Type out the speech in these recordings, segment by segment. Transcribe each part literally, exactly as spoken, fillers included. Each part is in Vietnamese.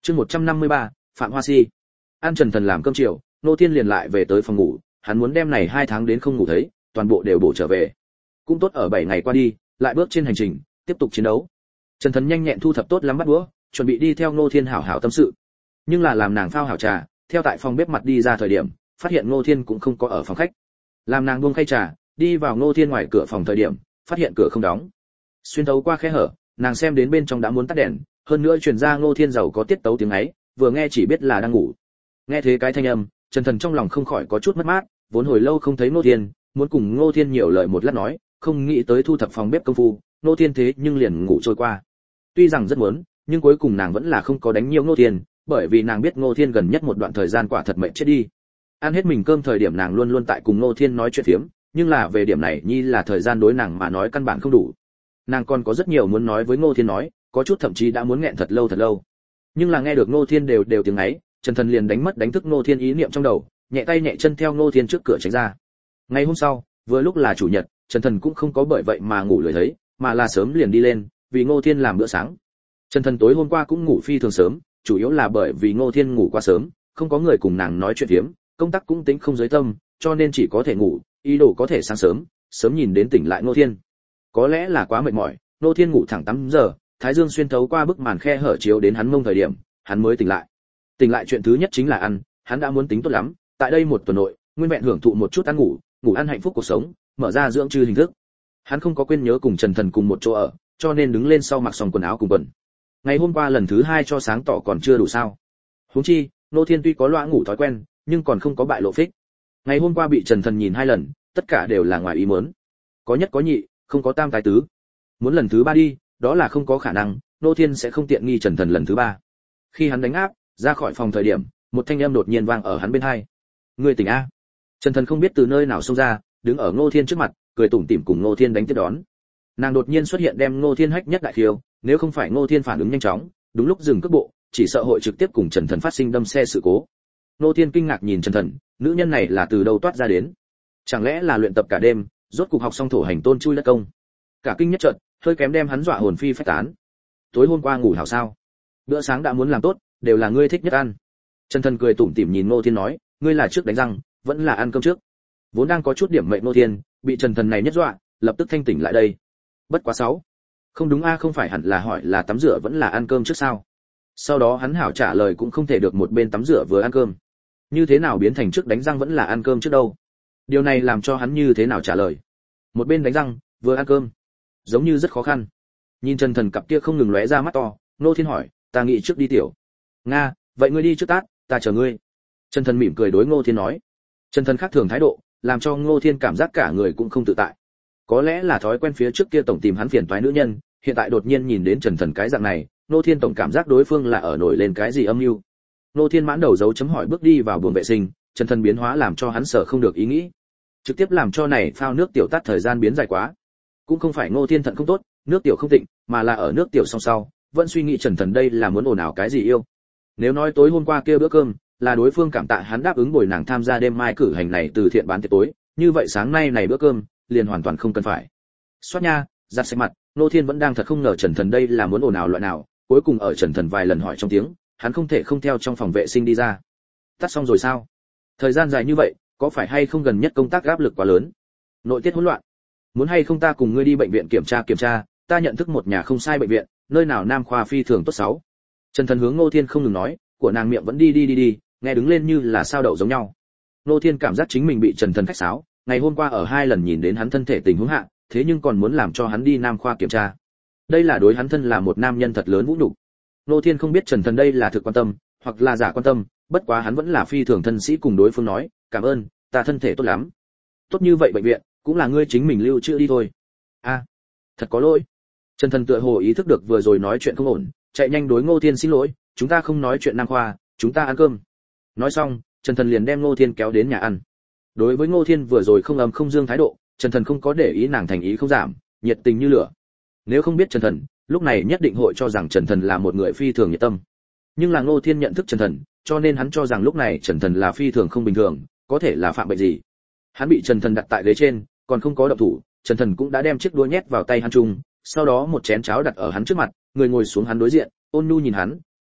Chương một trăm năm mươi ba, Phạm Hoa Si. An Trần Thần làm cơm chiều, Nô Thiên liền lại về tới phòng ngủ, hắn muốn đem này hai tháng đến không ngủ thấy, toàn bộ đều bổ trở về. Cũng tốt ở bảy ngày qua đi, lại bước trên hành trình, tiếp tục chiến đấu. Trần Thần nhanh nhẹn thu thập tốt lắm bắt đũa, chuẩn bị đi theo Nô Thiên hảo hảo tâm sự. Nhưng là làm nàng phao hảo trà, theo tại phòng bếp mặt đi ra thời điểm, phát hiện Nô Thiên cũng không có ở phòng khách. Làm nàng buông khay trà, đi vào Nô Thiên ngoài cửa phòng thời điểm, phát hiện cửa không đóng. Xuyên thấu qua khe hở, nàng xem đến bên trong đã muốn tắt đèn, hơn nữa truyền ra Ngô Thiên giàu có tiết tấu tiếng ấy, vừa nghe chỉ biết là đang ngủ. Nghe thế cái thanh âm, Trần Thần trong lòng không khỏi có chút mất mát, vốn hồi lâu không thấy Ngô Thiên, muốn cùng Ngô Thiên nhiều lời một lát nói, không nghĩ tới thu thập phòng bếp công phu, Ngô Thiên thế nhưng liền ngủ trôi qua. Tuy rằng rất muốn, nhưng cuối cùng nàng vẫn là không có đánh nhiều Ngô Thiên, bởi vì nàng biết Ngô Thiên gần nhất một đoạn thời gian quả thật mệt chết đi. Ăn hết mình cơm thời điểm nàng luôn luôn tại cùng Ngô Thiên nói chuyện phiếm, nhưng là về điểm này nhi là thời gian đối nàng mà nói căn bản không đủ. Nàng còn có rất nhiều muốn nói với Ngô Thiên nói, có chút thậm chí đã muốn nghẹn thật lâu thật lâu. Nhưng là nghe được Ngô Thiên đều đều tiếng ấy, Trần Thần liền đánh mất đánh thức Ngô Thiên ý niệm trong đầu, nhẹ tay nhẹ chân theo Ngô Thiên trước cửa tránh ra. Ngày hôm sau, vừa lúc là chủ nhật, Trần Thần cũng không có bởi vậy mà ngủ lười thấy, mà là sớm liền đi lên, vì Ngô Thiên làm bữa sáng. Trần Thần tối hôm qua cũng ngủ phi thường sớm, chủ yếu là bởi vì Ngô Thiên ngủ quá sớm, không có người cùng nàng nói chuyện phiếm, công tác cũng tính không giới tâm, cho nên chỉ có thể ngủ, ý đồ có thể sáng sớm, sớm nhìn đến tỉnh lại Ngô Thiên. Có lẽ là quá mệt mỏi, Ngô Thiên ngủ thẳng tám giờ, thái dương xuyên thấu qua bức màn khe hở chiếu đến hắn mông thời điểm, hắn mới tỉnh lại. Tỉnh lại chuyện thứ nhất chính là ăn, hắn đã muốn tính tốt lắm, tại đây một tuần nội, nguyên vẹn hưởng thụ một chút ăn ngủ, ngủ ăn hạnh phúc cuộc sống, mở ra dưỡng trư hình thức. Hắn không có quên nhớ cùng Trần Thần cùng một chỗ ở, cho nên đứng lên sau mặc xong quần áo cùng quần. Ngày hôm qua lần thứ hai cho sáng tỏ còn chưa đủ sao? Huống chi, Ngô Thiên tuy có loã ngủ thói quen, nhưng còn không có bại lộ phích. Ngày hôm qua bị Trần Thần nhìn hai lần, tất cả đều là ngoài ý muốn. Có nhất có nhị, không có tam tái tứ. Muốn lần thứ ba đi, đó là không có khả năng, Ngô Thiên sẽ không tiện nghi Trần Thần lần thứ ba. Khi hắn đánh áp ra khỏi phòng thời điểm, một thanh âm đột nhiên vang ở hắn bên tai. Ngươi tỉnh a? Trần Thần không biết từ nơi nào xông ra, đứng ở Ngô Thiên trước mặt, cười tủm tỉm cùng Ngô Thiên đánh tiếp đón. Nàng đột nhiên xuất hiện đem Ngô Thiên hách nhất đại khiêu, nếu không phải Ngô Thiên phản ứng nhanh chóng, đúng lúc dừng cước bộ, chỉ sợ hội trực tiếp cùng Trần Thần phát sinh đâm xe sự cố. Ngô Thiên kinh ngạc nhìn Trần Thần, nữ nhân này là từ đâu toát ra đến? Chẳng lẽ là luyện tập cả đêm, rốt cục học xong thổ hành tôn chui đất công? Cả kinh nhất trận, hơi kém đem hắn dọa hồn phi phách tán. Tối hôm qua ngủ hảo sao? Bữa sáng đã muốn làm tốt, đều là ngươi thích nhất ăn. Trần Thần cười tủm tỉm nhìn Ngô Thiên nói, ngươi là trước đánh răng, vẫn là ăn cơm trước? Vốn đang có chút điểm mệnh Ngô Thiên, bị Trần Thần này nhất dọa, lập tức thanh tỉnh lại đây. Bất quá sáu. Không đúng a, không phải hẳn là hỏi là tắm rửa vẫn là ăn cơm trước sao? Sau đó hắn hảo trả lời cũng không thể được một bên tắm rửa vừa ăn cơm. Như thế nào biến thành trước đánh răng vẫn là ăn cơm trước đâu? Điều này làm cho hắn như thế nào trả lời? Một bên đánh răng, vừa ăn cơm, giống như rất khó khăn. Nhìn Trần Thần cặp kia không ngừng lóe ra mắt to, Ngô Thiên hỏi, ta nghĩ trước đi tiểu. Nga, vậy ngươi đi trước tát, ta chờ ngươi. Trần Thần mỉm cười đối Ngô Thiên nói. Trần Thần khác thường thái độ, làm cho Ngô Thiên cảm giác cả người cũng không tự tại. Có lẽ là thói quen phía trước kia tổng tìm hắn phiền toái nữ nhân, hiện tại đột nhiên nhìn đến Trần Thần cái dạng này, Ngô Thiên tổng cảm giác đối phương là ở nổi lên cái gì âm mưu. Ngô Thiên mãn đầu dấu chấm hỏi bước đi vào buồng vệ sinh, Trần Thần biến hóa làm cho hắn sợ không được ý nghĩ, trực tiếp làm cho này phao nước tiểu tắt thời gian biến dài quá. Cũng không phải Ngô Thiên thận không tốt, nước tiểu không tịnh, mà là ở nước tiểu song sau, vẫn suy nghĩ Trần Thần đây là muốn ồn ào cái gì yêu. Nếu nói tối hôm qua kia bữa cơm là đối phương cảm tạ hắn đáp ứng bồi nàng tham gia đêm mai cử hành này từ thiện bán tiệc tối, như vậy sáng nay này bữa cơm liền hoàn toàn không cần phải. Xoát nha, giặt sạch mặt, Ngô Thiên vẫn đang thật không ngờ Trần Thần đây là muốn ồn ào loại nào, cuối cùng ở Trần Thần vài lần hỏi trong tiếng, hắn không thể không theo trong phòng vệ sinh đi ra. Tắt xong rồi sao? Thời gian dài như vậy, có phải hay không gần nhất công tác áp lực quá lớn, nội tiết hỗn loạn? Muốn hay không ta cùng ngươi đi bệnh viện kiểm tra kiểm tra, ta nhận thức một nhà không sai bệnh viện, nơi nào nam khoa phi thường tốt sáu. Trần Thần hướng Ngô Thiên không ngừng nói, của nàng miệng vẫn đi đi đi đi, nghe đứng lên như là sao đậu giống nhau. Ngô Thiên cảm giác chính mình bị Trần Thần khách sáo, ngày hôm qua ở hai lần nhìn đến hắn thân thể tình huống hạ, thế nhưng còn muốn làm cho hắn đi nam khoa kiểm tra. Đây là đối hắn thân là một nam nhân thật lớn vũ nhục. Ngô Thiên không biết Trần Thần đây là thực quan tâm, hoặc là giả quan tâm, bất quá hắn vẫn là phi thường thân sĩ cùng đối phương nói, cảm ơn, ta thân thể tốt lắm. Tốt như vậy bệnh viện, cũng là ngươi chính mình lưu trữ đi thôi. A, à, thật có lỗi. Trần Thần tựa hồ ý thức được vừa rồi nói chuyện không ổn, chạy nhanh đối Ngô Thiên xin lỗi, chúng ta không nói chuyện nam khoa, chúng ta ăn cơm. Nói xong, Trần Thần liền đem Ngô Thiên kéo đến nhà ăn. Đối với Ngô Thiên vừa rồi không ầm không dương thái độ, Trần Thần không có để ý nàng thành ý không giảm, nhiệt tình như lửa. Nếu không biết Trần Thần, lúc này nhất định hội cho rằng Trần Thần là một người phi thường nhiệt tâm. Nhưng là Ngô Thiên nhận thức Trần Thần, cho nên hắn cho rằng lúc này Trần Thần là phi thường không bình thường, có thể là phạm bệnh gì. Hắn bị Trần Thần đặt tại ghế trên, còn không có động thủ, Trần Thần cũng đã đem chiếc đũa nhét vào tay hắn chung, sau đó một chén cháo đặt ở hắn trước mặt, người ngồi xuống hắn đối diện, ôn nhu nhìn hắn,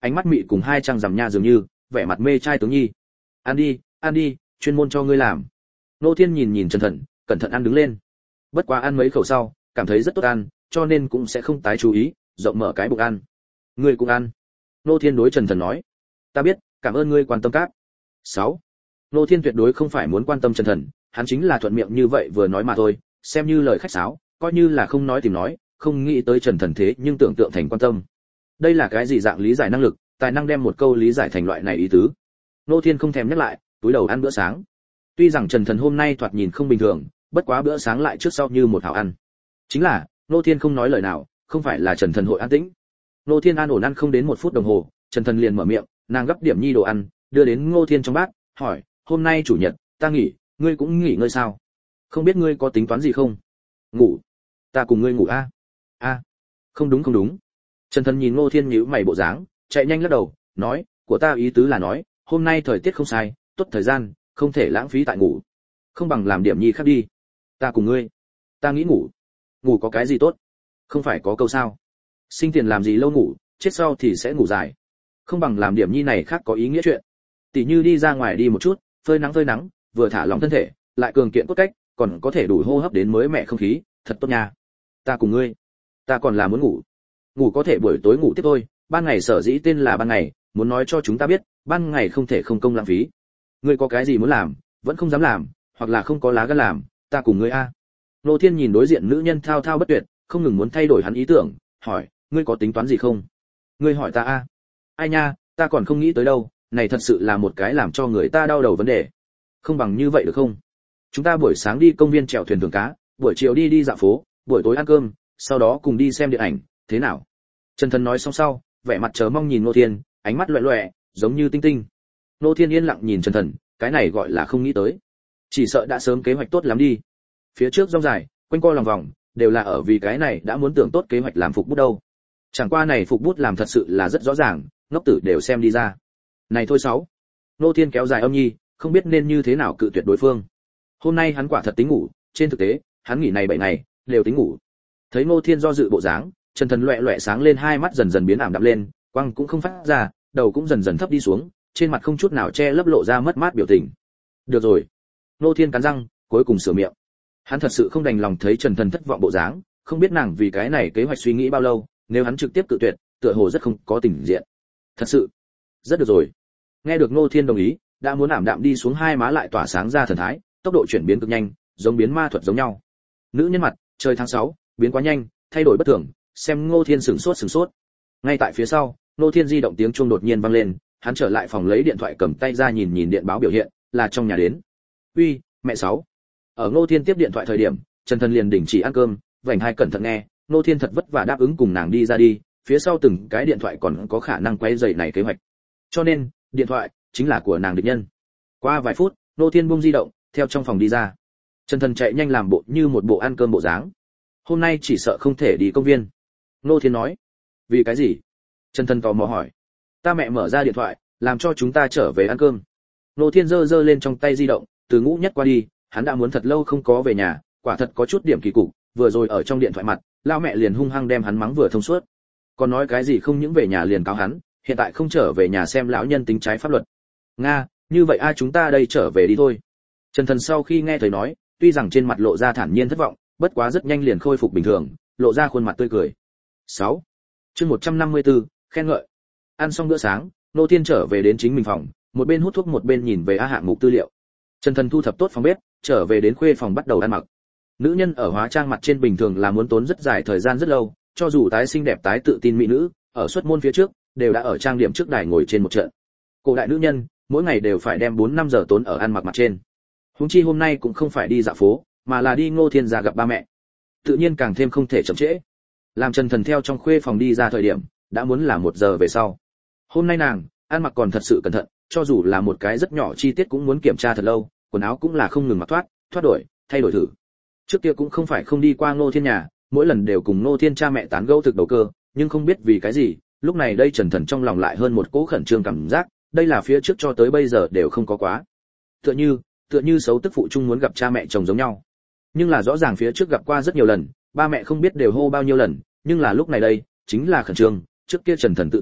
ánh mắt mị cùng hai trăng rằm nha dường như, vẻ mặt mê trai tướng nhi. Ăn đi, ăn đi, chuyên môn cho ngươi làm. Nô Thiên nhìn nhìn Trần Thần, cẩn thận ăn đứng lên. Bất quá ăn mấy khẩu sau, cảm thấy rất tốt ăn, cho nên cũng sẽ không tái chú ý, rộng mở cái bụng ăn. Ngươi cũng ăn. Nô Thiên đối Trần Thần nói. Ta biết, cảm ơn ngươi quan tâm cáp. sáu. Nô Thiên tuyệt đối không phải muốn quan tâm Trần Thần, hắn chính là thuận miệng như vậy vừa nói mà thôi, xem như lời khách sáo, coi như là không nói tìm nói, không nghĩ tới Trần Thần thế nhưng tưởng tượng thành quan tâm. Đây là cái gì dạng lý giải năng lực, tài năng đem một câu lý giải thành loại này ý tứ. Nô Thiên không thèm nhắc lại, túi đầu ăn bữa sáng. Tuy rằng Trần Thần hôm nay thoạt nhìn không bình thường, bất quá bữa sáng lại trước sau như một hảo ăn. Chính là, Nô Thiên không nói lời nào, không phải là Trần Thần hội an tĩnh. Nô Thiên an ổn ăn không đến một phút đồng hồ, Trần Thần liền mở miệng, nàng gấp điểm nhi đồ ăn, đưa đến Ngô Thiên trong bát, hỏi, hôm nay chủ nhật, ta nghỉ, ngươi cũng nghỉ ngơi sao? Không biết ngươi có tính toán gì không? Ngủ. Ta cùng ngươi ngủ a. A. Không đúng không đúng. Trần Thần nhìn Ngô Thiên nhíu mày bộ dáng, chạy nhanh lắc đầu, nói, của ta ý tứ là nói, hôm nay thời tiết không sai, tốt thời gian, không thể lãng phí tại ngủ. Không bằng làm điểm nhi khác đi. Ta cùng ngươi. Ta nghĩ ngủ. Ngủ có cái gì tốt? Không phải có câu sao? Sinh tiền làm gì lâu ngủ, chết sau thì sẽ ngủ dài. Không bằng làm điểm nhi này khác có ý nghĩa chuyện. Tỷ như đi ra ngoài đi một chút, phơi nắng phơi nắng, vừa thả lỏng thân thể, lại cường kiện cốt cách, còn có thể đủ hô hấp đến mới mẻ không khí, thật tốt nha. Ta cùng ngươi. Ta còn là muốn ngủ. Ngủ có thể buổi tối ngủ tiếp thôi, ban ngày sở dĩ tên là ban ngày, muốn nói cho chúng ta biết, ban ngày không thể không công lãng phí. Ngươi có cái gì muốn làm, vẫn không dám làm, hoặc là không có lá gan làm, ta cùng ngươi a. Nô Thiên nhìn đối diện nữ nhân thao thao bất tuyệt, không ngừng muốn thay đổi hắn ý tưởng, hỏi, ngươi có tính toán gì không? Ngươi hỏi ta a? Ai nha, ta còn không nghĩ tới đâu, này thật sự là một cái làm cho người ta đau đầu vấn đề. Không bằng như vậy được không? Chúng ta buổi sáng đi công viên chèo thuyền thưởng cá, buổi chiều đi đi dạo phố, buổi tối ăn cơm, sau đó cùng đi xem điện ảnh, thế nào? Trần Thần nói xong sau, vẻ mặt chờ mong nhìn Nô Thiên, ánh mắt loẹt loẹt, giống như tinh tinh. Nô Thiên yên lặng nhìn Trần Thần, cái này gọi là không nghĩ tới. Chỉ sợ đã sớm kế hoạch tốt lắm đi. Phía trước rong dài, quanh co lòng vòng, đều là ở vì cái này đã muốn tưởng tốt kế hoạch làm phục bút đâu. Chẳng qua này phục bút làm thật sự là rất rõ ràng, ngốc tử đều xem đi ra. Này thôi sáu. Nô Thiên kéo dài âm nhi, không biết nên như thế nào cự tuyệt đối phương. Hôm nay hắn quả thật tính ngủ, trên thực tế, hắn nghỉ này bảy ngày, đều tính ngủ. Thấy Nô Thiên do dự bộ dáng, Trần Thần loẹt loẹt sáng lên, hai mắt dần dần biến ảm đạm lên, quăng cũng không phát ra, đầu cũng dần dần thấp đi xuống, trên mặt không chút nào che lấp lộ ra mất mát biểu tình. Được rồi. Nô Thiên cắn răng, cuối cùng sửa miệng. Hắn thật sự không đành lòng thấy Trần Thần thất vọng bộ dáng, không biết nàng vì cái này kế hoạch suy nghĩ bao lâu, nếu hắn trực tiếp cự tuyệt, tựa hồ rất không có tình diện. Thật sự, rất được rồi. Nghe được Nô Thiên đồng ý, đã muốn ảm đạm đi xuống hai má lại tỏa sáng ra thần thái, tốc độ chuyển biến cực nhanh, giống biến ma thuật giống nhau. Nữ nhân mặt, trời tháng sáu, biến quá nhanh, thay đổi bất thường, xem Ngô Thiên sửng sốt sửng sốt. Ngay tại phía sau, Ngô Thiên di động tiếng chuông đột nhiên vang lên, hắn trở lại phòng lấy điện thoại cầm tay ra nhìn nhìn điện báo biểu hiện, là trong nhà đến. Uy, mẹ sáu. Ở Ngô Thiên tiếp điện thoại thời điểm, Trần Thần liền đình chỉ ăn cơm, vành hai cẩn thận nghe, Ngô Thiên thật vất vả đáp ứng cùng nàng đi ra đi, phía sau từng cái điện thoại còn có khả năng quay dậy này kế hoạch. Cho nên, điện thoại chính là của nàng địch nhân. Qua vài phút, Ngô Thiên buông di động, theo trong phòng đi ra. Trần Thần chạy nhanh làm bộ như một bộ ăn cơm bộ dáng. Hôm nay chỉ sợ không thể đi công viên. Ngô Thiên nói. Vì cái gì? Trần Thần tò mò hỏi. Ta mẹ mở ra điện thoại, làm cho chúng ta trở về ăn cơm. Ngô Thiên giơ giơ lên trong tay di động, từ Ngũ Nhất qua đi, hắn đã muốn thật lâu không có về nhà, quả thật có chút điểm kỳ cục, vừa rồi ở trong điện thoại mặt, lao mẹ liền hung hăng đem hắn mắng vừa thông suốt. Còn nói cái gì không những về nhà liền cáo hắn, hiện tại không trở về nhà xem lão nhân tính trái pháp luật. Nga, như vậy ai chúng ta đây trở về đi thôi. Trần Thần sau khi nghe thấy nói, tuy rằng trên mặt lộ ra thản nhiên thất vọng, bất quá rất nhanh liền khôi phục bình thường, lộ ra khuôn mặt tươi cười. sáu. Chương một trăm năm mươi tư, khen ngợi. Ăn xong bữa sáng, Nô Thiên trở về đến chính mình phòng, một bên hút thuốc một bên nhìn về a hạng mục tư liệu. Trần Thần thu thập tốt phòng bếp, trở về đến khuê phòng bắt đầu ăn mặc. Nữ nhân ở hóa trang mặt trên bình thường là muốn tốn rất dài thời gian rất lâu, cho dù tái xinh đẹp tái tự tin mỹ nữ, ở xuất môn phía trước, đều đã ở trang điểm trước đài ngồi trên một trận. Cổ đại nữ nhân, mỗi ngày đều phải đem bốn năm giờ tốn ở ăn mặc mặt trên. Huống chi hôm nay cũng không phải đi dạo phố, mà là đi Ngô Thiên gia gặp ba mẹ. Tự nhiên càng thêm không thể chậm trễ. Làm Trần Thần theo trong khuê phòng đi ra thời điểm, đã muốn là một giờ về sau. Hôm nay nàng, ăn mặc còn thật sự cẩn thận, cho dù là một cái rất nhỏ chi tiết cũng muốn kiểm tra thật lâu, quần áo cũng là không ngừng mặc thoát, thoát đổi, thay đổi thử. Trước kia cũng không phải không đi qua Ngô Thiên nhà, mỗi lần đều cùng Ngô Thiên cha mẹ tán gẫu thực đầu cơ, nhưng không biết vì cái gì, lúc này đây Trần Thần trong lòng lại hơn một cỗ khẩn trương cảm giác, đây là phía trước cho tới bây giờ đều không có quá. Tựa như, tựa như xấu tức phụ chung muốn gặp cha mẹ chồng giống nhau. Nhưng là rõ ràng phía trước gặp qua rất nhiều lần, ba mẹ không biết đều hô bao nhiêu lần, nhưng là lúc này đây, chính là khẩn trương, trước kia Trần Thần tự tin,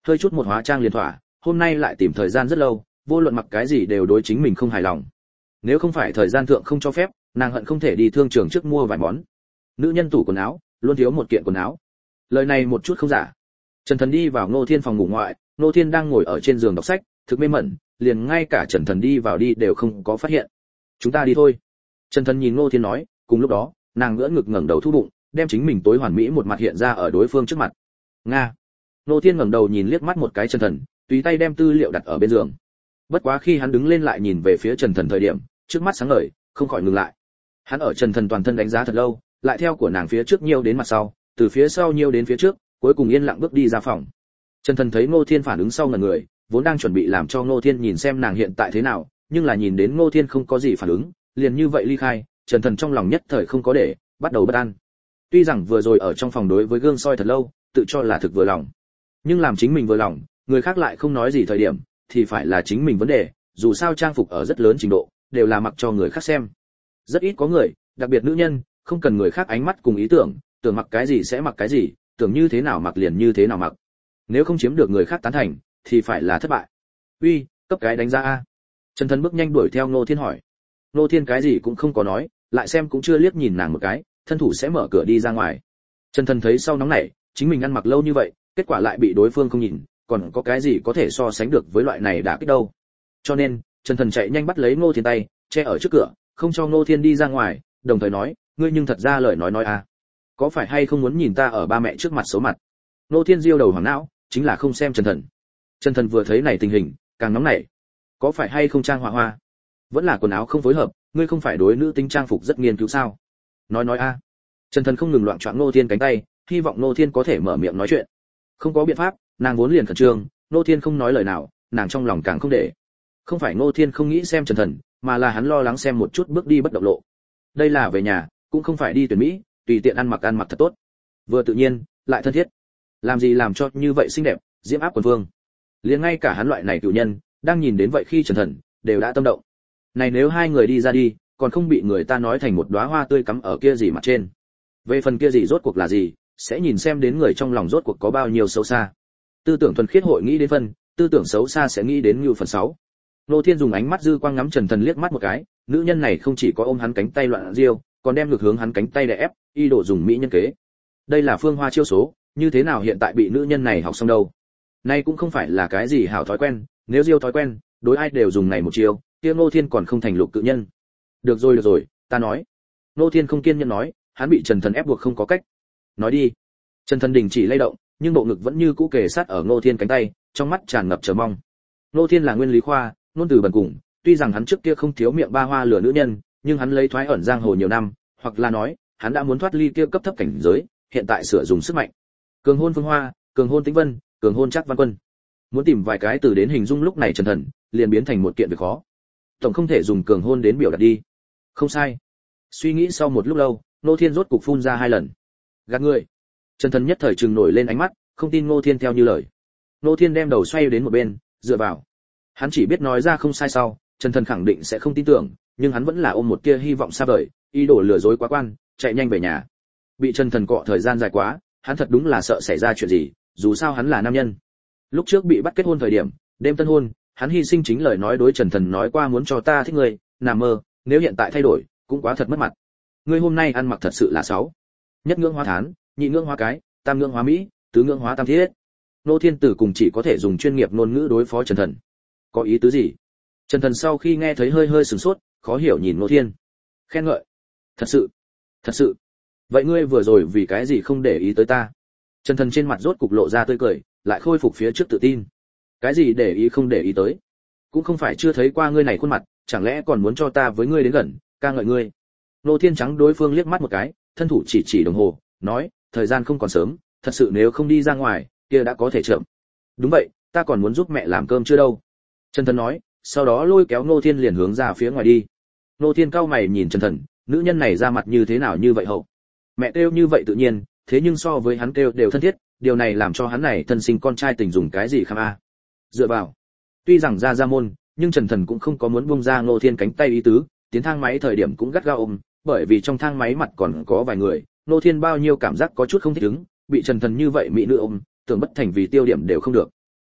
hơi chút một hóa trang liền thỏa, hôm nay lại tìm thời gian rất lâu, vô luận mặc cái gì đều đối chính mình không hài lòng. Nếu không phải thời gian thượng không cho phép, nàng hận không thể đi thương trường trước mua vài món. Nữ nhân tủ quần áo, luôn thiếu một kiện quần áo. Lời này một chút không giả. Trần Thần đi vào Ngô Thiên phòng ngủ ngoại, Ngô Thiên đang ngồi ở trên giường đọc sách, thực mê mẩn, liền ngay cả Trần Thần đi vào đi đều không có phát hiện. Chúng ta đi thôi. Trần Thần nhìn Ngô Thiên nói, cùng lúc đó, nàng ngỡ ngực ngẩng đầu thu bụng, đem chính mình tối hoàn mỹ một mặt hiện ra ở đối phương trước mặt. Nga. Ngô Thiên ngẩng đầu nhìn liếc mắt một cái Trần Thần, tùy tay đem tư liệu đặt ở bên giường. Bất quá khi hắn đứng lên lại nhìn về phía Trần Thần thời điểm, trước mắt sáng ngời, không khỏi ngừng lại. Hắn ở Trần Thần toàn thân đánh giá thật lâu, lại theo của nàng phía trước nhiêu đến mặt sau, từ phía sau nhiêu đến phía trước, cuối cùng yên lặng bước đi ra phòng. Trần Thần thấy Ngô Thiên phản ứng sau ngẩn người, vốn đang chuẩn bị làm cho Ngô Thiên nhìn xem nàng hiện tại thế nào, nhưng là nhìn đến Ngô Thiên không có gì phản ứng, liền như vậy ly khai, Trần Thần trong lòng nhất thời không có để, bắt đầu bất an. Tuy rằng vừa rồi ở trong phòng đối với gương soi thật lâu, tự cho là thực vừa lòng, nhưng làm chính mình vừa lòng, người khác lại không nói gì thời điểm, thì phải là chính mình vấn đề, dù sao trang phục ở rất lớn trình độ, đều là mặc cho người khác xem. Rất ít có người, đặc biệt nữ nhân, không cần người khác ánh mắt cùng ý tưởng, tưởng mặc cái gì sẽ mặc cái gì, tưởng như thế nào mặc liền như thế nào mặc. Nếu không chiếm được người khác tán thành, thì phải là thất bại. Uy, cấp cái đánh giá a. Trần Thần bước nhanh đuổi theo Ngô Thiên hỏi. Ngô Thiên cái gì cũng không có nói, lại xem cũng chưa liếc nhìn nàng một cái, thân thủ sẽ mở cửa đi ra ngoài. Trần Thần thấy sau nóng nảy, chính mình ăn mặc lâu như vậy, kết quả lại bị đối phương không nhìn, còn có cái gì có thể so sánh được với loại này đã kích đâu. Cho nên, Trần Thần chạy nhanh bắt lấy Ngô Thiên tay, che ở trước cửa, không cho Ngô Thiên đi ra ngoài, đồng thời nói, ngươi nhưng thật ra lời nói nói a, có phải hay không muốn nhìn ta ở ba mẹ trước mặt xấu mặt? Ngô Thiên diêu đầu hoàng não, chính là không xem Trần Thần. Trần Thần vừa thấy này tình hình, càng nóng nảy. Có phải hay không trang hoa hoa? Vẫn là quần áo không phối hợp, ngươi không phải đối nữ tính trang phục rất nghiên cứu sao? Nói nói a. Trần Thần không ngừng loạn choạng Ngô Thiên cánh tay, hy vọng Ngô Thiên có thể mở miệng nói chuyện. Không có biện pháp, nàng vốn liền khẩn trương, Ngô Thiên không nói lời nào, nàng trong lòng càng không để. Không phải Ngô Thiên không nghĩ xem Trần Thần, mà là hắn lo lắng xem một chút bước đi bất động lộ. Đây là về nhà, cũng không phải đi tuyển mỹ, tùy tiện ăn mặc ăn mặc thật tốt, vừa tự nhiên, lại thân thiết. Làm gì làm cho như vậy xinh đẹp, diễm áp quần vương. Liền ngay cả hắn loại này cựu nhân, đang nhìn đến vậy khi Trần Thần, đều đã tâm động. Này nếu hai người đi ra đi, còn không bị người ta nói thành một đóa hoa tươi cắm ở kia gì mặt trên. Về phần kia gì rốt cuộc là gì, sẽ nhìn xem đến người trong lòng rốt cuộc có bao nhiêu xấu xa. Tư tưởng thuần khiết hội nghĩ đến phân, tư tưởng xấu xa sẽ nghĩ đến như phần sáu. Nô Thiên dùng ánh mắt dư quang ngắm Trần Thần liếc mắt một cái, nữ nhân này không chỉ có ôm hắn cánh tay loạn riêu, còn đem ngược hướng hắn cánh tay đè ép, y đổ dùng mỹ nhân kế. Đây là phương hoa chiêu số, như thế nào hiện tại bị nữ nhân này học xong đâu? Nay cũng không phải là cái gì hảo thói quen, nếu riêu thói quen, đối ai đều dùng này một chiêu, kia Nô Thiên còn không thành lục cự nhân. Được rồi được rồi, ta nói. Nô Thiên không kiên nhẫn nói, hắn bị Trần Thần ép buộc không có cách. Nói đi. Trần Thần đình chỉ lay động, nhưng bộ ngực vẫn như cũ kề sát ở Nô Thiên cánh tay, trong mắt tràn ngập chờ mong. Nô Thiên là nguyên lý khoa, ngôn từ bần cùng, tuy rằng hắn trước kia không thiếu miệng ba hoa lửa nữ nhân, nhưng hắn lấy thoái ẩn giang hồ nhiều năm, hoặc là nói, hắn đã muốn thoát ly kia cấp thấp cảnh giới, hiện tại sửa dùng sức mạnh. Cường hôn Phương Hoa, cường hôn Tĩnh Vân, cường hôn Trác Văn Quân. Muốn tìm vài cái từ đến hình dung lúc này Trần Thần, liền biến thành một kiện việc khó. Tổng không thể dùng cường hôn đến biểu đạt đi. Không sai. Suy nghĩ sau một lúc lâu, Ngô Thiên rốt cục phun ra hai lần. Gạt người. Trần Thần nhất thời trừng nổi lên ánh mắt, không tin Ngô Thiên theo như lời. Ngô Thiên đem đầu xoay đến một bên, dựa vào. Hắn chỉ biết nói ra không sai sau, Trần Thần khẳng định sẽ không tin tưởng, nhưng hắn vẫn là ôm một tia hy vọng xa vời, ý đồ lừa dối quá quan, chạy nhanh về nhà. Bị Trần Thần cọ thời gian dài quá, hắn thật đúng là sợ xảy ra chuyện gì, dù sao hắn là nam nhân. Lúc trước bị bắt kết hôn thời điểm, đêm tân hôn, hắn hy sinh chính lời nói đối Trần Thần nói qua muốn cho ta thích người, nằm mơ, nếu hiện tại thay đổi, cũng quá thật mất mặt. Ngươi hôm nay ăn mặc thật sự là sáu. Nhất ngưỡng hóa thán, nhị ngưỡng hóa cái, tam ngưỡng hóa mỹ, tứ ngưỡng hóa tam thiết. Nô Thiên Tử cùng chỉ có thể dùng chuyên nghiệp ngôn ngữ đối phó Trần Thần. Có ý tứ gì? Trần Thần sau khi nghe thấy hơi hơi sửng sốt, khó hiểu nhìn Nô Thiên. Khen ngợi. Thật sự, thật sự. Vậy ngươi vừa rồi vì cái gì không để ý tới ta? Trần Thần trên mặt rốt cục lộ ra tươi cười, lại khôi phục phía trước tự tin. Cái gì để ý không để ý tới? Cũng không phải chưa thấy qua ngươi này khuôn mặt, chẳng lẽ còn muốn cho ta với ngươi đến gần, ca ngợi ngươi? Nô Thiên trắng đối phương liếc mắt một cái, thân thủ chỉ chỉ đồng hồ, nói, thời gian không còn sớm, thật sự nếu không đi ra ngoài, kia đã có thể chậm. Đúng vậy, ta còn muốn giúp mẹ làm cơm chưa đâu. Trần Thần nói, sau đó lôi kéo Nô Thiên liền hướng ra phía ngoài đi. Nô Thiên cau mày nhìn Trần Thần, nữ nhân này ra mặt như thế nào như vậy hậu. Mẹ kêu như vậy tự nhiên, thế nhưng so với hắn kêu đều thân thiết, điều này làm cho hắn này thân sinh con trai tình dùng cái gì kham a. Dựa vào. Tuy rằng ra ra môn, nhưng Trần Thần cũng không có muốn buông ra Nô Thiên cánh tay ý tứ, tiến thang máy thời điểm cũng gắt gao ôm, bởi vì trong thang máy mặt còn có vài người, Nô Thiên bao nhiêu cảm giác có chút không thích ứng, bị Trần Thần như vậy mỹ nữ ôm, tưởng bất thành vì tiêu điểm đều không được.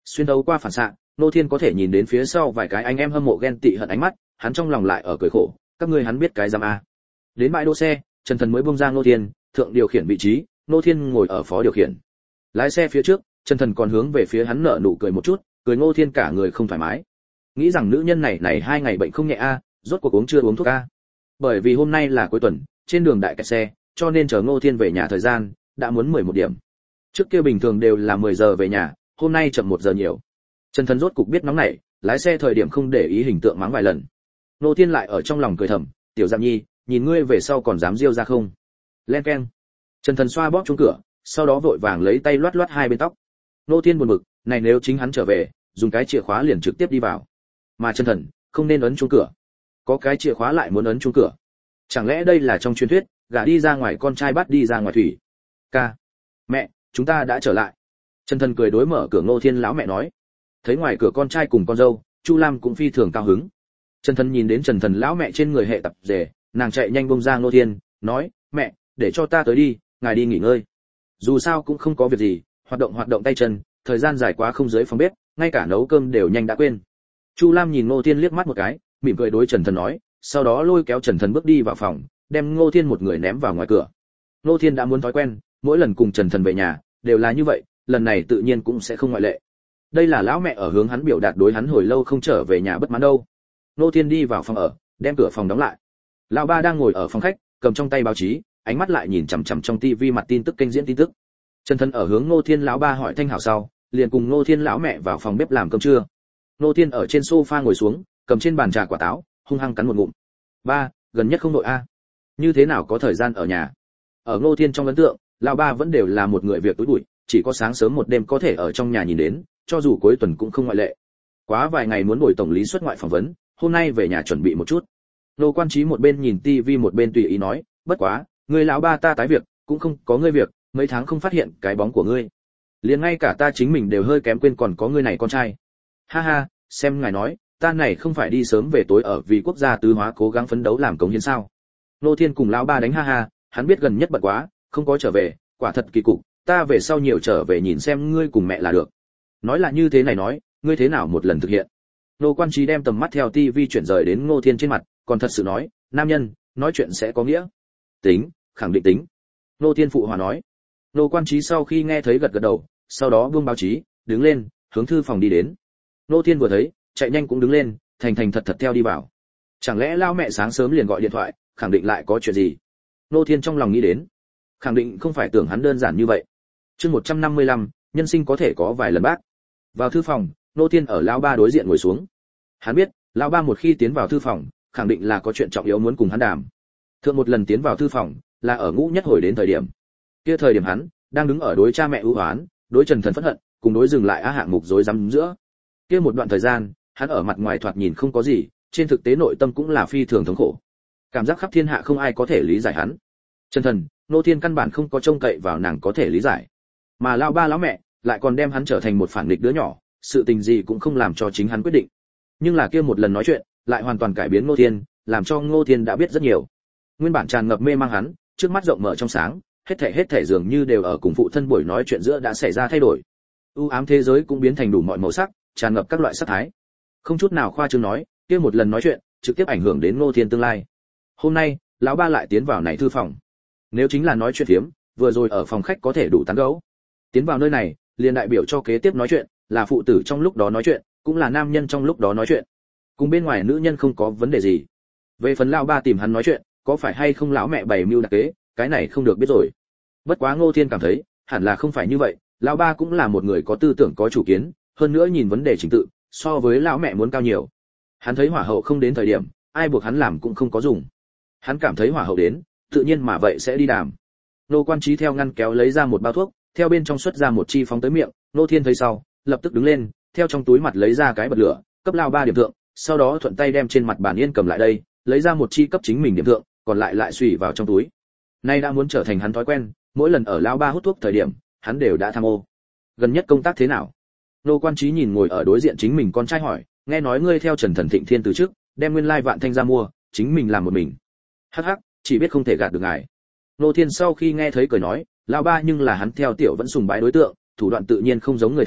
Xuyên thấu qua phản xạ, Nô Thiên có thể nhìn đến phía sau vài cái anh em hâm mộ ghen tị hận ánh mắt, hắn trong lòng lại ở cười khổ, các ngươi hắn biết cái giam a. Đến bãi đỗ xe, Trần Thần mới buông ra Nô Thiên, thượng điều khiển vị trí, Nô Thiên ngồi ở phó điều khiển. Lái xe phía trước, Trần Thần còn hướng về phía hắn nở nụ cười một chút, cười Ngô Thiên cả người không thoải mái. Nghĩ rằng nữ nhân này này hai ngày bệnh không nhẹ a, rốt cuộc uống chưa uống thuốc a. Bởi vì hôm nay là cuối tuần, trên đường đại kẹt xe, cho nên chờ Ngô Thiên về nhà thời gian đã muốn mười một điểm. Trước kia bình thường đều là mười giờ về nhà, hôm nay chậm một giờ nhiều. Trần Thần rốt cục biết nóng nảy, lái xe thời điểm không để ý hình tượng mắng vài lần. Ngô Thiên lại ở trong lòng cười thầm, tiểu Dạng Nhi, nhìn ngươi về sau còn dám riêu ra không? Len keng. Trần Thần xoa bóp chuông cửa, sau đó vội vàng lấy tay loát loát hai bên tóc. Ngô Thiên buồn bực, này nếu chính hắn trở về, dùng cái chìa khóa liền trực tiếp đi vào. Mà Trần Thần không nên ấn chuông cửa. Có cái chìa khóa lại muốn ấn chuông cửa. Chẳng lẽ đây là trong truyền thuyết, gả đi ra ngoài con trai bắt đi ra ngoài thủy? Ca, mẹ, chúng ta đã trở lại. Trần Thần cười đối mở cửa Ngô Thiên lão mẹ nói. Thấy ngoài cửa con trai cùng con dâu, Chu Lam cũng phi thường cao hứng. Trần Thần nhìn đến Trần Thần lão mẹ trên người hệ tập rể, nàng chạy nhanh bông ra Ngô Thiên, nói, mẹ, để cho ta tới đi, ngài đi nghỉ ngơi. Dù sao cũng không có việc gì, hoạt động hoạt động tay chân, thời gian dài quá không dưới phòng bếp, ngay cả nấu cơm đều nhanh đã quên. Chu Lam nhìn Ngô Thiên liếc mắt một cái, mỉm cười đối Trần Thần nói, sau đó lôi kéo Trần Thần bước đi vào phòng, đem Ngô Thiên một người ném vào ngoài cửa. Ngô Thiên đã muốn thói quen, mỗi lần cùng Trần Thần về nhà đều là như vậy, lần này tự nhiên cũng sẽ không ngoại lệ. Đây là lão mẹ ở hướng hắn biểu đạt đối hắn hồi lâu không trở về nhà bất mãn đâu. Ngô Thiên đi vào phòng ở, đem cửa phòng đóng lại. Lão ba đang ngồi ở phòng khách, cầm trong tay báo chí, ánh mắt lại nhìn chằm chằm trong tivi mặt tin tức kênh diễn tin tức. Trần Thần ở hướng Ngô Thiên lão ba hỏi thanh hảo sau, liền cùng Ngô Thiên lão mẹ vào phòng bếp làm cơm trưa. Ngô Thiên ở trên sofa ngồi xuống, cầm trên bàn trà quả táo, hung hăng cắn một ngụm. Ba, gần nhất không nội a. Như thế nào có thời gian ở nhà? Ở Ngô Thiên trong ấn tượng, lão ba vẫn đều là một người việc túi bụi, chỉ có sáng sớm một đêm có thể ở trong nhà nhìn đến, cho dù cuối tuần cũng không ngoại lệ. Quá vài ngày muốn bồi tổng lý xuất ngoại phỏng vấn, hôm nay về nhà chuẩn bị một chút. Nô Quan Chí một bên nhìn tivi một bên tùy ý nói, bất quá, người lão ba ta tái việc, cũng không có ngươi việc, mấy tháng không phát hiện cái bóng của ngươi. Liền ngay cả ta chính mình đều hơi kém quên còn có ngươi này con trai. Ha ha, xem ngài nói, ta này không phải đi sớm về tối ở vì quốc gia tứ hóa cố gắng phấn đấu làm cống hiến sao? Nô Thiên cùng lão ba đánh ha ha, hắn biết gần nhất bận quá, không có trở về, quả thật kỳ cục, ta về sau nhiều trở về nhìn xem ngươi cùng mẹ là được. Nói là như thế này nói, ngươi thế nào một lần thực hiện? Nô Quan Chí đem tầm mắt theo tivi chuyển rời đến Ngô Thiên trên mặt, còn thật sự nói, nam nhân, nói chuyện sẽ có nghĩa. Tính, khẳng định tính. Nô Thiên phụ hòa nói. Nô Quan Chí sau khi nghe thấy gật gật đầu, sau đó buông báo chí, đứng lên, hướng thư phòng đi đến. Nô Thiên vừa thấy, chạy nhanh cũng đứng lên, thành thành thật thật theo đi vào. Chẳng lẽ lao mẹ sáng sớm liền gọi điện thoại, khẳng định lại có chuyện gì? Nô Thiên trong lòng nghĩ đến, khẳng định không phải tưởng hắn đơn giản như vậy. Chương một trăm năm mươi lăm, nhân sinh có thể có vài lần bác. Vào thư phòng, Nô Thiên ở lão ba đối diện ngồi xuống. Hắn biết, lão ba một khi tiến vào thư phòng, khẳng định là có chuyện trọng yếu muốn cùng hắn đàm. Thượng một lần tiến vào thư phòng, là ở ngũ nhất hồi đến thời điểm. Kia thời điểm hắn đang đứng ở đối cha mẹ ưu hoán, đối Trần Thần phẫn hận, cùng đối dừng lại á hạng mục rối rắm giữa. Kia một đoạn thời gian, hắn ở mặt ngoài thoạt nhìn không có gì, trên thực tế nội tâm cũng là phi thường thống khổ. Cảm giác khắp thiên hạ không ai có thể lý giải hắn. Trần Thần, Nô Thiên căn bản không có trông cậy vào nàng có thể lý giải. Mà lão ba lão mẹ lại còn đem hắn trở thành một phản nghịch đứa nhỏ, sự tình gì cũng không làm cho chính hắn quyết định. Nhưng là kia một lần nói chuyện, lại hoàn toàn cải biến Ngô Thiên, làm cho Ngô Thiên đã biết rất nhiều. Nguyên bản tràn ngập mê mang hắn, trước mắt rộng mở trong sáng, hết thảy hết thảy dường như đều ở cùng phụ thân buổi nói chuyện giữa đã xảy ra thay đổi. U ám thế giới cũng biến thành đủ mọi màu sắc, tràn ngập các loại sắc thái. Không chút nào khoa trương nói, kia một lần nói chuyện, trực tiếp ảnh hưởng đến Ngô Thiên tương lai. Hôm nay, lão ba lại tiến vào này thư phòng. Nếu chính là nói chuyện phiếm, vừa rồi ở phòng khách có thể đủ tán gẫu. Tiến vào nơi này, liền đại biểu cho kế tiếp nói chuyện, là phụ tử trong lúc đó nói chuyện, cũng là nam nhân trong lúc đó nói chuyện. Cùng bên ngoài nữ nhân không có vấn đề gì. Về phần lão ba tìm hắn nói chuyện, có phải hay không lão mẹ bày mưu đặc kế, cái này không được biết rồi. Bất quá Ngô Thiên cảm thấy, hẳn là không phải như vậy, lão ba cũng là một người có tư tưởng có chủ kiến, hơn nữa nhìn vấn đề chính tự, so với lão mẹ muốn cao nhiều. Hắn thấy hỏa hậu không đến thời điểm, ai buộc hắn làm cũng không có dùng. Hắn cảm thấy hỏa hậu đến, tự nhiên mà vậy sẽ đi đàm. Nô Quan Chí theo ngăn kéo lấy ra một bao thuốc, theo bên trong xuất ra một chi phóng tới miệng, Nô Thiên thấy sau, lập tức đứng lên, theo trong túi mặt lấy ra cái bật lửa, cấp lao ba điểm thượng, sau đó thuận tay đem trên mặt bàn yên cầm lại đây, lấy ra một chi cấp chính mình điểm thượng, còn lại lại xùy vào trong túi. Nay đã muốn trở thành hắn thói quen, mỗi lần ở lao ba hút thuốc thời điểm, hắn đều đã tham ô. Gần nhất công tác thế nào? Nô Quan Chí nhìn ngồi ở đối diện chính mình con trai hỏi, nghe nói ngươi theo Trần Thần Thịnh Thiên từ trước, đem nguyên lai vạn thanh ra mua, chính mình làm một mình. Hắc hắc, chỉ biết không thể gạt được ngài. Nô Thiên sau khi nghe thấy cười nói, lão ba nhưng là hắn theo tiểu vẫn sùng bái đối tượng, thủ đoạn tự nhiên không giống người thường,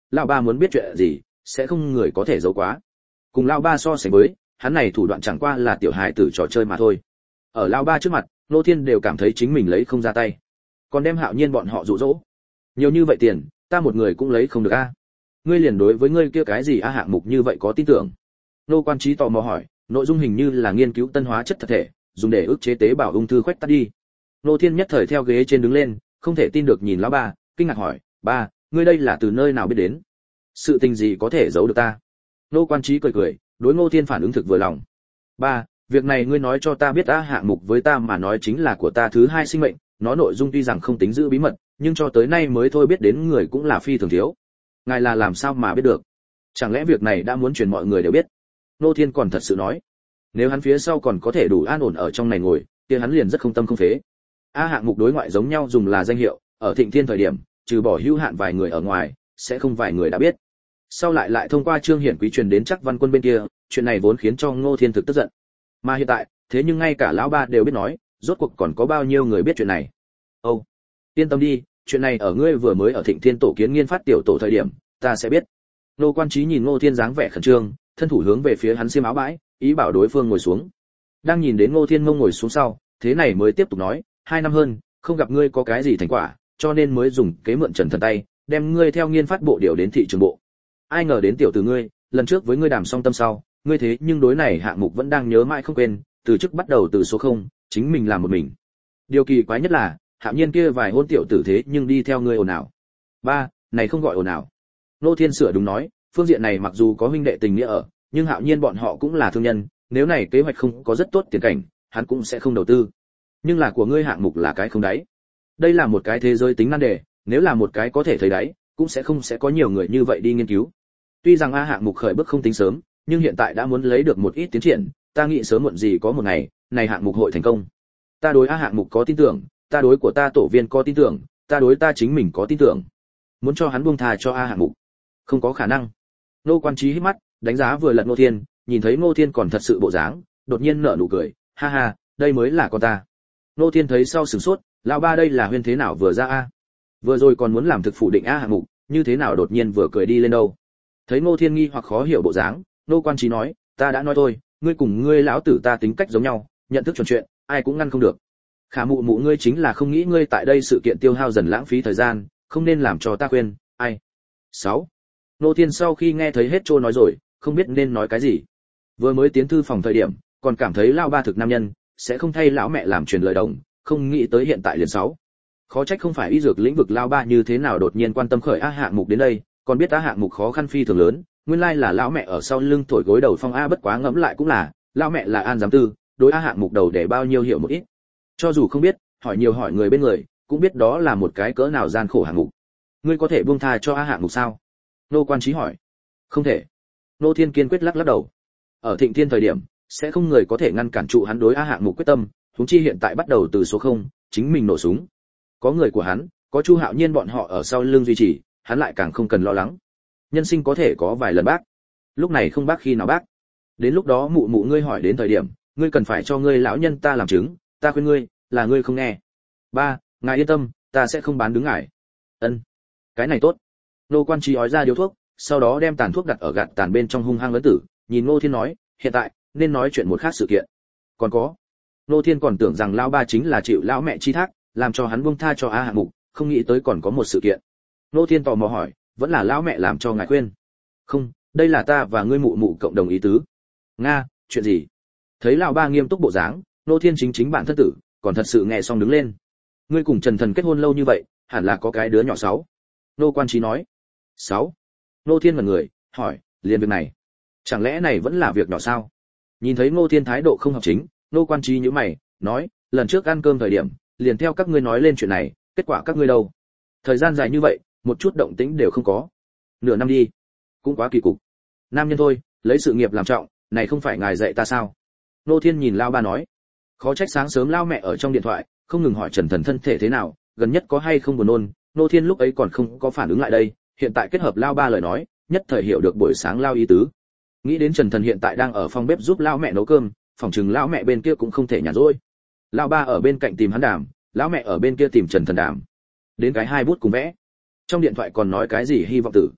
lão ba muốn biết chuyện gì sẽ không người có thể giấu quá. Cùng lão ba so sánh với, hắn này thủ đoạn chẳng qua là tiểu hài tử trò chơi mà thôi. Ở lão ba trước mặt, Nô Thiên đều cảm thấy chính mình lấy không ra tay, còn đem Hạo Nhiên bọn họ dụ dỗ. Nhiều như vậy tiền, ta một người cũng lấy không được a. Ngươi liền đối với ngươi kia cái gì a hạng mục như vậy có tin tưởng? Nô Quan Chí tò mò hỏi, nội dung hình như là nghiên cứu tân hóa chất thật thể, dùng để ức chế tế bào ung thư khoét tắt đi. Nô Thiên nhất thời theo ghế trên đứng lên, không thể tin được nhìn lão ba, kinh ngạc hỏi, ba, ngươi đây là từ nơi nào biết đến? Sự tình gì có thể giấu được ta? Nô Quan Chí cười cười, đối Ngô Thiên phản ứng thực vừa lòng. Ba, việc này ngươi nói cho ta biết a, hạng mục với ta mà nói chính là của ta thứ hai sinh mệnh, nó nội dung tuy rằng không tính giữ bí mật, nhưng cho tới nay mới thôi biết đến người cũng là phi thường thiếu. Ngài là làm sao mà biết được? Chẳng lẽ việc này đã muốn truyền mọi người đều biết? Nô Thiên còn thật sự nói, nếu hắn phía sau còn có thể đủ an ổn ở trong này ngồi, kia hắn liền rất không tâm không phế. A hạng mục đối ngoại giống nhau dùng là danh hiệu, ở Thịnh Thiên thời điểm, trừ bỏ hữu hạn vài người ở ngoài, sẽ không vài người đã biết. Sau lại lại thông qua Trương Hiển Quý truyền đến Chắc Văn Quân bên kia, chuyện này vốn khiến cho Ngô Thiên thực tức giận. Mà hiện tại, thế nhưng ngay cả lão ba đều biết nói, rốt cuộc còn có bao nhiêu người biết chuyện này. Âu, yên tâm đi, chuyện này ở ngươi vừa mới ở Thịnh Thiên tổ kiến nghiên phát tiểu tổ thời điểm, ta sẽ biết. Nô Quan Chí nhìn Ngô Thiên dáng vẻ khẩn trương, thân thủ hướng về phía hắn xiêm áo bãi, ý bảo đối phương ngồi xuống. Đang nhìn đến Ngô Thiên mông ngồi xuống sau, thế này mới tiếp tục nói, hai năm hơn, không gặp ngươi có cái gì thành quả, cho nên mới dùng kế mượn Trần Thần tay, đem ngươi theo nghiên phát bộ điều đến thị trường bộ. Ai ngờ đến tiểu tử ngươi, lần trước với ngươi đàm song tâm sau, ngươi thế nhưng đối này hạng mục vẫn đang nhớ mãi không quên, từ trước bắt đầu từ số không, chính mình làm một mình. Điều kỳ quái nhất là, Hạo Nhiên kia vài hôn tiểu tử thế nhưng đi theo ngươi ồn ào. Ba, này không gọi ồn ào. Nô Thiên sửa đúng nói, phương diện này mặc dù có huynh đệ tình nghĩa ở, nhưng Hạo Nhiên bọn họ cũng là thương nhân, nếu này kế hoạch không có rất tốt tiền cảnh, hắn cũng sẽ không đầu tư. Nhưng là của ngươi hạng mục là cái không đáy. Đây là một cái thế giới tính nan đề, nếu là một cái có thể thấy đáy, cũng sẽ không sẽ có nhiều người như vậy đi nghiên cứu. Tuy rằng a hạng mục khởi bước không tính sớm, nhưng hiện tại đã muốn lấy được một ít tiến triển, ta nghĩ sớm muộn gì có một ngày, này hạng mục hội thành công. Ta đối a hạng mục có tin tưởng, ta đối của ta tổ viên có tin tưởng, ta đối ta chính mình có tin tưởng. Muốn cho hắn buông thà cho a hạng mục, không có khả năng. Nô Quan Chí hít mắt, đánh giá vừa lật Ngô Thiên, nhìn thấy Ngô Thiên còn thật sự bộ dáng, đột nhiên nở nụ cười, ha ha, đây mới là con ta. Ngô Thiên thấy sau sửng sốt, lão ba đây là huyên thế nào vừa ra a? Vừa rồi còn muốn làm thực phủ định a hạng mục, như thế nào đột nhiên vừa cười đi lên đâu? Thấy Ngô Thiên nghi hoặc khó hiểu bộ dáng, Nô Quan Chí nói, ta đã nói thôi, ngươi cùng ngươi lão tử ta tính cách giống nhau, nhận thức chuẩn chuyện, ai cũng ngăn không được. Khả mụ mụ ngươi chính là không nghĩ ngươi tại đây sự kiện tiêu hao dần lãng phí thời gian, không nên làm cho ta khuyên, ai? Sáu. Nô Thiên sau khi nghe thấy hết trôi nói rồi, không biết nên nói cái gì. Vừa mới tiến thư phòng thời điểm, còn cảm thấy lão ba thực nam nhân, sẽ không thay lão mẹ làm truyền lời đồng, không nghĩ tới hiện tại liền sáu. Khó trách không phải y dược lĩnh vực lão ba như thế nào đột nhiên quan tâm khởi a hạng mục đến đây, còn biết a hạng mục khó khăn phi thường lớn, nguyên lai là lão mẹ ở sau lưng thổi gối đầu phong a, bất quá ngẫm lại cũng là, lão mẹ là an giám tư, đối a hạng mục đầu để bao nhiêu hiểu một ít. Cho dù không biết, hỏi nhiều hỏi người bên người, cũng biết đó là một cái cỡ nào gian khổ hạng mục. Ngươi có thể buông tha cho a hạng mục sao? Nô Quan Chí hỏi. Không thể. Nô Thiên kiên quyết lắc lắc đầu. Ở Thịnh Thiên thời điểm, sẽ không người có thể ngăn cản trụ hắn đối a hạng mục quyết tâm, huống chi hiện tại bắt đầu từ số không, chính mình nổ súng. Có người của hắn, có Chu Hạo Nhiên bọn họ ở sau lưng duy trì, hắn lại càng không cần lo lắng. Nhân sinh có thể có vài lần bác, lúc này không bác khi nào bác. Đến lúc đó mụ mụ ngươi hỏi đến thời điểm, ngươi cần phải cho ngươi lão nhân ta làm chứng, ta khuyên ngươi, là ngươi không nghe. Ba, ngài yên tâm, ta sẽ không bán đứng ngài. Ân, cái này tốt. Nô Quan Chí ói ra điếu thuốc, sau đó đem tàn thuốc đặt ở gạt tàn bên trong hung hăng lớn tử, nhìn Ngô Thiên nói, hiện tại nên nói chuyện một khác sự kiện. Còn có, Ngô Thiên còn tưởng rằng lão ba chính là chịu lão mẹ chi thác, làm cho hắn buông tha cho a hạng mục, không nghĩ tới còn có một sự kiện. Ngô Thiên tò mò hỏi, vẫn là lão mẹ làm cho ngài khuyên? Không, đây là ta và ngươi mụ mụ cộng đồng ý tứ. Nga, chuyện gì? Thấy lão ba nghiêm túc bộ dáng, Ngô Thiên chính chính bản thân tử, còn thật sự nghe xong đứng lên. Ngươi cùng Trần Thần kết hôn lâu như vậy, hẳn là có cái đứa nhỏ sáu. Nô Quan Chí nói. Sáu. Ngô Thiên ngẩn người, hỏi, liền việc này, chẳng lẽ này vẫn là việc nhỏ sao? Nhìn thấy Ngô Thiên thái độ không hợp chính, Nô Quan Chí nhíu mày, nói, lần trước ăn cơm thời điểm, liền theo các ngươi nói lên chuyện này, kết quả các ngươi đâu? Thời gian dài như vậy, một chút động tĩnh đều không có. Nửa năm đi, cũng quá kỳ cục. Nam nhân thôi, lấy sự nghiệp làm trọng, này không phải ngài dạy ta sao? Ngô Thiên nhìn lão ba nói. Khó trách sáng sớm lão mẹ ở trong điện thoại, không ngừng hỏi Trần Thần thân thể thế nào, gần nhất có hay không buồn nôn. Ngô Thiên lúc ấy còn không có phản ứng lại đây, hiện tại kết hợp lão ba lời nói, nhất thời hiểu được buổi sáng lão ý tứ. Nghĩ đến Trần Thần hiện tại đang ở phòng bếp giúp lão mẹ nấu cơm, phòng chừng lão mẹ bên kia cũng không thể nhàn rỗi. Lão ba ở bên cạnh tìm hắn đàm, lão mẹ ở bên kia tìm Trần Thần đàm. Đến cái hai bút cùng vẽ. Trong điện thoại còn nói cái gì hy vọng tử.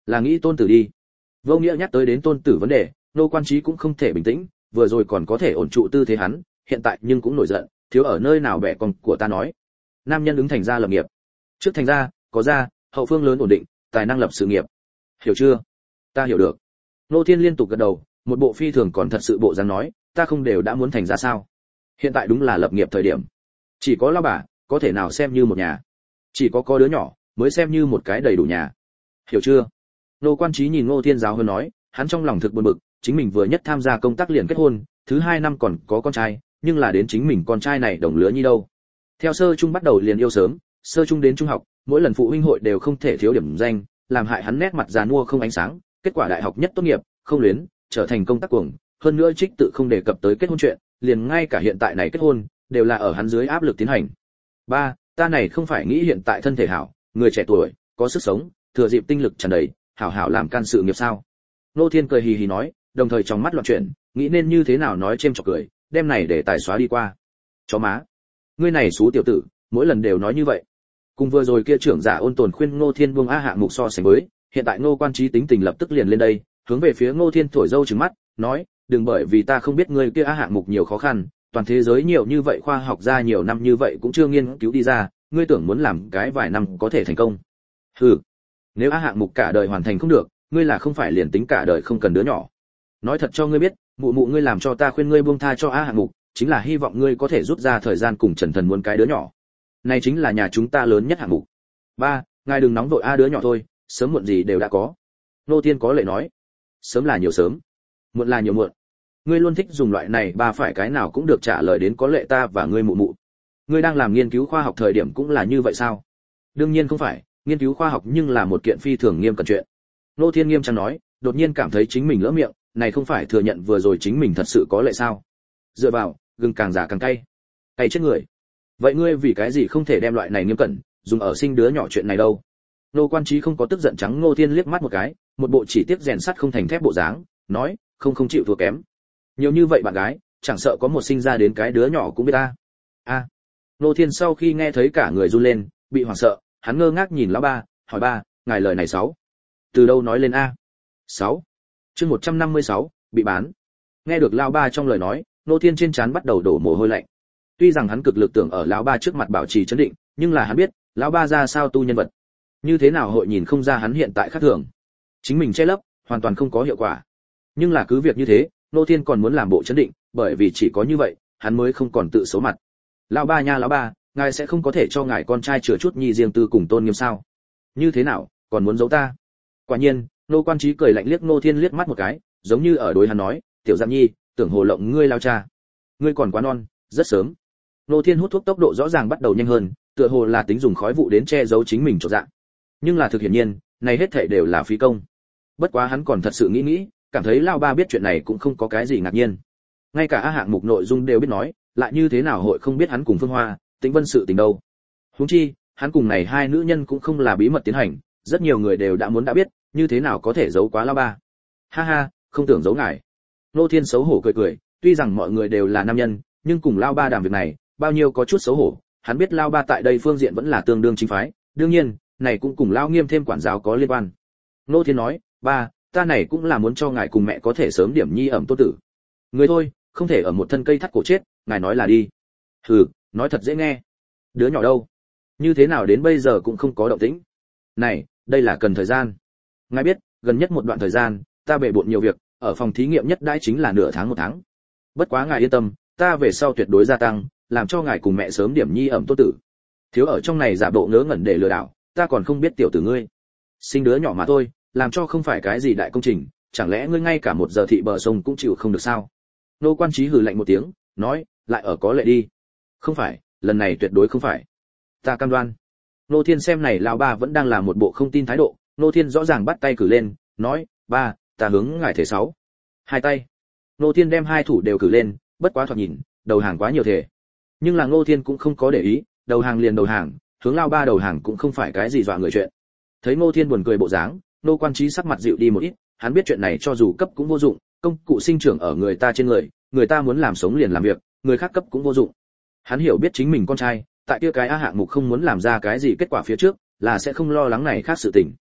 Là nghĩ tôn tử đi. Vô Nghĩa nhắc tới đến tôn tử vấn đề, nô quan trí cũng không thể bình tĩnh, vừa rồi còn có thể ổn trụ tư thế hắn, hiện tại nhưng cũng nổi giận, thiếu ở nơi nào bẻ con của ta nói. Nam nhân ứng thành gia lập nghiệp. Trước thành gia, có gia, hậu phương lớn ổn định, tài năng lập sự nghiệp. Hiểu chưa? Ta hiểu được. Nô Thiên liên tục gật đầu, một bộ phi thường còn thật sự bộ dáng nói, ta không đều đã muốn thành gia sao? Hiện tại đúng là lập nghiệp thời điểm. Chỉ có lão bà, có thể nào xem như một nhà. Chỉ có có đứa nhỏ, mới xem như một cái đầy đủ nhà. Hiểu chưa? Nô quan trí nhìn Ngô Thiên giáo hơn nói, hắn trong lòng thực buồn bực, chính mình vừa nhất tham gia công tác liền kết hôn, thứ hai năm còn có con trai, nhưng là đến chính mình con trai này đồng lứa như đâu. Theo sơ trung bắt đầu liền yêu sớm, sơ trung đến trung học, mỗi lần phụ huynh hội đều không thể thiếu điểm danh, làm hại hắn nét mặt già nua không ánh sáng, kết quả đại học nhất tốt nghiệp, không luyến, trở thành công tác cuồng, hơn nữa trích tự không đề cập tới kết hôn chuyện, liền ngay cả hiện tại này kết hôn, đều là ở hắn dưới áp lực tiến hành. Ba, ta này không phải nghĩ hiện tại thân thể hảo, người trẻ tuổi, có sức sống, thừa dịp tinh lực tràn đầy, hảo hảo làm can sự nghiệp sao? Nô Thiên cười hì hì nói, đồng thời trong mắt loạn chuyển, nghĩ nên như thế nào nói chêm chọc cười, đem này để tài xóa đi qua. Chó má, ngươi này xú tiểu tử, mỗi lần đều nói như vậy. Cùng vừa rồi kia trưởng giả ôn tồn khuyên Ngô Thiên buông á hạng mục so sánh với, hiện tại Ngô quan trí tính tình lập tức liền lên đây, hướng về phía Ngô Thiên thổi dâu trừng mắt, nói, đừng bởi vì ta không biết ngươi kia á hạng mục nhiều khó khăn, toàn thế giới nhiều như vậy khoa học gia nhiều năm như vậy cũng chưa nghiên cứu đi ra, ngươi tưởng muốn làm cái vài năm có thể thành công. Hừ, nếu á hạng mục cả đời hoàn thành không được, ngươi là không phải liền tính cả đời không cần đứa nhỏ. Nói thật cho ngươi biết, mụ mụ ngươi làm cho ta khuyên ngươi buông tha cho á hạng mục, chính là hy vọng ngươi có thể rút ra thời gian cùng Trần Thần muốn cái đứa nhỏ. Này chính là nhà chúng ta lớn nhất hạng mục. Ba, ngài đừng nóng vội a đứa nhỏ thôi, sớm muộn gì đều đã có. Nô Tiên có lệ nói, sớm là nhiều sớm, muộn là nhiều muộn. Ngươi luôn thích dùng loại này ba phải cái nào cũng được trả lời đến có lệ ta và ngươi mụ mụ. Ngươi đang làm nghiên cứu khoa học thời điểm cũng là như vậy sao? Đương nhiên không phải, nghiên cứu khoa học nhưng là một kiện phi thường nghiêm cẩn chuyện. Nô Thiên nghiêm trang nói, đột nhiên cảm thấy chính mình lỡ miệng, này không phải thừa nhận vừa rồi chính mình thật sự có lệ sao? Dựa vào, gừng càng già càng cay, cay chết người. Vậy ngươi vì cái gì không thể đem loại này nghiêm cẩn dùng ở sinh đứa nhỏ chuyện này đâu? Nô quan trí không có tức giận trắng Ngô Thiên liếc mắt một cái, một bộ chỉ tiếc rèn sắt không thành thép bộ dáng, nói, không không chịu thua kém. Nhiều như vậy bạn gái, chẳng sợ có một sinh ra đến cái đứa nhỏ cũng biết ta. A. À. Nô Thiên sau khi nghe thấy cả người run lên, bị hoảng sợ, hắn ngơ ngác nhìn lão ba, hỏi ba, ngài lời này sáu, từ đâu nói lên a? Sáu. Chương một trăm năm mươi sáu, bị bán. Nghe được lão ba trong lời nói, Nô Thiên trên trán bắt đầu đổ mồ hôi lạnh. Tuy rằng hắn cực lực tưởng ở lão ba trước mặt bảo trì trấn định, nhưng là hắn biết, lão ba ra sao tu nhân vật, như thế nào hội nhìn không ra hắn hiện tại khác thường. Chính mình che lấp, hoàn toàn không có hiệu quả. Nhưng là cứ việc như thế, Nô Thiên còn muốn làm bộ trấn định, bởi vì chỉ có như vậy, hắn mới không còn tự xấu mặt. Lão ba nha lão ba, ngài sẽ không có thể cho ngài con trai chừa chút nhi riêng tư cùng tôn nghiêm sao? Như thế nào, còn muốn giấu ta? Quả nhiên, Nô quan trí cười lạnh liếc Nô Thiên liếc mắt một cái, giống như ở đối hắn nói, tiểu Giang nhi, tưởng hồ lộng ngươi lao cha. Ngươi còn quá non, rất sớm. Nô Thiên hút thuốc tốc độ rõ ràng bắt đầu nhanh hơn, tựa hồ là tính dùng khói vụ đến che giấu chính mình chỗ dạng. Nhưng là thực hiển nhiên, này hết thảy đều là phí công. Bất quá hắn còn thật sự nghĩ nghĩ, cảm thấy lão ba biết chuyện này cũng không có cái gì ngạc nhiên. Ngay cả hạng mục nội dung đều biết nói, lại như thế nào hội không biết hắn cùng Phương Hoa, Tĩnh Vân sự tình đâu. Huống chi, hắn cùng này hai nữ nhân cũng không là bí mật tiến hành, rất nhiều người đều đã muốn đã biết, như thế nào có thể giấu quá lão ba. Ha ha, không tưởng giấu ngài. Nô Thiên xấu hổ cười cười, tuy rằng mọi người đều là nam nhân, nhưng cùng lão ba đàm việc này, bao nhiêu có chút xấu hổ, hắn biết lão ba tại đây phương diện vẫn là tương đương chính phái, đương nhiên, này cũng cùng lão nghiêm thêm quản giáo có liên quan. Nô Thiên nói, ba, ta này cũng là muốn cho ngài cùng mẹ có thể sớm điểm nhi ẩm tốt tử. Người thôi, không thể ở một thân cây thắt cổ chết, ngài nói là đi. Hừ, nói thật dễ nghe. Đứa nhỏ đâu? Như thế nào đến bây giờ cũng không có động tĩnh. Này, đây là cần thời gian. Ngài biết, gần nhất một đoạn thời gian, ta bề bộn nhiều việc, ở phòng thí nghiệm nhất đãi chính là nửa tháng một tháng. Bất quá ngài yên tâm, ta về sau tuyệt đối gia tăng, làm cho ngài cùng mẹ sớm điểm nhi ẩm tốt tử. Thiếu ở trong này giả bộ ngớ ngẩn để lừa đảo, ta còn không biết tiểu tử ngươi. Sinh đứa nhỏ mà thôi, làm cho không phải cái gì đại công trình, chẳng lẽ ngươi ngay cả một giờ thị bờ sông cũng chịu không được sao? Nô quan trí hừ lạnh một tiếng, nói, lại ở có lệ đi. Không phải, lần này tuyệt đối không phải. Ta cam đoan. Nô Thiên xem này lão ba vẫn đang làm một bộ không tin thái độ, Nô Thiên rõ ràng bắt tay cử lên, nói, ba, ta hướng ngài thể sáu. Hai tay. Nô Thiên đem hai thủ đều cử lên, bất quá thoạt nhìn, đầu hàng quá nhiều thể. Nhưng là Nô Thiên cũng không có để ý, đầu hàng liền đầu hàng, hướng lão ba đầu hàng cũng không phải cái gì dọa người chuyện. Thấy Nô Thiên buồn cười bộ dáng, Nô quan trí sắc mặt dịu đi một ít, hắn biết chuyện này cho dù cấp cũng vô dụng, công cụ sinh trưởng ở người ta trên người, người ta muốn làm sống liền làm việc, người khác cấp cũng vô dụng. Hắn hiểu biết chính mình con trai, tại kia cái á hạng mục không muốn làm ra cái gì kết quả phía trước, là sẽ không lo lắng này khác sự tình.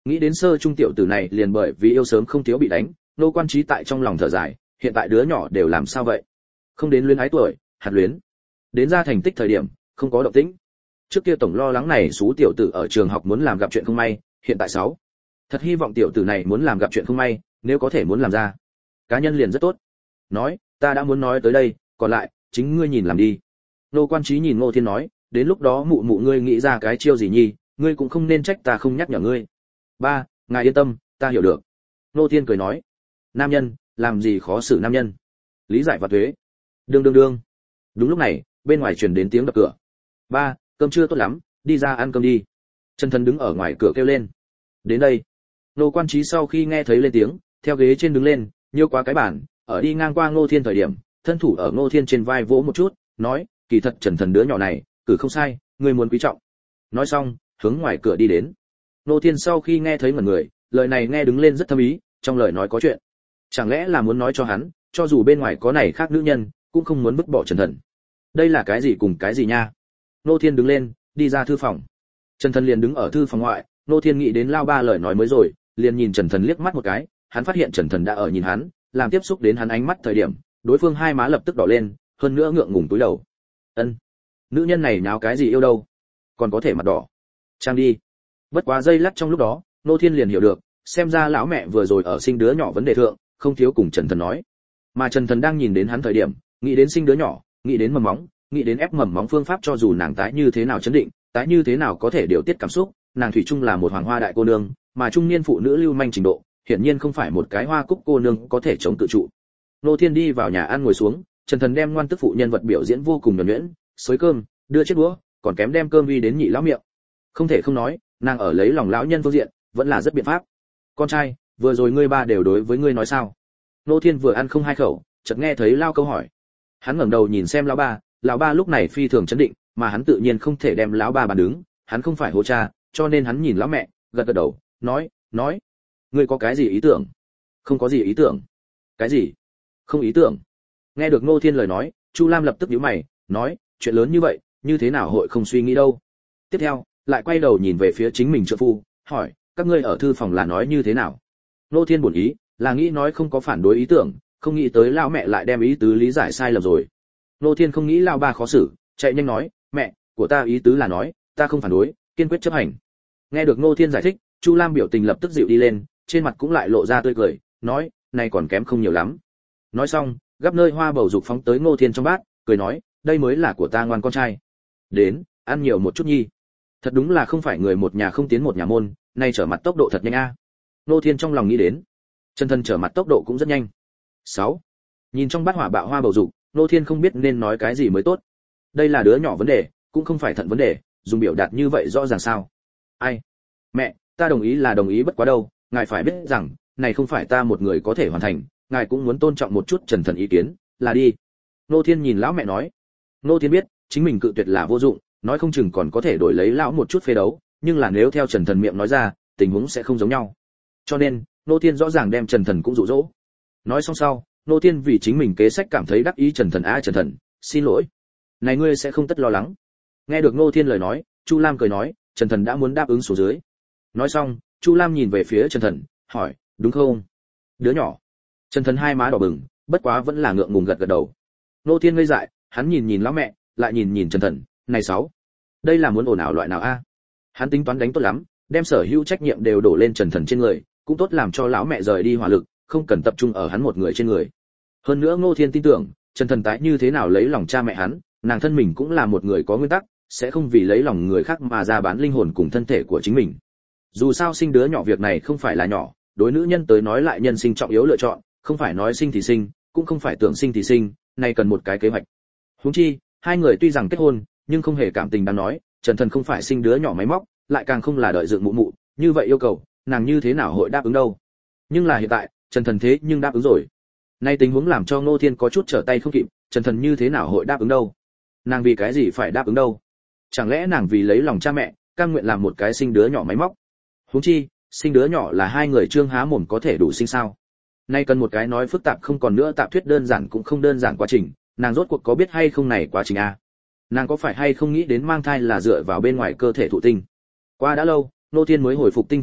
Nghĩ đến sơ trung tiểu tử này liền bởi vì yêu sớm không thiếu bị đánh, Nô Quan Chí tại trong lòng thở dài, hiện tại đứa nhỏ đều làm sao vậy? Không đến luyến ái tuổi, hạt luyến. Đến ra thành tích thời điểm, không có động tĩnh. Trước kia tổng lo lắng này số tiểu tử ở trường học muốn làm gặp chuyện không may, hiện tại sáu. Thật hy vọng tiểu tử này muốn làm gặp chuyện không may, nếu có thể muốn làm ra. Cá nhân liền rất tốt. Nói, ta đã muốn nói tới đây, còn lại, chính ngươi nhìn làm đi. Nô Quan Chí nhìn Ngô Thiên nói, đến lúc đó mụ mụ ngươi nghĩ ra cái chiêu gì nhi, ngươi cũng không nên trách ta không nhắc nhở ngươi. Ba, ngài yên tâm, ta hiểu được. Ngô Thiên cười nói, nam nhân, làm gì khó xử nam nhân. Lý giải và thuế. Đương đương đương. Đúng lúc này, bên ngoài truyền đến tiếng đập cửa. Ba, cơm chưa tốt lắm, đi ra ăn cơm đi. Trần Thần đứng ở ngoài cửa kêu lên. Đến đây. Nô Quan Chí sau khi nghe thấy lên tiếng, theo ghế trên đứng lên, nhiêu quá cái bàn, ở đi ngang qua Ngô Thiên thời điểm, thân thủ ở Ngô Thiên trên vai vỗ một chút, nói, kỳ thật Trần Thần đứa nhỏ này, cử không sai, ngươi muốn quý trọng. Nói xong, hướng ngoài cửa đi đến. Ngô Thiên sau khi nghe thấy ngẩn người, lời này nghe đứng lên rất thâm ý, trong lời nói có chuyện. Chẳng lẽ là muốn nói cho hắn, cho dù bên ngoài có này khác nữ nhân, cũng không muốn vứt bỏ Trần Thần. Đây là cái gì cùng cái gì nha? Ngô Thiên đứng lên, đi ra thư phòng. Trần Thần liền đứng ở thư phòng ngoại, Ngô Thiên nghĩ đến lao ba lời nói mới rồi, liền nhìn Trần Thần liếc mắt một cái, hắn phát hiện Trần Thần đã ở nhìn hắn, làm tiếp xúc đến hắn ánh mắt thời điểm, đối phương hai má lập tức đỏ lên, hơn nữa ngượng ngùng túi đầu. Ân, nữ nhân này nháo cái gì yêu đâu, còn có thể mặt đỏ. Trang đi. Bất quá giây lát trong lúc đó, Ngô Thiên liền hiểu được, xem ra lão mẹ vừa rồi ở sinh đứa nhỏ vấn đề thượng, không thiếu cùng Trần Thần nói. Mà Trần Thần đang nhìn đến hắn thời điểm, nghĩ đến sinh đứa nhỏ, nghĩ đến mầm móng, nghĩ đến ép mầm móng phương pháp, cho dù nàng tái như thế nào chấn định, tái như thế nào có thể điều tiết cảm xúc, nàng thủy chung là một hoàng hoa đại cô nương, mà trung niên phụ nữ lưu manh trình độ, hiển nhiên không phải một cái hoa cúc cô nương có thể chống tự trụ. Ngô Thiên đi vào nhà ăn ngồi xuống, Trần Thần đem ngoan tức phụ nhân vật biểu diễn vô cùng nhuần nhuyễn, xới cơm, đưa chiếc đũa, còn kém đem cơm uy đến nhị lão miệng. Không thể không nói, nàng ở lấy lòng lão nhân phương diện, vẫn là rất biện pháp. Con trai, vừa rồi ngươi ba đều đối với ngươi nói sao? Ngô Thiên vừa ăn không hai khẩu, chợt nghe thấy lao câu hỏi. Hắn ngẩng đầu nhìn xem lão ba, lão ba lúc này phi thường chấn định, mà hắn tự nhiên không thể đem lão ba bàn đứng, hắn không phải hô cha, cho nên hắn nhìn lão mẹ, gật gật đầu, nói, nói, ngươi có cái gì ý tưởng? Không có gì ý tưởng. Cái gì? Không ý tưởng. Nghe được Ngô Thiên lời nói, Chu Lam lập tức nhíu mày, nói, chuyện lớn như vậy, như thế nào hội không suy nghĩ đâu? Tiếp theo, lại quay đầu nhìn về phía chính mình trợ phu, hỏi, các ngươi ở thư phòng là nói như thế nào? Ngô Thiên buồn ý, là nghĩ nói không có phản đối ý tưởng, không nghĩ tới lão mẹ lại đem ý tứ lý giải sai lầm rồi. Ngô Thiên không nghĩ lão ba khó xử, chạy nhanh nói, mẹ, của ta ý tứ là nói, ta không phản đối, kiên quyết chấp hành. Nghe được Ngô Thiên giải thích, Chu Lam biểu tình lập tức dịu đi lên, trên mặt cũng lại lộ ra tươi cười, nói, này còn kém không nhiều lắm. Nói xong, gắp nơi hoa bầu dục phóng tới Ngô Thiên trong bát, cười nói, đây mới là của ta ngoan con trai. Đến, ăn nhiều một chút nhi. Thật đúng là không phải người một nhà không tiến một nhà môn, nay trở mặt tốc độ thật nhanh a. Ngô Thiên trong lòng nghĩ đến, Trần Thần trở mặt tốc độ cũng rất nhanh. Sáu, nhìn trong bát hỏa bạo hoa bầu dục, Ngô Thiên không biết nên nói cái gì mới tốt. Đây là đứa nhỏ vấn đề, cũng không phải thận vấn đề, dùng biểu đạt như vậy rõ ràng sao? Ai? Mẹ, ta đồng ý là đồng ý, bất quá đâu, ngài phải biết rằng, này không phải ta một người có thể hoàn thành, ngài cũng muốn tôn trọng một chút Trần Thần ý kiến, là đi. Ngô Thiên nhìn lão mẹ nói. Ngô Thiên biết, chính mình cự tuyệt là vô dụng, nói không chừng còn có thể đổi lấy lão một chút phê đấu, nhưng là nếu theo Trần Thần miệng nói ra, tình huống sẽ không giống nhau. Cho nên, Ngô Thiên rõ ràng đem Trần Thần cũng dụ dỗ. Nói xong sau, Ngô Thiên vì chính mình kế sách cảm thấy đắc ý. Trần Thần a Trần Thần, xin lỗi. Này ngươi sẽ không tất lo lắng. Nghe được Ngô Thiên lời nói, Chu Lam cười nói, Trần Thần đã muốn đáp ứng xuống dưới. Nói xong, Chu Lam nhìn về phía Trần Thần, hỏi, đúng không? Đứa nhỏ. Trần Thần hai má đỏ bừng, bất quá vẫn là ngượng ngùng gật gật đầu. Ngô Thiên ngây dại, hắn nhìn nhìn lão mẹ, lại nhìn nhìn Trần Thần, này sáu, đây là muốn ồn ào loại nào a? Hắn tính toán đánh tốt lắm, đem sở hữu trách nhiệm đều đổ lên Trần Thần trên người, cũng tốt làm cho lão mẹ rời đi hỏa lực, không cần tập trung ở hắn một người trên người. Hơn nữa Ngô Thiên tin tưởng, Trần Thần tái như thế nào lấy lòng cha mẹ hắn, nàng thân mình cũng là một người có nguyên tắc, sẽ không vì lấy lòng người khác mà ra bán linh hồn cùng thân thể của chính mình. Dù sao sinh đứa nhỏ việc này không phải là nhỏ, đối nữ nhân tới nói lại nhân sinh trọng yếu lựa chọn, không phải nói sinh thì sinh, cũng không phải tưởng sinh thì sinh, này cần một cái kế hoạch. Huống chi, hai người tuy rằng kết hôn, nhưng không hề cảm tình đáng nói, Trần Thần không phải sinh đứa nhỏ máy móc, lại càng không là đợi dựng mụ mụ, như vậy yêu cầu, nàng như thế nào hội đáp ứng đâu. Nhưng là hiện tại, Trần Thần thế nhưng đáp ứng rồi. Nay tình huống làm cho Ngô Thiên có chút trở tay không kịp, Trần Thần như thế nào hội đáp ứng đâu? Nàng vì cái gì phải đáp ứng đâu? Chẳng lẽ nàng vì lấy lòng cha mẹ, cam nguyện làm một cái sinh đứa nhỏ máy móc? Huống chi, sinh đứa nhỏ là hai người trương há mồm có thể đủ sinh sao? Nay cần một cái nói phức tạp không còn nữa tạp thuyết đơn giản cũng không đơn giản quá trình, nàng rốt cuộc có biết hay không này quá trình a? Nàng có phải hay không nghĩ đến mang thai là dựa vào bên ngoài cơ thể thụ tinh? Qua đã lâu, Ngô Thiên mới hồi phục tinh thần lại,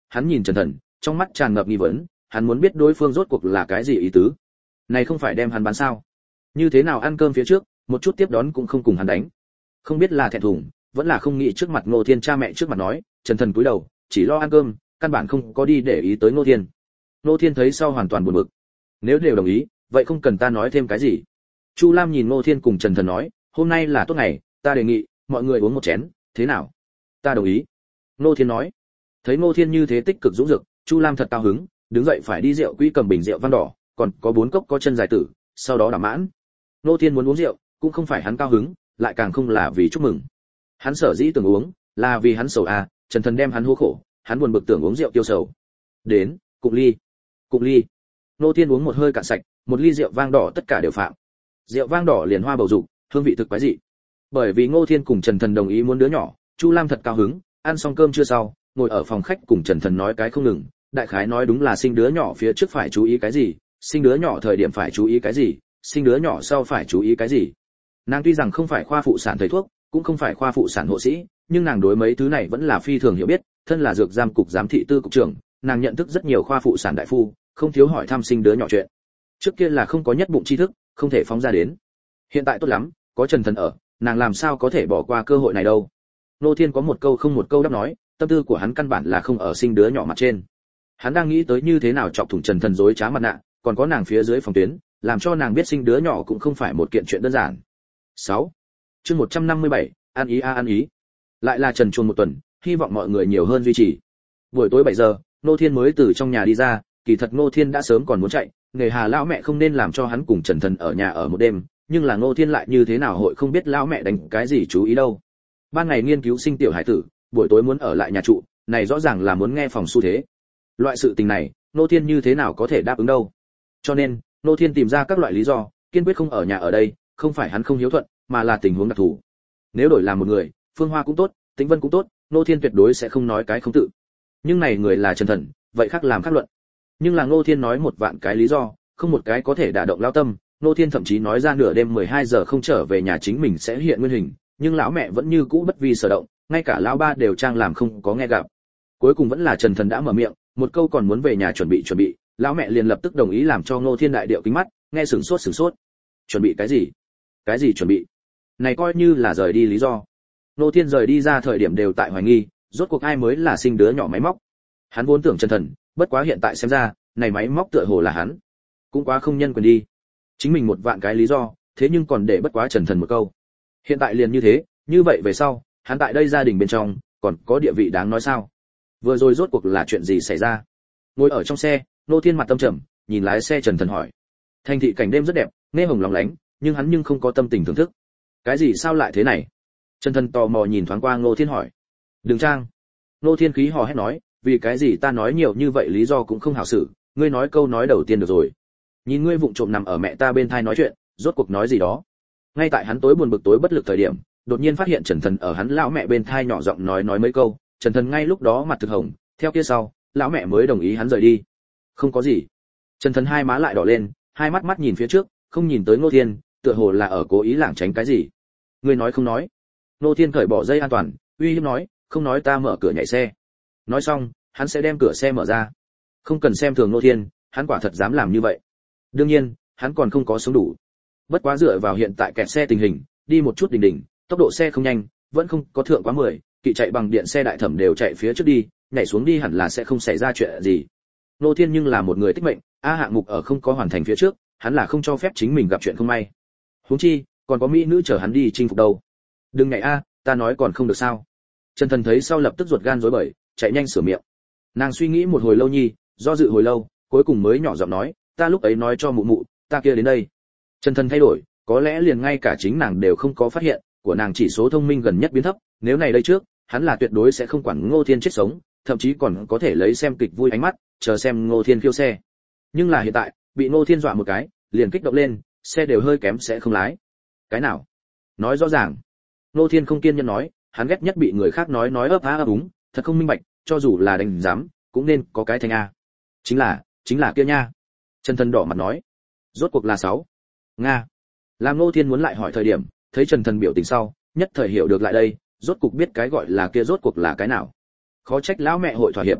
hắn nhìn Trần Thần, trong mắt tràn ngập nghi vấn, hắn muốn biết đối phương rốt cuộc là cái gì ý tứ. Này không phải đem hắn bán sao? Như thế nào ăn cơm phía trước, một chút tiếp đón cũng không cùng hắn đánh. Không biết là thẹn thùng, vẫn là không nghĩ trước mặt Ngô Thiên cha mẹ trước mặt nói, Trần Thần cúi đầu, chỉ lo ăn cơm, căn bản không có đi để ý tới Ngô Thiên. Ngô Thiên thấy sau hoàn toàn buồn bực. Nếu đều đồng ý, vậy không cần ta nói thêm cái gì. Chu Lam nhìn Ngô Thiên cùng Trần Thần nói, hôm nay là tốt ngày, ta đề nghị mọi người uống một chén, thế nào? Ta đồng ý. Ngô Thiên nói. Thấy Ngô Thiên như thế tích cực dũng dực, Chu Lam thật cao hứng, đứng dậy phải đi rượu quỹ cầm bình rượu vang đỏ, còn có bốn cốc có chân dài tử, sau đó đảm mãn. Ngô Thiên muốn uống rượu, cũng không phải hắn cao hứng, lại càng không là vì chúc mừng. Hắn sở dĩ tưởng uống, là vì hắn sầu à, Trần Thần đem hắn hố khổ, hắn buồn bực tưởng uống rượu tiêu sầu. Đến, cụng ly. Cụng ly. Ngô Thiên uống một hơi cạn sạch, một ly rượu vang đỏ tất cả đều phạm. Rượu vang đỏ liền hoa bầu dục, hương vị thực quái dị. Bởi vì Ngô Thiên cùng Trần Thần đồng ý muốn đứa nhỏ, Chu Lam thật cao hứng, ăn xong cơm trưa sau, ngồi ở phòng khách cùng Trần Thần nói cái không ngừng, đại khái nói đúng là sinh đứa nhỏ phía trước phải chú ý cái gì, sinh đứa nhỏ thời điểm phải chú ý cái gì, sinh đứa nhỏ sau phải chú ý cái gì. Nàng tuy rằng không phải khoa phụ sản thầy thuốc, cũng không phải khoa phụ sản hộ sĩ, nhưng nàng đối mấy thứ này vẫn là phi thường hiểu biết, thân là dược giam cục giám thị tư cục trưởng, nàng nhận thức rất nhiều khoa phụ sản đại phu, không thiếu hỏi thăm sinh đứa nhỏ chuyện. Trước kia là không có nhất bụng tri thức, không thể phóng ra đến. Hiện tại tốt lắm, có Trần Thần ở, nàng làm sao có thể bỏ qua cơ hội này đâu. Nô Thiên có một câu không một câu đáp nói, tâm tư của hắn căn bản là không ở sinh đứa nhỏ mặt trên. Hắn đang nghĩ tới như thế nào chọc thủng Trần Thần dối trá mặt nạ, còn có nàng phía dưới phòng tuyến, làm cho nàng biết sinh đứa nhỏ cũng không phải một kiện chuyện đơn giản. sáu. Chương một trăm năm mươi bảy, ăn ý a ăn ý. Lại là trần truồng một tuần, hy vọng mọi người nhiều hơn duy trì. Buổi tối bảy giờ, Nô Thiên mới từ trong nhà đi ra, kỳ thật Nô Thiên đã sớm còn muốn chạy, nghề Hà lão mẹ không nên làm cho hắn cùng Trần Thần ở nhà ở một đêm, nhưng là Nô Thiên lại như thế nào hội không biết lão mẹ đánh cái gì chú ý đâu. Ban ngày nghiên cứu sinh tiểu hải tử, buổi tối muốn ở lại nhà trụ, này rõ ràng là muốn nghe phòng xu thế. Loại sự tình này, Nô Thiên như thế nào có thể đáp ứng đâu. Cho nên, Nô Thiên tìm ra các loại lý do, kiên quyết không ở nhà ở đây, không phải hắn không hiếu thuận, mà là tình huống đặc thù. Nếu đổi làm một người, Phương Hoa cũng tốt, Tĩnh Vân cũng tốt, Nô Thiên tuyệt đối sẽ không nói cái không tự. Nhưng này người là Trần Thần, vậy khác làm khác luận. Nhưng là Nô Thiên nói một vạn cái lý do, không một cái có thể đả động lão tâm. Nô Thiên thậm chí nói ra nửa đêm mười hai giờ không trở về nhà chính mình sẽ hiện nguyên hình, nhưng lão mẹ vẫn như cũ bất vi sở động, ngay cả lão ba đều trang làm không có nghe gặp. Cuối cùng vẫn là Trần Thần đã mở miệng, một câu còn muốn về nhà chuẩn bị chuẩn bị, lão mẹ liền lập tức đồng ý làm cho Nô Thiên đại điệu kính mắt, nghe sửng sốt sửng sốt. Chuẩn bị cái gì? Cái gì chuẩn bị? Này coi như là rời đi lý do. Nô Thiên rời đi ra thời điểm đều tại hoài nghi, rốt cuộc ai mới là sinh đứa nhỏ máy móc. Hắn vốn tưởng Trần Thần, bất quá hiện tại xem ra, này máy móc tựa hồ là hắn. Cũng quá không nhân quyền đi. Chính mình một vạn cái lý do, thế nhưng còn để bất quá Trần Thần một câu. Hiện tại liền như thế, như vậy về sau, hắn tại đây gia đình bên trong, còn có địa vị đáng nói sao? Vừa rồi rốt cuộc là chuyện gì xảy ra? Ngồi ở trong xe, Nô Thiên mặt tâm trầm, nhìn lái xe Trần Thần hỏi. Thành thị cảnh đêm rất đẹp, nghe hồng lóng lánh, nhưng hắn nhưng không có tâm tình thưởng thức. Cái gì sao lại thế này? Trần Thần tò mò nhìn thoáng qua Ngô Thiên hỏi. Đừng trang. Ngô Thiên khí hò hét nói, vì cái gì ta nói nhiều như vậy lý do cũng không hảo xử, ngươi nói câu nói đầu tiên được rồi. Nhìn ngươi vụng trộm nằm ở mẹ ta bên thai nói chuyện, rốt cuộc nói gì đó. Ngay tại hắn tối buồn bực tối bất lực thời điểm, đột nhiên phát hiện Trần Thần ở hắn lão mẹ bên thai nhỏ giọng nói nói mấy câu, Trần Thần ngay lúc đó mặt thực hồng, theo kia sau, lão mẹ mới đồng ý hắn rời đi. Không có gì. Trần Thần hai má lại đỏ lên, hai mắt mắt nhìn phía trước, không nhìn tới Ngô Thiên, tựa hồ là ở cố ý lảng tránh cái gì. Ngươi nói không nói. Ngô Thiên cởi bỏ dây an toàn, uy hiếp nói, không nói ta mở cửa nhảy xe. Nói xong, hắn sẽ đem cửa xe mở ra. Không cần xem thường Ngô Thiên, hắn quả thật dám làm như vậy. Đương nhiên, hắn còn không có sống đủ. Bất quá dựa vào hiện tại kẹt xe tình hình, đi một chút đỉnh đỉnh, tốc độ xe không nhanh, vẫn không có thượng quá mười, kỵ chạy bằng điện xe đại thẩm đều chạy phía trước đi, nhảy xuống đi hẳn là sẽ không xảy ra chuyện gì. Ngô Thiên nhưng là một người tích mệnh, a hạng mục ở không có hoàn thành phía trước, hắn là không cho phép chính mình gặp chuyện không may. Huống chi, còn có mỹ nữ chờ hắn đi chinh phục đâu. Đừng nhảy a, ta nói còn không được sao? Trần Thần thấy sau lập tức ruột gan rối bời, chạy nhanh sửa miệng. Nàng suy nghĩ một hồi lâu nhi, do dự hồi lâu, cuối cùng mới nhỏ giọng nói, ta lúc ấy nói cho mụ mụ, ta kia đến đây. Trần Thần thay đổi, có lẽ liền ngay cả chính nàng đều không có phát hiện, của nàng chỉ số thông minh gần nhất biến thấp, nếu này đây trước, hắn là tuyệt đối sẽ không quản Ngô Thiên chết sống, thậm chí còn có thể lấy xem kịch vui ánh mắt, chờ xem Ngô Thiên khiêu xe. Nhưng là hiện tại, bị Ngô Thiên dọa một cái, liền kích động lên, xe đều hơi kém sẽ không lái. Cái nào? Nói rõ ràng. Ngô Thiên không kiên nhẫn nói, hắn ghét nhất bị người khác nói nói ấp á ấp úng, thật không minh bạch, cho dù là đánh giám, cũng nên có cái thành a. Chính là, chính là kia nha. Trần Thần đỏ mặt nói. Rốt cuộc là sáu. Nga. Làm Ngô Thiên muốn lại hỏi thời điểm, thấy Trần Thần biểu tình sau, nhất thời hiểu được lại đây, rốt cuộc biết cái gọi là kia rốt cuộc là cái nào. Khó trách lão mẹ hội thỏa hiệp.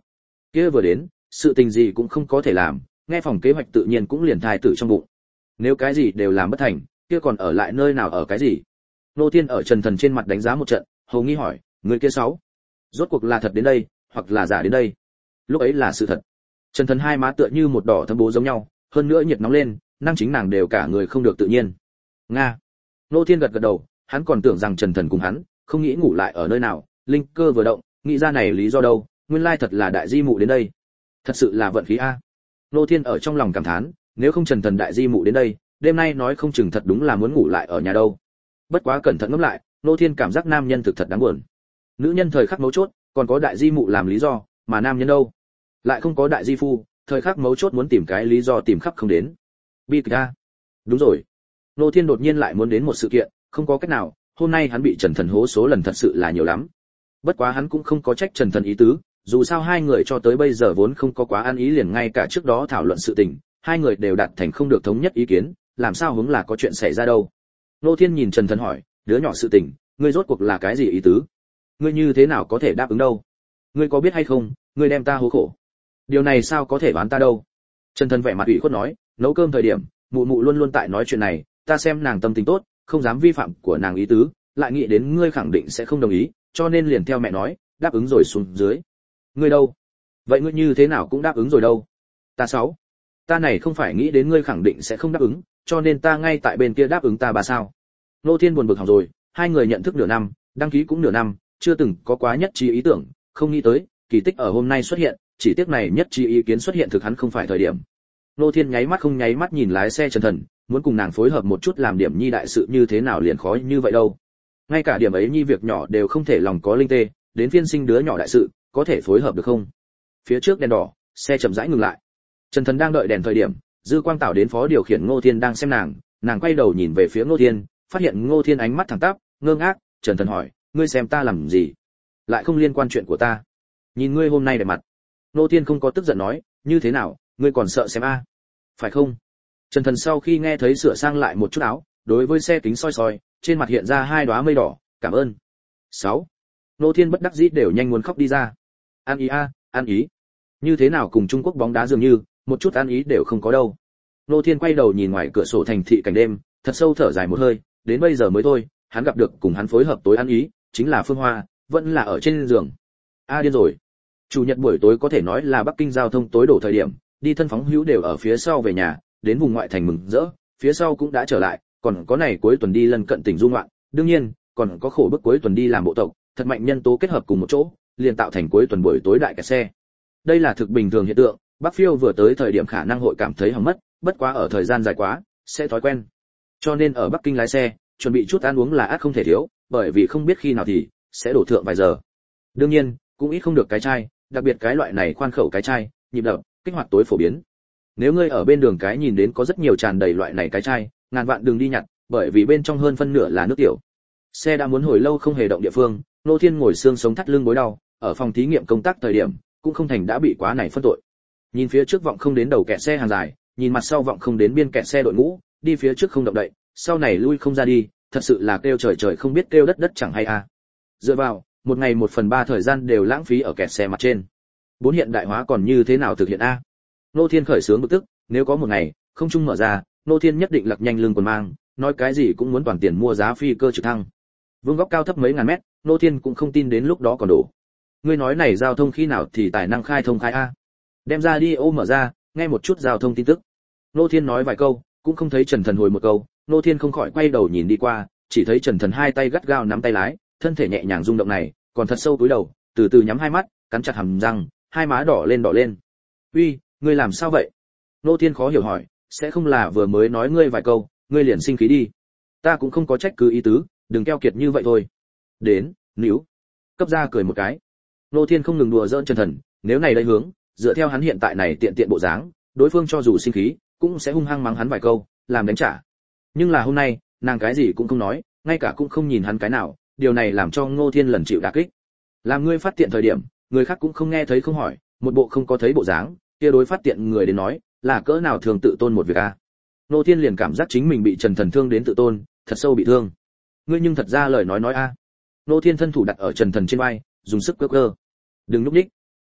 Kia vừa đến, sự tình gì cũng không có thể làm, nghe phòng kế hoạch tự nhiên cũng liền thai tử trong bụng. Nếu cái gì đều làm bất thành, kia còn ở lại nơi nào ở cái gì? Nô Thiên ở Trần Thần trên mặt đánh giá một trận, hầu nghi hỏi, người kia sáu, rốt cuộc là thật đến đây, hoặc là giả đến đây? Lúc ấy là sự thật. Trần Thần hai má tựa như một đỏ thâm bố giống nhau, hơn nữa nhiệt nóng lên, năng chính nàng đều cả người không được tự nhiên. Nga. Nô Thiên gật gật đầu, hắn còn tưởng rằng Trần Thần cùng hắn, không nghĩ ngủ lại ở nơi nào, linh cơ vừa động, nghĩ ra này lý do đâu, nguyên lai thật là đại di mụ đến đây. Thật sự là vận khí a. Nô Thiên ở trong lòng cảm thán, nếu không Trần Thần đại di mụ đến đây, đêm nay nói không chừng thật đúng là muốn ngủ lại ở nhà đâu. Bất quá cẩn thận ngẫm lại, Nô Thiên cảm giác nam nhân thực thật đáng buồn. Nữ nhân thời khắc mấu chốt, còn có đại di mụ làm lý do, mà nam nhân đâu? Lại không có đại di phu, thời khắc mấu chốt muốn tìm cái lý do tìm khắp không đến. Bi kịch a. Đúng rồi. Nô Thiên đột nhiên lại muốn đến một sự kiện, không có cách nào, hôm nay hắn bị Trần Thần hố số lần thật sự là nhiều lắm. Bất quá hắn cũng không có trách Trần Thần ý tứ, dù sao hai người cho tới bây giờ vốn không có quá ăn ý, liền ngay cả trước đó thảo luận sự tình, hai người đều đạt thành không được thống nhất ý kiến, làm sao hướng là có chuyện xảy ra đâu. Nô Thiên nhìn Trần Thần hỏi, đứa nhỏ sự tình, ngươi rốt cuộc là cái gì ý tứ? Ngươi như thế nào có thể đáp ứng đâu? Ngươi có biết hay không, ngươi đem ta hố khổ. Điều này sao có thể đoán ta đâu? Trần Thần vẻ mặt ủy khuất nói, nấu cơm thời điểm, mụ mụ luôn luôn tại nói chuyện này, ta xem nàng tâm tình tốt, không dám vi phạm của nàng ý tứ, lại nghĩ đến ngươi khẳng định sẽ không đồng ý, cho nên liền theo mẹ nói, đáp ứng rồi xuống dưới. Ngươi đâu? Vậy ngươi như thế nào cũng đáp ứng rồi đâu? Ta sáu. Ta này không phải nghĩ đến ngươi khẳng định sẽ không đáp ứng, cho nên ta ngay tại bên kia đáp ứng ta bà sao? Nô Thiên buồn bực hỏng rồi, hai người nhận thức nửa năm, đăng ký cũng nửa năm, chưa từng có quá nhất trí ý tưởng, không nghĩ tới, kỳ tích ở hôm nay xuất hiện, chỉ tiếc này nhất trí ý kiến xuất hiện thực hắn không phải thời điểm. Nô Thiên nháy mắt không nháy mắt nhìn lái xe Trần Thần, muốn cùng nàng phối hợp một chút làm điểm nhi đại sự như thế nào liền khó như vậy đâu. Ngay cả điểm ấy nhi việc nhỏ đều không thể lòng có linh tê, đến phiên sinh đứa nhỏ đại sự, có thể phối hợp được không? Phía trước đèn đỏ, xe chậm rãi ngừng lại. Trần Thần đang đợi đèn thời điểm, Dư Quang Tảo đến phó điều khiển Ngô Thiên đang xem nàng, nàng quay đầu nhìn về phía Ngô Thiên, phát hiện Ngô Thiên ánh mắt thẳng tắp, ngơ ngác, Trần Thần hỏi, ngươi xem ta làm gì? Lại không liên quan chuyện của ta. Nhìn ngươi hôm nay đẹp mặt. Ngô Thiên không có tức giận nói, như thế nào, ngươi còn sợ xem a? Phải không? Trần Thần sau khi nghe thấy sửa sang lại một chút áo, đối với xe kính soi soi, trên mặt hiện ra hai đóa mây đỏ, cảm ơn. sáu. Ngô Thiên bất đắc dĩ đều nhanh muốn khóc đi ra. Ăn ý a, ăn ý. Như thế nào cùng Trung Quốc bóng đá dường như, một chút ăn ý đều không có đâu. Ngô Thiên quay đầu nhìn ngoài cửa sổ thành thị cảnh đêm, thật sâu thở dài một hơi, đến bây giờ mới thôi, hắn gặp được cùng hắn phối hợp tối ăn ý, chính là Phương Hoa, vẫn là ở trên giường. A điên rồi. Chủ nhật buổi tối có thể nói là Bắc Kinh giao thông tối đổ thời điểm, đi thân phóng hữu đều ở phía sau về nhà, đến vùng ngoại thành mừng rỡ, phía sau cũng đã trở lại, còn có này cuối tuần đi lân cận tỉnh du ngoạn, đương nhiên, còn có khổ bức cuối tuần đi làm bộ tộc, thật mạnh nhân tố kết hợp cùng một chỗ, liền tạo thành cuối tuần buổi tối đại kẹt xe. Đây là thực bình thường hiện tượng, Bắc Phiêu vừa tới thời điểm khả năng hội cảm thấy hỏng mất, bất quá ở thời gian dài quá, sẽ thói quen. Cho nên ở Bắc Kinh lái xe, chuẩn bị chút ăn uống là ắt không thể thiếu, bởi vì không biết khi nào thì sẽ đổ thượng vài giờ. Đương nhiên, cũng ít không được cái chai, đặc biệt cái loại này khoan khẩu cái chai, nhịp đập, kích hoạt tối phổ biến. Nếu ngươi ở bên đường cái nhìn đến có rất nhiều tràn đầy loại này cái chai, ngàn vạn đừng đi nhặt, bởi vì bên trong hơn phân nửa là nước tiểu. Xe đã muốn hồi lâu không hề động địa phương, Nô Thiên ngồi xương sống thắt lưng gối đau, ở phòng thí nghiệm công tác thời điểm, cũng không thành đã bị quá này phân tội. Nhìn phía trước vọng không đến đầu kẹt xe hàng dài, nhìn mặt sau vọng không đến biên kẹt xe đội ngũ, đi phía trước không động đậy, sau này lui không ra đi, thật sự là kêu trời trời không biết kêu đất đất chẳng hay a. À. Dựa vào, một ngày một phần ba thời gian đều lãng phí ở kẹt xe mặt trên. Bốn hiện đại hóa còn như thế nào thực hiện a? À? Nô Thiên khởi sướng bực tức, nếu có một ngày, không trung mở ra, Nô Thiên nhất định lặc nhanh lưng quần mang, nói cái gì cũng muốn toàn tiền mua giá phi cơ trực thăng. Vương góc cao thấp mấy ngàn mét, Nô Thiên cũng không tin đến lúc đó còn đổ. Ngươi nói này giao thông khi nào thì tài năng khai thông khai a? Đem ra đi ô mở ra, nghe một chút giao thông tin tức. Nô Thiên nói vài câu, cũng không thấy Trần Thần hồi một câu, Nô Thiên không khỏi quay đầu nhìn đi qua, chỉ thấy Trần Thần hai tay gắt gao nắm tay lái, thân thể nhẹ nhàng rung động này, còn thật sâu cúi đầu, từ từ nhắm hai mắt, cắn chặt hàm răng, hai má đỏ lên đỏ lên. "Uy, ngươi làm sao vậy?" Nô Thiên khó hiểu hỏi, "Sẽ không là vừa mới nói ngươi vài câu, ngươi liền sinh khí đi?" "Ta cũng không có trách cứ ý tứ, đừng keo kiệt như vậy thôi." "Đến, níu." Cấp ra cười một cái. Nô Thiên không ngừng đùa giỡn Trần Thần, nếu này đây hướng, dựa theo hắn hiện tại này tiện tiện bộ dáng, đối phương cho dù sinh khí, cũng sẽ hung hăng mắng hắn vài câu, làm đánh trả. Nhưng là hôm nay, nàng cái gì cũng không nói, ngay cả cũng không nhìn hắn cái nào, điều này làm cho Ngô Thiên lần chịu đả kích. Làm ngươi phát tiện thời điểm, người khác cũng không nghe thấy không hỏi, một bộ không có thấy bộ dáng, kia đối phát tiện người đến nói, là cỡ nào thường tự tôn một việc a. Ngô Thiên liền cảm giác chính mình bị Trần Thần thương đến tự tôn, thật sâu bị thương. Ngươi nhưng thật ra lời nói nói a. Ngô Thiên thân thủ đặt ở Trần Thần trên vai, dùng sức cơ cơ. Đừng lúc ních.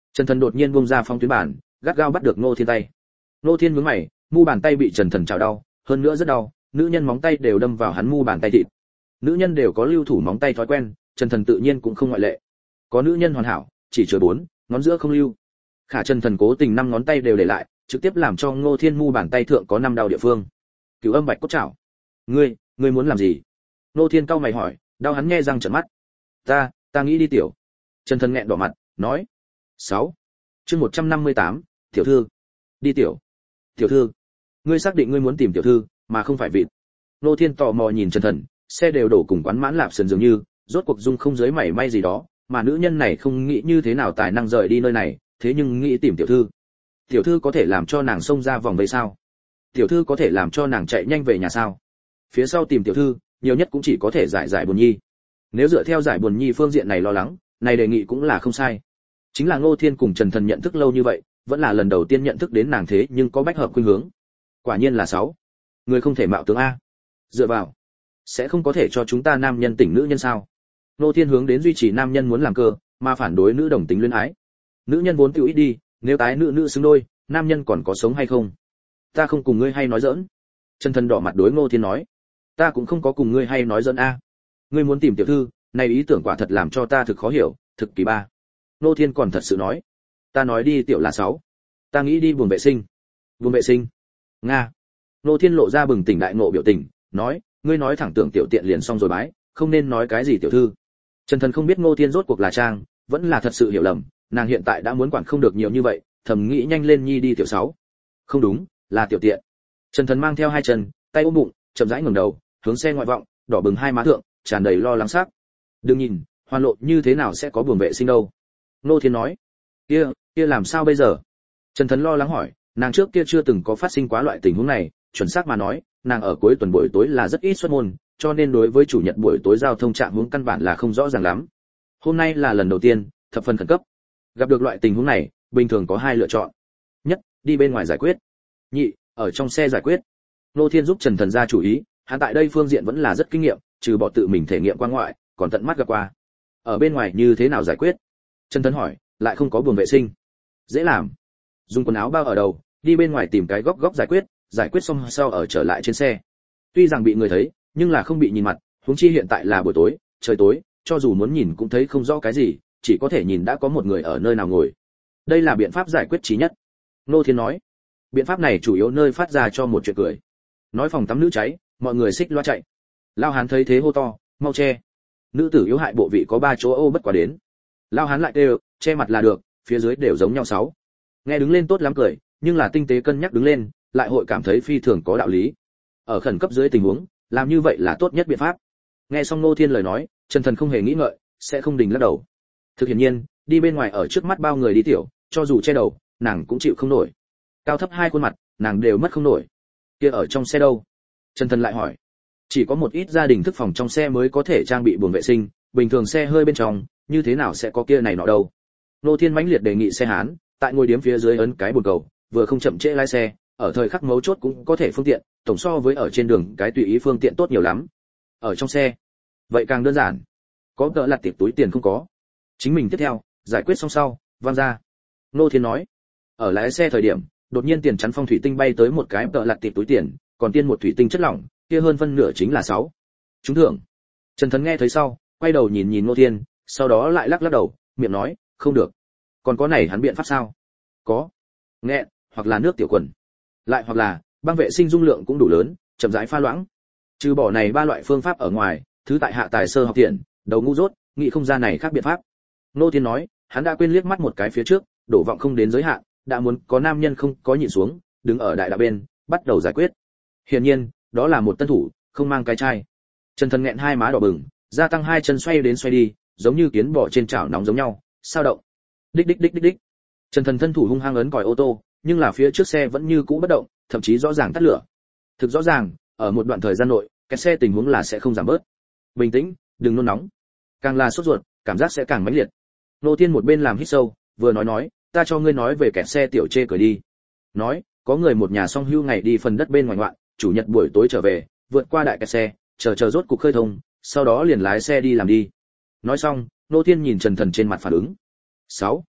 Trần Thần đột nhiên buông ra phong tuyến bản, gắt gao bắt được Ngô Thiên tay. Ngô Thiên nhướng mày, mu bàn tay bị Trần Thần chảo đau, hơn nữa rất đau, nữ nhân móng tay đều đâm vào hắn mu bàn tay thịt. Nữ nhân đều có lưu thủ móng tay thói quen, Trần Thần tự nhiên cũng không ngoại lệ. Có nữ nhân hoàn hảo, chỉ chừa bốn, ngón giữa không lưu. Khả Trần Thần cố tình năm ngón tay đều để lại, trực tiếp làm cho Ngô Thiên mu bàn tay thượng có năm đau địa phương. Cửu âm bạch cốt chảo. Ngươi, ngươi muốn làm gì? Ngô Thiên cau mày hỏi, đau hắn nghe răng trợn mắt. Ta, ta nghĩ đi tiểu. Trần Thần nghẹn đỏ mặt, nói. sáu. Chương một trăm năm mươi tám, tiểu thư. Đi tiểu. Tiểu thư, ngươi xác định ngươi muốn tìm tiểu thư, mà không phải vịt. Ngô Thiên tò mò nhìn Trần Thần, xe đều đổ cùng quán mãn lạp sườn dường như, rốt cuộc dung không dưới mảy may gì đó, mà nữ nhân này không nghĩ như thế nào tài năng rời đi nơi này, thế nhưng nghĩ tìm tiểu thư. Tiểu thư có thể làm cho nàng xông ra vòng vây sao? Tiểu thư có thể làm cho nàng chạy nhanh về nhà sao? Phía sau tìm tiểu thư, nhiều nhất cũng chỉ có thể giải giải buồn nhi. Nếu dựa theo giải buồn nhi phương diện này lo lắng, này đề nghị cũng là không sai. Chính là Ngô Thiên cùng Trần Thần nhận thức lâu như vậy, vẫn là lần đầu tiên nhận thức đến nàng thế nhưng có bách hợp khuynh hướng. Quả nhiên là sáu. Người không thể mạo tướng a. Dựa vào, sẽ không có thể cho chúng ta nam nhân tỉnh nữ nhân sao? Ngô Thiên hướng đến duy trì nam nhân muốn làm cơ, mà phản đối nữ đồng tính luyến ái. Nữ nhân vốn tiêu ít đi, nếu tái nữ nữ xứng đôi, nam nhân còn có sống hay không? Ta không cùng ngươi hay nói giỡn. Trần Thần đỏ mặt đối Ngô Thiên nói, ta cũng không có cùng ngươi hay nói giỡn a. Ngươi muốn tìm tiểu thư, này ý tưởng quả thật làm cho ta thực khó hiểu, thực kỳ ba. Ngô Thiên còn thật sự nói, ta nói đi tiểu là sáu. Ta nghĩ đi buồng vệ sinh. Buồng vệ sinh? Nga. Ngô Thiên lộ ra bừng tỉnh đại ngộ biểu tình, nói, ngươi nói thẳng tưởng tiểu tiện liền xong rồi bái, không nên nói cái gì tiểu thư. Trần Thần không biết Ngô Thiên rốt cuộc là trang, vẫn là thật sự hiểu lầm, nàng hiện tại đã muốn quản không được nhiều như vậy, thầm nghĩ nhanh lên nhi đi tiểu sáu. Không đúng, là tiểu tiện. Trần Thần mang theo hai chân, tay ôm bụng, chậm rãi ngẩng đầu, hướng xe ngoại vọng, đỏ bừng hai má thượng, tràn đầy lo lắng sắc. Đừng nhìn, Hoan Lộ như thế nào sẽ có buồng vệ sinh đâu? Ngô Thiên nói. Kia, kia làm sao bây giờ? Trần Thần lo lắng hỏi, nàng trước kia chưa từng có phát sinh quá loại tình huống này, chuẩn xác mà nói, nàng ở cuối tuần buổi tối là rất ít xuất môn, cho nên đối với chủ nhật buổi tối giao thông trạng huống căn bản là không rõ ràng lắm. Hôm nay là lần đầu tiên, thập phần khẩn cấp. Gặp được loại tình huống này, bình thường có hai lựa chọn. Nhất, đi bên ngoài giải quyết. Nhị, ở trong xe giải quyết. Ngô Thiên giúp Trần Thần ra chủ ý, hắn tại đây phương diện vẫn là rất kinh nghiệm, trừ bỏ tự mình thể nghiệm qua ngoại, còn tận mắt gặp qua. Ở bên ngoài như thế nào giải quyết? Trần Thần hỏi, lại không có buồng vệ sinh. Dễ làm. Dùng quần áo bao ở đầu, đi bên ngoài tìm cái góc góc giải quyết, giải quyết xong sau ở trở lại trên xe. Tuy rằng bị người thấy, nhưng là không bị nhìn mặt, huống chi hiện tại là buổi tối, trời tối, cho dù muốn nhìn cũng thấy không rõ cái gì, chỉ có thể nhìn đã có một người ở nơi nào ngồi. Đây là biện pháp giải quyết chí nhất. Ngô Thiên nói, biện pháp này chủ yếu nơi phát ra cho một chuyện cười. Nói phòng tắm nữ cháy, mọi người xích loa chạy. Lao Hán thấy thế hô to, mau che. Nữ tử yếu hại bộ vị có ba chỗ ô bất quá đến. Lao Hán lại kêu, che mặt là được, phía dưới đều giống nhau sáu. Nghe đứng lên tốt lắm cười, nhưng là tinh tế cân nhắc đứng lên, lại hội cảm thấy phi thường có đạo lý. Ở khẩn cấp dưới tình huống, làm như vậy là tốt nhất biện pháp. Nghe xong Ngô Thiên lời nói, Trần Thần không hề nghĩ ngợi, sẽ không đình lắc đầu. Thực hiện nhiên, đi bên ngoài ở trước mắt bao người đi tiểu, cho dù che đầu, nàng cũng chịu không nổi. Cao thấp hai khuôn mặt, nàng đều mất không nổi. Kia ở trong xe đâu? Trần Thần lại hỏi. Chỉ có một ít gia đình thức phòng trong xe mới có thể trang bị buồng vệ sinh, bình thường xe hơi bên trong, như thế nào sẽ có kia này nọ đâu? Ngô Thiên mãnh liệt đề nghị xe Hán, tại ngôi điếm phía dưới ấn cái bồn cầu, vừa không chậm trễ lái xe, ở thời khắc mấu chốt cũng có thể phương tiện, tổng so với ở trên đường cái tùy ý phương tiện tốt nhiều lắm. Ở trong xe, vậy càng đơn giản. Có tợ lặt tiệp túi tiền không có. Chính mình tiếp theo, giải quyết xong sau, văng ra. Ngô Thiên nói. Ở lái xe thời điểm, đột nhiên tiền chắn phong thủy tinh bay tới một cái tợ lặt tiệp túi tiền, còn tiên một thủy tinh chất lỏng, kia hơn phân nửa chính là sáu. Trúng thưởng. Trần Thần nghe thấy sau, quay đầu nhìn nhìn Ngô Thiên, sau đó lại lắc lắc đầu, miệng nói, không được. Còn có này hắn biện pháp sao? Có. Nghẹn, hoặc là nước tiểu quần. Lại hoặc là, băng vệ sinh dung lượng cũng đủ lớn, chậm rãi pha loãng. Trừ bỏ này ba loại phương pháp ở ngoài, thứ tại hạ tài sơ học tiện, đầu ngu dốt, nghĩ không ra này khác biện pháp. Ngô Thiên nói, hắn đã quên liếc mắt một cái phía trước, đổ vọng không đến giới hạn, đã muốn có nam nhân không có nhịn xuống, đứng ở đại đạo bên, bắt đầu giải quyết. Hiển nhiên, đó là một tân thủ, không mang cái chai. Trần Thần nghẹn hai má đỏ bừng, gia tăng hai chân xoay đến xoay đi, giống như kiến bò trên chảo nóng giống nhau, sao động. Đích đích đích đích đích. Trần Thần thân thủ hung hăng ấn còi ô tô, nhưng là phía trước xe vẫn như cũ bất động, thậm chí rõ ràng tắt lửa. Thực rõ ràng, ở một đoạn thời gian nội, cái xe tình huống là sẽ không giảm bớt. Bình tĩnh, đừng nôn nóng. Càng là sốt ruột, cảm giác sẽ càng mãnh liệt. Nô Thiên một bên làm hít sâu, vừa nói nói, ta cho ngươi nói về kẹt xe tiểu chê cười đi. Nói, có người một nhà song hưu ngày đi phần đất bên ngoài ngoạn, chủ nhật buổi tối trở về, vượt qua đại kẹt xe, chờ chờ rốt cục khơi thông, sau đó liền lái xe đi làm đi. Nói xong, Nô Thiên nhìn Trần Thần trên mặt phản ứng. sáu.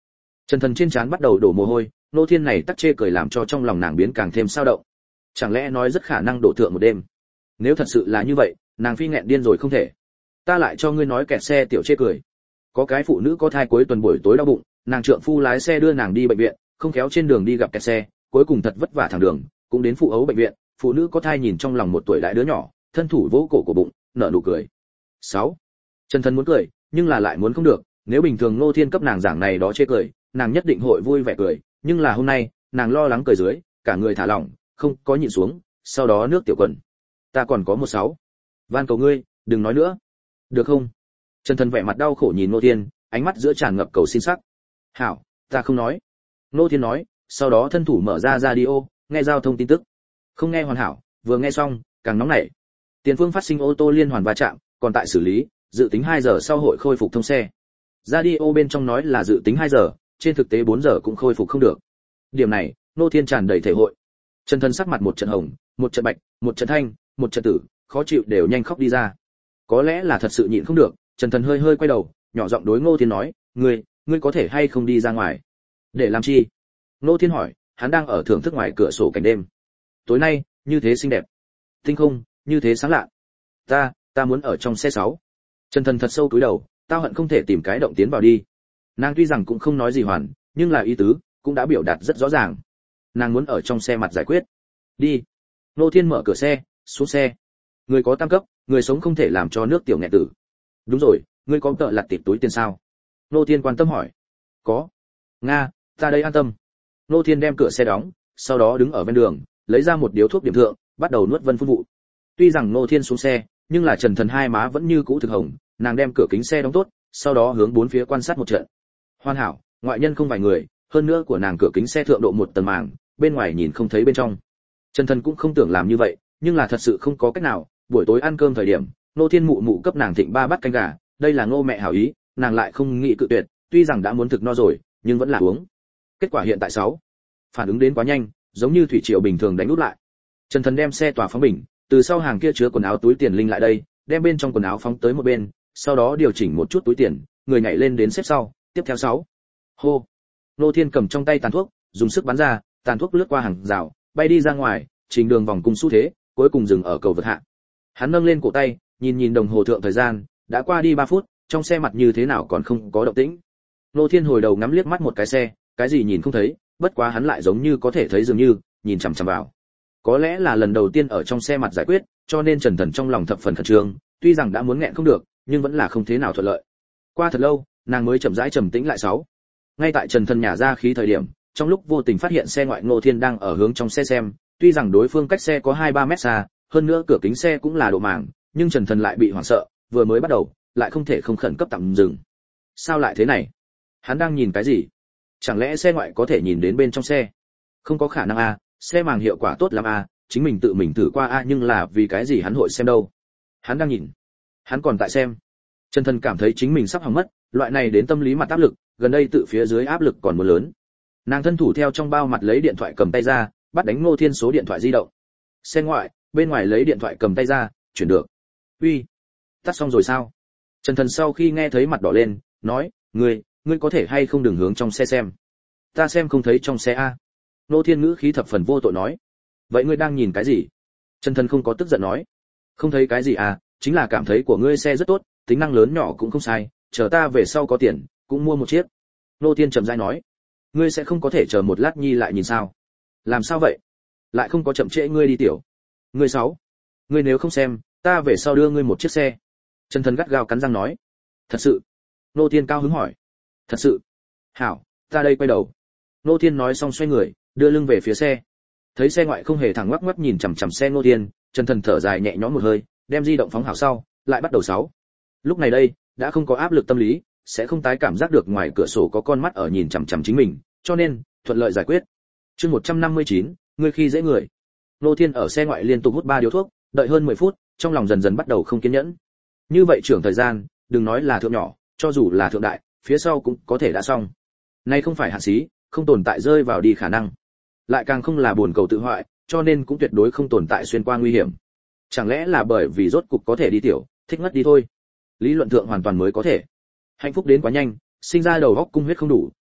Trần Thần trên trán bắt đầu đổ mồ hôi, Ngô Thiên này tắc chê cười làm cho trong lòng nàng biến càng thêm sao động. Chẳng lẽ nói rất khả năng đổ thượng một đêm? Nếu thật sự là như vậy, nàng phi nghẹn điên rồi không thể. Ta lại cho ngươi nói kẹt xe tiểu chê cười. Có cái phụ nữ có thai cuối tuần buổi tối đau bụng, nàng trượng phu lái xe đưa nàng đi bệnh viện, không khéo trên đường đi gặp kẹt xe, cuối cùng thật vất vả thẳng đường, cũng đến phụ ấu bệnh viện, phụ nữ có thai nhìn trong lòng một tuổi đại đứa nhỏ, thân thủ vỗ cổ của bụng, nở nụ cười. sáu. Trần Thần muốn cười, nhưng là lại muốn không được, nếu bình thường Ngô Thiên cấp nàng giảng này đó chê cười, nàng nhất định hội vui vẻ cười, nhưng là hôm nay, nàng lo lắng cười dưới, cả người thả lỏng, không có nhịn xuống, sau đó nước tiểu quần. Ta còn có một sáu. Van cầu ngươi, đừng nói nữa. Được không? Trần Thần vẻ mặt đau khổ nhìn Ngô Thiên, ánh mắt giữa tràn ngập cầu xin sắc. Hảo, ta không nói. Ngô Thiên nói, sau đó thân thủ mở ra radio, nghe giao thông tin tức. Không nghe hoàn hảo, vừa nghe xong, càng nóng nảy. Tiền phương phát sinh ô tô liên hoàn va chạm, còn tại xử lý, dự tính hai giờ sau hội khôi phục thông xe. Radio bên trong nói là dự tính hai giờ, trên thực tế bốn giờ cũng khôi phục không được. Điểm này, Ngô Thiên tràn đầy thể hội. Trần Thần sắc mặt một trận hồng, một trận bạch, một trận thanh, một trận tử, khó chịu đều nhanh khóc đi ra. Có lẽ là thật sự nhịn không được, Trần Thần hơi hơi quay đầu, nhỏ giọng đối Ngô Thiên nói, "Ngươi, ngươi có thể hay không đi ra ngoài?" "Để làm chi?" Ngô Thiên hỏi, hắn đang ở thưởng thức ngoài cửa sổ cảnh đêm. "Tối nay, như thế xinh đẹp, tinh không, như thế sáng lạ. Ta, ta muốn ở trong xe sáu." Trần Thần thật sâu cúi đầu, "Tao hận không thể tìm cái động tiến vào đi." Nàng tuy rằng cũng không nói gì hoàn, nhưng là ý tứ cũng đã biểu đạt rất rõ ràng. Nàng muốn ở trong xe mặt giải quyết. "Đi." Ngô Thiên mở cửa xe, xuống xe. Người có tam cấp, người sống không thể làm cho nước tiểu nghẹt tử. "Đúng rồi, ngươi có tợ lặt tịp túi tiền sao?" Ngô Thiên quan tâm hỏi. "Có." "Nga, ta đây an tâm." Ngô Thiên đem cửa xe đóng, sau đó đứng ở bên đường, lấy ra một điếu thuốc điểm thượng, bắt đầu nuốt vân phun vụ. Tuy rằng Ngô Thiên xuống xe, nhưng là Trần Thần hai má vẫn như cũ thực hồng, nàng đem cửa kính xe đóng tốt, sau đó hướng bốn phía quan sát một trận. Hoàn hảo, ngoại nhân không vài người, hơn nữa của nàng cửa kính xe thượng độ một tầng màng, bên ngoài nhìn không thấy bên trong. Trần Thần cũng không tưởng làm như vậy, nhưng là thật sự không có cách nào, buổi tối ăn cơm thời điểm, Ngô Thiên mụ mụ cấp nàng thịnh ba bát canh gà, đây là Ngô mẹ hảo ý, nàng lại không nghĩ cự tuyệt, tuy rằng đã muốn thực no rồi, nhưng vẫn là uống. Kết quả hiện tại sáu, phản ứng đến quá nhanh, giống như thủy triều bình thường đánh úp lại. Trần Thần đem xe tỏa phóng bình, từ sau hàng kia chứa quần áo túi tiền linh lại đây, đem bên trong quần áo phóng tới một bên, sau đó điều chỉnh một chút túi tiền, người nhảy lên đến xếp sau, tiếp theo sáu. Hô. Ngô Thiên cầm trong tay tàn thuốc, dùng sức bắn ra, tàn thuốc lướt qua hàng rào, bay đi ra ngoài, trình đường vòng cung xu thế, cuối cùng dừng ở cầu vượt hạ. Hắn nâng lên cổ tay, nhìn nhìn đồng hồ thượng thời gian, đã qua đi ba phút, trong xe mặt như thế nào còn không có động tĩnh. Ngô Thiên hồi đầu ngắm liếc mắt một cái xe, cái gì nhìn không thấy, bất quá hắn lại giống như có thể thấy dường như, nhìn chằm chằm vào. Có lẽ là lần đầu tiên ở trong xe mặt giải quyết, cho nên Trần Thần trong lòng thập phần khẩn trương, tuy rằng đã muốn nghẹn không được, nhưng vẫn là không thế nào thuận lợi. Qua thật lâu, nàng mới chậm rãi trầm tĩnh lại sáu. Ngay tại Trần Thần nhả ra khí thời điểm, trong lúc vô tình phát hiện xe ngoại Ngô Thiên đang ở hướng trong xe xem, tuy rằng đối phương cách xe có hai ba mét xa, hơn nữa cửa kính xe cũng là độ màng, nhưng Trần Thần lại bị hoảng sợ, vừa mới bắt đầu, lại không thể không khẩn cấp tạm dừng. Sao lại thế này? Hắn đang nhìn cái gì? Chẳng lẽ xe ngoại có thể nhìn đến bên trong xe? Không có khả năng a, xe màng hiệu quả tốt lắm a, chính mình tự mình thử qua a, nhưng là vì cái gì hắn hội xem đâu? Hắn đang nhìn. Hắn còn tại xem. Trần Thần cảm thấy chính mình sắp hỏng mất, loại này đến tâm lý mặt áp lực, gần đây tự phía dưới áp lực còn muốn lớn. Nàng thân thủ theo trong bao mặt lấy điện thoại cầm tay ra, bắt đánh Ngô Thiên số điện thoại di động. Xe ngoại, bên ngoài lấy điện thoại cầm tay ra, chuyển được. Uy, tắt xong rồi sao? Trần Thần sau khi nghe thấy mặt đỏ lên, nói, ngươi, ngươi có thể hay không đừng hướng trong xe xem. Ta xem không thấy trong xe a. Ngô Thiên ngữ khí thập phần vô tội nói. Vậy ngươi đang nhìn cái gì? Trần Thần không có tức giận nói. Không thấy cái gì à, chính là cảm thấy của ngươi xe rất tốt, tính năng lớn nhỏ cũng không sai, chờ ta về sau có tiền, cũng mua một chiếc. Ngô Thiên chậm rãi nói. Ngươi sẽ không có thể chờ một lát nhi lại nhìn sao? Làm sao vậy? Lại không có chậm trễ ngươi đi tiểu. Ngươi sáu. Ngươi nếu không xem, ta về sau đưa ngươi một chiếc xe. Trần Thần gắt gao cắn răng nói. Thật sự? Ngô Thiên cao hứng hỏi. Thật sự. Hảo, ta đây quay đầu. Ngô Thiên nói xong xoay người, đưa lưng về phía xe. Thấy xe ngoại không hề thẳng ngoắc ngoắc nhìn chằm chằm xe Ngô Thiên, Trần Thần thở dài nhẹ nhõm một hơi, đem di động phóng hảo sau, lại bắt đầu sáu. Lúc này đây, đã không có áp lực tâm lý, sẽ không tái cảm giác được ngoài cửa sổ có con mắt ở nhìn chằm chằm chính mình, cho nên thuận lợi giải quyết. Chương một trăm năm mươi chín, ngươi khi dễ người. Ngô Thiên ở xe ngoại liên tục hút ba điếu thuốc, đợi hơn mười phút, trong lòng dần dần bắt đầu không kiên nhẫn. Như vậy trưởng thời gian, đừng nói là thượng nhỏ, cho dù là thượng đại, phía sau cũng có thể đã xong. Nay không phải hạn xí, không tồn tại rơi vào đi khả năng. Lại càng không là buồn cầu tự hoại, cho nên cũng tuyệt đối không tồn tại xuyên qua nguy hiểm. Chẳng lẽ là bởi vì rốt cục có thể đi tiểu, thích ngất đi thôi. Lý luận thượng hoàn toàn mới có thể. Hạnh phúc đến quá nhanh, sinh ra đầu óc cung huyết không đủ,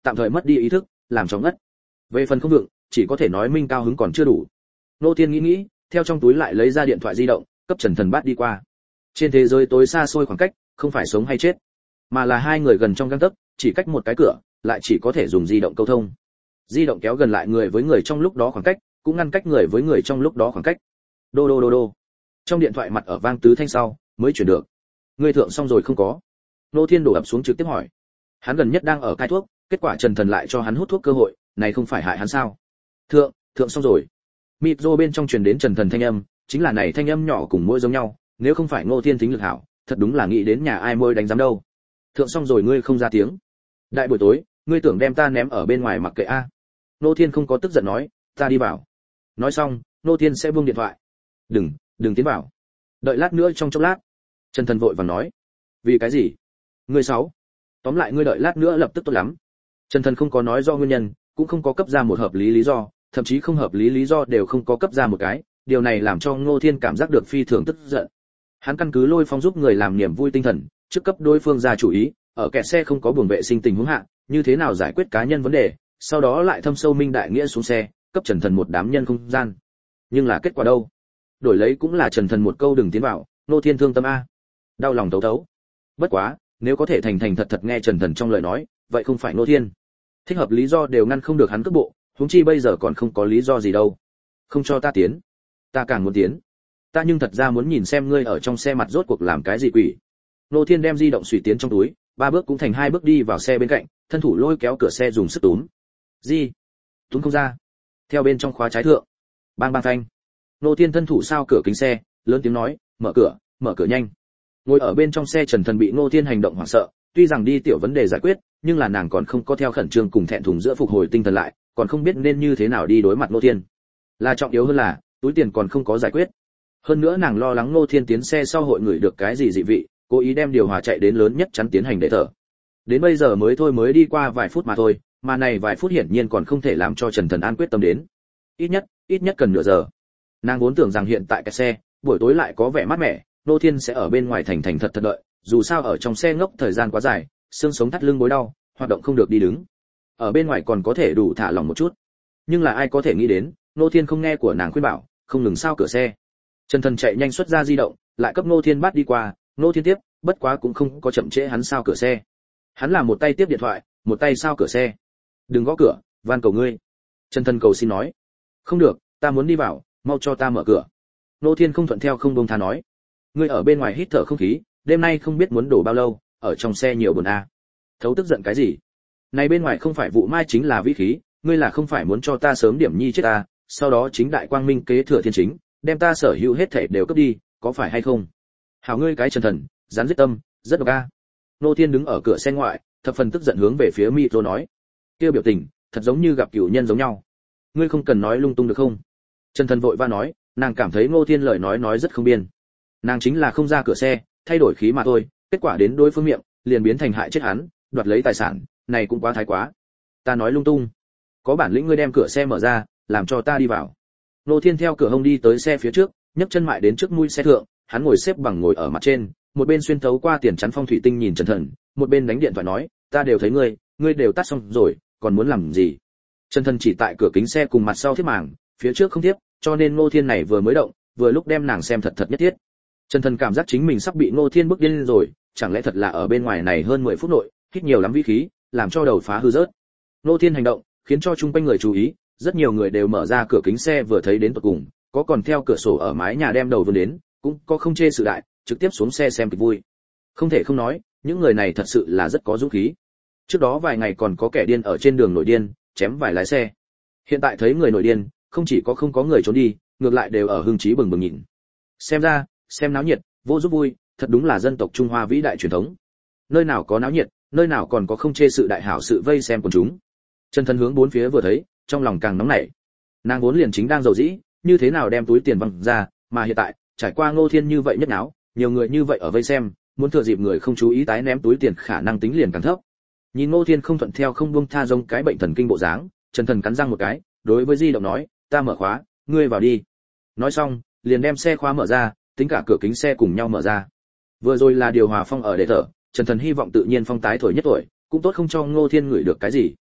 tạm thời mất đi ý thức, làm cho ngất. Về phần không vượng, chỉ có thể nói Minh cao hứng còn chưa đủ. Ngô Thiên nghĩ nghĩ, theo trong túi lại lấy ra điện thoại di động, cấp Trần Thần bắt đi qua. Trên thế giới tối xa xôi khoảng cách, không phải sống hay chết, mà là hai người gần trong gang tấc, chỉ cách một cái cửa, lại chỉ có thể dùng di động câu thông. Di động kéo gần lại người với người trong lúc đó khoảng cách, cũng ngăn cách người với người trong lúc đó khoảng cách. Đô đô đô đô. Trong điện thoại mặt ở vang tứ thanh sau, mới chuyển được. Ngươi thượng xong rồi không có? Ngô Thiên đổ ập xuống trực tiếp hỏi. Hắn gần nhất đang ở cai thuốc, kết quả Trần Thần lại cho hắn hút thuốc cơ hội, này không phải hại hắn sao? Thượng, thượng xong rồi. Micro bên trong truyền đến Trần Thần thanh âm, chính là này thanh âm nhỏ cùng mỗi giống nhau, nếu không phải Ngô Thiên tính lực hảo, thật đúng là nghĩ đến nhà ai môi đánh giám đâu. Thượng xong rồi ngươi không ra tiếng. Đại buổi tối, ngươi tưởng đem ta ném ở bên ngoài mặc kệ a? Ngô Thiên không có tức giận nói, ta đi vào. Nói xong, Ngô Thiên sẽ buông điện thoại. Đừng, đừng tiến vào. Đợi lát nữa trong chốc lát. Trần Thần vội vàng nói. Vì cái gì? Ngươi sáu. Tóm lại ngươi đợi lát nữa lập tức tốt lắm. Trần Thần không có nói do nguyên nhân, cũng không có cấp ra một hợp lý lý do, thậm chí không hợp lý lý do đều không có cấp ra một cái, điều này làm cho Ngô Thiên cảm giác được phi thường tức giận. Hắn căn cứ Lôi Phong giúp người làm niềm vui tinh thần, trước cấp đối phương ra chủ ý, ở kẹt xe không có buồng vệ sinh tình huống hạ, như thế nào giải quyết cá nhân vấn đề, sau đó lại thâm sâu minh đại nghĩa xuống xe, cấp Trần Thần một đám nhân không gian. Nhưng là kết quả đâu? Đổi lấy cũng là Trần Thần một câu đừng tiến vào, Ngô Thiên thương tâm a. Đau lòng thấu thấu. Bất quá, nếu có thể thành thành thật thật nghe Trần Thần trong lời nói, vậy không phải Ngô Thiên. Thích hợp lý do đều ngăn không được hắn cước bộ, huống chi bây giờ còn không có lý do gì đâu. Không cho ta tiến. Ta càng muốn tiến. Ta nhưng thật ra muốn nhìn xem ngươi ở trong xe mặt rốt cuộc làm cái gì quỷ. Ngô Thiên đem di động xùy tiến trong túi, ba bước cũng thành hai bước đi vào xe bên cạnh, thân thủ lôi kéo cửa xe dùng sức túm. Gì? Túm không ra. Theo bên trong khóa trái thượng. Bang bang phanh. Ngô Thiên thân thủ sao cửa kính xe, lớn tiếng nói, mở cửa, mở cửa nhanh. Ngồi ở bên trong xe Trần Thần bị Ngô Thiên hành động hoảng sợ, tuy rằng đi tiểu vấn đề giải quyết, nhưng là nàng còn không có theo khẩn trương cùng thẹn thùng giữa phục hồi tinh thần lại, còn không biết nên như thế nào đi đối mặt Ngô Thiên. Là trọng yếu hơn là, túi tiền còn không có giải quyết. Hơn nữa nàng lo lắng Ngô Thiên tiến xe sau hội ngửi được cái gì dị vị, cố ý đem điều hòa chạy đến lớn nhất chắn tiến hành để thở. Đến bây giờ mới thôi mới đi qua vài phút mà thôi, mà này vài phút hiển nhiên còn không thể làm cho Trần Thần an quyết tâm đến. Ít nhất, ít nhất cần nửa giờ. Nàng vốn tưởng rằng hiện tại cái xe, buổi tối lại có vẻ mát mẻ, Ngô Thiên sẽ ở bên ngoài thành thành thật thật đợi, dù sao ở trong xe ngốc thời gian quá dài, xương sống thắt lưng bối đau, hoạt động không được đi đứng. Ở bên ngoài còn có thể đủ thả lỏng một chút. Nhưng là ai có thể nghĩ đến, Ngô Thiên không nghe của nàng khuyên bảo, không ngừng sao cửa xe. Trần Thần chạy nhanh xuất ra di động, lại cấp Ngô Thiên bắt đi qua, Ngô Thiên tiếp, bất quá cũng không có chậm trễ hắn sao cửa xe. Hắn là một tay tiếp điện thoại, một tay sao cửa xe. Đừng gõ cửa, van cầu ngươi. Trần Thần cầu xin nói. Không được, ta muốn đi vào, mau cho ta mở cửa. Ngô Thiên không thuận theo không buông tha nói. Ngươi ở bên ngoài hít thở không khí, đêm nay không biết muốn đổ bao lâu, ở trong xe nhiều buồn a. Thấu tức giận cái gì? Này bên ngoài không phải vụ mai chính là vĩ khí, ngươi là không phải muốn cho ta sớm điểm nhi chết ta, sau đó chính đại quang minh kế thừa thiên chính, đem ta sở hữu hết thảy đều cướp đi, có phải hay không? Hảo ngươi cái Trần Thần, rắn giết tâm, rất độc a. Nô Thiên đứng ở cửa xe ngoại, thập phần tức giận hướng về phía Mito nói, kia biểu tình, thật giống như gặp cửu nhân giống nhau. Ngươi không cần nói lung tung được không? Trần Thần vội va nói, nàng cảm thấy Ngô Thiên lời nói nói rất không biên. Nàng chính là không ra cửa xe, thay đổi khí mà thôi, kết quả đến đối phương miệng, liền biến thành hại chết hắn, đoạt lấy tài sản, này cũng quá thái quá. Ta nói lung tung. Có bản lĩnh ngươi đem cửa xe mở ra, làm cho ta đi vào. Ngô Thiên theo cửa hông đi tới xe phía trước, nhấc chân mại đến trước mui xe thượng, hắn ngồi xếp bằng ngồi ở mặt trên, một bên xuyên thấu qua tiền chắn phong thủy tinh nhìn Trần Thần, một bên đánh điện thoại nói, ta đều thấy ngươi, ngươi đều tắt xong rồi, còn muốn làm gì? Trần Thần chỉ tại cửa kính xe cùng mặt sau thiết màng, phía trước không tiếp, cho nên Ngô Thiên này vừa mới động, vừa lúc đem nàng xem thật thật nhất thiết. Trần Thần cảm giác chính mình sắp bị Ngô Thiên bức điên rồi, chẳng lẽ thật là ở bên ngoài này hơn mười phút nội, hít nhiều lắm vĩ khí, làm cho đầu phá hư rớt. Ngô Thiên hành động, khiến cho chung quanh người chú ý, rất nhiều người đều mở ra cửa kính xe vừa thấy đến tận cùng, có còn theo cửa sổ ở mái nhà đem đầu vươn đến, cũng có không chê sự đại, trực tiếp xuống xe xem kịch vui. Không thể không nói, những người này thật sự là rất có dũng khí. Trước đó vài ngày còn có kẻ điên ở trên đường nổi điên, chém vài lái xe. Hiện tại thấy người nổi điên, không chỉ có không có người trốn đi, ngược lại đều ở hưng trí bừng bừng nhìn. Xem ra, xem náo nhiệt, vô giúp vui, thật đúng là dân tộc Trung Hoa vĩ đại truyền thống. Nơi nào có náo nhiệt, nơi nào còn có không chê sự đại hảo sự vây xem của chúng. Trần Thần hướng bốn phía vừa thấy, trong lòng càng nóng nảy. Nàng vốn liền chính đang giàu dĩ, như thế nào đem túi tiền văng ra, mà hiện tại, trải qua Ngô Thiên như vậy nhất náo, nhiều người như vậy ở vây xem, muốn thừa dịp người không chú ý tái ném túi tiền khả năng tính liền càng thấp. Nhìn Ngô Thiên không thuận theo không buông tha giống cái bệnh thần kinh bộ dáng, Trần Thần cắn răng một cái, đối với di động nói, ta mở khóa, ngươi vào đi. Nói xong, liền đem xe khóa mở ra, tính cả cửa kính xe cùng nhau mở ra. Vừa rồi là điều hòa phong ở để thở, Trần Thần hy vọng tự nhiên phong tái thổi nhất tuổi, cũng tốt không cho Ngô Thiên ngửi được cái gì.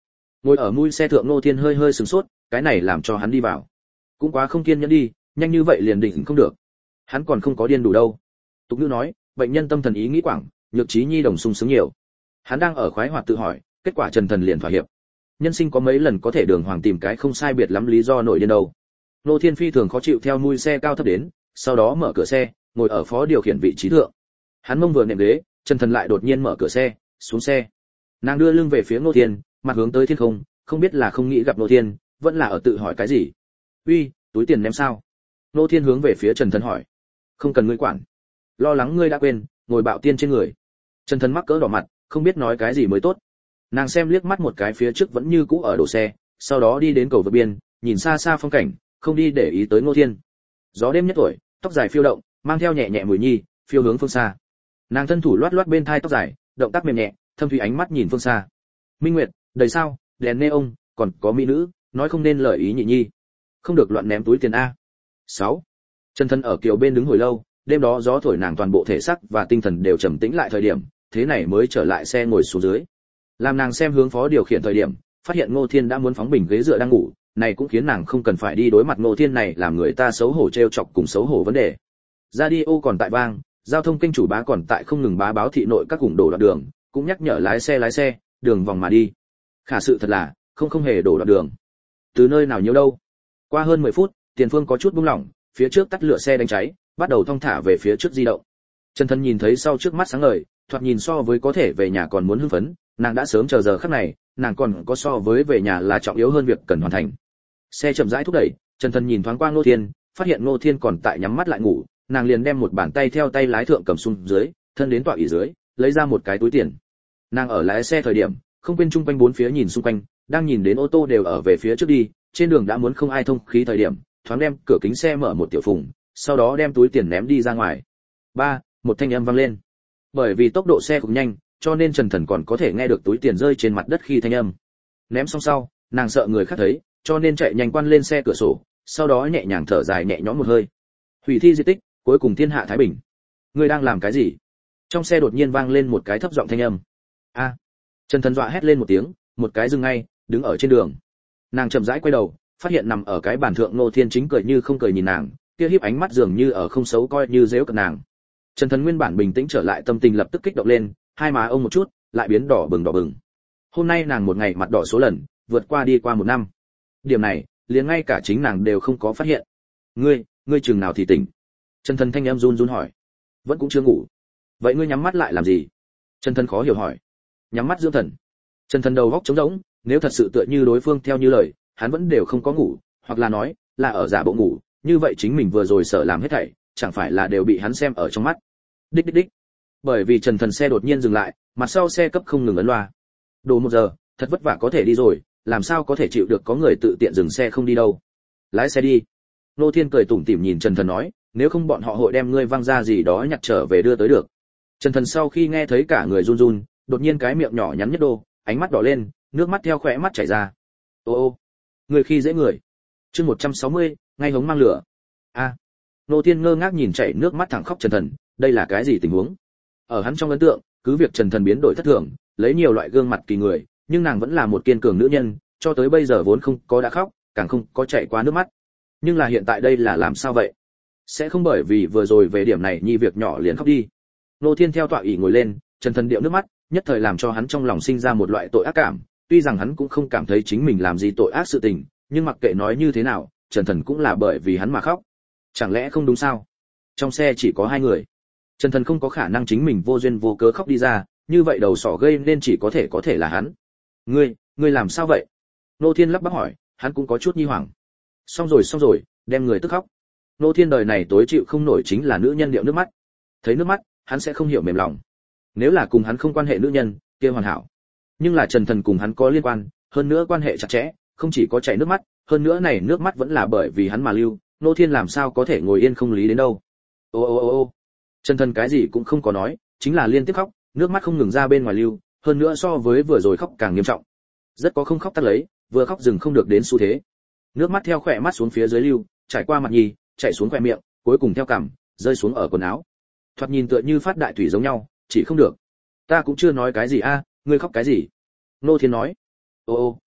Ngồi ở mui xe thượng Ngô Thiên hơi hơi sửng sốt, cái này làm cho hắn đi vào. Cũng quá không kiên nhẫn đi, nhanh như vậy liền định không được. Hắn còn không có điên đủ đâu. Tục ngữ nói, bệnh nhân tâm thần ý nghĩ quảng, nhược trí nhi đồng sung sướng nhiều. Hắn đang ở khoái hoạt tự hỏi, kết quả Trần Thần liền thỏa hiệp. Nhân sinh có mấy lần có thể đường hoàng tìm cái không sai biệt lắm lý do nổi điên đâu. Ngô Thiên phi thường khó chịu theo mui xe cao thấp đến, sau đó mở cửa xe, ngồi ở phó điều khiển vị trí thượng. Hắn mông vừa nệm ghế, Trần Thần lại đột nhiên mở cửa xe, xuống xe. Nàng đưa lưng về phía Ngô Thiên, mặt hướng tới thiên không, không biết là không nghĩ gặp Ngô Thiên, vẫn là ở tự hỏi cái gì. "Uy, túi tiền ném sao?" Ngô Thiên hướng về phía Trần Thần hỏi. "Không cần ngươi quản. Lo lắng ngươi đã quên, ngồi bạo tiên trên người." Trần Thần mắc cỡ đỏ mặt, không biết nói cái gì mới tốt. Nàng xem liếc mắt một cái phía trước vẫn như cũ ở đổ xe, sau đó đi đến cầu vượt biên, nhìn xa xa phong cảnh, không đi để ý tới Ngô Thiên. Gió đêm nhất tuổi, tóc dài phiêu động, mang theo nhẹ nhẹ mùi nhi, phiêu hướng phương xa. Nàng thân thủ loát loát bên thai tóc dài, động tác mềm nhẹ, thâm thủy ánh mắt nhìn phương xa. Minh nguyệt, đầy sao, đèn neon, còn có mỹ nữ, nói không nên lời ý nhị nhi. Không được loạn ném túi tiền a. sáu. Trần Thần ở kiều bên đứng hồi lâu, đêm đó gió thổi nàng toàn bộ thể xác và tinh thần đều trầm tĩnh lại thời điểm, thế này mới trở lại xe ngồi xuống dưới. Làm nàng xem hướng phó điều khiển thời điểm, phát hiện Ngô Thiên đã muốn phóng bình ghế dựa đang ngủ, này cũng khiến nàng không cần phải đi đối mặt Ngô Thiên này làm người ta xấu hổ trêu chọc cùng xấu hổ vấn đề. Radio còn tại vang, giao thông kênh chủ bá còn tại không ngừng bá báo thị nội các vùng đổ đoạn đường, cũng nhắc nhở lái xe lái xe, đường vòng mà đi. Khả sự thật là, không không hề đổ đoạn đường. Từ nơi nào nhiều đâu. Qua hơn mười phút, tiền phương có chút buông lỏng, phía trước tắt lửa xe đánh cháy, bắt đầu thong thả về phía trước di động. Trần Thần nhìn thấy sau trước mắt sáng ngời, thoạt nhìn so với có thể về nhà còn muốn hưng phấn, nàng đã sớm chờ giờ khắc này, nàng còn có so với về nhà là trọng yếu hơn việc cần hoàn thành. Xe chậm rãi thúc đẩy, Trần Thần nhìn thoáng qua Ngô Thiên, phát hiện Ngô Thiên còn tại nhắm mắt lại ngủ, nàng liền đem một bàn tay theo tay lái thượng cầm xuống dưới, thân đến tọa ỷ dưới, lấy ra một cái túi tiền. Nàng ở lái xe thời điểm, không quên chung quanh bốn phía nhìn xung quanh, đang nhìn đến ô tô đều ở về phía trước đi, trên đường đã muốn không ai thông khí thời điểm, thoáng đem cửa kính xe mở một tiểu phùng, sau đó đem túi tiền ném đi ra ngoài. Ba, một thanh âm vang lên. Bởi vì tốc độ xe cũng nhanh, cho nên Trần Thần còn có thể nghe được túi tiền rơi trên mặt đất khi thanh âm. Ném xong sau, nàng sợ người khác thấy, cho nên chạy nhanh quan lên xe cửa sổ, sau đó nhẹ nhàng thở dài nhẹ nhõm một hơi. Hủy thi di tích, cuối cùng thiên hạ thái bình. Ngươi đang làm cái gì? Trong xe đột nhiên vang lên một cái thấp giọng thanh âm. A! Trần Thần dọa hét lên một tiếng, một cái dừng ngay, đứng ở trên đường. Nàng chậm rãi quay đầu, phát hiện nằm ở cái bàn thượng Ngô Thiên chính cười như không cười nhìn nàng, kia híp ánh mắt dường như ở không xấu coi như giễu cợt nàng. Trần Thần nguyên bản bình tĩnh trở lại, tâm tình lập tức kích động lên, hai má ông một chút, lại biến đỏ bừng đỏ bừng. Hôm nay nàng một ngày mặt đỏ số lần, vượt qua đi qua một năm. Điểm này, liền ngay cả chính nàng đều không có phát hiện. Ngươi, ngươi chừng nào thì tỉnh? Trần Thần thanh em run run hỏi. Vẫn cũng chưa ngủ. Vậy ngươi nhắm mắt lại làm gì? Trần Thần khó hiểu hỏi. Nhắm mắt dưỡng thần. Trần Thần đầu góc trống rỗng, nếu thật sự tựa như đối phương theo như lời, hắn vẫn đều không có ngủ, hoặc là nói, là ở giả bộ ngủ, như vậy chính mình vừa rồi sợ làm hết thảy, chẳng phải là đều bị hắn xem ở trong mắt. Đích đích đích. Bởi vì Trần Thần xe đột nhiên dừng lại, mặt sau xe cấp không ngừng ấn loa. Đồ một giờ, thật vất vả có thể đi rồi, làm sao có thể chịu được có người tự tiện dừng xe không đi đâu. Lái xe đi. Nô Thiên cười tủm tỉm nhìn Trần Thần nói, nếu không bọn họ hội đem ngươi văng ra gì đó nhặt trở về đưa tới được. Trần Thần sau khi nghe thấy cả người run run, đột nhiên cái miệng nhỏ nhắn nhất đô, ánh mắt đỏ lên, nước mắt theo khóe mắt chảy ra. Ô ô, người khi dễ người. Chương một trăm sáu mươi, ngay hống mang lửa. A. À. Nô Thiên ngơ ngác nhìn chảy nước mắt thẳng khóc Trần Thần, đây là cái gì tình huống? Ở hắn trong ấn tượng, cứ việc Trần Thần biến đổi thất thường, lấy nhiều loại gương mặt kỳ người, nhưng nàng vẫn là một kiên cường nữ nhân, cho tới bây giờ vốn không có đã khóc, càng không có chảy qua nước mắt. Nhưng là hiện tại đây là làm sao vậy? Sẽ không bởi vì vừa rồi về điểm này nhi việc nhỏ liền khóc đi. Nô Thiên theo tọa ỷ ngồi lên, Trần Thần điệu nước mắt, nhất thời làm cho hắn trong lòng sinh ra một loại tội ác cảm, tuy rằng hắn cũng không cảm thấy chính mình làm gì tội ác sự tình, nhưng mặc kệ nói như thế nào, Trần Thần cũng là bởi vì hắn mà khóc. Chẳng lẽ không đúng sao? Trong xe chỉ có hai người. Trần Thần không có khả năng chính mình vô duyên vô cớ khóc đi ra, như vậy đầu sỏ gây nên chỉ có thể có thể là hắn. Ngươi, ngươi làm sao vậy? Nô Thiên lắp bắp hỏi, hắn cũng có chút nghi hoặc. Xong rồi xong rồi, đem người tức khóc. Nô Thiên đời này tối chịu không nổi chính là nữ nhân điệu nước mắt. Thấy nước mắt, hắn sẽ không hiểu mềm lòng. Nếu là cùng hắn không quan hệ nữ nhân, kia hoàn hảo. Nhưng là Trần Thần cùng hắn có liên quan, hơn nữa quan hệ chặt chẽ, không chỉ có chảy nước mắt, hơn nữa này nước mắt vẫn là bởi vì hắn mà lưu, Nô Thiên làm sao có thể ngồi yên không lý đến đâu. Ô ô ô ô. Trần Thần cái gì cũng không có nói, chính là liên tiếp khóc, nước mắt không ngừng ra bên ngoài lưu, hơn nữa so với vừa rồi khóc càng nghiêm trọng. Rất có không khóc tắt lấy, vừa khóc dừng không được đến xu thế. Nước mắt theo khỏe mắt xuống phía dưới lưu, trải qua mặt nhì, chảy xuống khóe miệng, cuối cùng theo cằm, rơi xuống ở quần áo. Thoạt nhìn tựa như phát đại thủy giống nhau, chỉ không được. Ta cũng chưa nói cái gì a, ngươi khóc cái gì? Nô Thiên nói. Ô ô,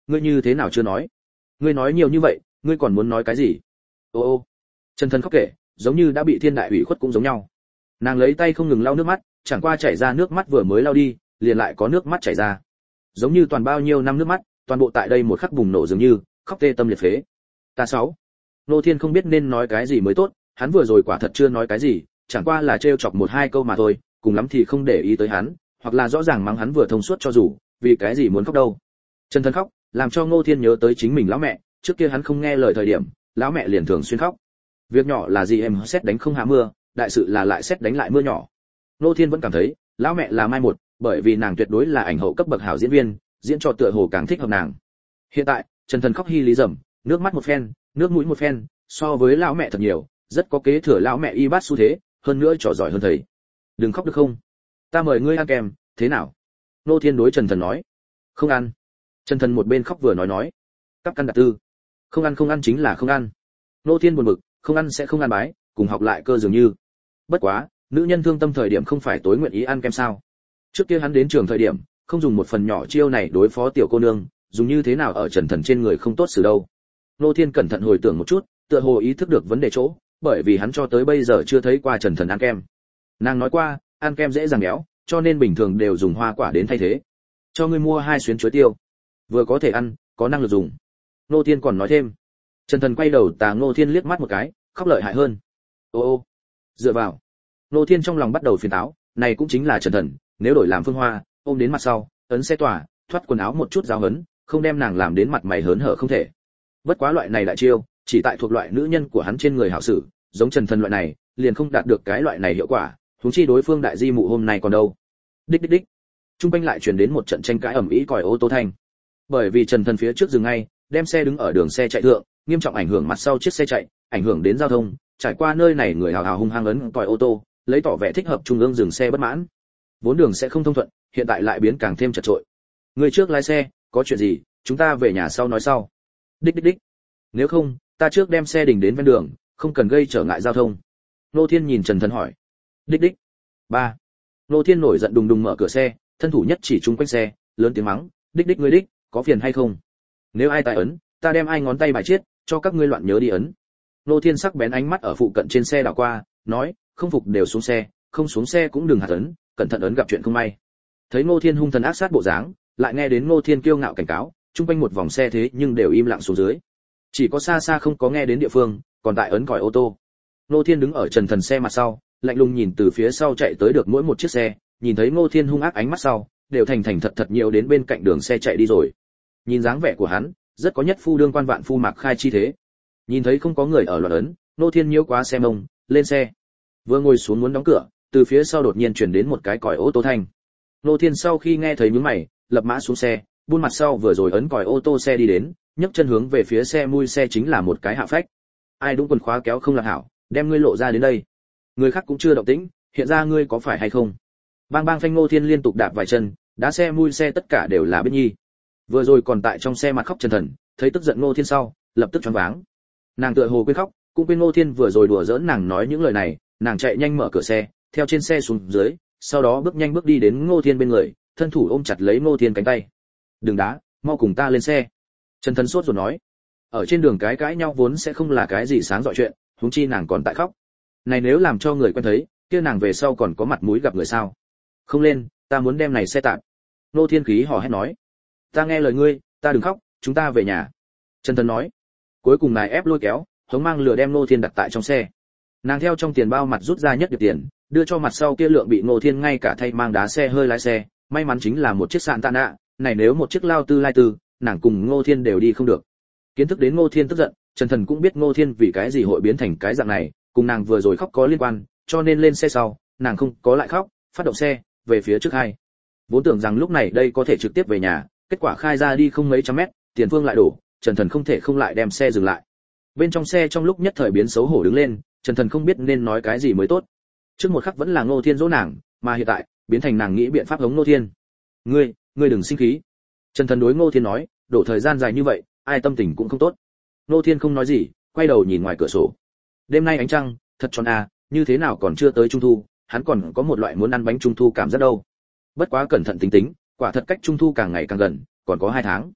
ngươi như thế nào chưa nói? Ngươi nói nhiều như vậy, ngươi còn muốn nói cái gì? Ô ô. Trần Thần khóc kể, giống như đã bị thiên đại ủy khuất cũng giống nhau. Nàng lấy tay không ngừng lau nước mắt, chẳng qua chảy ra nước mắt vừa mới lau đi, liền lại có nước mắt chảy ra. Giống như toàn bao nhiêu năm nước mắt, toàn bộ tại đây một khắc bùng nổ dường như, khóc tê tâm liệt phế. Ta sáu. Nô Thiên không biết nên nói cái gì mới tốt, hắn vừa rồi quả thật chưa nói cái gì, chẳng qua là trêu chọc một hai câu mà thôi, cùng lắm thì không để ý tới hắn, hoặc là rõ ràng mắng hắn vừa thông suốt cho dù, vì cái gì muốn khóc đâu. Trần Thần khóc, làm cho Ngô Thiên nhớ tới chính mình lão mẹ, trước kia hắn không nghe lời thời điểm, lão mẹ liền thường xuyên khóc. Việc nhỏ là gì em xét đánh không hạ mưa, đại sự là lại xét đánh lại mưa nhỏ. Ngô Thiên vẫn cảm thấy, lão mẹ là mai một, bởi vì nàng tuyệt đối là ảnh hậu cấp bậc hảo diễn viên, diễn trò tựa hồ càng thích hợp nàng. Hiện tại, Trần Thần khóc hy lý rầm, nước mắt một phen, nước mũi một phen, so với lão mẹ thật nhiều, rất có kế thừa lão mẹ y bát xu thế, hơn nữa trò giỏi hơn thầy. Đừng khóc được không? Ta mời ngươi ăn kem, thế nào? Ngô Thiên đối Trần Thần nói. Không ăn. Trần Thần một bên khóc vừa nói nói. Cắp căn đặt tư. Không ăn không ăn chính là không ăn. Ngô Thiên buồn bực, không ăn sẽ không ăn bái, cùng học lại cơ dường như. Bất quá, nữ nhân thương tâm thời điểm không phải tối nguyện ý ăn kem sao? Trước kia hắn đến trường thời điểm, không dùng một phần nhỏ chiêu này đối phó tiểu cô nương, dùng như thế nào ở Trần Thần trên người không tốt xử đâu. Ngô Thiên cẩn thận hồi tưởng một chút, tựa hồ ý thức được vấn đề chỗ, bởi vì hắn cho tới bây giờ chưa thấy qua Trần Thần ăn kem. Nàng nói qua, ăn kem dễ dàng béo, cho nên bình thường đều dùng hoa quả đến thay thế. Cho ngươi mua hai xuyến chuối tiêu, vừa có thể ăn, có năng lực dùng. Ngô Thiên còn nói thêm. Trần Thần quay đầu tà Ngô Thiên liếc mắt một cái, khóc lợi hại hơn. Ô ô, dựa vào. Ngô Thiên trong lòng bắt đầu phiền táo, này cũng chính là Trần Thần, nếu đổi làm Phương Hoa, ôm đến mặt sau, ấn xe tỏa, thoát quần áo một chút giáo hấn, không đem nàng làm đến mặt mày hớn hở không thể. Bất quá loại này đại chiêu, chỉ tại thuộc loại nữ nhân của hắn trên người hảo sử, giống Trần Thần loại này, liền không đạt được cái loại này hiệu quả, huống chi đối phương đại di mụ hôm nay còn đâu. Đích đích đích. Trung quanh lại truyền đến một trận tranh cãi ầm ĩ còi ô tô thanh. Bởi vì Trần Thần phía trước dừng ngay, đem xe đứng ở đường xe chạy thượng, nghiêm trọng ảnh hưởng mặt sau chiếc xe chạy, ảnh hưởng đến giao thông, trải qua nơi này người hào hào hung hăng ấn còi ô tô, lấy tỏ vẻ thích hợp trung ương dừng xe bất mãn. Vốn đường sẽ không thông thuận, hiện tại lại biến càng thêm chật chội. Người trước lái xe, có chuyện gì, chúng ta về nhà sau nói sau. Đích đích đích. Nếu không, ta trước đem xe đình đến ven đường, không cần gây trở ngại giao thông. Nô Thiên nhìn Trần Thần hỏi. Đích đích. Ba. Nô Thiên nổi giận đùng đùng mở cửa xe, thân thủ nhất chỉ chung quanh xe, lớn tiếng mắng, đích đích ngươi đích, có phiền hay không? Nếu ai tài ấn, ta đem ai ngón tay bài chết, cho các ngươi loạn nhớ đi ấn. Nô Thiên sắc bén ánh mắt ở phụ cận trên xe đảo qua, nói, không phục đều xuống xe, không xuống xe cũng đừng hạt ấn, cẩn thận ấn gặp chuyện không may. Thấy Nô Thiên hung thần ác sát bộ dáng, lại nghe đến Nô Thiên kiêu ngạo cảnh cáo, chung quanh một vòng xe thế nhưng đều im lặng xuống dưới. Chỉ có xa xa không có nghe đến địa phương, còn tại ấn còi ô tô. Nô Thiên đứng ở Trần Thần xe mặt sau, lạnh lùng nhìn từ phía sau chạy tới được mỗi một chiếc xe, nhìn thấy Ngô Thiên hung ác ánh mắt sau, đều thành thành thật thật nhiều đến bên cạnh đường xe chạy đi rồi. Nhìn dáng vẻ của hắn, rất có nhất phu đương quan vạn phu mạc khai chi thế. Nhìn thấy không có người ở loạn ấn, Ngô Thiên nhiễu quá xe mông, lên xe. Vừa ngồi xuống muốn đóng cửa, từ phía sau đột nhiên truyền đến một cái còi ô tô thanh. Ngô Thiên sau khi nghe thấy nhướng mày, lập mã xuống xe, buôn mặt sau vừa rồi ấn còi ô tô xe đi đến, nhấc chân hướng về phía xe mui xe chính là một cái hạ phách. Ai đúng quần khóa kéo không lạc hảo, đem ngươi lộ ra đến đây. Người khác cũng chưa động tĩnh, hiện ra ngươi có phải hay không? Bang bang phanh Ngô Thiên liên tục đạp vài chân, đá xe mui xe tất cả đều là biết nhi. Vừa rồi còn tại trong xe mặt khóc Trần Thần, thấy tức giận Ngô Thiên sau, lập tức choáng váng. Nàng tựa hồ quên khóc, cũng quên Ngô Thiên vừa rồi đùa giỡn nàng nói những lời này, nàng chạy nhanh mở cửa xe, theo trên xe xuống dưới, sau đó bước nhanh bước đi đến Ngô Thiên bên người, thân thủ ôm chặt lấy Ngô Thiên cánh tay. "Đừng đá, mau cùng ta lên xe." Trần Thần sốt rồi nói. Ở trên đường cái cãi nhau vốn sẽ không là cái gì sáng rọi chuyện, huống chi nàng còn tại khóc. Này nếu làm cho người quen thấy, kia nàng về sau còn có mặt mũi gặp người sao? Không lên, ta muốn đem này xe tạm. Ngô Thiên khí hò hét nói. Ta nghe lời ngươi, ta đừng khóc, chúng ta về nhà. Trần Thần nói. Cuối cùng này ép lôi kéo, hống mang lừa đem Ngô Thiên đặt tại trong xe. Nàng theo trong tiền bao mặt rút ra nhất điệp tiền, đưa cho mặt sau kia lượng bị Ngô Thiên ngay cả thay mang đá xe hơi lái xe, may mắn chính là một chiếc sạn tạ nạ, này nếu một chiếc lao tư lai tư, nàng cùng Ngô Thiên đều đi không được. Kiến thức đến Ngô Thiên tức giận, Trần Thần cũng biết Ngô Thiên vì cái gì hội biến thành cái dạng này, cùng nàng vừa rồi khóc có liên quan, cho nên lên xe sau, nàng không có lại khóc, phát động xe về phía trước hai. Vốn tưởng rằng lúc này đây có thể trực tiếp về nhà, kết quả khai ra đi không mấy trăm mét, tiền phương lại đổ, Trần Thần không thể không lại đem xe dừng lại. Bên trong xe trong lúc nhất thời biến xấu hổ đứng lên, Trần Thần không biết nên nói cái gì mới tốt. Trước một khắc vẫn là Ngô Thiên dỗ nàng, mà hiện tại biến thành nàng nghĩ biện pháp hống Ngô Thiên. "Ngươi, ngươi đừng sinh khí." Trần Thần đối Ngô Thiên nói, đổ thời gian dài như vậy, ai tâm tình cũng không tốt. Ngô Thiên không nói gì, quay đầu nhìn ngoài cửa sổ. Đêm nay ánh trăng thật tròn à, như thế nào còn chưa tới trung thu, hắn còn có một loại muốn ăn bánh trung thu cảm giác đâu. Bất quá cẩn thận tính tính, quả thật cách trung thu càng ngày càng gần, còn có hai tháng.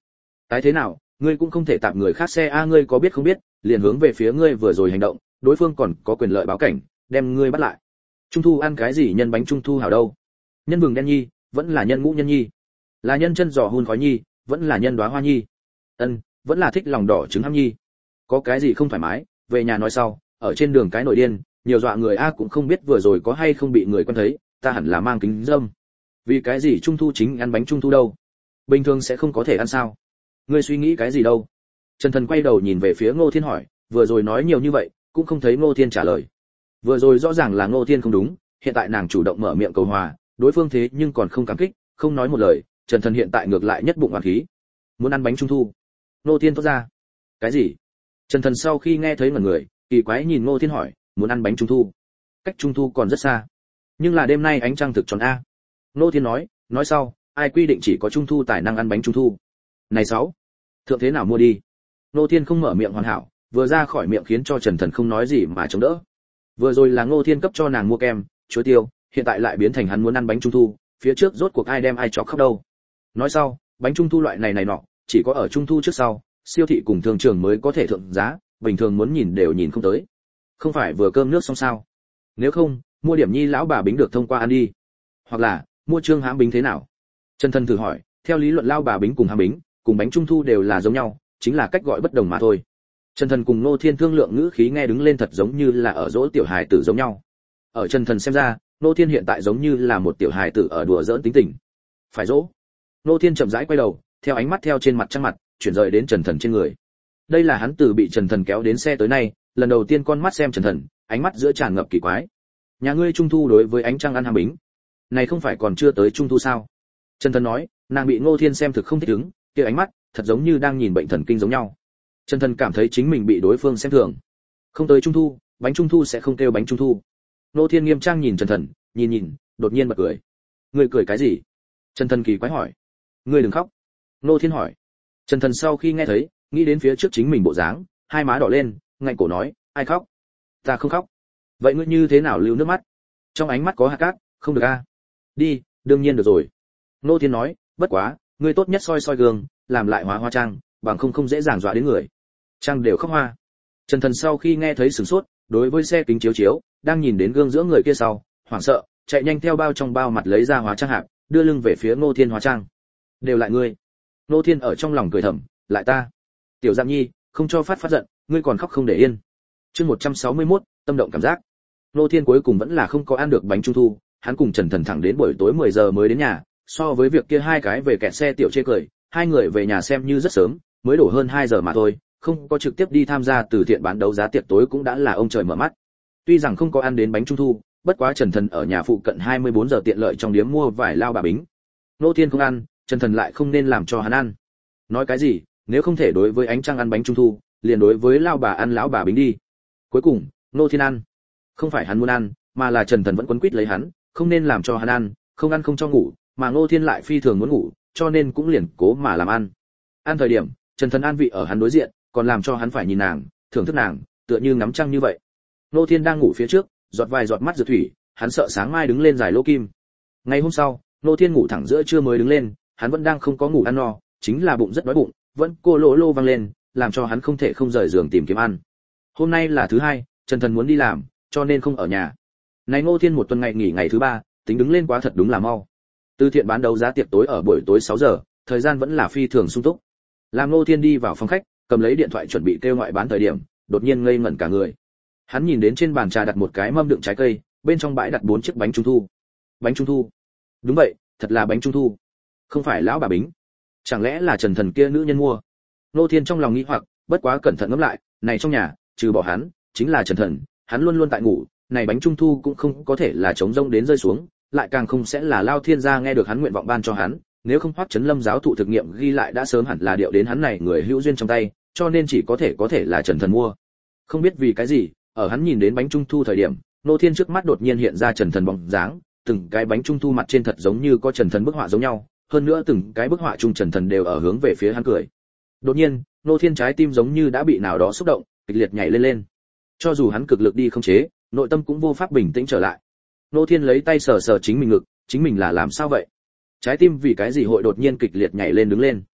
Tái thế nào, ngươi cũng không thể tạm người khác xe a, ngươi có biết không biết, liền hướng về phía ngươi vừa rồi hành động, đối phương còn có quyền lợi báo cảnh, đem ngươi bắt lại. Trung thu ăn cái gì nhân bánh trung thu hảo đâu? Nhân vừng đen nhi, vẫn là nhân ngũ nhân nhi? Là nhân chân giò hun khói nhi, vẫn là nhân đóa hoa nhi? Ân, vẫn là thích lòng đỏ trứng ham nhi. Có cái gì không thoải mái, về nhà nói sau, ở trên đường cái nội điên, nhiều dọa người a, cũng không biết vừa rồi có hay không bị người quen thấy, ta hẳn là mang kính dâm. Vì cái gì trung thu chính ăn bánh trung thu đâu? Bình thường sẽ không có thể ăn sao? Ngươi suy nghĩ cái gì đâu? Trần Thần quay đầu nhìn về phía Ngô Thiên hỏi, vừa rồi nói nhiều như vậy, cũng không thấy Ngô Thiên trả lời. Vừa rồi rõ ràng là Ngô Thiên không đúng, hiện tại nàng chủ động mở miệng cầu hòa, đối phương thế nhưng còn không cảm kích, không nói một lời, Trần Thần hiện tại ngược lại nhất bụng oán khí. Muốn ăn bánh trung thu. Ngô Thiên thốt ra. Cái gì? Trần Thần sau khi nghe thấy ngẩn người, kỳ quái nhìn Ngô Thiên hỏi, muốn ăn bánh trung thu? Cách trung thu còn rất xa, nhưng là đêm nay ánh trăng thực tròn a. Ngô Thiên nói, nói sau, ai quy định chỉ có trung thu tài năng ăn bánh trung thu? Này sáu, thượng thế nào mua đi? Ngô Thiên không mở miệng hoàn hảo, vừa ra khỏi miệng khiến cho Trần Thần không nói gì mà chống đỡ. Vừa rồi là Ngô Thiên cấp cho nàng mua kem, chuối tiêu, hiện tại lại biến thành hắn muốn ăn bánh trung thu, phía trước rốt cuộc ai đem ai chọc khóc đâu. Nói sau, bánh trung thu loại này này nọ, chỉ có ở trung thu trước sau, siêu thị cùng thương trường mới có thể thượng giá, bình thường muốn nhìn đều nhìn không tới. Không phải vừa cơm nước xong sao? Nếu không, mua điểm nhi lão bà bính được thông qua ăn đi. Hoặc là, mua trương hãm bính thế nào? Trần Thần thử hỏi, theo lý luận lao bà bính cùng hãm bính, cùng bánh trung thu đều là giống nhau, chính là cách gọi bất đồng mà thôi. Trần Thần cùng Ngô Thiên thương lượng ngữ khí nghe đứng lên thật giống như là ở dỗ tiểu hài tử giống nhau. Ở Trần Thần xem ra, Ngô Thiên hiện tại giống như là một tiểu hài tử ở đùa giỡn tính tình. Phải dỗ. Ngô Thiên chậm rãi quay đầu, theo ánh mắt theo trên mặt trăng mặt, chuyển rời đến Trần Thần trên người. Đây là hắn từ bị Trần Thần kéo đến xe tới nay, lần đầu tiên con mắt xem Trần Thần, ánh mắt giữa tràn ngập kỳ quái. Nhà ngươi trung thu đối với ánh trăng ăn hàm bính, này không phải còn chưa tới trung thu sao? Trần Thần nói, nàng bị Ngô Thiên xem thực không thích ứng, kia ánh mắt, thật giống như đang nhìn bệnh thần kinh giống nhau. Trần Thần cảm thấy chính mình bị đối phương xem thường. Không tới trung thu, bánh trung thu sẽ không kêu bánh trung thu. Ngô Thiên nghiêm trang nhìn Trần Thần, nhìn nhìn, đột nhiên bật cười. Ngươi cười cái gì? Trần Thần kỳ quái hỏi. Ngươi đừng khóc. Ngô Thiên hỏi. Trần Thần sau khi nghe thấy, nghĩ đến phía trước chính mình bộ dáng, hai má đỏ lên, ngạnh cổ nói, ai khóc? Ta không khóc. Vậy ngươi như thế nào lưu nước mắt? Trong ánh mắt có hạt cát, không được a. Đi, đương nhiên được rồi. Ngô Thiên nói, bất quá, ngươi tốt nhất soi soi gương, làm lại hóa hoa trang, bằng không không dễ dàng dọa đến người. Trang đều khóc hoa. Trần Thần sau khi nghe thấy sửng sốt, đối với xe kính chiếu chiếu, đang nhìn đến gương giữa người kia sau, hoảng sợ, chạy nhanh theo bao trong bao mặt lấy ra hóa trang hạp, đưa lưng về phía Ngô Thiên hóa trang. Đều lại ngươi. Ngô Thiên ở trong lòng cười thầm, lại ta. Tiểu Giang Nhi, không cho phát phát giận, ngươi còn khóc không để yên. Chương một trăm sáu mươi mốt, tâm động cảm giác. Ngô Thiên cuối cùng vẫn là không có ăn được bánh trung thu, hắn cùng Trần Thần thẳng đến buổi tối mười giờ mới đến nhà, so với việc kia hai cái về kẹt xe tiểu chê cười, hai người về nhà xem như rất sớm, mới đổ hơn hai giờ mà thôi, không có trực tiếp đi tham gia từ thiện bán đấu giá tiệc tối cũng đã là ông trời mở mắt. Tuy rằng không có ăn đến bánh trung thu, bất quá Trần Thần ở nhà phụ cận hai mươi bốn giờ tiện lợi trong điếm mua vài lao bà bính. Ngô Thiên không ăn, Trần Thần lại không nên làm cho hắn ăn. Nói cái gì, nếu không thể đối với ánh trăng ăn bánh trung thu, liền đối với lao bà ăn lão bà bính đi. Cuối cùng, Ngô Thiên ăn. Không phải hắn muốn ăn, mà là Trần Thần vẫn quấn quýt lấy hắn, không nên làm cho hắn ăn, không ăn không cho ngủ, mà Ngô Thiên lại phi thường muốn ngủ, cho nên cũng liền cố mà làm ăn. Ăn thời điểm, Trần Thần an vị ở hắn đối diện, còn làm cho hắn phải nhìn nàng, thưởng thức nàng, tựa như ngắm trăng như vậy. Ngô Thiên đang ngủ phía trước, giọt vài giọt mắt rực thủy, hắn sợ sáng mai đứng lên giải lỗ kim. Ngày hôm sau, Ngô Thiên ngủ thẳng giữa trưa mới đứng lên, hắn vẫn đang không có ngủ ăn no, chính là bụng rất đói bụng, vẫn cô lô lô vang lên, làm cho hắn không thể không rời giường tìm kiếm ăn. Hôm nay là thứ hai, Trần Thần muốn đi làm, cho nên không ở nhà. Này Ngô Thiên một tuần ngày nghỉ ngày thứ ba, tính đứng lên quá thật đúng là mau. Từ thiện bán đấu giá tiệc tối ở buổi tối sáu giờ, thời gian vẫn là phi thường sung túc. Làm Ngô Thiên đi vào phòng khách, cầm lấy điện thoại chuẩn bị kêu ngoại bán thời điểm, đột nhiên ngây ngẩn cả người. Hắn nhìn đến trên bàn trà đặt một cái mâm đựng trái cây, bên trong bãi đặt bốn chiếc bánh trung thu. Bánh trung thu? Đúng vậy, thật là bánh trung thu. Không phải lão bà bính. Chẳng lẽ là Trần Thần kia nữ nhân mua? Ngô Thiên trong lòng nghĩ hoặc, bất quá cẩn thận ngẫm lại, này trong nhà, trừ bỏ hắn, chính là Trần Thần, hắn luôn luôn tại ngủ, này bánh trung thu cũng không có thể là trống rông đến rơi xuống, lại càng không sẽ là Lao Thiên gia nghe được hắn nguyện vọng ban cho hắn, nếu không Hoắc Chấn Lâm giáo thụ thực nghiệm ghi lại đã sớm hẳn là điệu đến hắn này người hữu duyên trong tay, cho nên chỉ có thể có thể là Trần Thần mua. Không biết vì cái gì, ở hắn nhìn đến bánh trung thu thời điểm, Ngô Thiên trước mắt đột nhiên hiện ra Trần Thần bóng dáng, từng cái bánh trung thu mặt trên thật giống như có Trần Thần bức họa giống nhau, hơn nữa từng cái bức họa chung Trần Thần đều ở hướng về phía hắn cười. Đột nhiên, Ngô Thiên trái tim giống như đã bị nào đó xúc động, kịch liệt nhảy lên lên. Cho dù hắn cực lực đi không chế, nội tâm cũng vô pháp bình tĩnh trở lại. Ngô Thiên lấy tay sờ sờ chính mình ngực, chính mình là làm sao vậy? Trái tim vì cái gì hội đột nhiên kịch liệt nhảy lên đứng lên?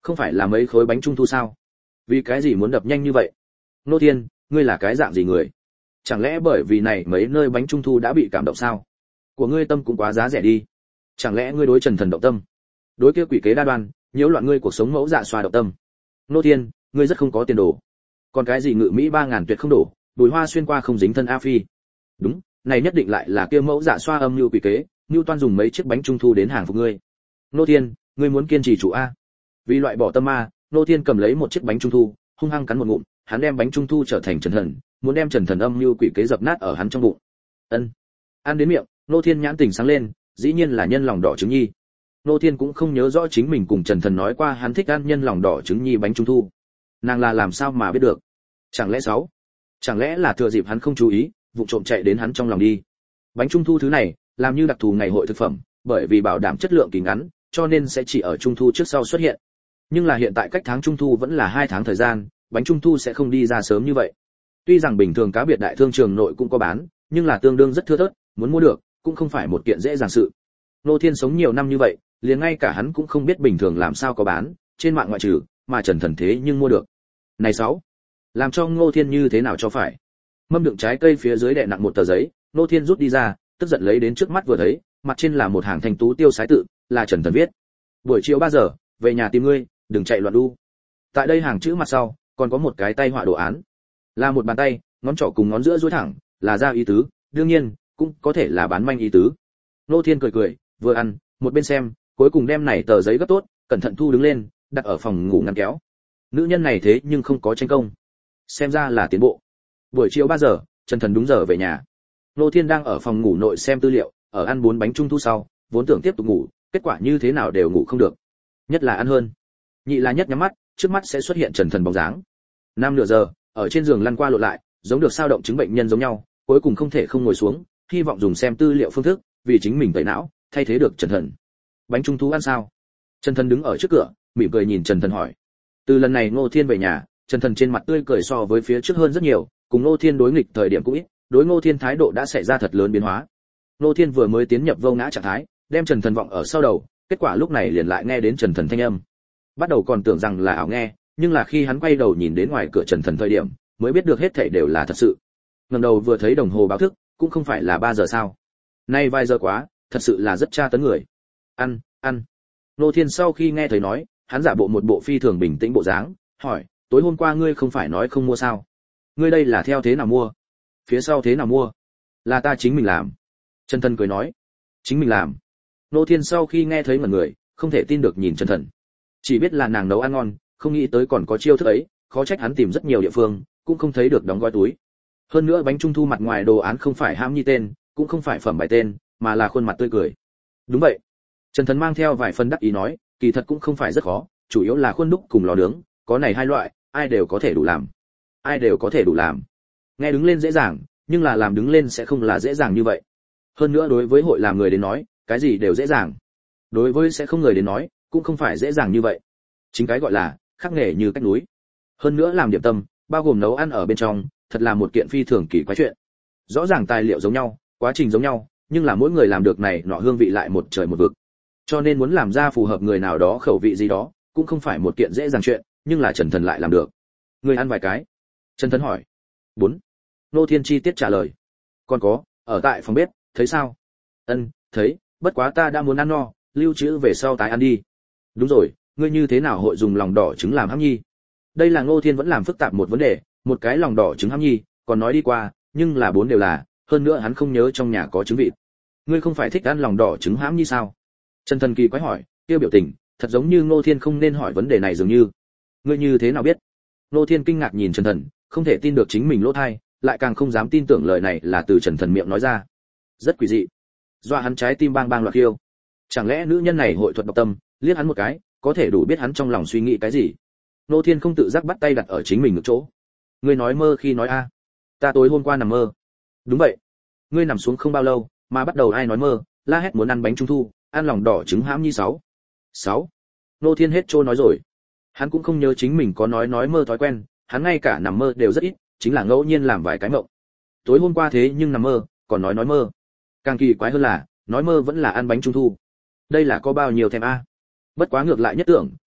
Không phải là mấy khối bánh trung thu sao? Vì cái gì muốn đập nhanh như vậy? Nô Thiên, ngươi là cái dạng gì người? Chẳng lẽ bởi vì này mấy nơi bánh trung thu đã bị cảm động sao? Của ngươi tâm cũng quá giá rẻ đi. Chẳng lẽ ngươi đối Trần Thần động tâm? Đối kia quỷ kế đa đoan, nhiễu loạn ngươi cuộc sống mẫu dạ xoa động tâm. Nô Thiên, ngươi rất không có tiền đồ. Còn cái gì ngự mỹ ba ngàn tuyệt không đổ, bùi hoa xuyên qua không dính thân a phi. Đúng, này nhất định lại là kia mẫu dạ xoa âm mưu quỷ kế, Nưu Toan dùng mấy chiếc bánh trung thu đến hàng phục ngươi. Nô Thiên, ngươi muốn kiên trì chủ a. Vì loại bỏ tâm ma, Nô Thiên cầm lấy một chiếc bánh trung thu, hung hăng cắn một ngụm, hắn đem bánh trung thu trở thành Trần Thần, muốn đem Trần Thần âm mưu quỷ kế dập nát ở hắn trong bụng. Ân. Ăn đến miệng, Nô Thiên nhãn tình sáng lên, dĩ nhiên là nhân lòng đỏ trứng nhi. Nô Thiên cũng không nhớ rõ chính mình cùng Trần Thần nói qua hắn thích ăn nhân lòng đỏ trứng nhi bánh trung thu. Nàng là làm sao mà biết được? Chẳng lẽ sáu? Chẳng lẽ là thừa dịp hắn không chú ý, vụ trộm chạy đến hắn trong lòng đi. Bánh trung thu thứ này, làm như đặc thù ngày hội thực phẩm, bởi vì bảo đảm chất lượng kỳ ngắn, cho nên sẽ chỉ ở trung thu trước sau xuất hiện. Nhưng là hiện tại cách tháng trung thu vẫn là hai tháng thời gian, bánh trung thu sẽ không đi ra sớm như vậy. Tuy rằng bình thường cá biệt đại thương trường nội cũng có bán, nhưng là tương đương rất thưa thớt, muốn mua được cũng không phải một kiện dễ dàng sự. Nô Thiên sống nhiều năm như vậy, liền ngay cả hắn cũng không biết bình thường làm sao có bán, trên mạng ngoại trừ, mà Trần Thần thế nhưng mua được. Này sáu, làm cho Ngô Thiên như thế nào cho phải? Mâm đựng trái cây phía dưới đè nặng một tờ giấy, Nô Thiên rút đi ra, tức giận lấy đến trước mắt vừa thấy, mặt trên là một hàng thanh tú tiêu sái tự, là Trần Thần viết. Buổi chiều ba giờ, về nhà tìm ngươi, đừng chạy loạn đu. Tại đây hàng chữ mặt sau, còn có một cái tay họa đồ án, là một bàn tay, ngón trỏ cùng ngón giữa duỗi thẳng, là ra ý tứ, đương nhiên, cũng có thể là bán manh ý tứ. Nô Thiên cười cười, vừa ăn, một bên xem, cuối cùng đem này tờ giấy gấp tốt, cẩn thận thu đứng lên, đặt ở phòng ngủ ngăn kéo. Nữ nhân này thế nhưng không có tranh công, xem ra là tiến bộ. Buổi chiều ba giờ, Trần Thần đúng giờ về nhà. Nô Thiên đang ở phòng ngủ nội xem tư liệu, ở ăn bốn bánh trung thu sau, vốn tưởng tiếp tục ngủ, kết quả như thế nào đều ngủ không được. Nhất là ăn hơn. Nhị là nhất nhắm mắt, trước mắt sẽ xuất hiện Trần Thần bóng dáng. Năm nửa giờ, ở trên giường lăn qua lộn lại, giống được sao động chứng bệnh nhân giống nhau, cuối cùng không thể không ngồi xuống, hy vọng dùng xem tư liệu phương thức, vì chính mình tẩy não, thay thế được Trần Thần. Bánh trung thu ăn sao? Trần Thần đứng ở trước cửa, mỉm cười nhìn Trần Thần hỏi. Từ lần này Ngô Thiên về nhà, Trần Thần trên mặt tươi cười so với phía trước hơn rất nhiều, cùng Ngô Thiên đối nghịch thời điểm cũng ít, đối Ngô Thiên thái độ đã xảy ra thật lớn biến hóa. Ngô Thiên vừa mới tiến nhập vô ngã trạng thái, đem Trần Thần vọng ở sau đầu, kết quả lúc này liền lại nghe đến Trần Thần thanh âm. Bắt đầu còn tưởng rằng là ảo nghe, nhưng là khi hắn quay đầu nhìn đến ngoài cửa Trần Thần thời điểm, mới biết được hết thảy đều là thật sự. Ngẩng đầu vừa thấy đồng hồ báo thức, cũng không phải là ba giờ sao? Nay vài giờ quá, thật sự là rất tra tấn người. Ăn, ăn. Ngô Thiên sau khi nghe thấy nói, hắn giả bộ một bộ phi thường bình tĩnh bộ dáng, hỏi, tối hôm qua ngươi không phải nói không mua sao? Ngươi đây là theo thế nào mua? Phía sau thế nào mua? Là ta chính mình làm. Trần Thần cười nói, chính mình làm. Ngô Thiên sau khi nghe thấy mọi người, không thể tin được nhìn Trần Thần. Chỉ biết là nàng nấu ăn ngon, không nghĩ tới còn có chiêu thức ấy, khó trách hắn tìm rất nhiều địa phương, cũng không thấy được đóng gói túi. Hơn nữa bánh trung thu mặt ngoài đồ án không phải Hãm Nhi tên, cũng không phải phẩm bài tên, mà là khuôn mặt tươi cười. Đúng vậy. Trần Thần mang theo vài phần đắc ý nói, kỳ thật cũng không phải rất khó, chủ yếu là khuôn đúc cùng lò nướng, có này hai loại, ai đều có thể đủ làm. Ai đều có thể đủ làm. Nghe đứng lên dễ dàng, nhưng là làm đứng lên sẽ không là dễ dàng như vậy. Hơn nữa đối với hội làm người đến nói, cái gì đều dễ dàng. Đối với sẽ không người đến nói, cũng không phải dễ dàng như vậy. Chính cái gọi là khắc nghề như cách núi. Hơn nữa làm điểm tâm, bao gồm nấu ăn ở bên trong, thật là một kiện phi thường kỳ quái chuyện. Rõ ràng tài liệu giống nhau, quá trình giống nhau, nhưng là mỗi người làm được này nọ hương vị lại một trời một vực. Cho nên muốn làm ra phù hợp người nào đó khẩu vị gì đó, cũng không phải một kiện dễ dàng chuyện, nhưng là Trần Thần lại làm được. Người ăn vài cái? Trần Thần hỏi. Bốn. Nô Thiên chi tiết trả lời. Còn có, ở tại phòng bếp, thấy sao? Ân, thấy, bất quá ta đã muốn ăn no, lưu trữ về sau tái ăn đi. Đúng rồi, ngươi như thế nào hội dùng lòng đỏ trứng làm Hãm Nhi? Đây là Ngô Thiên vẫn làm phức tạp một vấn đề, một cái lòng đỏ trứng Hãm Nhi, còn nói đi qua, nhưng là bốn đều là, hơn nữa hắn không nhớ trong nhà có trứng vịt. Ngươi không phải thích ăn lòng đỏ trứng Hãm Nhi sao? Trần Thần kỳ quái hỏi, kia biểu tình, thật giống như Ngô Thiên không nên hỏi vấn đề này dường như. Ngươi như thế nào biết? Ngô Thiên kinh ngạc nhìn Trần Thần, không thể tin được chính mình lỗ tai, lại càng không dám tin tưởng lời này là từ Trần Thần miệng nói ra. Rất quỷ dị. Doa hắn trái tim bang bang loạn kêu. Chẳng lẽ nữ nhân này hội thuật độc tâm, liếc hắn một cái, có thể đủ biết hắn trong lòng suy nghĩ cái gì? Ngô Thiên không tự giác bắt tay đặt ở chính mình ngực chỗ. Ngươi nói mơ khi nói a? Ta tối hôm qua nằm mơ. Đúng vậy. Ngươi nằm xuống không bao lâu, mà bắt đầu ai nói mơ, la hét muốn ăn bánh trung thu, ăn lòng đỏ trứng Hãm Nhi sáu. Sáu. Ngô Thiên hết trôi nói rồi. Hắn cũng không nhớ chính mình có nói nói mơ thói quen, hắn ngay cả nằm mơ đều rất ít, chính là ngẫu nhiên làm vài cái mộng. Tối hôm qua thế nhưng nằm mơ, còn nói nói mơ. Càng kỳ quái hơn là, nói mơ vẫn là ăn bánh trung thu. Đây là có bao nhiêu thèm a? Bất quá ngược lại nhất tưởng,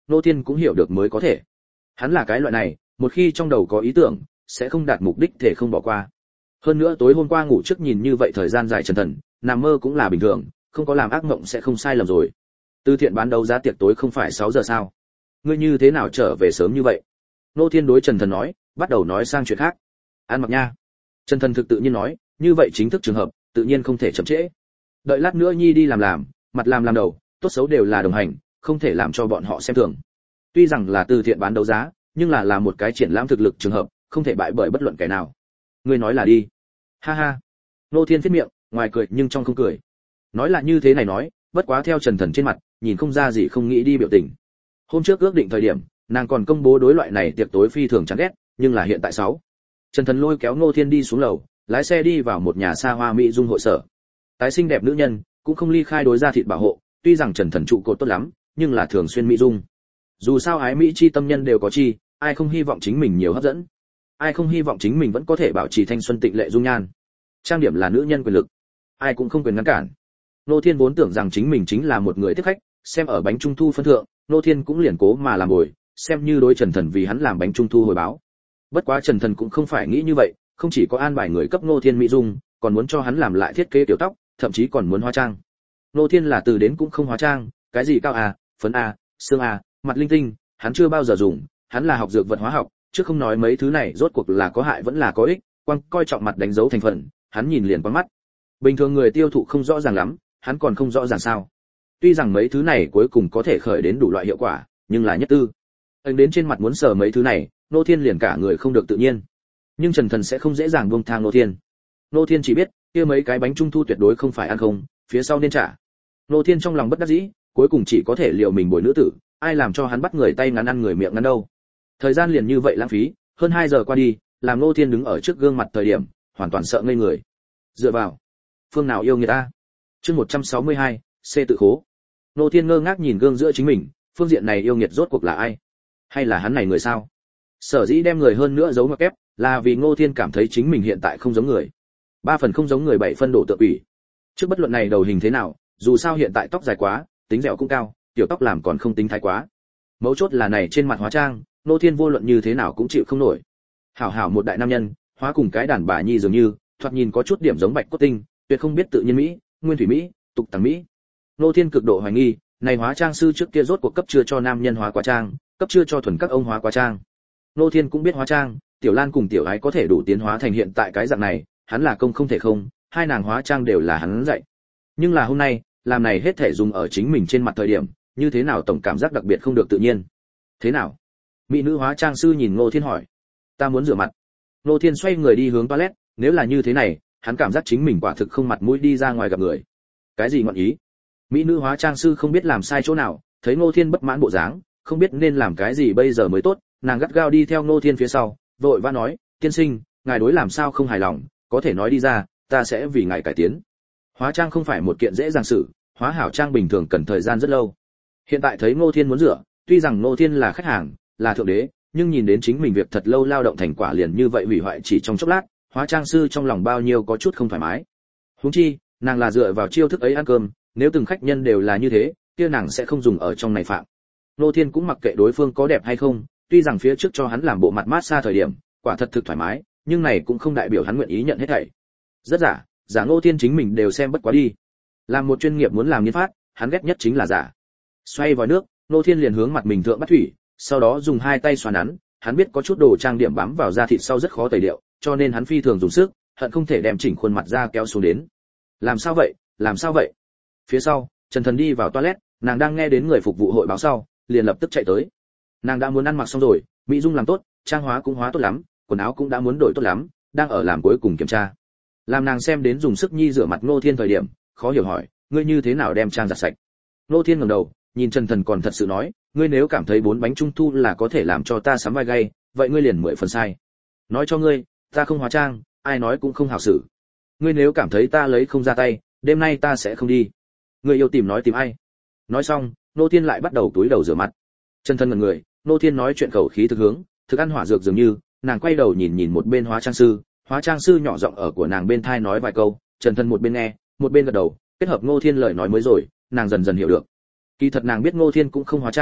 Nô Thiên cũng hiểu được mới có thể. Hắn là cái loại này, một khi trong đầu có ý tưởng, sẽ không đạt mục đích thể không bỏ qua. Hơn nữa tối hôm qua ngủ trước nhìn như vậy thời gian dài Trần Thần, nằm mơ cũng là bình thường, không có làm ác mộng sẽ không sai lầm rồi. Từ thiện bán đấu giá tiệc tối không phải sáu giờ sao? Ngươi như thế nào trở về sớm như vậy? Nô Thiên đối Trần Thần nói, bắt đầu nói sang chuyện khác. Ăn mặc nha. Trần Thần thực tự nhiên nói, như vậy chính thức trường hợp, tự nhiên không thể chậm trễ. Đợi lát nữa Nhi đi làm làm, mặt làm làm đầu, tốt xấu đều là đồng hành, không thể làm cho bọn họ xem thường. Tuy rằng là từ thiện bán đấu giá, nhưng là là một cái triển lãm thực lực trường hợp, không thể bại bởi bất luận kẻ nào. Ngươi nói là đi. Ha ha. Nô Thiên phết miệng, ngoài cười nhưng trong không cười. Nói là như thế này nói, bất quá theo Trần Thần trên mặt, nhìn không ra gì không nghĩ đi biểu tình. Hôm trước ước định thời điểm, nàng còn công bố đối loại này tiệc tối phi thường chán ghét, nhưng là hiện tại sáu. Trần Thần lôi kéo Nô Thiên đi xuống lầu, lái xe đi vào một nhà xa hoa mỹ dung hội sở. Tái xinh đẹp nữ nhân, cũng không ly khai đối gia thịt bảo hộ, tuy rằng Trần Thần trụ cột tốt lắm, nhưng là thường xuyên mỹ dung. Dù sao ái mỹ chi tâm nhân đều có chi, ai không hy vọng chính mình nhiều hấp dẫn, ai không hy vọng chính mình vẫn có thể bảo trì thanh xuân tịnh lệ dung nhan. Trang điểm là nữ nhân quyền lực, ai cũng không quyền ngăn cản. Nô Thiên vốn tưởng rằng chính mình chính là một người tiếp khách, xem ở bánh trung thu phân thượng, Nô Thiên cũng liền cố mà làm bồi, xem như đối Trần Thần vì hắn làm bánh trung thu hồi báo. Bất quá Trần Thần cũng không phải nghĩ như vậy, không chỉ có an bài người cấp Nô Thiên mỹ dung, còn muốn cho hắn làm lại thiết kế tiểu tóc, thậm chí còn muốn hóa trang. Nô Thiên là từ đến cũng không hóa trang, cái gì cao a, phấn a, xương a, mặt linh tinh, hắn chưa bao giờ dùng, hắn là học dược vật hóa học, chứ không nói mấy thứ này rốt cuộc là có hại vẫn là có ích, quang coi trọng mặt đánh dấu thành phần, hắn nhìn liền qua mắt. Bình thường người tiêu thụ không rõ ràng lắm, hắn còn không rõ ràng sao? Tuy rằng mấy thứ này cuối cùng có thể khởi đến đủ loại hiệu quả, nhưng là nhất tư. Anh đến trên mặt muốn sờ mấy thứ này, Nô Thiên liền cả người không được tự nhiên. Nhưng Trần Thần sẽ không dễ dàng buông thang Nô Thiên. Nô Thiên chỉ biết, kia mấy cái bánh trung thu tuyệt đối không phải ăn không, phía sau nên trả. Nô Thiên trong lòng bất đắc dĩ, cuối cùng chỉ có thể liều mình bồi nữ tử, ai làm cho hắn bắt người tay ngắn ăn người miệng ngắn đâu. Thời gian liền như vậy lãng phí, hơn hai giờ qua đi, làm Nô Thiên đứng ở trước gương mặt thời điểm, hoàn toàn sợ ngây người. Dựa vào, phương nào yêu người ta? Chương một trăm sáu mươi hai, C tự khố. Nô Thiên ngơ ngác nhìn gương giữa chính mình, phương diện này yêu nghiệt rốt cuộc là ai? Hay là hắn này người sao? Sở dĩ đem người hơn nữa giấu ngoặc kép, là vì Ngô Thiên cảm thấy chính mình hiện tại không giống người. Ba phần không giống người, bảy phân đổ tự ủy. Trước bất luận này đầu hình thế nào, dù sao hiện tại tóc dài quá, tính dẻo cũng cao, tiểu tóc làm còn không tính thái quá. Mấu chốt là này trên mặt hóa trang, Ngô Thiên vô luận như thế nào cũng chịu không nổi. Hảo hảo một đại nam nhân, hóa cùng cái đàn bà nhi dường như, thoạt nhìn có chút điểm giống Bạch Cốt Tinh, tuyệt không biết tự nhiên mỹ, nguyên thủy mỹ, tục tằng mỹ. Ngô Thiên cực độ hoài nghi, này hóa trang sư trước kia rốt cuộc cấp chưa cho nam nhân hóa quá trang, cấp chưa cho thuần các ông hóa quá trang. Ngô Thiên cũng biết hóa trang, Tiểu Lan cùng Tiểu Ái có thể đủ tiến hóa thành hiện tại cái dạng này, hắn là công không thể không, hai nàng hóa trang đều là hắn dạy. Nhưng là hôm nay, làm này hết thể dùng ở chính mình trên mặt thời điểm, như thế nào tổng cảm giác đặc biệt không được tự nhiên. Thế nào? Mỹ nữ hóa trang sư nhìn Ngô Thiên hỏi. Ta muốn rửa mặt. Ngô Thiên xoay người đi hướng toilet, nếu là như thế này, hắn cảm giác chính mình quả thực không mặt mũi đi ra ngoài gặp người. Cái gì ngọn ý? Mỹ nữ hóa trang sư không biết làm sai chỗ nào, thấy Ngô Thiên bất mãn bộ dáng, không biết nên làm cái gì bây giờ mới tốt, nàng gắt gao đi theo Ngô Thiên phía sau, vội vã nói, tiên sinh, ngài đối làm sao không hài lòng, có thể nói đi ra, ta sẽ vì ngài cải tiến. Hóa trang không phải một kiện dễ dàng sự, hóa hảo trang bình thường cần thời gian rất lâu. Hiện tại thấy Ngô Thiên muốn rửa, tuy rằng Ngô Thiên là khách hàng, là thượng đế, nhưng nhìn đến chính mình việc thật lâu lao động thành quả liền như vậy hủy hoại chỉ trong chốc lát, hóa trang sư trong lòng bao nhiêu có chút không thoải mái. Huống chi, nàng là dựa vào chiêu thức ấy ăn cơm, nếu từng khách nhân đều là như thế, kia nàng sẽ không dùng ở trong này phạm. Ngô Thiên cũng mặc kệ đối phương có đẹp hay không, tuy rằng phía trước cho hắn làm bộ mặt massage thời điểm, quả thật thực thoải mái, nhưng này cũng không đại biểu hắn nguyện ý nhận hết thảy. Rất giả, giả Ngô Thiên chính mình đều xem bất quá đi. Làm một chuyên nghiệp muốn làm nghiên phát, hắn ghét nhất chính là giả. Xoay vòi nước, Ngô Thiên liền hướng mặt mình thượng bắt thủy, sau đó dùng hai tay xoa nắn, hắn biết có chút đồ trang điểm bám vào da thịt sau rất khó tẩy điệu, cho nên hắn phi thường dùng sức, hận không thể đem chỉnh khuôn mặt da kéo xuống đến. Làm sao vậy? Làm sao vậy? Phía sau, Trần Thần đi vào toilet, nàng đang nghe đến người phục vụ hội báo sau, liền lập tức chạy tới. Nàng đã muốn ăn mặc xong rồi, mỹ dung làm tốt, trang hóa cũng hóa tốt lắm, quần áo cũng đã muốn đổi tốt lắm, đang ở làm cuối cùng kiểm tra. Làm nàng xem đến dùng sức nhi rửa mặt Ngô Thiên thời điểm, khó hiểu hỏi, ngươi như thế nào đem trang giặt sạch? Ngô Thiên ngẩng đầu, nhìn Trần Thần còn thật sự nói, ngươi nếu cảm thấy bốn bánh trung thu là có thể làm cho ta sắm vai gay, vậy ngươi liền mười phần sai. Nói cho ngươi, ta không hóa trang, ai nói cũng không hảo xử. Ngươi nếu cảm thấy ta lấy không ra tay, đêm nay ta sẽ không đi. Ngươi yêu tìm nói tìm ai? Nói xong, Ngô Thiên lại bắt đầu túi đầu rửa mặt. Trần Thần ngẩn người, Ngô Thiên nói chuyện khẩu khí thực hướng, thực ăn hỏa dược dường như, nàng quay đầu nhìn nhìn một bên hóa trang sư, hóa trang sư nhỏ giọng ở của nàng bên tai nói vài câu, Trần Thần một bên nghe, một bên gật đầu, kết hợp Ngô Thiên lời nói mới rồi, nàng dần dần hiểu được. Kỳ thật nàng biết Ngô Thiên cũng không hóa trang,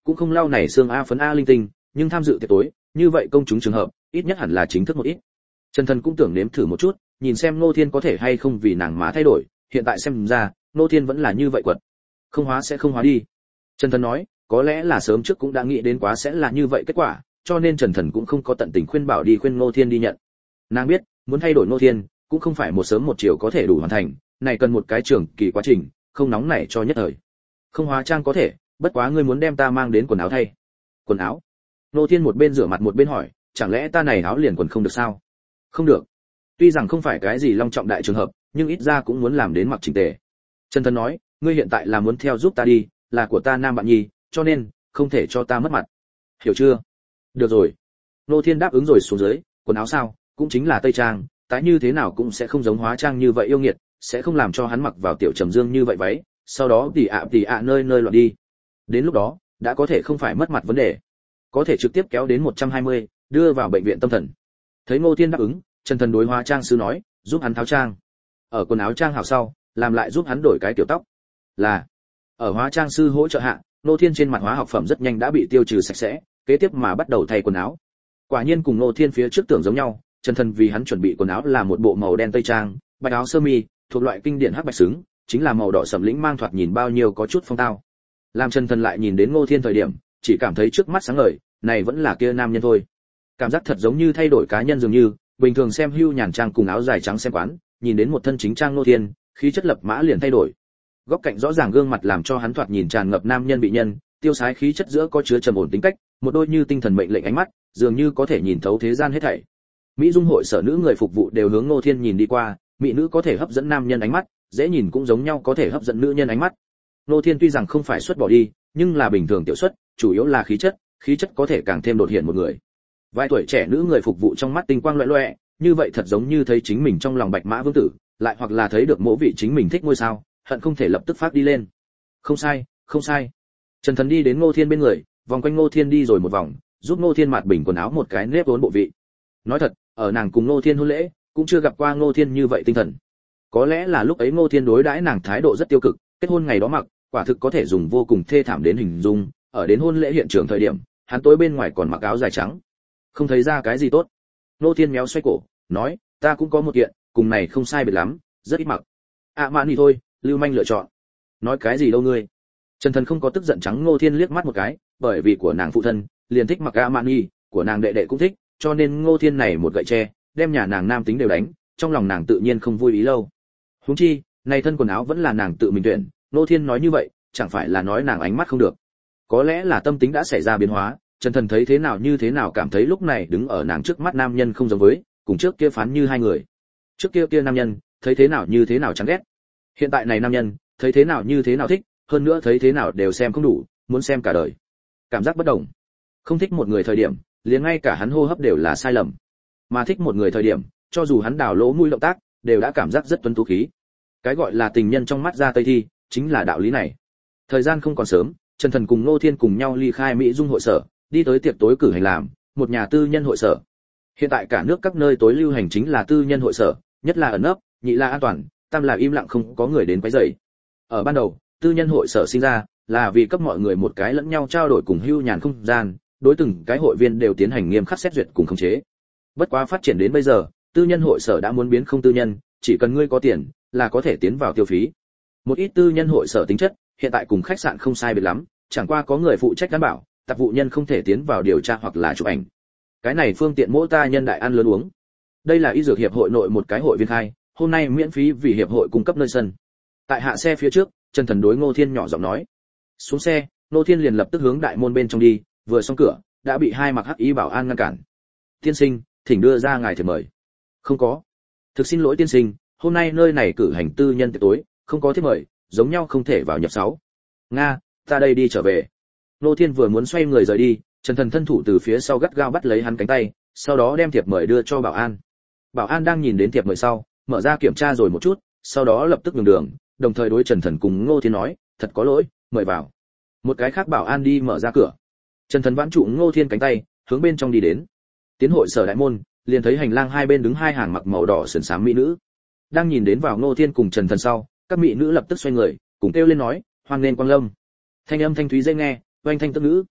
cũng không lau này xương a phấn a linh tinh, nhưng tham dự tiệc tối, như vậy công chúng trường hợp, ít nhất hẳn là chính thức một ít. Trần Thần cũng tưởng nếm thử một chút, nhìn xem Ngô Thiên có thể hay không vì nàng mà thay đổi, hiện tại xem ra, Ngô Thiên vẫn là như vậy quật. Không hóa sẽ không hóa đi. Trần Thần nói, có lẽ là sớm trước cũng đã nghĩ đến quá sẽ là như vậy kết quả, cho nên Trần Thần cũng không có tận tình khuyên bảo đi khuyên Ngô Thiên đi nhận. Nàng biết, muốn thay đổi Ngô Thiên, cũng không phải một sớm một chiều có thể đủ hoàn thành, này cần một cái trường kỳ quá trình, không nóng nảy cho nhất thời. Không hóa trang có thể, bất quá ngươi muốn đem ta mang đến quần áo thay. Quần áo? Ngô Thiên một bên rửa mặt một bên hỏi, chẳng lẽ ta này áo liền quần không được sao? Không được. Tuy rằng không phải cái gì long trọng đại trường hợp, nhưng ít ra cũng muốn làm đến mặc chỉnh tề. Trần Thần nói, ngươi hiện tại là muốn theo giúp ta đi, là của ta nam bạn nhi, cho nên không thể cho ta mất mặt. Hiểu chưa? Được rồi. Ngô Thiên đáp ứng rồi xuống dưới, quần áo sao, cũng chính là tây trang, tái như thế nào cũng sẽ không giống hóa trang như vậy yêu nghiệt, sẽ không làm cho hắn mặc vào tiểu trầm dương như vậy váy, sau đó tỉ ạ tỉ ạ nơi nơi loạn đi. Đến lúc đó, đã có thể không phải mất mặt vấn đề, có thể trực tiếp kéo đến một trăm hai mươi, đưa vào bệnh viện tâm thần. Thấy Ngô Thiên đáp ứng, Trần Thần đối hóa trang sư nói, giúp hắn tháo trang. Ở quần áo trang hảo sau, làm lại giúp hắn đổi cái tiểu tóc. Là ở hóa trang sư hỗ trợ hạ, Ngô Thiên trên mặt hóa học phẩm rất nhanh đã bị tiêu trừ sạch sẽ, kế tiếp mà bắt đầu thay quần áo. Quả nhiên cùng Ngô Thiên phía trước tưởng giống nhau, Trần Thần vì hắn chuẩn bị quần áo là một bộ màu đen tây trang, bạch áo sơ mi, thuộc loại kinh điển hắc bạch xứng, chính là màu đỏ sẫm lĩnh mang thoạt nhìn bao nhiêu có chút phong tao. Làm Trần Thần lại nhìn đến Ngô Thiên thời điểm, chỉ cảm thấy trước mắt sáng ngời, này vẫn là kia nam nhân thôi. Cảm giác thật giống như thay đổi cá nhân dường như, bình thường xem hưu nhàn trang cùng áo dài trắng xem quán, nhìn đến một thân chính trang Ngô Thiên, khí chất lập mã liền thay đổi. Góc cạnh rõ ràng gương mặt làm cho hắn thoạt nhìn tràn ngập nam nhân bị nhân, tiêu sái khí chất giữa có chứa trầm ổn tính cách, một đôi như tinh thần mệnh lệnh ánh mắt, dường như có thể nhìn thấu thế gian hết thảy. Mỹ Dung hội sở nữ người phục vụ đều hướng Ngô Thiên nhìn đi qua, mỹ nữ có thể hấp dẫn nam nhân ánh mắt, dễ nhìn cũng giống nhau có thể hấp dẫn nữ nhân ánh mắt. Ngô Thiên tuy rằng không phải xuất bỏ đi, nhưng là bình thường tiểu xuất, chủ yếu là khí chất, khí chất có thể càng thêm đột hiện một người. Vài tuổi trẻ nữ người phục vụ trong mắt tinh quang loẹt loẹt, như vậy thật giống như thấy chính mình trong lòng bạch mã vương tử, lại hoặc là thấy được mỗ vị chính mình thích ngôi sao, hận không thể lập tức phát đi lên. Không sai, không sai. Trần Thần đi đến Ngô Thiên bên người, vòng quanh Ngô Thiên đi rồi một vòng, giúp Ngô Thiên mạt bình quần áo một cái nếp vốn bộ vị. Nói thật, ở nàng cùng Ngô Thiên hôn lễ, cũng chưa gặp qua Ngô Thiên như vậy tinh thần. Có lẽ là lúc ấy Ngô Thiên đối đãi nàng thái độ rất tiêu cực, kết hôn ngày đó mặc, quả thực có thể dùng vô cùng thê thảm đến hình dung, ở đến hôn lễ hiện trường thời điểm, hắn tối bên ngoài còn mặc áo dài trắng, không thấy ra cái gì tốt. Ngô Thiên méo xoay cổ, nói, ta cũng có một kiện, cùng này không sai biệt lắm, rất ít mặc. À mạn đi thôi, lưu manh lựa chọn. Nói cái gì đâu ngươi. Trần Thần không có tức giận trắng Ngô Thiên liếc mắt một cái, bởi vì của nàng phụ thân liền thích mặc A Mạn Nhi, của nàng đệ đệ cũng thích, cho nên Ngô Thiên này một gậy tre, đem nhà nàng nam tính đều đánh, trong lòng nàng tự nhiên không vui ý lâu. Huống chi, này thân quần áo vẫn là nàng tự mình tuyển, Ngô Thiên nói như vậy, chẳng phải là nói nàng ánh mắt không được. Có lẽ là tâm tính đã xảy ra biến hóa, Trần Thần thấy thế nào như thế nào cảm thấy lúc này đứng ở nàng trước mắt nam nhân không giống với, cùng trước kia phán như hai người. Trước kia kia nam nhân, thấy thế nào như thế nào chán ghét. Hiện tại này nam nhân, thấy thế nào như thế nào thích, hơn nữa thấy thế nào đều xem không đủ, muốn xem cả đời. Cảm giác bất đồng. Không thích một người thời điểm, liền ngay cả hắn hô hấp đều là sai lầm. Mà thích một người thời điểm, cho dù hắn đào lỗ mũi động tác, đều đã cảm giác rất tuấn tú khí. Cái gọi là tình nhân trong mắt ra tây thi, chính là đạo lý này. Thời gian không còn sớm, Trần Thần cùng Ngô Thiên cùng nhau ly khai Mỹ Dung hội sở, đi tới tiệc tối cử hành làm, một nhà tư nhân hội sở. Hiện tại cả nước các nơi tối lưu hành chính là tư nhân hội sở, nhất là ẩn nấp, nhị là an toàn, tam là im lặng không có người đến quấy rầy. Ở ban đầu, tư nhân hội sở sinh ra là vì cấp mọi người một cái lẫn nhau trao đổi cùng hưu nhàn không gian, đối từng cái hội viên đều tiến hành nghiêm khắc xét duyệt cùng khống chế. Bất quá phát triển đến bây giờ, tư nhân hội sở đã muốn biến không tư nhân, chỉ cần ngươi có tiền là có thể tiến vào tiêu phí. Một ít tư nhân hội sở tính chất, hiện tại cùng khách sạn không sai biệt lắm, chẳng qua có người phụ trách đảm bảo, tạp vụ nhân không thể tiến vào điều tra hoặc là chụp ảnh. Cái này phương tiện mỗi ta nhân đại ăn lớn uống. Đây là y dược hiệp hội nội một cái hội viên khai, hôm nay miễn phí vì hiệp hội cung cấp nơi sân. Tại hạ xe phía trước, Trần Thần đối Ngô Thiên nhỏ giọng nói. Xuống xe, Ngô Thiên liền lập tức hướng đại môn bên trong đi, vừa xong cửa, đã bị hai mặc hắc y bảo an ngăn cản. Tiên sinh, thỉnh đưa ra ngài thiệp mời. Không có. Thực xin lỗi tiên sinh, hôm nay nơi này cử hành tư nhân tiệc tối, không có thiệp mời, giống nhau không thể vào nhập sáu. Nga, ta đây đi trở về. Ngô Thiên vừa muốn xoay người rời đi, Trần Thần thân thủ từ phía sau gắt gao bắt lấy hắn cánh tay, sau đó đem thiệp mời đưa cho bảo an. Bảo an đang nhìn đến thiệp mời sau, mở ra kiểm tra rồi một chút, sau đó lập tức nhường đường, đồng thời đối Trần Thần cùng Ngô Thiên nói, thật có lỗi, mời vào. Một cái khác bảo an đi mở ra cửa. Trần Thần vãn trụ Ngô Thiên cánh tay, hướng bên trong đi đến. Tiến hội sở đại môn, liền thấy hành lang hai bên đứng hai hàng mặc màu đỏ sườn xám mỹ nữ. Đang nhìn đến vào Ngô Thiên cùng Trần Thần sau, các mỹ nữ lập tức xoay người, cùng kêu lên nói, hoan nghênh quang lâm. Thanh âm thanh thúy dễ nghe, oanh thanh tức nữ,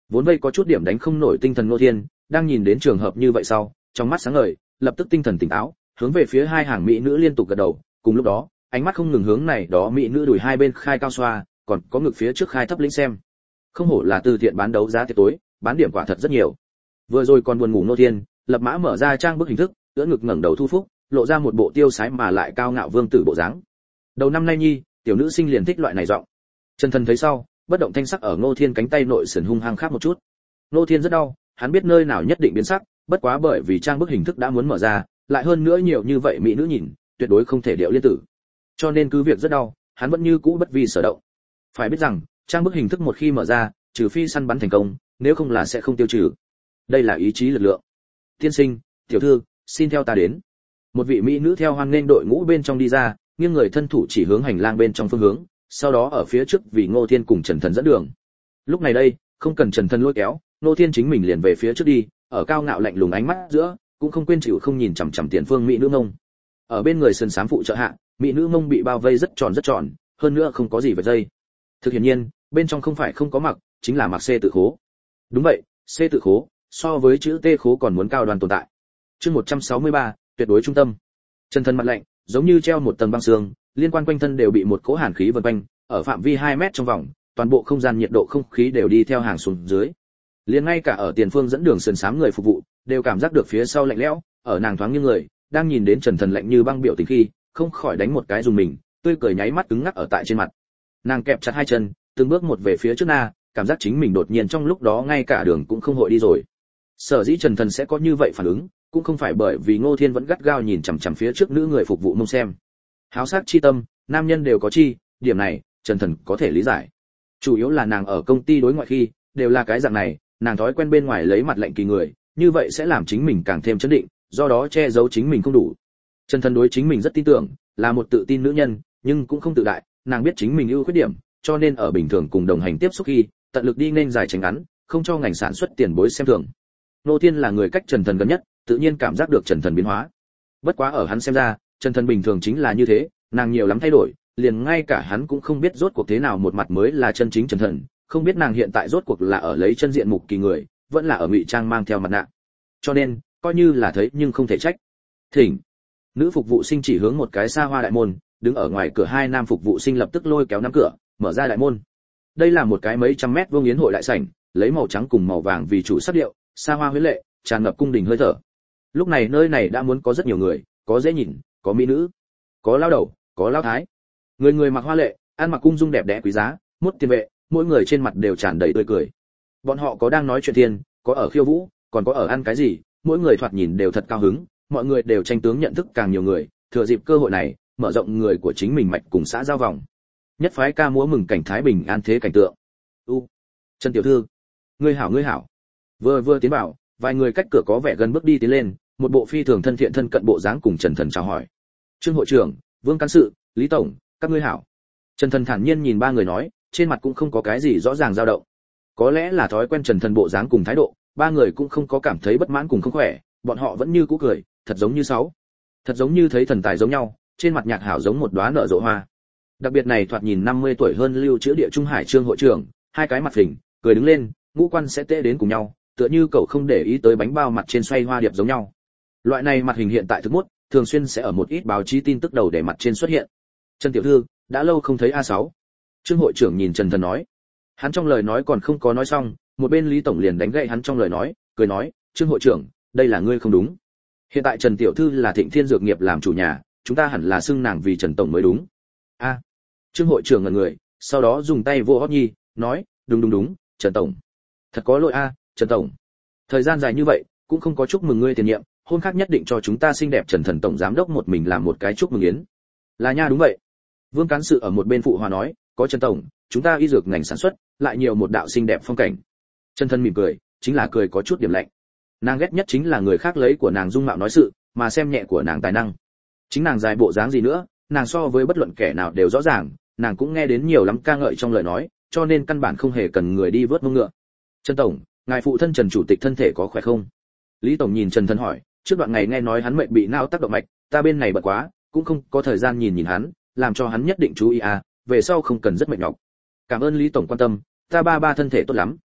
Vốn vây có chút điểm đánh không nổi tinh thần Ngô Thiên, đang nhìn đến trường hợp như vậy sau, trong mắt sáng ngời, lập tức tinh thần tỉnh táo, hướng về phía hai hàng mỹ nữ liên tục gật đầu, cùng lúc đó, ánh mắt không ngừng hướng này đó mỹ nữ đùi hai bên khai cao xoa, còn có ngực phía trước khai thấp lĩnh xem. Không hổ là từ thiện bán đấu giá tiệc tối, bán điểm quả thật rất nhiều. Vừa rồi còn buồn ngủ Ngô Thiên, lập mã mở ra trang bức hình thức, ưỡn ngực ngẩng đầu thu phúc, lộ ra một bộ tiêu sái mà lại cao ngạo vương tử bộ dáng. Đầu năm nay nhi, tiểu nữ sinh liền thích loại này giọng. Trần Thần thấy sau, bất động thanh sắc ở Ngô Thiên cánh tay nội sườn hung hăng khắp một chút. Ngô Thiên rất đau, hắn biết nơi nào nhất định biến sắc, bất quá bởi vì trang bức hình thức đã muốn mở ra, lại hơn nữa nhiều như vậy mỹ nữ nhìn, tuyệt đối không thể điệu liên tử. Cho nên cứ việc rất đau, hắn vẫn như cũ bất vi sở động. Phải biết rằng, trang bức hình thức một khi mở ra, trừ phi săn bắn thành công, nếu không là sẽ không tiêu trừ. Đây là ý chí lực lượng. Tiên sinh, tiểu thư, xin theo ta đến. Một vị mỹ nữ theo hoan nghênh đội ngũ bên trong đi ra, nghiêng người thân thủ chỉ hướng hành lang bên trong phương hướng, sau đó ở phía trước vì Ngô Thiên cùng Trần Thần dẫn đường. Lúc này đây, không cần Trần Thần lôi kéo, Ngô Thiên chính mình liền về phía trước đi, ở cao ngạo lạnh lùng ánh mắt giữa, cũng không quên chịu không nhìn chằm chằm tiền phương mỹ nữ mông. Ở bên người sườn xám phụ trợ hạ, mỹ nữ mông bị bao vây rất tròn rất tròn, hơn nữa không có gì vết dây. Thực hiển nhiên, bên trong không phải không có mặc, chính là mặc C tự khố. Đúng vậy, C tự khố, so với chữ T khố còn muốn cao đoàn tồn tại. Chương một trăm sáu mươi ba, tuyệt đối trung tâm. Trần Thần mặt lạnh, giống như treo một tầng băng sương, liên quan quanh thân đều bị một cỗ hàn khí vần quanh, ở phạm vi hai mét trong vòng, toàn bộ không gian nhiệt độ không khí đều đi theo hàng xuống dưới. Liền ngay cả ở tiền phương dẫn đường sườn xám người phục vụ, đều cảm giác được phía sau lạnh lẽo, ở nàng thoáng như người, đang nhìn đến Trần Thần lạnh như băng biểu tình khi, không khỏi đánh một cái dùng mình, tươi cười nháy mắt cứng ngắc ở tại trên mặt. Nàng kẹp chặt hai chân, từng bước một về phía trước na, cảm giác chính mình đột nhiên trong lúc đó ngay cả đường cũng không hội đi rồi. Sở dĩ Trần Thần sẽ có như vậy phản ứng, cũng không phải bởi vì Ngô Thiên vẫn gắt gao nhìn chằm chằm phía trước nữ người phục vụ mông xem. Háo sắc chi tâm, nam nhân đều có chi, điểm này, Trần Thần có thể lý giải. Chủ yếu là nàng ở công ty đối ngoại khi, đều là cái dạng này, nàng thói quen bên ngoài lấy mặt lạnh kỳ người, như vậy sẽ làm chính mình càng thêm chấn định, do đó che giấu chính mình không đủ. Trần Thần đối chính mình rất tin tưởng, là một tự tin nữ nhân, nhưng cũng không tự đại, nàng biết chính mình ưu khuyết điểm, cho nên ở bình thường cùng đồng hành tiếp xúc khi, tận lực đi nên dài tránh ngắn, không cho ngành sản xuất tiền bối xem thường. Ngô Thiên là người cách Trần Thần gần nhất, tự nhiên cảm giác được Trần Thần biến hóa. Bất quá ở hắn xem ra, Trần Thần bình thường chính là như thế, nàng nhiều lắm thay đổi, liền ngay cả hắn cũng không biết rốt cuộc thế nào một mặt mới là chân chính Trần Thần, không biết nàng hiện tại rốt cuộc là ở lấy chân diện mục kỳ người, vẫn là ở ngụy trang mang theo mặt nạ. Cho nên, coi như là thấy nhưng không thể trách. Thỉnh. Nữ phục vụ sinh chỉ hướng một cái xa hoa đại môn, đứng ở ngoài cửa hai nam phục vụ sinh lập tức lôi kéo nắm cửa, mở ra đại môn. Đây là một cái mấy trăm mét vuông yến hội đại sảnh, lấy màu trắng cùng màu vàng vì chủ sắc điệu, xa hoa huyễn lệ, tràn ngập cung đình hơi thở. Lúc này nơi này đã muốn có rất nhiều người, có dễ nhìn, có mỹ nữ, có lao đầu, có lao thái. Người người mặc hoa lệ, ăn mặc cung dung đẹp đẽ quý giá, mốt tiền vệ, mỗi người trên mặt đều tràn đầy tươi cười. Bọn họ có đang nói chuyện thiên, có ở khiêu vũ, còn có ở ăn cái gì, mỗi người thoạt nhìn đều thật cao hứng, mọi người đều tranh tướng nhận thức càng nhiều người, thừa dịp cơ hội này, mở rộng người của chính mình mạch cùng xã giao vòng. Nhất phái ca múa mừng cảnh thái bình an thế cảnh tượng. U, Trần tiểu thư, ngươi hảo ngươi hảo. Vừa vừa tiến vào, vài người cách cửa có vẻ gần bước đi tiến lên, một bộ phi thường thân thiện thân cận bộ dáng cùng Trần Thần chào hỏi. Trương hội trưởng, Vương cán sự, Lý tổng, các ngươi hảo. Trần Thần thản nhiên nhìn ba người nói, trên mặt cũng không có cái gì rõ ràng dao động. Có lẽ là thói quen Trần Thần bộ dáng cùng thái độ, ba người cũng không có cảm thấy bất mãn cùng không khỏe, bọn họ vẫn như cũ cười, thật giống như sáu, thật giống như thấy thần tài giống nhau, trên mặt nhạc hảo giống một đóa nở rộ hoa. Đặc biệt này thoạt nhìn năm mươi tuổi hơn lưu trữ địa trung hải Trương hội trưởng, hai cái mặt phình, cười đứng lên, ngũ quan sẽ tê đến cùng nhau, tựa như cậu không để ý tới bánh bao mặt trên xoay hoa điệp giống nhau. Loại này mặt hình hiện tại thực mốt, thường xuyên sẽ ở một ít báo chí tin tức đầu để mặt trên xuất hiện. Trần tiểu thư, đã lâu không thấy a sáu. Trương hội trưởng nhìn Trần Thần nói. Hắn trong lời nói còn không có nói xong, một bên Lý tổng liền đánh gậy hắn trong lời nói, cười nói, Trương hội trưởng, đây là ngươi không đúng. Hiện tại Trần tiểu thư là Thịnh Thiên dược nghiệp làm chủ nhà, chúng ta hẳn là xưng nàng vì Trần tổng mới đúng. A. Trương hội trưởng ngẩn người, sau đó dùng tay vô hót nhi, nói, đúng đúng đúng, Trần tổng. Thật có lỗi a, Trần tổng. Thời gian dài như vậy, cũng không có chúc mừng ngươi tiền nhiệm, hôm khác nhất định cho chúng ta xinh đẹp Trần Thần tổng giám đốc một mình làm một cái chúc mừng yến. Là nha đúng vậy. Vương cán sự ở một bên phụ hòa nói, có Trần tổng, chúng ta y dược ngành sản xuất, lại nhiều một đạo xinh đẹp phong cảnh. Trần Thần mỉm cười, chính là cười có chút điểm lạnh. Nàng ghét nhất chính là người khác lấy của nàng dung mạo nói sự, mà xem nhẹ của nàng tài năng. Chính nàng dài bộ dáng gì nữa, nàng so với bất luận kẻ nào đều rõ ràng, nàng cũng nghe đến nhiều lắm ca ngợi trong lời nói, cho nên căn bản không hề cần người đi vớt mông ngựa. Trần tổng, ngài phụ thân Trần chủ tịch thân thể có khỏe không? Lý tổng nhìn Trần Thần hỏi, trước đoạn ngày nghe nói hắn mệnh bị não tác động mạch, ta bên này bận quá, cũng không có thời gian nhìn nhìn hắn, làm cho hắn nhất định chú ý à, về sau không cần rất mệt nhọc. Cảm ơn Lý tổng quan tâm, ta ba ba thân thể tốt lắm.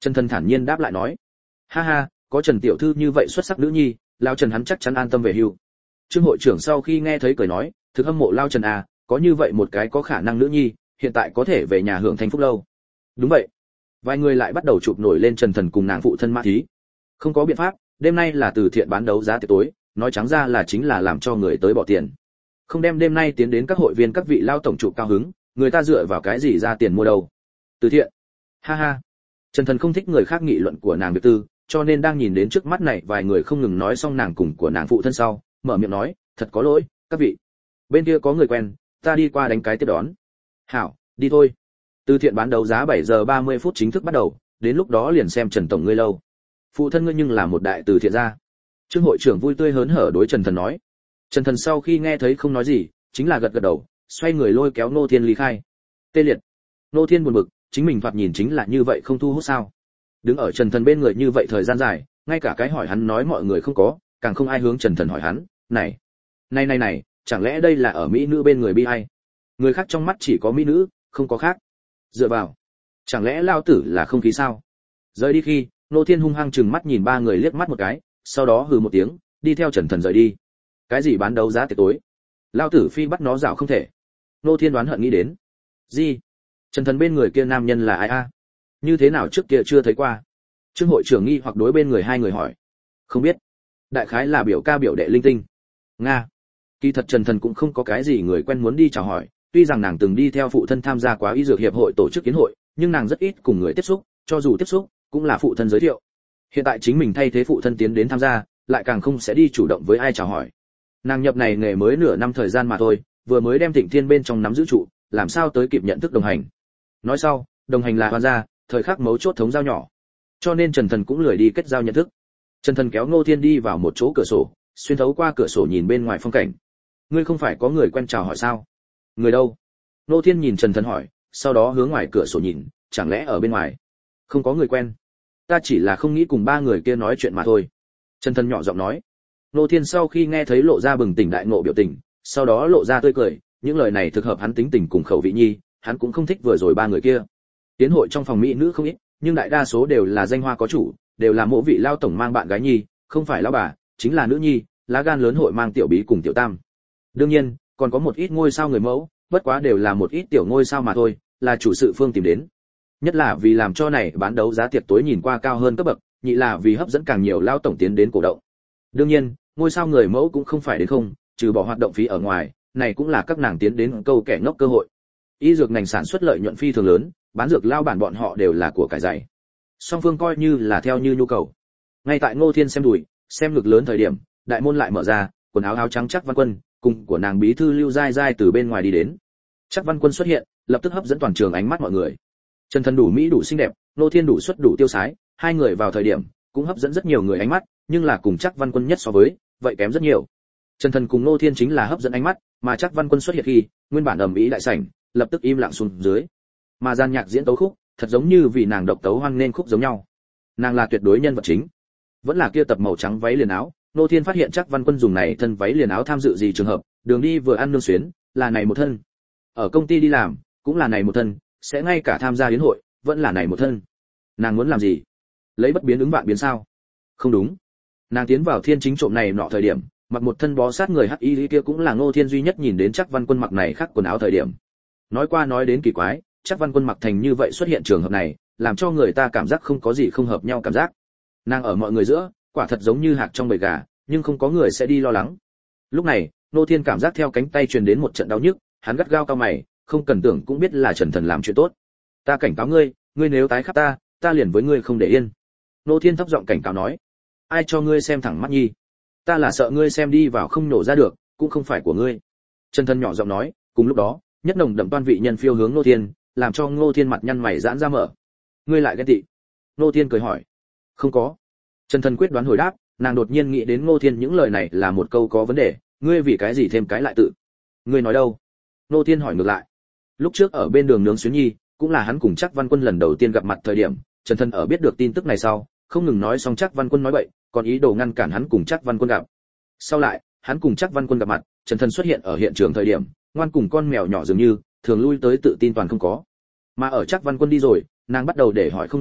Trần Thần thản nhiên đáp lại nói, ha ha, có Trần tiểu thư như vậy xuất sắc nữ nhi, lao Trần hắn chắc chắn an tâm về hưu. Trương hội trưởng sau khi nghe thấy cười nói, thực hâm mộ lao Trần à, có như vậy một cái có khả năng nữ nhi, hiện tại có thể về nhà hưởng thanh phúc lâu. Đúng vậy. Vài người lại bắt đầu chụp nổi lên Trần Thần cùng nàng phụ thân Mã Thí. Không có biện pháp, đêm nay là từ thiện bán đấu giá tiệc tối, nói trắng ra là chính là làm cho người tới bỏ tiền. Không đem đêm nay tiến đến các hội viên các vị lao tổng trụ cao hứng, người ta dựa vào cái gì ra tiền mua đâu? Từ thiện. Ha ha. Trần Thần không thích người khác nghị luận của nàng việc tư, cho nên đang nhìn đến trước mắt này vài người không ngừng nói xong nàng cùng của nàng phụ thân sau, mở miệng nói, thật có lỗi, các vị. Bên kia có người quen, ta đi qua đánh cái tiếp đón. Hảo, đi thôi. Từ thiện bán đấu giá bảy giờ ba mươi phút chính thức bắt đầu, đến lúc đó liền xem Trần tổng ngươi lâu. Phụ thân ngươi nhưng là một đại từ thiện gia. Trương hội trưởng vui tươi hớn hở đối Trần Thần nói. Trần Thần sau khi nghe thấy không nói gì, chính là gật gật đầu, xoay người lôi kéo Nô Thiên ly khai. Tê liệt. Nô Thiên buồn bực, chính mình thoạt nhìn chính là như vậy không thu hút sao? Đứng ở Trần Thần bên người như vậy thời gian dài, ngay cả cái hỏi hắn nói mọi người không có, càng không ai hướng Trần Thần hỏi hắn, này, này này này, chẳng lẽ đây là ở mỹ nữ bên người bi ai? Người khác trong mắt chỉ có mỹ nữ, không có khác. Dựa vào, chẳng lẽ lao tử là không khí sao? Rời đi khi, Nô Thiên hung hăng chừng mắt nhìn ba người liếc mắt một cái, sau đó hừ một tiếng, đi theo Trần Thần rời đi. Cái gì bán đấu giá tiệc tối? Lao tử phi bắt nó dạo không thể. Nô Thiên đoán hận nghĩ đến. Gì? Trần Thần bên người kia nam nhân là ai a? Như thế nào trước kia chưa thấy qua? Trương hội trưởng nghi hoặc đối bên người hai người hỏi. Không biết. Đại khái là biểu ca biểu đệ linh tinh. Nga. Kỳ thật Trần Thần cũng không có cái gì người quen muốn đi chào hỏi, tuy rằng nàng từng đi theo phụ thân tham gia quá y dược hiệp hội tổ chức kiến hội, nhưng nàng rất ít cùng người tiếp xúc, cho dù tiếp xúc, cũng là phụ thân giới thiệu. Hiện tại chính mình thay thế phụ thân tiến đến tham gia, lại càng không sẽ đi chủ động với ai chào hỏi. Nàng nhập này nghề mới nửa năm thời gian mà thôi, vừa mới đem Thịnh Thiên bên trong nắm giữ trụ, làm sao tới kịp nhận thức đồng hành. Nói sau, đồng hành là hoàn gia, thời khắc mấu chốt thống giao nhỏ. Cho nên Trần Thần cũng lười đi kết giao nhận thức. Trần Thần kéo Ngô Thiên đi vào một chỗ cửa sổ, xuyên thấu qua cửa sổ nhìn bên ngoài phong cảnh. Ngươi không phải có người quen chào hỏi sao? Người đâu? Ngô Thiên nhìn Trần Thần hỏi, sau đó hướng ngoài cửa sổ nhìn, chẳng lẽ ở bên ngoài không có người quen? Ta chỉ là không nghĩ cùng ba người kia nói chuyện mà thôi. Trần Thần nhỏ giọng nói. Ngô Thiên sau khi nghe thấy lộ ra bừng tỉnh đại ngộ biểu tình, sau đó lộ ra tươi cười, những lời này thực hợp hắn tính tình cùng khẩu vị nhi, hắn cũng không thích vừa rồi ba người kia. Tiến hội trong phòng mỹ nữ không ít, nhưng đại đa số đều là danh hoa có chủ, đều là mộ vị lao tổng mang bạn gái nhi, không phải lão bà, chính là nữ nhi, lá gan lớn hội mang tiểu bí cùng tiểu tam. Đương nhiên, còn có một ít ngôi sao người mẫu, bất quá đều là một ít tiểu ngôi sao mà thôi, là chủ sự phương tìm đến. Nhất là vì làm cho này bán đấu giá tiệc tối nhìn qua cao hơn cấp bậc, nhị là vì hấp dẫn càng nhiều lao tổng tiến đến cổ động. Đương nhiên, ngôi sao người mẫu cũng không phải đến không, trừ bỏ hoạt động phí ở ngoài, này cũng là các nàng tiến đến câu kẻ ngốc cơ hội. Y dược ngành sản xuất lợi nhuận phi thường lớn, bán dược lao bản bọn họ đều là của cải dày. Song phương coi như là theo như nhu cầu. Ngay tại Ngô Thiên xem đùi, xem ngực lớn thời điểm, đại môn lại mở ra, quần áo áo trắng Trác Văn Quân, cùng của nàng bí thư Lưu Giai Giai từ bên ngoài đi đến. Trác Văn Quân xuất hiện, lập tức hấp dẫn toàn trường ánh mắt mọi người. Trần Thần đủ mỹ đủ xinh đẹp, Ngô Thiên đủ xuất đủ tiêu sái, hai người vào thời điểm cũng hấp dẫn rất nhiều người ánh mắt, nhưng là cùng Trác Văn Quân nhất so với, vậy kém rất nhiều. Trần Thần cùng Ngô Thiên chính là hấp dẫn ánh mắt, mà Trác Văn Quân xuất hiện khi, nguyên bản ầm ĩ đại sảnh, lập tức im lặng xuống dưới. Mà gian nhạc diễn tấu khúc, thật giống như vì nàng độc tấu hoang nên khúc giống nhau. Nàng là tuyệt đối nhân vật chính. Vẫn là kia tập màu trắng váy liền áo, Ngô Thiên phát hiện Trác Văn Quân dùng này thân váy liền áo tham dự gì trường hợp, đường đi vừa ăn nương xuyến, là này một thân. Ở công ty đi làm, cũng là này một thân, sẽ ngay cả tham gia yến hội, vẫn là này một thân. Nàng muốn làm gì? Lấy bất biến ứng vạn biến sao? Không đúng. Nàng tiến vào Thiên Chính trộm này nọ thời điểm, mặc một thân bó sát người hắc y kia cũng là Ngô Thiên duy nhất nhìn đến Trác Văn Quân mặc này khác quần áo thời điểm. Nói qua nói đến kỳ quái, Trác Văn Quân mặc thành như vậy xuất hiện trường hợp này, làm cho người ta cảm giác không có gì không hợp nhau cảm giác. Nàng ở mọi người giữa, quả thật giống như hạc trong bầy gà, nhưng không có người sẽ đi lo lắng. Lúc này, Ngô Thiên cảm giác theo cánh tay truyền đến một trận đau nhức, hắn gắt gao cau mày, không cần tưởng cũng biết là Trần Thần làm chuyện tốt. Ta cảnh cáo ngươi, ngươi nếu tái khắp ta, ta liền với ngươi không để yên. Ngô Thiên thấp giọng cảnh cáo nói. Ai cho ngươi xem thẳng mắt nhi? Ta là sợ ngươi xem đi vào không nổ ra được, cũng không phải của ngươi. Trần Thần nhỏ giọng nói, cùng lúc đó, nhất nồng đậm toan vị nhân phiêu hướng Ngô Thiên, làm cho Ngô Thiên mặt nhăn mày giãn ra mở. Ngươi lại ghen tị? Ngô Thiên cười hỏi. Không có. Trần Thần quyết đoán hồi đáp, nàng đột nhiên nghĩ đến Ngô Thiên những lời này là một câu có vấn đề, ngươi vì cái gì thêm cái lại tự? Ngươi nói đâu? Ngô Thiên hỏi ngược lại. Lúc trước ở bên đường nướng xuyến nhi, cũng là hắn cùng Trác Văn Quân lần đầu tiên gặp mặt thời điểm, Trần Thần ở biết được tin tức này sau, không ngừng nói xong Trác Văn Quân nói bậy, còn ý đồ ngăn cản hắn cùng Trác Văn Quân gặp. Sau lại, hắn cùng Trác Văn Quân gặp mặt, Trần Thần xuất hiện ở hiện trường thời điểm, ngoan cùng con mèo nhỏ dường như, thường lui tới tự tin toàn không có. Mà ở Trác Văn Quân đi rồi, nàng bắt đầu để hỏi không ngừng,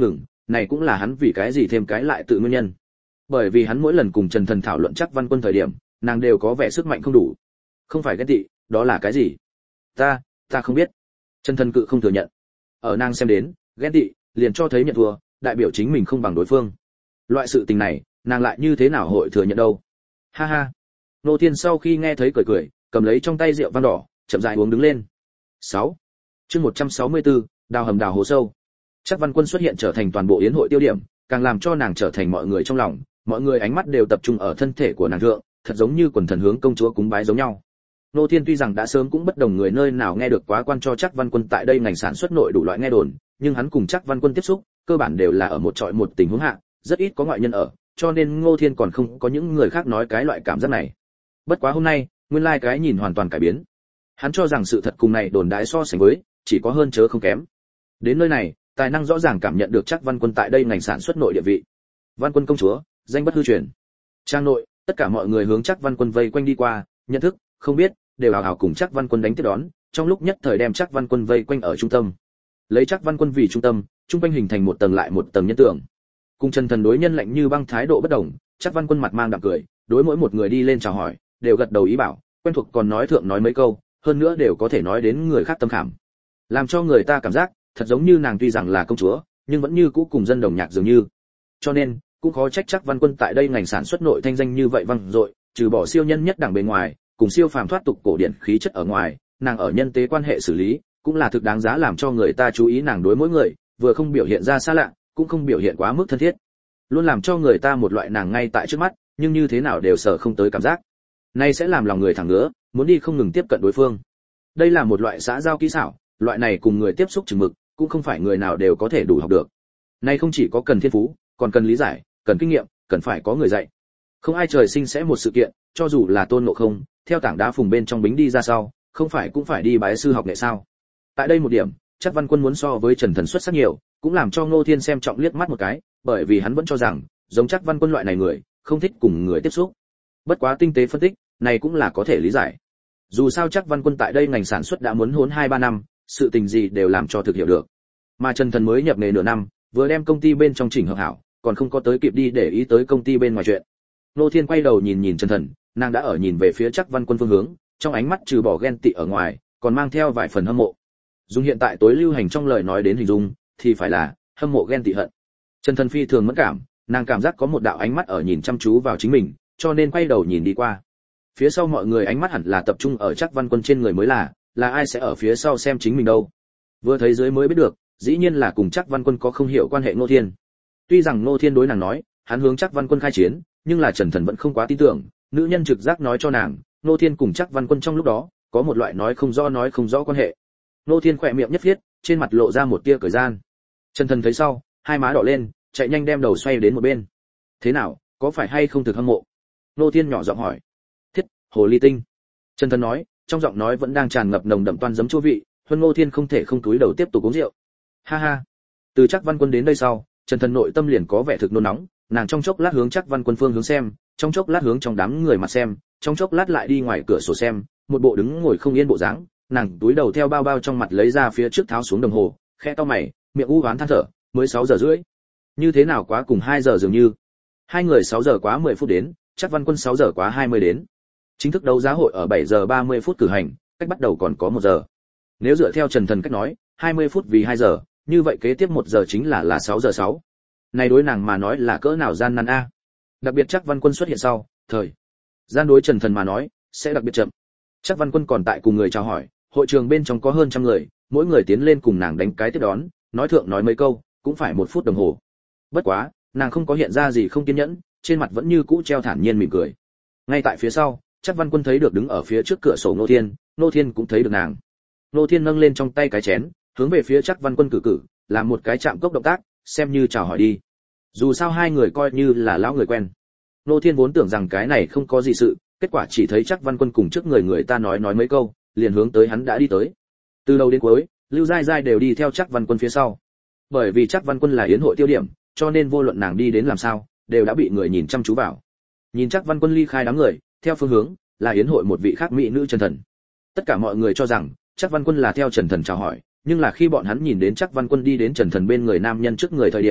này cũng là hắn vì cái gì thêm cái lại tự nguyên nhân. Bởi vì hắn mỗi lần cùng Trần Thần thảo luận Trác Văn Quân thời điểm, nàng đều có vẻ sức mạnh không đủ. Không phải ghen tị, đó là cái gì? Ta, ta không biết. Trần Thần cự không thừa nhận. Ở nàng xem đến, ghen tị liền cho thấy nhận thua, đại biểu chính mình không bằng đối phương. Loại sự tình này, nàng lại như thế nào hội thừa nhận đâu? Ha ha. Nô Thiên sau khi nghe thấy cười cười, cầm lấy trong tay rượu vang đỏ, chậm rãi uống đứng lên. sáu. Chương một trăm sáu mươi tư, đào hầm đào hố sâu. Trác Văn Quân xuất hiện trở thành toàn bộ yến hội tiêu điểm, càng làm cho nàng trở thành mọi người trong lòng, mọi người ánh mắt đều tập trung ở thân thể của nàng thượng, thật giống như quần thần hướng công chúa cúng bái giống nhau. Nô Thiên tuy rằng đã sớm cũng bất đồng người nơi nào nghe được quá quan cho Trác Văn Quân tại đây ngành sản xuất nội đủ loại nghe đồn, nhưng hắn cùng Trác Văn Quân tiếp xúc, cơ bản đều là ở một trọi một tình huống hạ, rất ít có ngoại nhân ở, cho nên Ngô Thiên còn không có những người khác nói cái loại cảm giác này. Bất quá hôm nay, nguyên lai like cái nhìn hoàn toàn cải biến. Hắn cho rằng sự thật cùng này đồn đãi so sánh với, chỉ có hơn chớ không kém. Đến nơi này, tài năng rõ ràng cảm nhận được Trác Văn Quân tại đây ngành sản xuất nội địa vị. Văn Quân công chúa, danh bất hư truyền. Trang nội, tất cả mọi người hướng Trác Văn Quân vây quanh đi qua, nhận thức, không biết, đều hào hào cùng Trác Văn Quân đánh tiếp đón, trong lúc nhất thời đem Trác Văn Quân vây quanh ở trung tâm. Lấy Trác Văn Quân vì trung tâm, trung quanh hình thành một tầng lại một tầng nhân tượng. Cùng Trần Thần đối nhân lạnh như băng thái độ bất đồng, Trác Văn Quân mặt mang đạm cười, đối mỗi một người đi lên chào hỏi, đều gật đầu ý bảo, quen thuộc còn nói thượng nói mấy câu, hơn nữa đều có thể nói đến người khác tâm khảm. Làm cho người ta cảm giác, thật giống như nàng tuy rằng là công chúa, nhưng vẫn như cũ cùng dân đồng nhạc dường như. Cho nên, cũng khó trách Trác Văn Quân tại đây ngành sản xuất nội thanh danh như vậy vang dội, trừ bỏ siêu nhân nhất đẳng bề ngoài, cùng siêu phàm thoát tục cổ điển khí chất ở ngoài, nàng ở nhân tế quan hệ xử lý, cũng là thực đáng giá làm cho người ta chú ý. Nàng đối mỗi người, vừa không biểu hiện ra xa lạ, cũng không biểu hiện quá mức thân thiết, luôn làm cho người ta một loại nàng ngay tại trước mắt, nhưng như thế nào đều sợ không tới cảm giác. Này sẽ làm lòng người thẳng ngứa, muốn đi không ngừng tiếp cận đối phương. Đây là một loại xã giao kỹ xảo, loại này cùng người tiếp xúc chừng mực, cũng không phải người nào đều có thể đủ học được. Này không chỉ có cần thiên phú, còn cần lý giải, cần kinh nghiệm, cần phải có người dạy. Không ai trời sinh sẽ một sự kiện, cho dù là Tôn Ngộ Không, theo tảng đá phùng bên trong bính đi ra sau, không phải cũng phải đi bái sư học nghệ sao? Tại đây một điểm, Trác Văn Quân muốn so với Trần Thần xuất sắc nhiều, cũng làm cho Ngô Thiên xem trọng liếc mắt một cái, bởi vì hắn vẫn cho rằng, giống Trác Văn Quân loại này người, không thích cùng người tiếp xúc. Bất quá tinh tế phân tích, này cũng là có thể lý giải. Dù sao Trác Văn Quân tại đây ngành sản xuất đã muốn hốn hai ba năm, sự tình gì đều làm cho thực hiểu được. Mà Trần Thần mới nhập nghề nửa năm, vừa đem công ty bên trong chỉnh hợp hảo, còn không có tới kịp đi để ý tới công ty bên ngoài chuyện. Ngô Thiên quay đầu nhìn nhìn Trần Thần, nàng đã ở nhìn về phía Trác Văn Quân phương hướng, trong ánh mắt trừ bỏ ghen tị ở ngoài, còn mang theo vài phần hâm mộ. Dùng hiện tại tối lưu hành trong lời nói đến hình dung, thì phải là hâm mộ ghen tị hận. Trần Thần phi thường mẫn cảm, nàng cảm giác có một đạo ánh mắt ở nhìn chăm chú vào chính mình, cho nên quay đầu nhìn đi qua. Phía sau mọi người ánh mắt hẳn là tập trung ở Trác Văn Quân trên người mới là, là ai sẽ ở phía sau xem chính mình đâu. Vừa thấy dưới mới biết được, dĩ nhiên là cùng Trác Văn Quân có không hiểu quan hệ Ngô Thiên. Tuy rằng Ngô Thiên đối nàng nói, hắn hướng Trác Văn Quân khai chiến, nhưng là Trần Thần vẫn không quá tin tưởng, nữ nhân trực giác nói cho nàng, Ngô Thiên cùng Trác Văn Quân trong lúc đó, có một loại nói không rõ nói không rõ quan hệ. Ngô Thiên khỏe miệng nhất viết, trên mặt lộ ra một tia cười gian. Trần Thần thấy sau, hai má đỏ lên, chạy nhanh đem đầu xoay đến một bên. Thế nào, có phải hay không thực hâm mộ? Ngô Thiên nhỏ giọng hỏi. Thiết, hồ ly tinh. Trần Thần nói, trong giọng nói vẫn đang tràn ngập nồng đậm toan giấm chua vị, Huân Ngô Thiên không thể không túi đầu tiếp tục uống rượu. Ha ha. Từ Trác Văn Quân đến đây sau, Trần Thần nội tâm liền có vẻ thực nôn nóng, nàng trong chốc lát hướng Trác Văn Quân phương hướng xem, trong chốc lát hướng trong đám người mặt xem, trong chốc lát lại đi ngoài cửa sổ xem, một bộ đứng ngồi không yên bộ dáng, nàng túi đầu theo bao bao trong mặt lấy ra phía trước tháo xuống đồng hồ, khẽ cau mày, miệng u oán than thở, mới sáu giờ rưỡi. Như thế nào quá cùng hai giờ dường như. Hai người sáu giờ quá mười phút đến, Trác Văn Quân sáu giờ quá hai mươi đến. Chính thức đấu giá hội ở bảy giờ ba mươi phút cử hành, cách bắt đầu còn có một giờ. Nếu dựa theo Trần Thần cách nói, hai mươi phút vì hai giờ, như vậy kế tiếp một giờ chính là là sáu giờ sáu. Này đối nàng mà nói là cỡ nào gian nan a. Đặc biệt Trác Văn Quân xuất hiện sau, thời gian đối Trần Thần mà nói sẽ đặc biệt chậm. Trác Văn Quân còn tại cùng người chào hỏi, hội trường bên trong có hơn trăm người, mỗi người tiến lên cùng nàng đánh cái tiếp đón, nói thượng nói mấy câu, cũng phải một phút đồng hồ. Bất quá, nàng không có hiện ra gì không kiên nhẫn, trên mặt vẫn như cũ treo thản nhiên mỉm cười. Ngay tại phía sau, Trác Văn Quân thấy được đứng ở phía trước cửa sổ Ngô Thiên, Ngô Thiên cũng thấy được nàng. Ngô Thiên nâng lên trong tay cái chén, hướng về phía Trác Văn Quân cử cử, làm một cái chạm cốc động tác, xem như chào hỏi đi. Dù sao hai người coi như là lão người quen. Ngô Thiên vốn tưởng rằng cái này không có gì sự, kết quả chỉ thấy Trác Văn Quân cùng trước người người ta nói nói mấy câu, liền hướng tới hắn đã đi tới. Từ đầu đến cuối, Lưu Giai Giai đều đi theo Trác Văn Quân phía sau. Bởi vì Trác Văn Quân là yến hội tiêu điểm, cho nên vô luận nàng đi đến làm sao, đều đã bị người nhìn chăm chú vào. Nhìn Trác Văn Quân ly khai đám người, theo phương hướng là yến hội một vị khác mỹ nữ Trần Thần. Tất cả mọi người cho rằng Trác Văn Quân là theo Trần Thần chào hỏi, nhưng là khi bọn hắn nhìn đến Trác Văn Quân đi đến Trần Thần bên người nam nhân trước người thời điểm,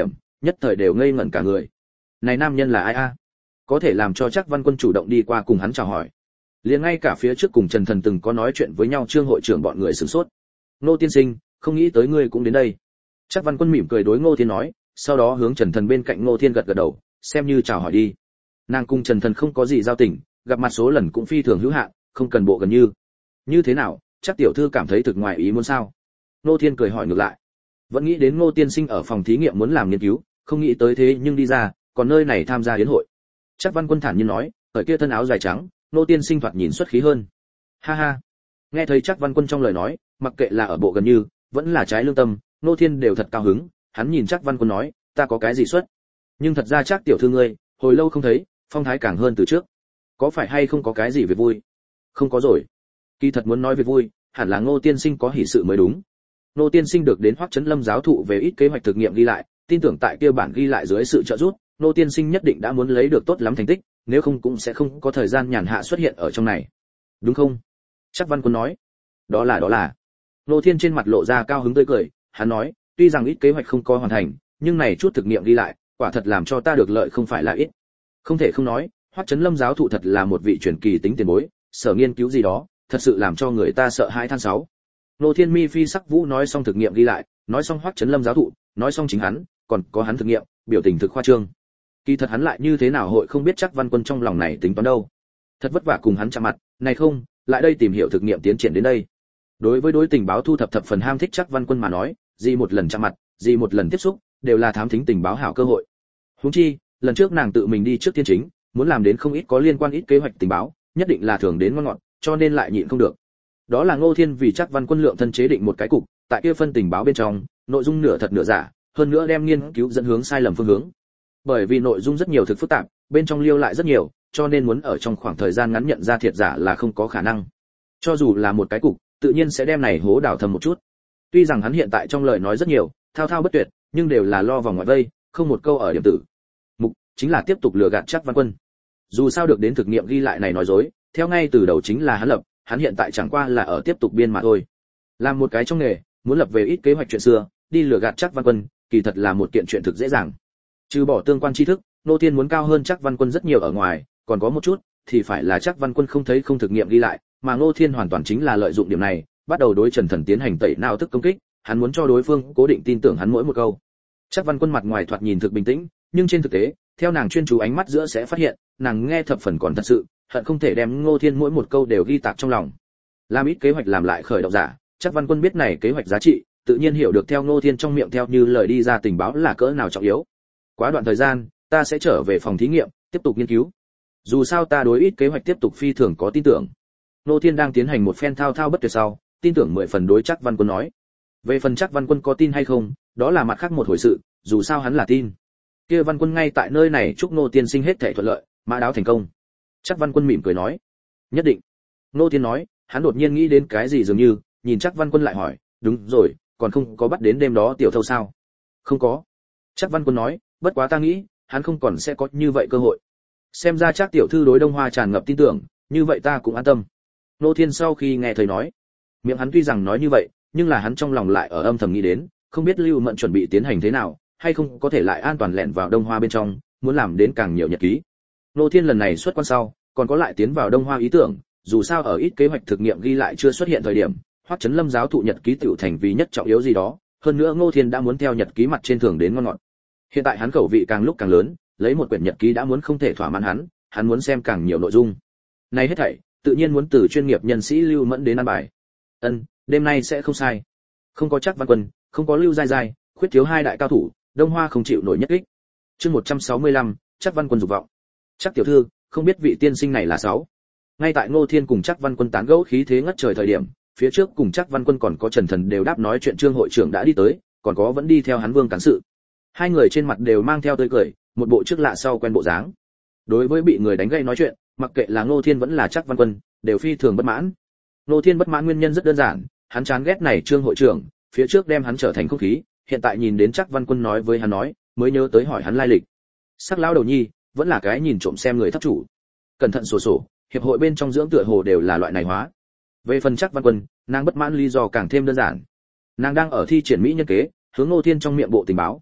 nhất thời đều ngây ngẩn cả người. Này nam nhân là ai a? Có thể làm cho Trác Văn Quân chủ động đi qua cùng hắn chào hỏi. Liền ngay cả phía trước cùng Trần Thần từng có nói chuyện với nhau Trương hội trưởng bọn người sửng sốt. Ngô tiên sinh, không nghĩ tới ngươi cũng đến đây. Trác Văn Quân mỉm cười đối Ngô Thiên nói, sau đó hướng Trần Thần bên cạnh Ngô Thiên gật gật đầu, xem như chào hỏi đi. Nàng cùng Trần Thần không có gì giao tình, gặp mặt số lần cũng phi thường hữu hạn, không cần bộ gần như. Như thế nào, chắc tiểu thư cảm thấy thực ngoài ý muốn sao? Ngô Thiên cười hỏi ngược lại. Vẫn nghĩ đến Ngô tiên sinh ở phòng thí nghiệm muốn làm nghiên cứu, không nghĩ tới thế nhưng đi ra, còn nơi này tham gia yến hội. Trác Văn Quân thản nhiên nói, ở kia thân áo dài trắng, Ngô tiên sinh thoạt nhìn xuất khí hơn. Ha ha. Nghe thấy Trác Văn Quân trong lời nói, mặc kệ là ở bộ gần như, vẫn là trái lương tâm, Ngô Thiên đều thật cao hứng, hắn nhìn Trác Văn Quân nói, ta có cái gì xuất? Nhưng thật ra Trác tiểu thư ngươi, hồi lâu không thấy, phong thái càng hơn từ trước. Có phải hay không có cái gì về vui? Không có rồi. Kỳ thật muốn nói về vui, hẳn là Ngô tiên sinh có hỷ sự mới đúng. Ngô tiên sinh được đến Hoắc Chấn Lâm giáo thụ về ít kế hoạch thực nghiệm ghi lại, tin tưởng tại kia bản ghi lại dưới sự trợ giúp, Ngô tiên sinh nhất định đã muốn lấy được tốt lắm thành tích, nếu không cũng sẽ không có thời gian nhàn hạ xuất hiện ở trong này. Đúng không? Trác Văn Quân nói. Đó là đó là. Ngô Thiên trên mặt lộ ra cao hứng tươi cười, hắn nói, tuy rằng ít kế hoạch không có hoàn thành, nhưng này chút thực nghiệm ghi lại, quả thật làm cho ta được lợi không phải là ít. Không thể không nói, Hoắc Chấn Lâm giáo thụ thật là một vị truyền kỳ tính tiền bối, sở nghiên cứu gì đó, thật sự làm cho người ta sợ hãi than sáu. Ngô Thiên mi phi sắc vũ nói xong thực nghiệm ghi lại, nói xong Hoắc Chấn Lâm giáo thụ, nói xong chính hắn, còn có hắn thực nghiệm, biểu tình thực khoa trương. Kỳ thật hắn lại như thế nào hội không biết Trác Văn Quân trong lòng này tính toán đâu. Thật vất vả cùng hắn chạm mặt, này không, lại đây tìm hiểu thực nghiệm tiến triển đến đây. Đối với đối tình báo thu thập thập phần ham thích Trác Văn Quân mà nói, gì một lần chạm mặt, gì một lần tiếp xúc, đều là thám thính tình báo hảo cơ hội. Huống chi, lần trước nàng tự mình đi trước thiên chính, muốn làm đến không ít có liên quan ít kế hoạch tình báo, nhất định là thường đến ngon ngọt, cho nên lại nhịn không được. Đó là Ngô Thiên vì Trác Văn Quân lượng thân chế định một cái cục, tại kia phân tình báo bên trong, nội dung nửa thật nửa giả, hơn nữa đem nghiên cứu dẫn hướng sai lầm phương hướng. Bởi vì nội dung rất nhiều thực phức tạp, bên trong liêu lại rất nhiều, cho nên muốn ở trong khoảng thời gian ngắn nhận ra thiệt giả là không có khả năng. Cho dù là một cái cục, tự nhiên sẽ đem này hố đào thầm một chút. Tuy rằng hắn hiện tại trong lời nói rất nhiều, thao thao bất tuyệt, nhưng đều là lo vòng ngoại vây, không một câu ở điểm tử. Mục chính là tiếp tục lừa gạt Trác Văn Quân. Dù sao được đến thực nghiệm ghi lại này nói dối, theo ngay từ đầu chính là hắn lập, hắn hiện tại chẳng qua là ở tiếp tục biên mà thôi. Làm một cái trong nghề, muốn lập về ít kế hoạch chuyện xưa, đi lừa gạt Trác Văn Quân, kỳ thật là một kiện chuyện thực dễ dàng. Trừ bỏ tương quan tri thức, Ngô Thiên muốn cao hơn Trác Văn Quân rất nhiều ở ngoài, còn có một chút thì phải là Trác Văn Quân không thấy không thực nghiệm ghi lại, mà Ngô Thiên hoàn toàn chính là lợi dụng điểm này, bắt đầu đối Trần Thần tiến hành tẩy não thức công kích, hắn muốn cho đối phương cố định tin tưởng hắn mỗi một câu. Trác Văn Quân mặt ngoài thoạt nhìn thực bình tĩnh, nhưng trên thực tế, theo nàng chuyên chú ánh mắt giữa sẽ phát hiện, nàng nghe thập phần còn thật sự, hận không thể đem Ngô Thiên mỗi một câu đều ghi tạc trong lòng. Làm ít kế hoạch làm lại khởi động giả, Trác Văn Quân biết này kế hoạch giá trị, tự nhiên hiểu được theo Ngô Thiên trong miệng theo như lời đi ra tình báo là cỡ nào trọng yếu. Quá đoạn thời gian, ta sẽ trở về phòng thí nghiệm, tiếp tục nghiên cứu. Dù sao ta đối ít kế hoạch tiếp tục phi thường có tin tưởng. Ngô Thiên đang tiến hành một phen thao thao bất tuyệt sau, tin tưởng mười phần đối Trác Văn Quân nói. Về phần Trác Văn Quân có tin hay không, đó là mặt khác một hồi sự, dù sao hắn là tin. Kia Văn Quân ngay tại nơi này chúc Ngô tiên sinh hết thảy thuận lợi, mã đáo thành công. Trác Văn Quân mỉm cười nói, nhất định. Ngô Thiên nói, hắn đột nhiên nghĩ đến cái gì dường như, nhìn Trác Văn Quân lại hỏi, đúng rồi, còn không có bắt đến đêm đó tiểu thâu sao? Không có. Trác Văn Quân nói, bất quá ta nghĩ, hắn không còn sẽ có như vậy cơ hội. Xem ra Trác tiểu thư đối Đông Hoa tràn ngập tin tưởng, như vậy ta cũng an tâm. Ngô Thiên sau khi nghe thầy nói, miệng hắn tuy rằng nói như vậy, nhưng là hắn trong lòng lại ở âm thầm nghĩ đến, không biết Lưu Mẫn chuẩn bị tiến hành thế nào, hay không có thể lại an toàn lẻn vào Đông Hoa bên trong, muốn làm đến càng nhiều nhật ký. Ngô Thiên lần này xuất quan sau, còn có lại tiến vào Đông Hoa ý tưởng, dù sao ở ít kế hoạch thực nghiệm ghi lại chưa xuất hiện thời điểm, Hoắc Chấn Lâm giáo thụ nhật ký tiểu thành vì nhất trọng yếu gì đó, hơn nữa Ngô Thiên đã muốn theo nhật ký mặt trên thường đến ngon ngọt. Hiện tại hắn khẩu vị càng lúc càng lớn, lấy một quyển nhật ký đã muốn không thể thỏa mãn hắn, hắn muốn xem càng nhiều nội dung. Này hết thảy, tự nhiên muốn từ chuyên nghiệp nhân sĩ Lưu Mẫn đến an bài. Ân, đêm nay sẽ không sai. Không có Trác Văn Quân, không có Lưu Giai Giai, khuyết thiếu hai đại cao thủ, Đông Hoa không chịu nổi nhất kích. Chương một trăm sáu mươi lăm, Trác Văn Quân dục vọng. Trác tiểu thư, không biết vị tiên sinh này là sáu. Ngay tại Ngô Thiên cùng Trác Văn Quân tán gẫu khí thế ngất trời thời điểm, phía trước cùng Trác Văn Quân còn có Trần Thần đều đáp nói chuyện Trương hội trưởng đã đi tới, còn có vẫn đi theo hắn Vương cán sự. Hai người trên mặt đều mang theo tươi cười, một bộ trước lạ sau quen bộ dáng. Đối với bị người đánh gây nói chuyện, mặc kệ là Ngô Thiên vẫn là Trác Văn Quân, đều phi thường bất mãn. Ngô Thiên bất mãn nguyên nhân rất đơn giản, hắn chán ghét này Trương hội trưởng, phía trước đem hắn trở thành không khí, hiện tại nhìn đến Trác Văn Quân nói với hắn nói, mới nhớ tới hỏi hắn lai lịch. Sắc lão đầu nhi, vẫn là cái nhìn trộm xem người thấp chủ. Cẩn thận sổ sổ, hiệp hội bên trong dưỡng tựa hồ đều là loại này hóa. Về phần Trác Văn Quân, nàng bất mãn lý do càng thêm đơn giản. Nàng đang ở thi triển mỹ nhân kế, hướng Ngô Thiên trong miệng bộ tình báo.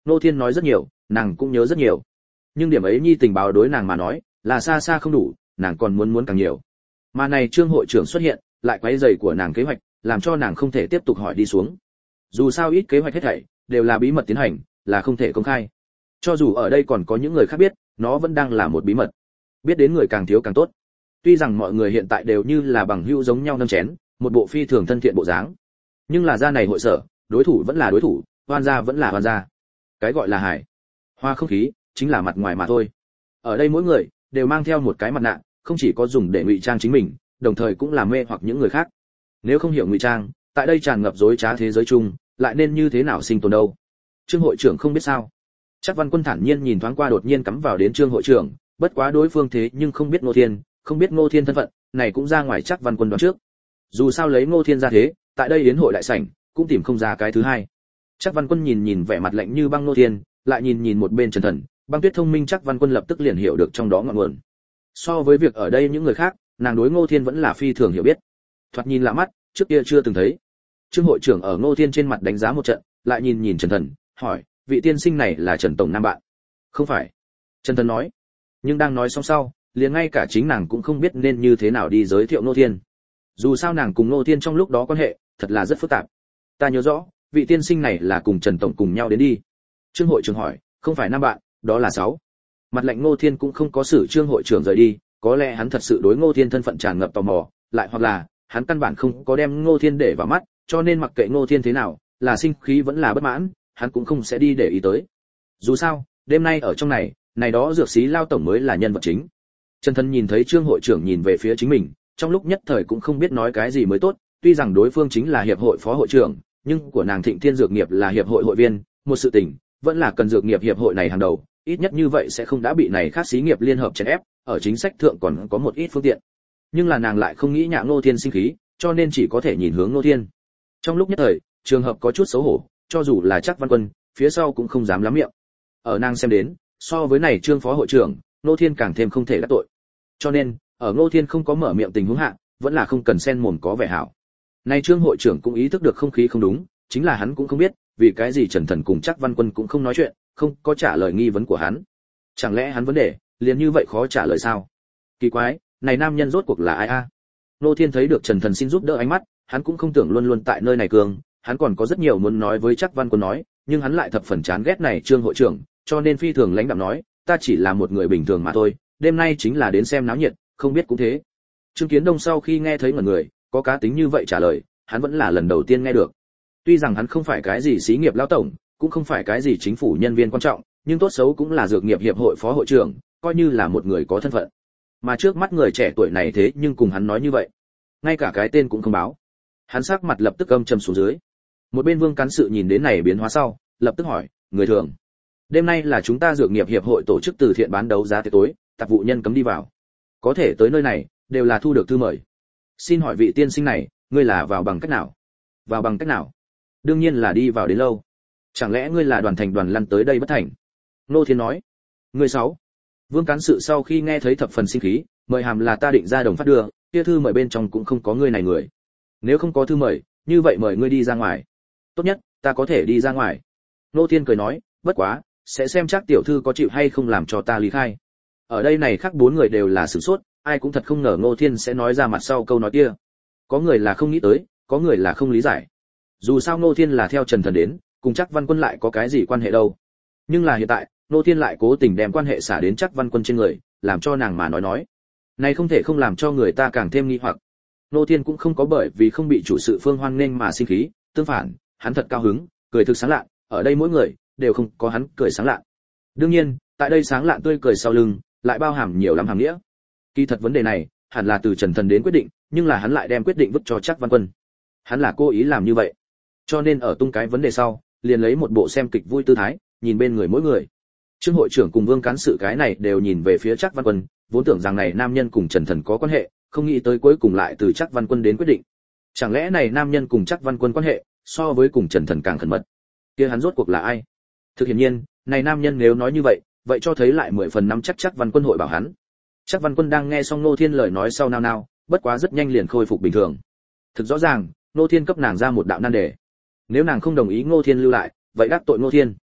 Ngô Thiên nói rất nhiều, nàng cũng nhớ rất nhiều. Nhưng điểm ấy nhi tình báo đối nàng mà nói, là xa xa không đủ, nàng còn muốn muốn càng nhiều. Mà này Trương hội trưởng xuất hiện, lại quấy rầy của nàng kế hoạch, làm cho nàng không thể tiếp tục hỏi đi xuống. Dù sao ít kế hoạch hết thảy đều là bí mật tiến hành, là không thể công khai. Cho dù ở đây còn có những người khác biết, nó vẫn đang là một bí mật. Biết đến người càng thiếu càng tốt. Tuy rằng mọi người hiện tại đều như là bằng hữu giống nhau nâng chén, một bộ phi thường thân thiện bộ dáng. Nhưng là gia này hội sở, đối thủ vẫn là đối thủ, oan gia vẫn là oan gia. Cái gọi là hải hoa không khí, chính là mặt ngoài mà thôi. Ở đây mỗi người đều mang theo một cái mặt nạ, không chỉ có dùng để ngụy trang chính mình, đồng thời cũng làm mê hoặc những người khác. Nếu không hiểu ngụy trang, tại đây tràn ngập dối trá thế giới chung, lại nên như thế nào sinh tồn đâu? Trương hội trưởng không biết sao? Chắc Văn Quân thản nhiên nhìn thoáng qua đột nhiên cắm vào đến Trương hội trưởng, bất quá đối phương thế nhưng không biết Ngô Thiên, không biết Ngô Thiên thân phận, này cũng ra ngoài Chắc Văn Quân đoán trước. Dù sao lấy Ngô Thiên ra thế, tại đây yến hội đại sảnh, cũng tìm không ra cái thứ hai. Chắc Văn Quân nhìn nhìn vẻ mặt lạnh như băng Ngô Thiên, lại nhìn nhìn một bên Trần Thần, Băng Tuyết thông minh Chắc Văn Quân lập tức liền hiểu được trong đó ngọn nguồn. So với việc ở đây những người khác, nàng đối Ngô Thiên vẫn là phi thường hiểu biết. Thoạt nhìn lạ mắt, trước kia chưa từng thấy. Trương hội trưởng ở Ngô Thiên trên mặt đánh giá một trận, lại nhìn nhìn Trần Thần, hỏi, vị tiên sinh này là Trần tổng nam bạn? Không phải. Trần Thần nói. Nhưng đang nói xong sau, liền ngay cả chính nàng cũng không biết nên như thế nào đi giới thiệu Ngô Thiên. Dù sao nàng cùng Ngô Thiên trong lúc đó quan hệ, thật là rất phức tạp. Ta nhớ rõ, vị tiên sinh này là cùng Trần tổng cùng nhau đến đi. Trương hội trưởng hỏi, không phải nam bạn, đó là sáu. Mặt lạnh Ngô Thiên cũng không có xử Trương hội trưởng rời đi, có lẽ hắn thật sự đối Ngô Thiên thân phận tràn ngập tò mò, lại hoặc là hắn căn bản không có đem Ngô Thiên để vào mắt, cho nên mặc kệ Ngô Thiên thế nào, là sinh khí vẫn là bất mãn, hắn cũng không sẽ đi để ý tới. Dù sao, đêm nay ở trong này, này đó dược sĩ lao tổng mới là nhân vật chính. Trần Thân nhìn thấy Trương hội trưởng nhìn về phía chính mình, trong lúc nhất thời cũng không biết nói cái gì mới tốt, tuy rằng đối phương chính là hiệp hội phó hội trưởng, nhưng của nàng Thịnh Thiên Dược Nghiệp là hiệp hội hội viên, một sự tình, vẫn là cần dược nghiệp hiệp hội này hàng đầu, ít nhất như vậy sẽ không đã bị này khác xí nghiệp liên hợp chèn ép, ở chính sách thượng còn có một ít phương tiện. Nhưng là nàng lại không nghĩ nhạ Ngô Thiên sinh khí, cho nên chỉ có thể nhìn hướng Ngô Thiên. Trong lúc nhất thời, trường hợp có chút xấu hổ, cho dù là Chắc Văn Quân, phía sau cũng không dám lắm miệng. Ở nàng xem đến, so với này Trương phó hội trưởng, Ngô Thiên càng thêm không thể đắc tội. Cho nên, ở Ngô Thiên không có mở miệng tình huống hạ, vẫn là không cần xen mồm có vẻ hảo. Này Trương hội trưởng cũng ý thức được không khí không đúng, chính là hắn cũng không biết, vì cái gì Trần Thần cùng Chắc Văn Quân cũng không nói chuyện, không có trả lời nghi vấn của hắn. Chẳng lẽ hắn vấn đề liền như vậy khó trả lời sao? Kỳ quái, này nam nhân rốt cuộc là ai a? Ngô Thiên thấy được Trần Thần xin giúp đỡ ánh mắt, hắn cũng không tưởng luôn luôn tại nơi này cường, hắn còn có rất nhiều muốn nói với Chắc Văn Quân nói, nhưng hắn lại thập phần chán ghét này Trương hội trưởng, cho nên phi thường lãnh đạm nói, ta chỉ là một người bình thường mà thôi, đêm nay chính là đến xem náo nhiệt, không biết cũng thế. Trương Kiến Đông sau khi nghe thấy mọi người có cá tính như vậy trả lời, hắn vẫn là lần đầu tiên nghe được. Tuy rằng hắn không phải cái gì xí nghiệp lão tổng, cũng không phải cái gì chính phủ nhân viên quan trọng, nhưng tốt xấu cũng là dược nghiệp hiệp hội phó hội trưởng, coi như là một người có thân phận. Mà trước mắt người trẻ tuổi này thế nhưng cùng hắn nói như vậy, ngay cả cái tên cũng không báo. Hắn sắc mặt lập tức âm trầm xuống dưới. Một bên Vương Cán Sự nhìn đến này biến hóa sau, lập tức hỏi, người thường, đêm nay là chúng ta dược nghiệp hiệp hội tổ chức từ thiện bán đấu giá tiệc tối, tạp vụ nhân cấm đi vào, có thể tới nơi này đều là thu được thư mời. Xin hỏi vị tiên sinh này, ngươi là vào bằng cách nào? Vào bằng cách nào? Đương nhiên là đi vào đến lâu. Chẳng lẽ ngươi là đoàn thành đoàn lăn tới đây bất thành? Nô Thiên nói. Ngươi sáu. Vương Cán Sự sau khi nghe thấy thập phần sinh khí, mời hàm là ta định ra đồng phát đưa, kia thư mời bên trong cũng không có ngươi này người. Nếu không có thư mời, như vậy mời ngươi đi ra ngoài. Tốt nhất, ta có thể đi ra ngoài. Nô Thiên cười nói, bất quá, sẽ xem chắc tiểu thư có chịu hay không làm cho ta lý khai. Ở đây này khác bốn người đều là sửng sốt, ai cũng thật không ngờ Ngô Thiên sẽ nói ra mặt sau câu nói kia. Có người là không nghĩ tới, có người là không lý giải. Dù sao Ngô Thiên là theo Trần Thần đến, cùng Chắc Văn Quân lại có cái gì quan hệ đâu. Nhưng là hiện tại, Ngô Thiên lại cố tình đem quan hệ xả đến Chắc Văn Quân trên người, làm cho nàng mà nói nói. Này không thể không làm cho người ta càng thêm nghi hoặc. Ngô Thiên cũng không có bởi vì không bị chủ sự Phương hoan nghênh mà sinh khí, tương phản, hắn thật cao hứng, cười thực sáng lạ, ở đây mỗi người đều không có hắn cười sáng lạ. Đương nhiên, tại đây sáng lạ tươi cười sau lưng, lại bao hàm nhiều lắm hàm nghĩa. Kỳ thật vấn đề này, hẳn là từ Trần Thần đến quyết định, nhưng là hắn lại đem quyết định vứt cho Chắc Văn Quân. Hắn là cố ý làm như vậy. Cho nên ở tung cái vấn đề sau, liền lấy một bộ xem kịch vui tư thái, nhìn bên người mỗi người. Trương hội trưởng cùng Vương Cán Sự cái này đều nhìn về phía Chắc Văn Quân, vốn tưởng rằng này nam nhân cùng Trần Thần có quan hệ, không nghĩ tới cuối cùng lại từ Chắc Văn Quân đến quyết định. Chẳng lẽ này nam nhân cùng Chắc Văn Quân quan hệ, so với cùng Trần Thần càng khẩn mật? Kia hắn rốt cuộc là ai? Thực hiện nhiên, này nam nhân nếu nói như vậy, vậy cho thấy lại mười phần năm chắc Chắc Văn Quân hội bảo hắn. Chắc Văn Quân đang nghe xong Ngô Thiên lời nói sau nao nao, bất quá rất nhanh liền khôi phục bình thường. Thực rõ ràng, Ngô Thiên cấp nàng ra một đạo nan đề. Nếu nàng không đồng ý Ngô Thiên lưu lại, vậy đắc tội Ngô Thiên.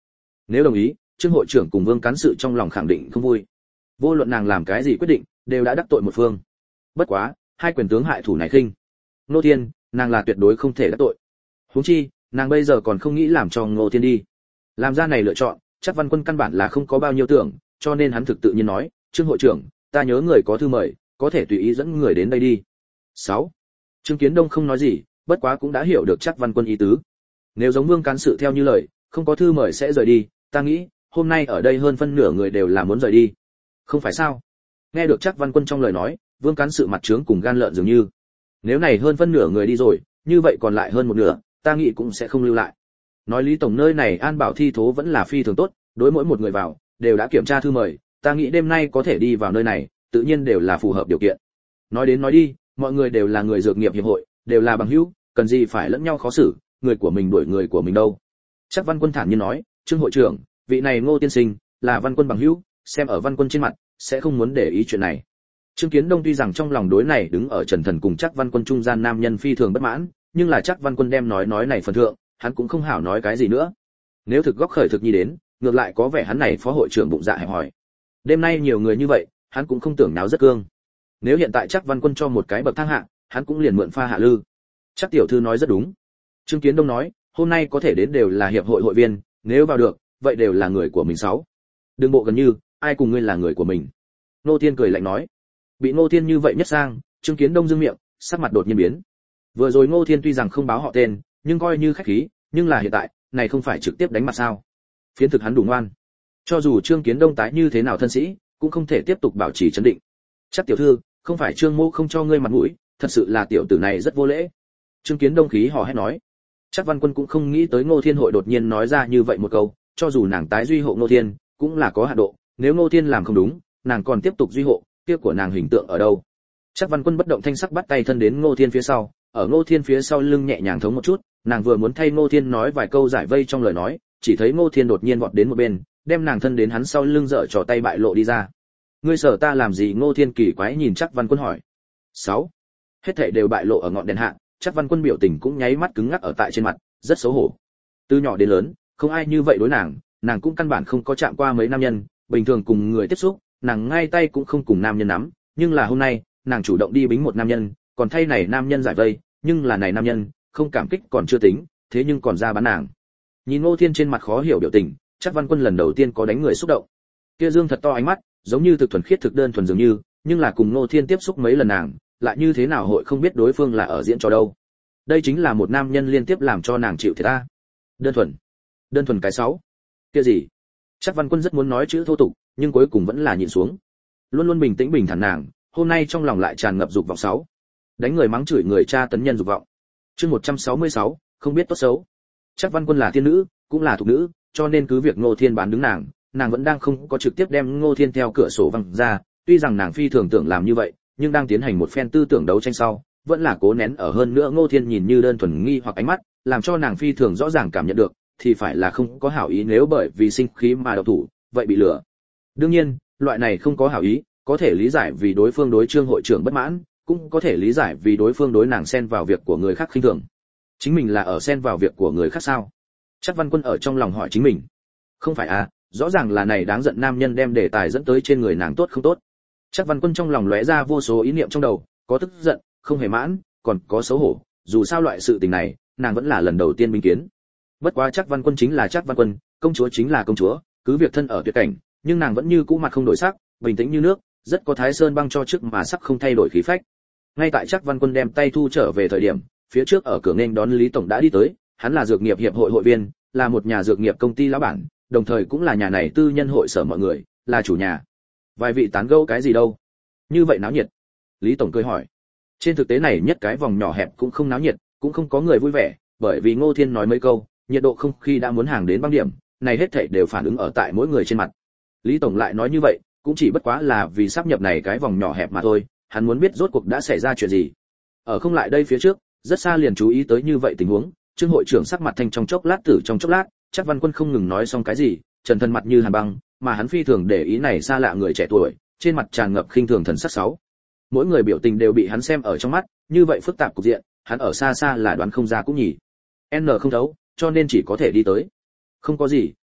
Nếu đồng ý, Trương hội trưởng cùng Vương cán sự trong lòng khẳng định không vui. Vô luận nàng làm cái gì quyết định, đều đã đắc tội một phương. Bất quá, hai quyền tướng hại thủ này khinh. Ngô Thiên, nàng là tuyệt đối không thể đắc tội. Huống chi, nàng bây giờ còn không nghĩ làm cho Ngô Thiên đi. Làm ra này lựa chọn, chắc Văn Quân căn bản là không có bao nhiêu tưởng, cho nên hắn thực tự nhiên nói, Trương hội trưởng, ta nhớ người có thư mời, có thể tùy ý dẫn người đến đây đi. sáu. Trương Kiến Đông không nói gì, bất quá cũng đã hiểu được chắc Văn Quân ý tứ. Nếu giống Vương cán sự theo như lời, không có thư mời sẽ rời đi, ta nghĩ, hôm nay ở đây hơn phân nửa người đều là muốn rời đi. Không phải sao? Nghe được chắc Văn Quân trong lời nói, Vương cán sự mặt trướng cùng gan lợn dường như. Nếu này hơn phân nửa người đi rồi, như vậy còn lại hơn một nửa, ta nghĩ cũng sẽ không lưu lại. Nói Lý tổng nơi này an bảo thi thố vẫn là phi thường tốt, đối mỗi một người vào đều đã kiểm tra thư mời, ta nghĩ đêm nay có thể đi vào nơi này, tự nhiên đều là phù hợp điều kiện. Nói đến nói đi, mọi người đều là người dược nghiệp hiệp hội, đều là bằng hữu, cần gì phải lẫn nhau khó xử, người của mình đuổi người của mình đâu. Chắc Văn Quân thản nhiên nói, Trương hội trưởng, vị này Ngô tiên sinh là Văn Quân bằng hữu, xem ở Văn Quân trên mặt, sẽ không muốn để ý chuyện này. Trương Kiến Đông tuy rằng trong lòng đối này đứng ở Trần Thần cùng chắc Văn Quân trung gian nam nhân phi thường bất mãn, nhưng là chắc Văn Quân đem nói nói này phần thượng, hắn cũng không hảo nói cái gì nữa. Nếu thực góc khởi thực nhi đến, ngược lại có vẻ hắn này phó hội trưởng bụng dạ hẹp hòi. Đêm nay nhiều người như vậy, hắn cũng không tưởng náo rất cương. Nếu hiện tại chắc Văn Quân cho một cái bậc thang hạ, hắn cũng liền mượn pha hạ lư. Chắc tiểu thư nói rất đúng. Trương Kiến Đông nói, hôm nay có thể đến đều là hiệp hội hội viên, nếu vào được, vậy đều là người của mình sáu. Đừng bộ gần như, ai cùng ngươi là người của mình. Nô Thiên cười lạnh nói. Bị Ngô Thiên như vậy nhất sang, Trương Kiến Đông dương miệng, sắc mặt đột nhiên biến. Vừa rồi Ngô Thiên tuy rằng không báo họ tên, nhưng coi như khách khí, nhưng là hiện tại, này không phải trực tiếp đánh mặt sao? Phiến thực hắn đủ ngoan. Cho dù Trương Kiến Đông tái như thế nào thân sĩ, cũng không thể tiếp tục bảo trì trấn định. Chắc tiểu thư, không phải Trương Mô không cho ngươi mặt mũi, thật sự là tiểu tử này rất vô lễ. Trương Kiến Đông khí hò hét nói. Chắc Văn Quân cũng không nghĩ tới Ngô Thiên hội đột nhiên nói ra như vậy một câu, cho dù nàng tái duy hộ Ngô Thiên, cũng là có hạn độ, nếu Ngô Thiên làm không đúng, nàng còn tiếp tục duy hộ, kia của nàng hình tượng ở đâu? Chắc Văn Quân bất động thanh sắc bắt tay thân đến Ngô Thiên phía sau, ở Ngô Thiên phía sau lưng nhẹ nhàng thống một chút, nàng vừa muốn thay Ngô Thiên nói vài câu giải vây trong lời nói, chỉ thấy Ngô Thiên đột nhiên vọt đến một bên, đem nàng thân đến hắn sau lưng dở trò tay bại lộ đi ra. Ngươi sợ ta làm gì? Ngô Thiên kỳ quái nhìn Chắc Văn Quân hỏi. sáu. Hết thảy đều bại lộ ở ngọn đèn hạ, Chắc Văn Quân biểu tình cũng nháy mắt cứng ngắc ở tại trên mặt, rất xấu hổ. Từ nhỏ đến lớn, không ai như vậy đối nàng, nàng cũng căn bản không có chạm qua mấy nam nhân, bình thường cùng người tiếp xúc, nàng ngay tay cũng không cùng nam nhân nắm, nhưng là hôm nay, nàng chủ động đi bính một nam nhân, còn thay này nam nhân giải vây, nhưng là này nam nhân, không cảm kích còn chưa tính, thế nhưng còn ra bán nàng. Nhìn Ngô Thiên trên mặt khó hiểu biểu tình, Chắc Văn Quân lần đầu tiên có đánh người xúc động. Kia dương thật to ánh mắt, giống như thực thuần khiết thực đơn thuần dường như, nhưng là cùng Ngô Thiên tiếp xúc mấy lần nàng, lại như thế nào hội không biết đối phương là ở diễn trò đâu. Đây chính là một nam nhân liên tiếp làm cho nàng chịu thiệt ta. Đơn thuần. Đơn thuần cái sáu. Kia gì? Chắc Văn Quân rất muốn nói chữ thô tục, nhưng cuối cùng vẫn là nhịn xuống. Luôn luôn bình tĩnh bình thản nàng, hôm nay trong lòng lại tràn ngập dục vọng sáu. Đánh người mắng chửi người tra tấn nhân dục vọng. Chương một trăm sáu mươi sáu, không biết tốt xấu. Chắc Văn Quân là tiên nữ, cũng là thục nữ, cho nên cứ việc Ngô Thiên bán đứng nàng, nàng vẫn đang không có trực tiếp đem Ngô Thiên theo cửa sổ văng ra, tuy rằng nàng phi thường tưởng làm như vậy, nhưng đang tiến hành một phen tư tưởng đấu tranh sau, vẫn là cố nén ở hơn nữa Ngô Thiên nhìn như đơn thuần nghi hoặc ánh mắt, làm cho nàng phi thường rõ ràng cảm nhận được, thì phải là không có hảo ý nếu bởi vì sinh khí mà độc thủ, vậy bị lừa. Đương nhiên, loại này không có hảo ý, có thể lý giải vì đối phương đối Trương hội trưởng bất mãn, cũng có thể lý giải vì đối phương đối nàng xen vào việc của người khác khinh thường. Chính mình là ở xen vào việc của người khác sao? Chắc Văn Quân ở trong lòng hỏi chính mình. Không phải à, rõ ràng là này đáng giận nam nhân đem đề tài dẫn tới trên người nàng tốt không tốt. Chắc Văn Quân trong lòng lóe ra vô số ý niệm trong đầu, có tức giận, không hề mãn, còn có xấu hổ, dù sao loại sự tình này, nàng vẫn là lần đầu tiên minh kiến. Bất quá Chắc Văn Quân chính là Chắc Văn Quân, công chúa chính là công chúa, cứ việc thân ở tuyệt cảnh, nhưng nàng vẫn như cũ mặt không đổi sắc, bình tĩnh như nước, rất có Thái Sơn băng cho trước mà sắc không thay đổi khí phách. Ngay tại Chắc Văn Quân đem tay thu trở về thời điểm, phía trước ở cửa nghênh đón Lý tổng đã đi tới, hắn là dược nghiệp hiệp hội hội viên, là một nhà dược nghiệp công ty lão bản, đồng thời cũng là nhà này tư nhân hội sở mọi người, là chủ nhà. Vài vị tán gẫu cái gì đâu? Như vậy náo nhiệt. Lý tổng cười hỏi. Trên thực tế này nhất cái vòng nhỏ hẹp cũng không náo nhiệt, cũng không có người vui vẻ, bởi vì Ngô Thiên nói mấy câu, nhiệt độ không khí đã muốn hàng đến băng điểm, này hết thảy đều phản ứng ở tại mỗi người trên mặt. Lý tổng lại nói như vậy, cũng chỉ bất quá là vì sắp nhập này cái vòng nhỏ hẹp mà thôi, hắn muốn biết rốt cuộc đã xảy ra chuyện gì. Ở không lại đây phía trước, rất xa liền chú ý tới như vậy tình huống, Trương hội trưởng sắc mặt thanh trong chốc lát tử trong chốc lát, Chắc Văn Quân không ngừng nói xong cái gì, Trần Thần mặt như hàn băng, mà hắn phi thường để ý này xa lạ người trẻ tuổi, trên mặt tràn ngập khinh thường thần sắc sáu. Mỗi người biểu tình đều bị hắn xem ở trong mắt, như vậy phức tạp cục diện, hắn ở xa xa là đoán không ra cũng nhỉ. N không thấu, cho nên chỉ có thể đi tới. Không có gì,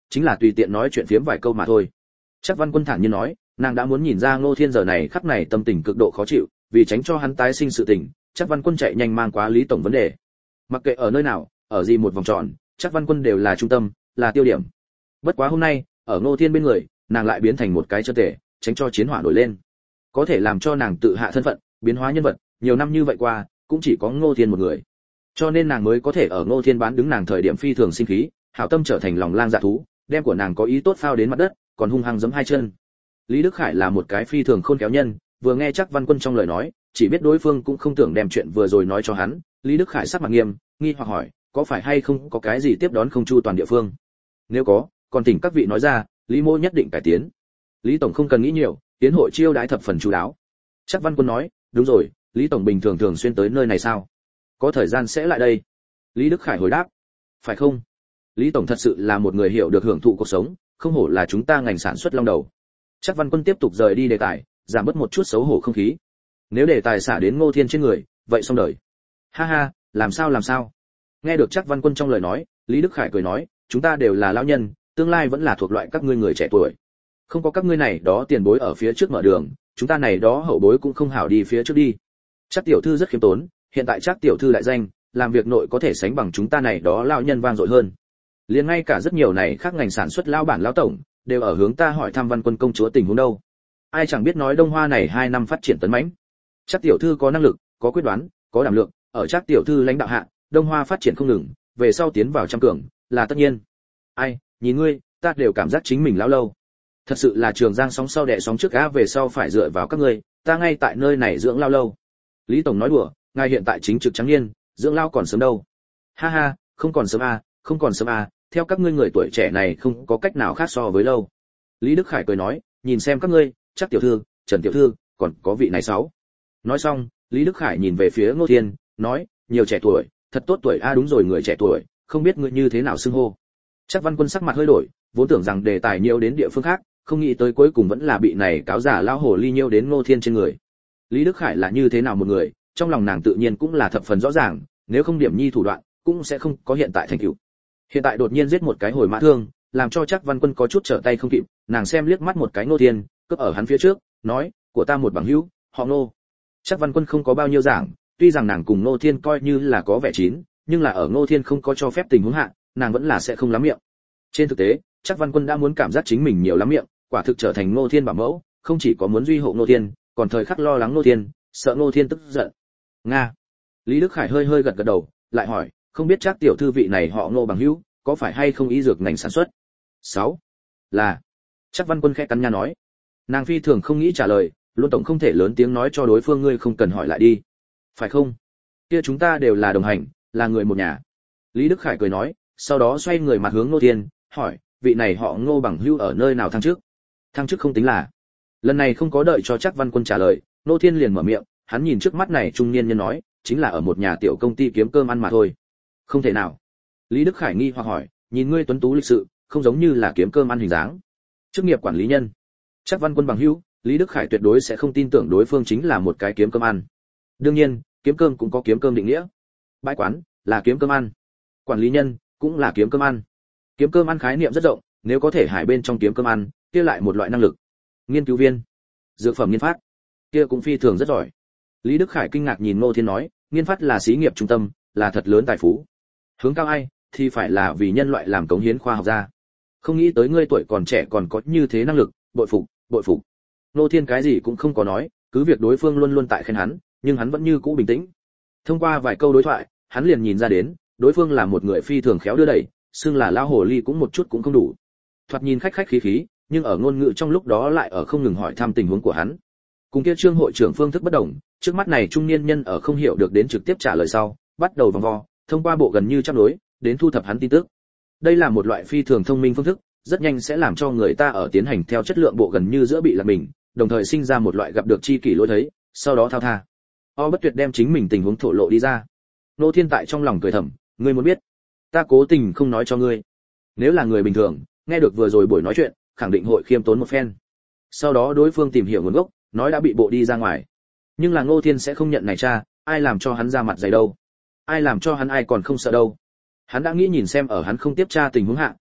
chính là tùy tiện nói chuyện phiếm vài câu mà thôi. Chắc Văn Quân thản nhiên nói, nàng đã muốn nhìn ra Ngô Thiên giờ này khắc này tâm tình cực độ khó chịu, vì tránh cho hắn tái sinh sự tình, Chắc Văn Quân chạy nhanh mang quá Lý tổng vấn đề. Mặc kệ ở nơi nào, ở gì một vòng tròn, Chắc Văn Quân đều là trung tâm, là tiêu điểm. Bất quá hôm nay, ở Ngô Thiên bên người, nàng lại biến thành một cái chân tể, tránh cho chiến hỏa nổi lên. Có thể làm cho nàng tự hạ thân phận, biến hóa nhân vật, nhiều năm như vậy qua, cũng chỉ có Ngô Thiên một người. Cho nên nàng mới có thể ở Ngô Thiên bán đứng nàng thời điểm phi thường sinh khí, hảo tâm trở thành lòng lang dạ thú, đem của nàng có ý tốt phao đến mặt đất, còn hung hăng giẫm hai chân. Lý Đức Khải là một cái phi thường khôn khéo nhân, vừa nghe Chắc Văn Quân trong lời nói, chỉ biết đối phương cũng không tưởng đem chuyện vừa rồi nói cho hắn, Lý Đức Khải sắc mặt nghiêm, nghi hoặc hỏi, có phải hay không có cái gì tiếp đón không chu toàn địa phương? Nếu có, còn thỉnh các vị nói ra, Lý Mô nhất định cải tiến. Lý tổng không cần nghĩ nhiều, tiến hội chiêu đãi thập phần chu đáo. Chắc Văn Quân nói, đúng rồi, Lý tổng bình thường thường xuyên tới nơi này sao? Có thời gian sẽ lại đây. Lý Đức Khải hồi đáp, phải không? Lý tổng thật sự là một người hiểu được hưởng thụ cuộc sống, không hổ là chúng ta ngành sản xuất long đầu. Chắc Văn Quân tiếp tục rời đi đề tài, giảm bớt một chút xấu hổ không khí. Nếu đề tài xả đến Ngô Thiên trên người, vậy xong đời. Ha ha, làm sao làm sao? Nghe được Chắc Văn Quân trong lời nói, Lý Đức Khải cười nói, chúng ta đều là lão nhân, tương lai vẫn là thuộc loại các ngươi người trẻ tuổi. Không có các ngươi này đó tiền bối ở phía trước mở đường, chúng ta này đó hậu bối cũng không hảo đi phía trước đi. Chắc tiểu thư rất khiêm tốn, hiện tại Chắc tiểu thư đại danh, làm việc nội có thể sánh bằng chúng ta này đó lão nhân vang dội hơn. Liền ngay cả rất nhiều này khác ngành sản xuất lão bản lão tổng, đều ở hướng ta hỏi thăm Văn Quân công chúa tình huống đâu. Ai chẳng biết nói Đông Hoa này hai năm phát triển tấn mãnh. Chắc tiểu thư có năng lực, có quyết đoán, có đảm lượng, ở Chắc tiểu thư lãnh đạo hạ, Đông Hoa phát triển không ngừng, về sau tiến vào trăm cường, là tất nhiên. Ai, nhìn ngươi, ta đều cảm giác chính mình lão lâu. Thật sự là Trường Giang sóng sau đẻ sóng trước á, về sau phải dựa vào các ngươi, ta ngay tại nơi này dưỡng lao lâu. Lý tổng nói đùa, ngài hiện tại chính trực trắng niên, dưỡng lao còn sớm đâu. Ha ha, không còn sớm à, không còn sớm à, theo các ngươi người tuổi trẻ này không có cách nào khác so với lâu. Lý Đức Khải cười nói, nhìn xem các ngươi, Chắc tiểu thư, Trần tiểu thư, còn có vị này sáu. Nói xong, Lý Đức Khải nhìn về phía Ngô Thiên, nói, nhiều trẻ tuổi, thật tốt tuổi a, à, đúng rồi, người trẻ tuổi, không biết ngươi như thế nào xưng hô. Chắc Văn Quân sắc mặt hơi đổi, vốn tưởng rằng đề tài nhiều đến địa phương khác, không nghĩ tới cuối cùng vẫn là bị này cáo giả lão hồ ly nhiêu đến Ngô Thiên trên người. Lý Đức Khải là như thế nào một người, trong lòng nàng tự nhiên cũng là thập phần rõ ràng, nếu không điểm nhi thủ đoạn, cũng sẽ không có hiện tại thành tựu. Hiện tại đột nhiên giết một cái hồi mã thương, làm cho Chắc Văn Quân có chút trở tay không kịp, nàng xem liếc mắt một cái Ngô Thiên, cướp ở hắn phía trước, nói, của ta một bằng hữu, họ Ngô. Chắc Văn Quân không có bao nhiêu giảng, tuy rằng nàng cùng Ngô Thiên coi như là có vẻ chín, nhưng là ở Ngô Thiên không có cho phép tình huống hạ, nàng vẫn là sẽ không lắm miệng. Trên thực tế, Chắc Văn Quân đã muốn cảm giác chính mình nhiều lắm miệng, quả thực trở thành Ngô Thiên bảo mẫu, không chỉ có muốn duy hộ Ngô Thiên, còn thời khắc lo lắng Ngô Thiên, sợ Ngô Thiên tức giận. Nga. Lý Đức Khải hơi hơi gật gật đầu, lại hỏi, không biết Chắc tiểu thư vị này họ Ngô bằng hữu, có phải hay không y dược ngành sản xuất? sáu. Là. Chắc Văn Quân khẽ cắn nha nói. Nàng phi thường không nghĩ trả lời, luôn tổng không thể lớn tiếng nói cho đối phương ngươi không cần hỏi lại đi. Phải không? Kia chúng ta đều là đồng hành, là người một nhà. Lý Đức Khải cười nói, sau đó xoay người mặt hướng Ngô Thiên, hỏi, vị này họ Ngô bằng hữu ở nơi nào thăng trước? Thăng trước không tính là. Lần này không có đợi cho Chắc Văn Quân trả lời, Ngô Thiên liền mở miệng, hắn nhìn trước mắt này trung niên nhân nói, chính là ở một nhà tiểu công ty kiếm cơm ăn mà thôi. Không thể nào. Lý Đức Khải nghi hoặc hỏi, nhìn ngươi tuấn tú lịch sự, không giống như là kiếm cơm ăn hình dáng. Chức nghiệp quản lý nhân. Chắc Văn Quân bằng hữu, Lý Đức Khải tuyệt đối sẽ không tin tưởng đối phương chính là một cái kiếm cơm ăn. Đương nhiên, kiếm cơm cũng có kiếm cơm định nghĩa. Bãi quán là kiếm cơm ăn, quản lý nhân cũng là kiếm cơm ăn. Kiếm cơm ăn khái niệm rất rộng, nếu có thể hải bên trong kiếm cơm ăn, kia lại một loại năng lực. Nghiên cứu viên, dược phẩm nghiên phát, kia cũng phi thường rất giỏi. Lý Đức Khải kinh ngạc nhìn Ngô Thiên nói, nghiên phát là xí nghiệp trung tâm, là thật lớn tài phú. Hướng cao ai thì phải là vì nhân loại làm cống hiến khoa học ra. Không nghĩ tới ngươi tuổi còn trẻ còn có như thế năng lực, bội phục, bội phục. Ngô Thiên cái gì cũng không có nói, cứ việc đối phương luôn luôn tại khen hắn, nhưng hắn vẫn như cũ bình tĩnh. Thông qua vài câu đối thoại, hắn liền nhìn ra đến, đối phương là một người phi thường khéo đưa đẩy, xưng là lao hồ ly cũng một chút cũng không đủ. Thoạt nhìn khách khách khí khí, nhưng ở ngôn ngữ trong lúc đó lại ở không ngừng hỏi thăm tình huống của hắn. Cùng kia Trương hội trưởng phương thức bất đồng, trước mắt này trung niên nhân ở không hiểu được đến trực tiếp trả lời sau, bắt đầu vòng vo, thông qua bộ gần như chấp đối, đến thu thập hắn tin tức. Đây là một loại phi thường thông minh phương thức, rất nhanh sẽ làm cho người ta ở tiến hành theo chất lượng bộ gần như giữa bị lạc mình, đồng thời sinh ra một loại gặp được chi kỷ lỗi thấy, sau đó thao tha. O Bất Tuyệt đem chính mình tình huống thổ lộ đi ra. Nô Thiên tại trong lòng cười thầm, ngươi muốn biết, ta cố tình không nói cho ngươi. Nếu là người bình thường, nghe được vừa rồi buổi nói chuyện, khẳng định hội khiêm tốn một phen. Sau đó đối phương tìm hiểu nguồn gốc, nói đã bị bộ đi ra ngoài. Nhưng là Ngô Thiên sẽ không nhận này cha, ai làm cho hắn ra mặt dày đâu? Ai làm cho hắn ai còn không sợ đâu? Hắn đã nghĩ nhìn xem ở hắn không tiếp tra tình huống hạ,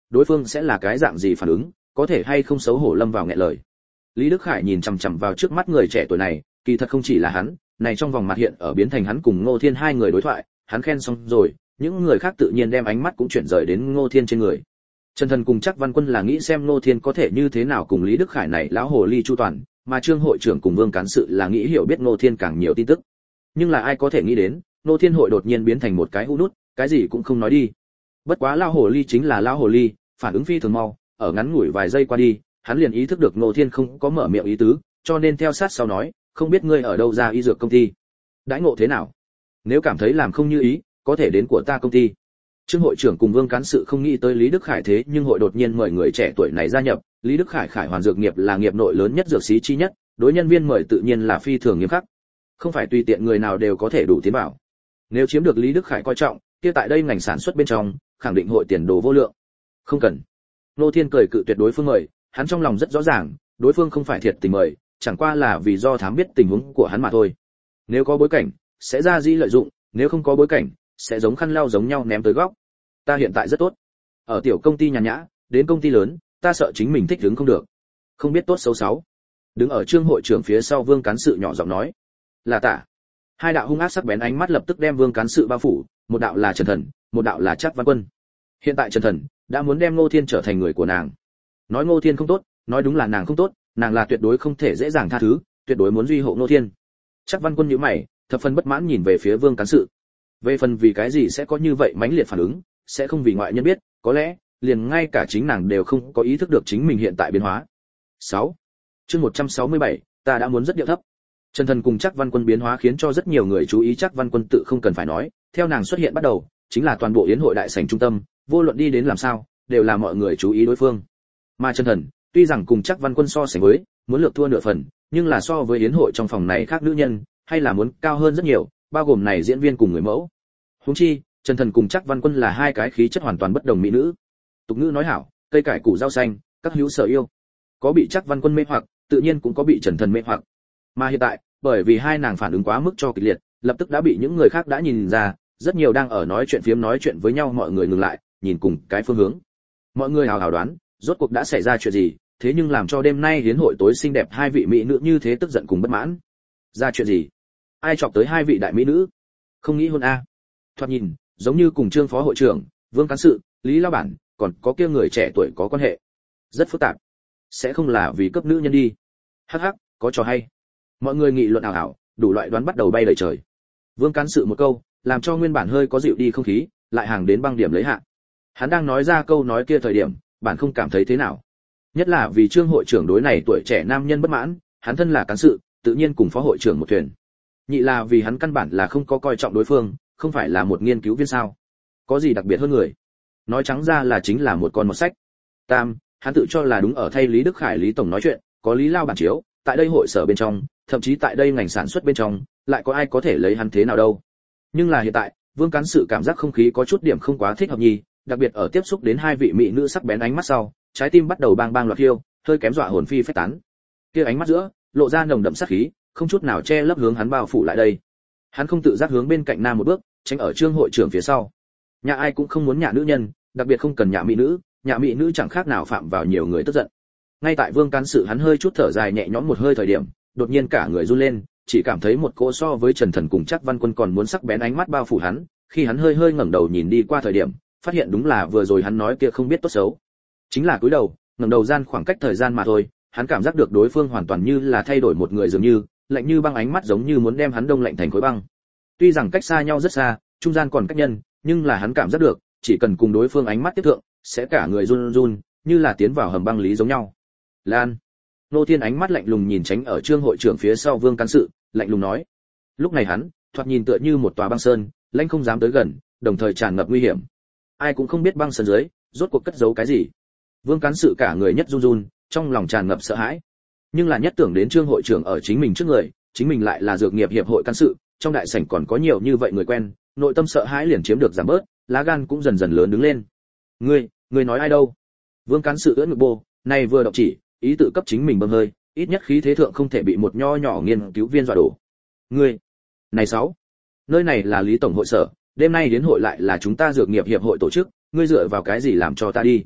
đối phương sẽ là cái dạng gì phản ứng, có thể hay không xấu hổ lâm vào nghẹn lời. Lý Đức Khải nhìn chằm chằm vào trước mắt người trẻ tuổi này, kỳ thật không chỉ là hắn, này trong vòng mặt hiện ở biến thành hắn cùng Ngô Thiên hai người đối thoại, hắn khen xong rồi, những người khác tự nhiên đem ánh mắt cũng chuyển rời đến Ngô Thiên trên người. Trần Thần cùng Trác Văn Quân là nghĩ xem Ngô Thiên có thể như thế nào cùng Lý Đức Khải này lão hồ ly chu toàn, mà Trương hội trưởng cùng Vương Cán sự là nghĩ hiểu biết Ngô Thiên càng nhiều tin tức. Nhưng là ai có thể nghĩ đến, Ngô Thiên hội đột nhiên biến thành một cái hũ nút, cái gì cũng không nói đi. Bất quá lão hồ ly chính là lão hồ ly, phản ứng phi thường mau, ở ngắn ngủi vài giây qua đi, hắn liền ý thức được Ngô Thiên không có mở miệng ý tứ, cho nên theo sát sau nói, không biết ngươi ở đâu ra y dược công ty, đãi ngộ thế nào? Nếu cảm thấy làm không như ý, có thể đến của ta công ty. Trương hội trưởng cùng Vương Cán sự không nghĩ tới Lý Đức Khải thế nhưng hội đột nhiên mời người trẻ tuổi này gia nhập. Lý Đức Khải Khải Hoàn dược nghiệp là nghiệp nội lớn nhất dược sĩ chi nhất, đối nhân viên mời tự nhiên là phi thường nghiêm khắc, không phải tùy tiện người nào đều có thể đủ tiến vào. Nếu chiếm được Lý Đức Khải coi trọng, kia tại đây ngành sản xuất bên trong, khẳng định hội tiền đồ vô lượng. Không cần. Nô Thiên cười cự tuyệt đối phương mời, hắn trong lòng rất rõ ràng, đối phương không phải thiệt tình mời, chẳng qua là vì do thám biết tình huống của hắn mà thôi. Nếu có bối cảnh, sẽ ra dĩ lợi dụng, nếu không có bối cảnh, sẽ giống khăn lau giống nhau ném tới góc. Ta hiện tại rất tốt, ở tiểu công ty nhàn nhã, đến công ty lớn, ta sợ chính mình thích ứng không được, không biết tốt xấu xấu. Đứng ở Trương hội trưởng phía sau Vương Cán sự nhỏ giọng nói, là tạ. Hai đạo hung ác sắc bén ánh mắt lập tức đem Vương Cán sự bao phủ, một đạo là Trần Thần, một đạo là Trác Văn Quân. Hiện tại Trần Thần đã muốn đem Ngô Thiên trở thành người của nàng. Nói Ngô Thiên không tốt, nói đúng là nàng không tốt, nàng là tuyệt đối không thể dễ dàng tha thứ, tuyệt đối muốn duy hộ Ngô Thiên. Trác Văn Quân nhíu mày, thập phần bất mãn nhìn về phía Vương Cán sự. Về phần vì cái gì sẽ có như vậy mãnh liệt phản ứng, sẽ không vì ngoại nhân biết, có lẽ liền ngay cả chính nàng đều không có ý thức được chính mình hiện tại biến hóa. sáu. Chương một trăm sáu mươi bảy, ta đã muốn rất điệu thấp. Trần Thần cùng Trác Văn Quân biến hóa khiến cho rất nhiều người chú ý, Trác Văn Quân tự không cần phải nói, theo nàng xuất hiện bắt đầu, chính là toàn bộ yến hội đại sảnh trung tâm, vô luận đi đến làm sao, đều là mọi người chú ý đối phương. Mà Trần Thần, tuy rằng cùng Trác Văn Quân so sánh với, muốn lược thua nửa phần, nhưng là so với yến hội trong phòng này khác nữ nhân, hay là muốn cao hơn rất nhiều, bao gồm này diễn viên cùng người mẫu. Huống chi, Trần Thần cùng Trác Văn Quân là hai cái khí chất hoàn toàn bất đồng mỹ nữ. Tục ngữ nói hảo, cây cải củ rau xanh, các hữu sở yêu. Có bị Trác Văn Quân mê hoặc, tự nhiên cũng có bị Trần Thần mê hoặc. Mà hiện tại, bởi vì hai nàng phản ứng quá mức cho kịch liệt, lập tức đã bị những người khác đã nhìn ra, rất nhiều đang ở nói chuyện phiếm nói chuyện với nhau mọi người ngừng lại, nhìn cùng cái phương hướng. Mọi người hào hào đoán, rốt cuộc đã xảy ra chuyện gì, thế nhưng làm cho đêm nay hiến hội tối xinh đẹp hai vị mỹ nữ như thế tức giận cùng bất mãn. Ra chuyện gì? Ai chọc tới hai vị đại mỹ nữ? Không nghĩ hôn a? Thoạt nhìn, giống như cùng Trương phó hội trưởng, Vương Cán sự, Lý lão bản, còn có kia người trẻ tuổi có quan hệ. Rất phức tạp. Sẽ không là vì cấp nữ nhân đi. Hắc hắc, có trò hay. Mọi người nghị luận ảo ảo, đủ loại đoán bắt đầu bay lời trời. Vương Cán sự một câu, làm cho nguyên bản hơi có dịu đi không khí, lại hàng đến băng điểm lấy hạ. Hắn đang nói ra câu nói kia thời điểm, bản không cảm thấy thế nào. Nhất là vì Trương hội trưởng đối này tuổi trẻ nam nhân bất mãn, hắn thân là cán sự, tự nhiên cùng phó hội trưởng một thuyền. Nhị là vì hắn căn bản là không có coi trọng đối phương, không phải là một nghiên cứu viên sao? Có gì đặc biệt hơn người? Nói trắng ra là chính là một con một sách. Tam, hắn tự cho là đúng ở thay Lý Đức Khải Lý tổng nói chuyện, có Lý lao bản chiếu, tại đây hội sở bên trong, thậm chí tại đây ngành sản xuất bên trong, lại có ai có thể lấy hắn thế nào đâu. Nhưng là hiện tại, Vương Cán sự cảm giác không khí có chút điểm không quá thích hợp nhỉ, đặc biệt ở tiếp xúc đến hai vị mỹ nữ sắc bén ánh mắt sau, trái tim bắt đầu bang bang loạt khiêu, hơi kém dọa hồn phi phách tán. Kia ánh mắt giữa, lộ ra nồng đậm sát khí, không chút nào che lấp hướng hắn bao phủ lại đây. Hắn không tự giác hướng bên cạnh nam một bước, tránh ở Trương hội trưởng phía sau. Nhà ai cũng không muốn nhạ nữ nhân, đặc biệt không cần nhạ mỹ nữ, nhạ mỹ nữ chẳng khác nào phạm vào nhiều người tức giận. Ngay tại Vương Cán sự hắn hơi chút thở dài nhẹ nhõm một hơi thời điểm, đột nhiên cả người run lên, chỉ cảm thấy một cỗ so với Trần Thần cùng Trác Văn Quân còn muốn sắc bén ánh mắt bao phủ hắn, khi hắn hơi hơi ngẩng đầu nhìn đi qua thời điểm, phát hiện đúng là vừa rồi hắn nói kia không biết tốt xấu. Chính là cúi đầu, ngẩng đầu gian khoảng cách thời gian mà thôi, hắn cảm giác được đối phương hoàn toàn như là thay đổi một người dường như, lạnh như băng ánh mắt giống như muốn đem hắn đông lạnh thành khối băng. Tuy rằng cách xa nhau rất xa, trung gian còn cách nhân, nhưng là hắn cảm giác được, chỉ cần cùng đối phương ánh mắt tiếp thượng, sẽ cả người run run, như là tiến vào hầm băng lý giống nhau. Lan. Nô Thiên ánh mắt lạnh lùng nhìn tránh ở Trương hội trưởng phía sau Vương Cán sự, lạnh lùng nói. Lúc này hắn, thoạt nhìn tựa như một tòa băng sơn, lãnh không dám tới gần, đồng thời tràn ngập nguy hiểm. Ai cũng không biết băng sơn dưới, rốt cuộc cất giấu cái gì. Vương Cán sự cả người nhất run run, trong lòng tràn ngập sợ hãi. Nhưng là nhất tưởng đến Trương hội trưởng ở chính mình trước người, chính mình lại là dược nghiệp hiệp hội cán sự, trong đại sảnh còn có nhiều như vậy người quen, nội tâm sợ hãi liền chiếm được giảm bớt, lá gan cũng dần dần lớn đứng lên. Ngươi, ngươi nói ai đâu? Vương Cán sự ưỡn ngực bô, này vừa động chỉ, ý tự cấp chính mình bơm hơi, ít nhất khí thế thượng không thể bị một nho nhỏ nghiên cứu viên dọa đổ. Ngươi, này sáu, nơi này là Lý tổng hội sở, đêm nay đến hội lại là chúng ta dược nghiệp hiệp hội tổ chức, ngươi dựa vào cái gì làm cho ta đi?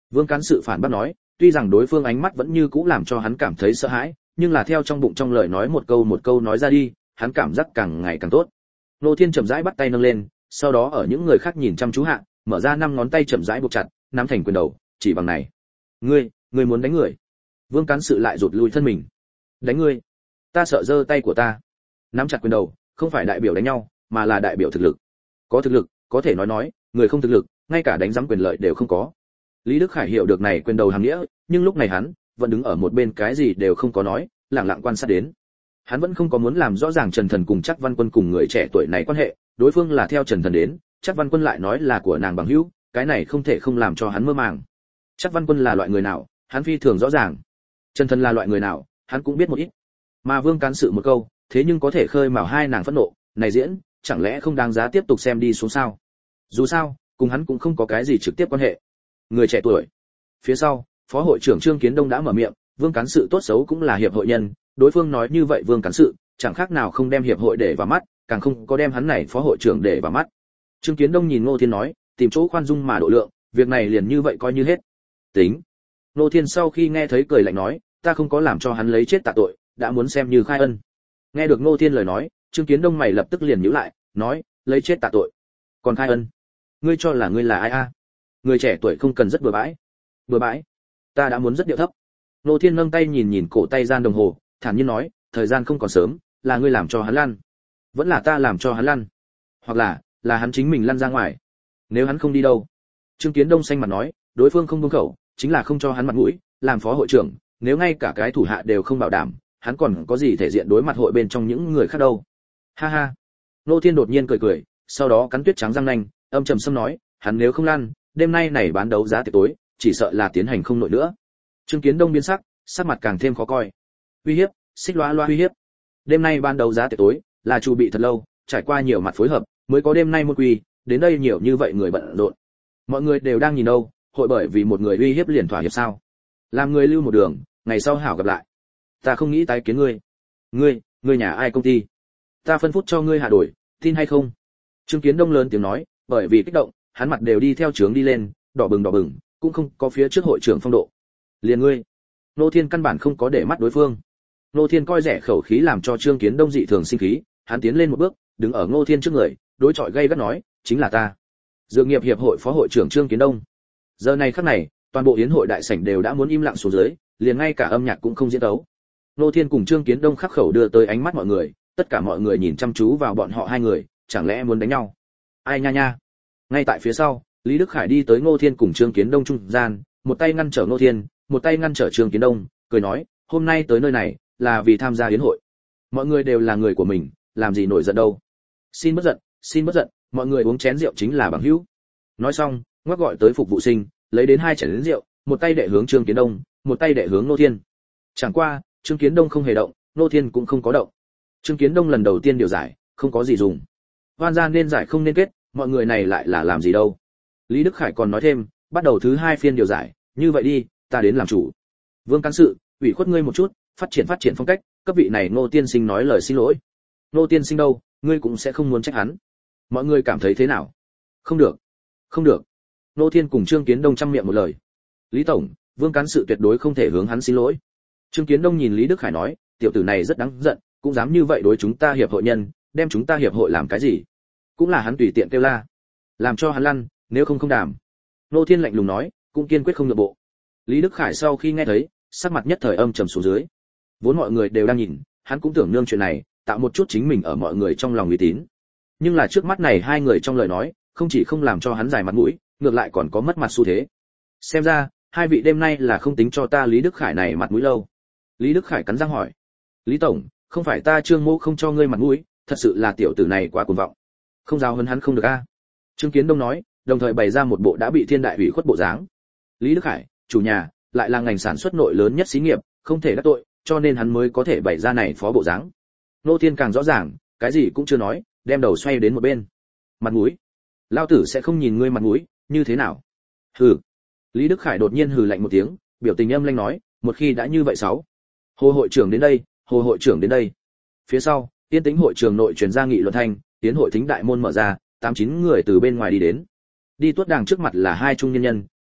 Vương Cán Sự phản bác nói, tuy rằng đối phương ánh mắt vẫn như cũ làm cho hắn cảm thấy sợ hãi, nhưng là theo trong bụng trong lời nói một câu một câu nói ra đi, hắn cảm giác càng ngày càng tốt. Nô Thiên chậm rãi bắt tay nâng lên, sau đó ở những người khác nhìn chăm chú hạ, mở ra năm ngón tay chậm rãi buộc chặt, nắm thành quyền đầu, chỉ bằng này. Ngươi, ngươi muốn đánh người? Vương Cán Sự lại rụt lui thân mình. Đánh ngươi? Ta sợ giơ tay của ta. Nắm chặt quyền đầu, không phải đại biểu đánh nhau, mà là đại biểu thực lực. Có thực lực, có thể nói nói, người không thực lực, ngay cả đánh giẫm quyền lợi đều không có. Lý Đức Khải hiểu được này quyền đầu hàm nghĩa, nhưng lúc này hắn vẫn đứng ở một bên cái gì đều không có nói, lặng lặng quan sát đến. Hắn vẫn không có muốn làm rõ ràng Trần Thần cùng Trác Văn Quân cùng người trẻ tuổi này quan hệ, đối phương là theo Trần Thần đến, Trác Văn Quân lại nói là của nàng bằng hữu, cái này không thể không làm cho hắn mơ màng. Trác Văn Quân là loại người nào, hắn phi thường rõ ràng. Trần Thần là loại người nào, hắn cũng biết một ít. Mà Vương Cán Sự một câu, thế nhưng có thể khơi mào hai nàng phẫn nộ, này diễn, chẳng lẽ không đáng giá tiếp tục xem đi xuống sao? Dù sao, cùng hắn cũng không có cái gì trực tiếp quan hệ. Người trẻ tuổi. Phía sau, Phó hội trưởng Trương Kiến Đông đã mở miệng, Vương Cán Sự tốt xấu cũng là hiệp hội nhân, đối phương nói như vậy Vương Cán Sự, chẳng khác nào không đem hiệp hội để vào mắt, càng không có đem hắn này phó hội trưởng để vào mắt. Trương Kiến Đông nhìn Ngô Thiên nói, tìm chỗ khoan dung mà độ lượng, việc này liền như vậy coi như hết. Tính. Ngô Thiên sau khi nghe thấy cười lạnh nói, ta không có làm cho hắn lấy chết tạ tội, đã muốn xem như khai ân. Nghe được Ngô Thiên lời nói, Trương Kiến Đông mày lập tức liền nhíu lại, nói, lấy chết tạ tội, còn khai ân? Ngươi cho là ngươi là ai a? Người trẻ tuổi không cần rất bừa bãi. Bừa bãi? Ta đã muốn rất điệu thấp. Ngô Thiên nâng tay nhìn nhìn cổ tay gian đồng hồ, thản nhiên nói, thời gian không còn sớm, là ngươi làm cho hắn lăn, vẫn là ta làm cho hắn lăn, hoặc là là hắn chính mình lăn ra ngoài. Nếu hắn không đi đâu? Trương Kiến Đông xanh mặt nói, đối phương không buông khẩu, chính là không cho hắn mặt mũi, làm phó hội trưởng, nếu ngay cả cái thủ hạ đều không bảo đảm, hắn còn có gì thể diện đối mặt hội bên trong những người khác đâu. Ha ha. Ngô Thiên đột nhiên cười cười, sau đó cắn tuyết trắng răng nanh, âm trầm sâm nói, hắn nếu không lăn, đêm nay này bán đấu giá tiệc tối, chỉ sợ là tiến hành không nổi nữa. Trương Kiến Đông biến sắc, sắc mặt càng thêm khó coi. Uy hiếp, xích loa loa uy hiếp. Đêm nay ban đấu giá tiệc tối, là chu bị thật lâu, trải qua nhiều mặt phối hợp, mới có đêm nay môn quy, đến đây nhiều như vậy người bận rộn. Mọi người đều đang nhìn đâu, hội bởi vì một người uy hiếp liền thỏa hiệp sao? Làm người lưu một đường, ngày sau hảo gặp lại. Ta không nghĩ tái kiến ngươi. Ngươi, ngươi nhà ai công ty? Ta phân phút cho ngươi hạ đổi, tin hay không? Trương Kiến Đông lớn tiếng nói, bởi vì kích động, hắn mặt đều đi theo trướng đi lên, đỏ bừng đỏ bừng, cũng không có phía trước hội trưởng phong độ. Liền ngươi. Nô Thiên căn bản không có để mắt đối phương. Nô Thiên coi rẻ khẩu khí làm cho Trương Kiến Đông dị thường sinh khí, hắn tiến lên một bước, đứng ở Ngô Thiên trước người, đối chọi gay gắt nói, chính là ta. Dược nghiệp hiệp hội phó hội trưởng Trương Kiến Đông. Giờ này khắc này, toàn bộ yến hội đại sảnh đều đã muốn im lặng xuống dưới, liền ngay cả âm nhạc cũng không diễn tấu. Nô Thiên cùng Trương Kiến Đông khắc khẩu đưa tới ánh mắt mọi người, tất cả mọi người nhìn chăm chú vào bọn họ hai người, chẳng lẽ muốn đánh nhau? Ai nha nha. Ngay tại phía sau, Lý Đức Khải đi tới Ngô Thiên cùng Trương Kiến Đông trung gian, một tay ngăn trở Ngô Thiên, một tay ngăn trở Trương Kiến Đông, cười nói, hôm nay tới nơi này là vì tham gia yến hội. Mọi người đều là người của mình, làm gì nổi giận đâu. Xin bất giận, xin bất giận, mọi người uống chén rượu chính là bằng hữu. Nói xong, ngoắc gọi tới phục vụ sinh, lấy đến hai chén rượu, một tay đệ hướng Trương Kiến Đông, một tay đệ hướng Ngô Thiên. Chẳng qua, Trương Kiến Đông không hề động, Ngô Thiên cũng không có động. Trương Kiến Đông lần đầu tiên điều giải, không có gì dùng. Hoan gia nên giải không nên kết, mọi người này lại là làm gì đâu. Lý Đức Khải còn nói thêm, bắt đầu thứ hai phiên điều giải, như vậy đi, ta đến làm chủ. Vương Cán Sự, ủy khuất ngươi một chút, phát triển phát triển phong cách, cấp vị này Ngô tiên sinh nói lời xin lỗi. Ngô tiên sinh đâu, ngươi cũng sẽ không muốn trách hắn. Mọi người cảm thấy thế nào? Không được, không được. Ngô Thiên cùng Trương Kiến Đông trăm miệng một lời. Lý tổng, Vương Cán Sự tuyệt đối không thể hướng hắn xin lỗi. Trương Kiến Đông nhìn Lý Đức Khải nói, tiểu tử này rất đáng giận, cũng dám như vậy đối chúng ta hiệp hội nhân, đem chúng ta hiệp hội làm cái gì? Cũng là hắn tùy tiện kêu la, làm cho hắn lăn, nếu không không đảm. Ngô Thiên lạnh lùng nói, cũng kiên quyết không nhượng bộ. Lý Đức Khải sau khi nghe thấy, sắc mặt nhất thời âm trầm xuống dưới. Vốn mọi người đều đang nhìn, hắn cũng tưởng nương chuyện này, tạo một chút chính mình ở mọi người trong lòng uy tín. Nhưng là trước mắt này hai người trong lời nói, không chỉ không làm cho hắn dài mặt mũi, ngược lại còn có mất mặt xu thế. Xem ra, hai vị đêm nay là không tính cho ta Lý Đức Khải này mặt mũi lâu. Lý Đức Khải cắn răng hỏi, Lý tổng, không phải ta Trương Mỗ không cho ngươi mặt mũi, thật sự là tiểu tử này quá cuồng vọng, không giáo huấn hắn không được a. Trương Kiến Đông nói, đồng thời bày ra một bộ đã bị thiên đại ủy khuất bộ dáng. Lý Đức Khải, chủ nhà, lại là ngành sản xuất nội lớn nhất xí nghiệp, không thể đắc tội, cho nên hắn mới có thể bày ra này phó bộ dáng. Nô Thiên càng rõ ràng, cái gì cũng chưa nói, đem đầu xoay đến một bên. Mặt mũi, lao tử sẽ không nhìn ngươi mặt mũi, như thế nào? Hừ. Lý Đức Khải đột nhiên hừ lạnh một tiếng, biểu tình âm lãnh nói, một khi đã như vậy sáu. Hồ hội trưởng đến đây, hồ hội trưởng đến đây. Phía sau, Tiên Tĩnh hội trường nội truyền ra nghị luận thanh, tiến hội thính đại môn mở ra, tám chín người từ bên ngoài đi đến. Đi tuốt đàng trước mặt là hai trung nhân nhân,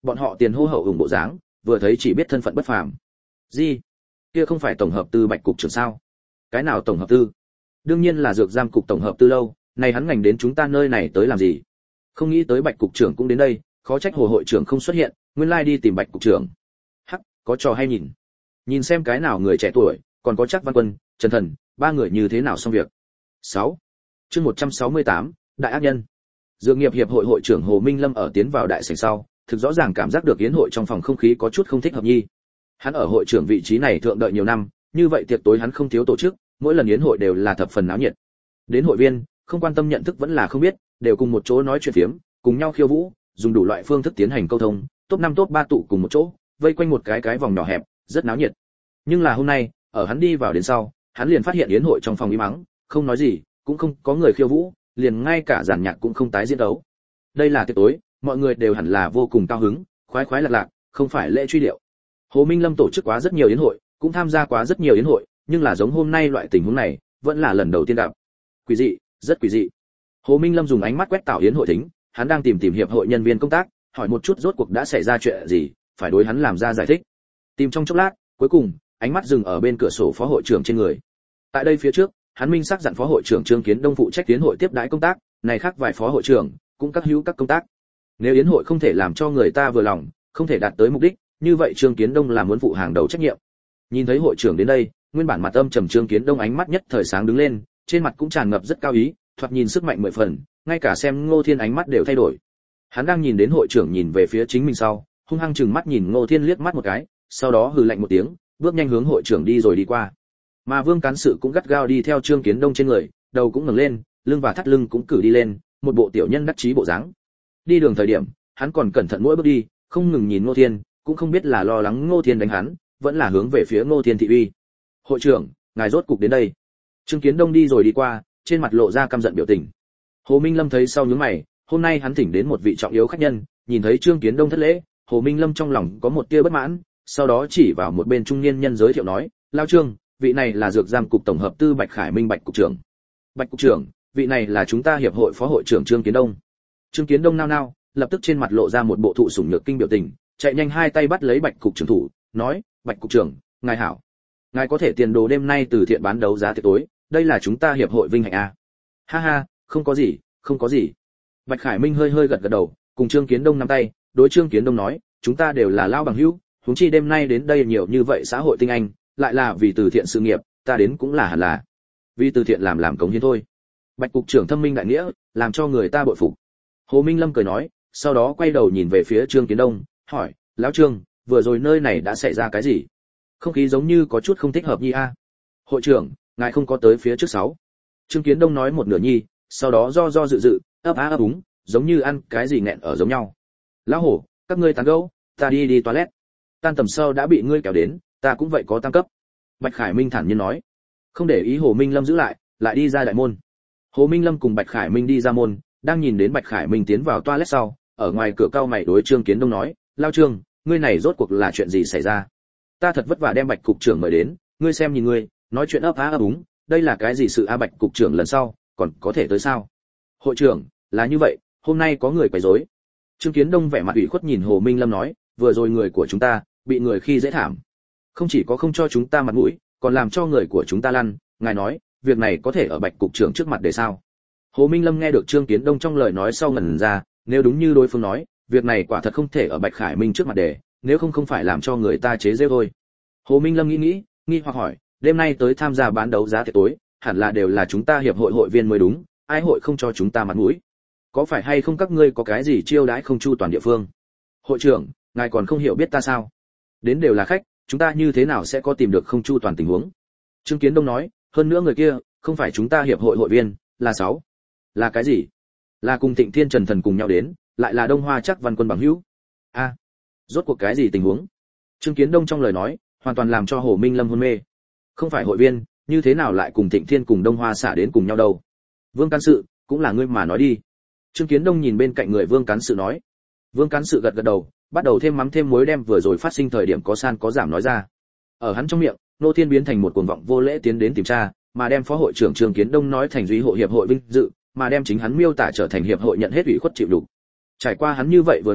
bọn họ tiền hô hậu ủng bộ dáng, vừa thấy chỉ biết thân phận bất phàm. Gì? Kia không phải tổng hợp tư Bạch cục trưởng sao? Cái nào tổng hợp tư? Đương nhiên là dược giam cục tổng hợp tư lâu, này hắn ngành đến chúng ta nơi này tới làm gì? Không nghĩ tới Bạch cục trưởng cũng đến đây, khó trách Hồ hội trưởng không xuất hiện, nguyên lai đi tìm Bạch cục trưởng. Hắc, có trò hay nhìn. Nhìn xem cái nào người trẻ tuổi, còn có chắc Văn Quân, Trần Thần, ba người như thế nào xong việc. sáu. Chương một trăm sáu mươi tám, đại ác nhân. Dược nghiệp hiệp hội hội trưởng Hồ Minh Lâm ở tiến vào đại sảnh sau, thực rõ ràng cảm giác được yến hội trong phòng không khí có chút không thích hợp nhi. Hắn ở hội trưởng vị trí này thượng đợi nhiều năm, như vậy tiệc tối hắn không thiếu tổ chức, mỗi lần yến hội đều là thập phần náo nhiệt. Đến hội viên, không quan tâm nhận thức vẫn là không biết, đều cùng một chỗ nói chuyện phiếm, cùng nhau khiêu vũ, dùng đủ loại phương thức tiến hành câu thông, top năm top ba tụ cùng một chỗ, vây quanh một cái cái vòng nhỏ hẹp, rất náo nhiệt. Nhưng là hôm nay, ở hắn đi vào đến sau, hắn liền phát hiện yến hội trong phòng im mắng, không nói gì, cũng không có người khiêu vũ, liền ngay cả giàn nhạc cũng không tái diễn đấu. Đây là tiệc tối, mọi người đều hẳn là vô cùng cao hứng, khoái khoái lạc lạc, không phải lễ truy điệu. Hồ Minh Lâm tổ chức quá rất nhiều yến hội, cũng tham gia quá rất nhiều yến hội, nhưng là giống hôm nay loại tình huống này, vẫn là lần đầu tiên gặp. Quỷ dị, rất quỷ dị. Hồ Minh Lâm dùng ánh mắt quét tảo yến hội thính, hắn đang tìm tìm hiệp hội nhân viên công tác, hỏi một chút rốt cuộc đã xảy ra chuyện gì, phải đối hắn làm ra giải thích. Tìm trong chốc lát, cuối cùng, ánh mắt dừng ở bên cửa sổ phó hội trưởng trên người. Tại đây phía trước, hắn minh xác dặn phó hội trưởng Trương Kiến Đông phụ trách yến hội tiếp đãi công tác, này khác vài phó hội trưởng, cũng các hữu các công tác. Nếu yến hội không thể làm cho người ta vừa lòng, không thể đạt tới mục đích, như vậy Trương Kiến Đông là muốn phụ hàng đầu trách nhiệm. Nhìn thấy hội trưởng đến đây, nguyên bản mặt âm trầm Trương Kiến Đông ánh mắt nhất thời sáng đứng lên, trên mặt cũng tràn ngập rất cao ý, thoạt nhìn sức mạnh mười phần, ngay cả xem Ngô Thiên ánh mắt đều thay đổi. Hắn đang nhìn đến hội trưởng nhìn về phía chính mình sau, hung hăng chừng mắt nhìn Ngô Thiên liếc mắt một cái, sau đó hừ lạnh một tiếng, bước nhanh hướng hội trưởng đi rồi đi qua. Mà Vương Cán Sự cũng gắt gao đi theo Trương Kiến Đông trên người, đầu cũng ngẩng lên, lưng và thắt lưng cũng cử đi lên, một bộ tiểu nhân đắc chí bộ dáng. Đi đường thời điểm, hắn còn cẩn thận mỗi bước đi, không ngừng nhìn Ngô Thiên, cũng không biết là lo lắng Ngô Thiên đánh hắn, vẫn là hướng về phía Ngô Thiên thị uy. "Hội trưởng, ngài rốt cục đến đây." Trương Kiến Đông đi rồi đi qua, trên mặt lộ ra căm giận biểu tình. Hồ Minh Lâm thấy sau nhướng mày, hôm nay hắn thỉnh đến một vị trọng yếu khách nhân, nhìn thấy Trương Kiến Đông thất lễ, Hồ Minh Lâm trong lòng có một tia bất mãn, sau đó chỉ vào một bên trung niên nhân giới thiệu nói, "Lão Trương, vị này là dược giam cục tổng hợp tư Bạch Khải Minh Bạch cục trưởng." "Bạch cục trưởng, vị này là chúng ta hiệp hội phó hội trưởng Trương Kiến Đông." Trương Kiến Đông nao nao, lập tức trên mặt lộ ra một bộ thụ sủng nhược kinh biểu tình, chạy nhanh hai tay bắt lấy Bạch cục trưởng thủ, nói, "Bạch cục trưởng, ngài hảo. Ngài có thể tiền đồ đêm nay từ thiện bán đấu giá tiệc tối, đây là chúng ta hiệp hội vinh hạnh a." "Ha ha, không có gì, không có gì." Bạch Khải Minh hơi hơi gật gật đầu, cùng Trương Kiến Đông nắm tay, đối Trương Kiến Đông nói, "Chúng ta đều là lao bằng hữu, huống chi đêm nay đến đây nhiều như vậy xã hội tinh anh, lại là vì từ thiện sự nghiệp, ta đến cũng là hẳn là. Vì từ thiện làm làm cống hiến thôi." Bạch cục trưởng thâm minh đại nghĩa, làm cho người ta bội phục. Hồ Minh Lâm cười nói, sau đó quay đầu nhìn về phía Trương Kiến Đông, hỏi, "Lão Trương, vừa rồi nơi này đã xảy ra cái gì? Không khí giống như có chút không thích hợp nhi a." "Hội trưởng, ngài không có tới phía trước sáu." Trương Kiến Đông nói một nửa nhi, sau đó do do dự dự, ấp á ấp úng, giống như ăn cái gì nghẹn ở giống nhau. "Lão Hổ, các ngươi tán gẫu, ta đi đi toilet. Tan tầm sau đã bị ngươi kéo đến, ta cũng vậy có tăng cấp." Bạch Khải Minh thản nhiên nói. Không để ý Hồ Minh Lâm giữ lại, lại đi ra đại môn. Hồ Minh Lâm cùng Bạch Khải Minh đi ra môn, đang nhìn đến Bạch Khải Minh tiến vào toilet sau, ở ngoài cửa cao mày đối Trương Kiến Đông nói, "Lao Trương, ngươi này rốt cuộc là chuyện gì xảy ra? Ta thật vất vả đem Bạch cục trưởng mời đến, ngươi xem nhìn ngươi, nói chuyện ấp á ấp úng, đây là cái gì sự a?" Bạch cục trưởng lần sau còn có thể tới sao? "Hội trưởng, là như vậy, hôm nay có người quấy rối." Trương Kiến Đông vẻ mặt ủy khuất nhìn Hồ Minh Lâm nói, "Vừa rồi người của chúng ta bị người khi dễ thảm, không chỉ có không cho chúng ta mặt mũi, còn làm cho người của chúng ta lăn, ngài nói, việc này có thể ở Bạch cục trưởng trước mặt để sao?" Hồ Minh Lâm nghe được Trương Kiến Đông trong lời nói sau ngẩn ra, nếu đúng như đối phương nói, việc này quả thật không thể ở Bạch Khải Minh trước mặt để, nếu không không phải làm cho người ta chế giễu thôi. Hồ Minh Lâm nghĩ nghĩ, nghi hoặc hỏi, "Đêm nay tới tham gia bán đấu giá tiệc tối, hẳn là đều là chúng ta hiệp hội hội viên mới đúng, ai hội không cho chúng ta mặt mũi? Có phải hay không các ngươi có cái gì chiêu đãi không chu toàn địa phương?" "Hội trưởng, ngài còn không hiểu biết ta sao? Đến đều là khách, chúng ta như thế nào sẽ có tìm được không chu toàn tình huống?" Trương Kiến Đông nói, "Hơn nữa người kia, không phải chúng ta hiệp hội hội viên, là sáu." "Là cái gì?" "Là cùng Thịnh Thiên Trần Thần cùng nhau đến, lại là Đông Hoa Chắc Văn Quân bằng hữu." "A, rốt cuộc cái gì tình huống?" Trương Kiến Đông trong lời nói, hoàn toàn làm cho Hồ Minh Lâm hôn mê. Không phải hội viên, như thế nào lại cùng Thịnh Thiên cùng Đông Hoa xả đến cùng nhau đâu? "Vương Cán Sự, cũng là ngươi mà nói đi." Trương Kiến Đông nhìn bên cạnh người Vương Cán Sự nói. Vương Cán Sự gật gật đầu, bắt đầu thêm mắm thêm muối đem vừa rồi phát sinh thời điểm có san có giảm nói ra. Ở hắn trong miệng, Nô Thiên biến thành một cuồng vọng vô lễ tiến đến tìm tra, mà đem phó hội trưởng Trương Kiến Đông nói thành duy hộ hiệp hội vinh dự, mà đem chính hắn miêu tả trở thành hiệp hội nhận hết ủy khuất chịu đủ. Trải qua hắn như vậy vừa nói,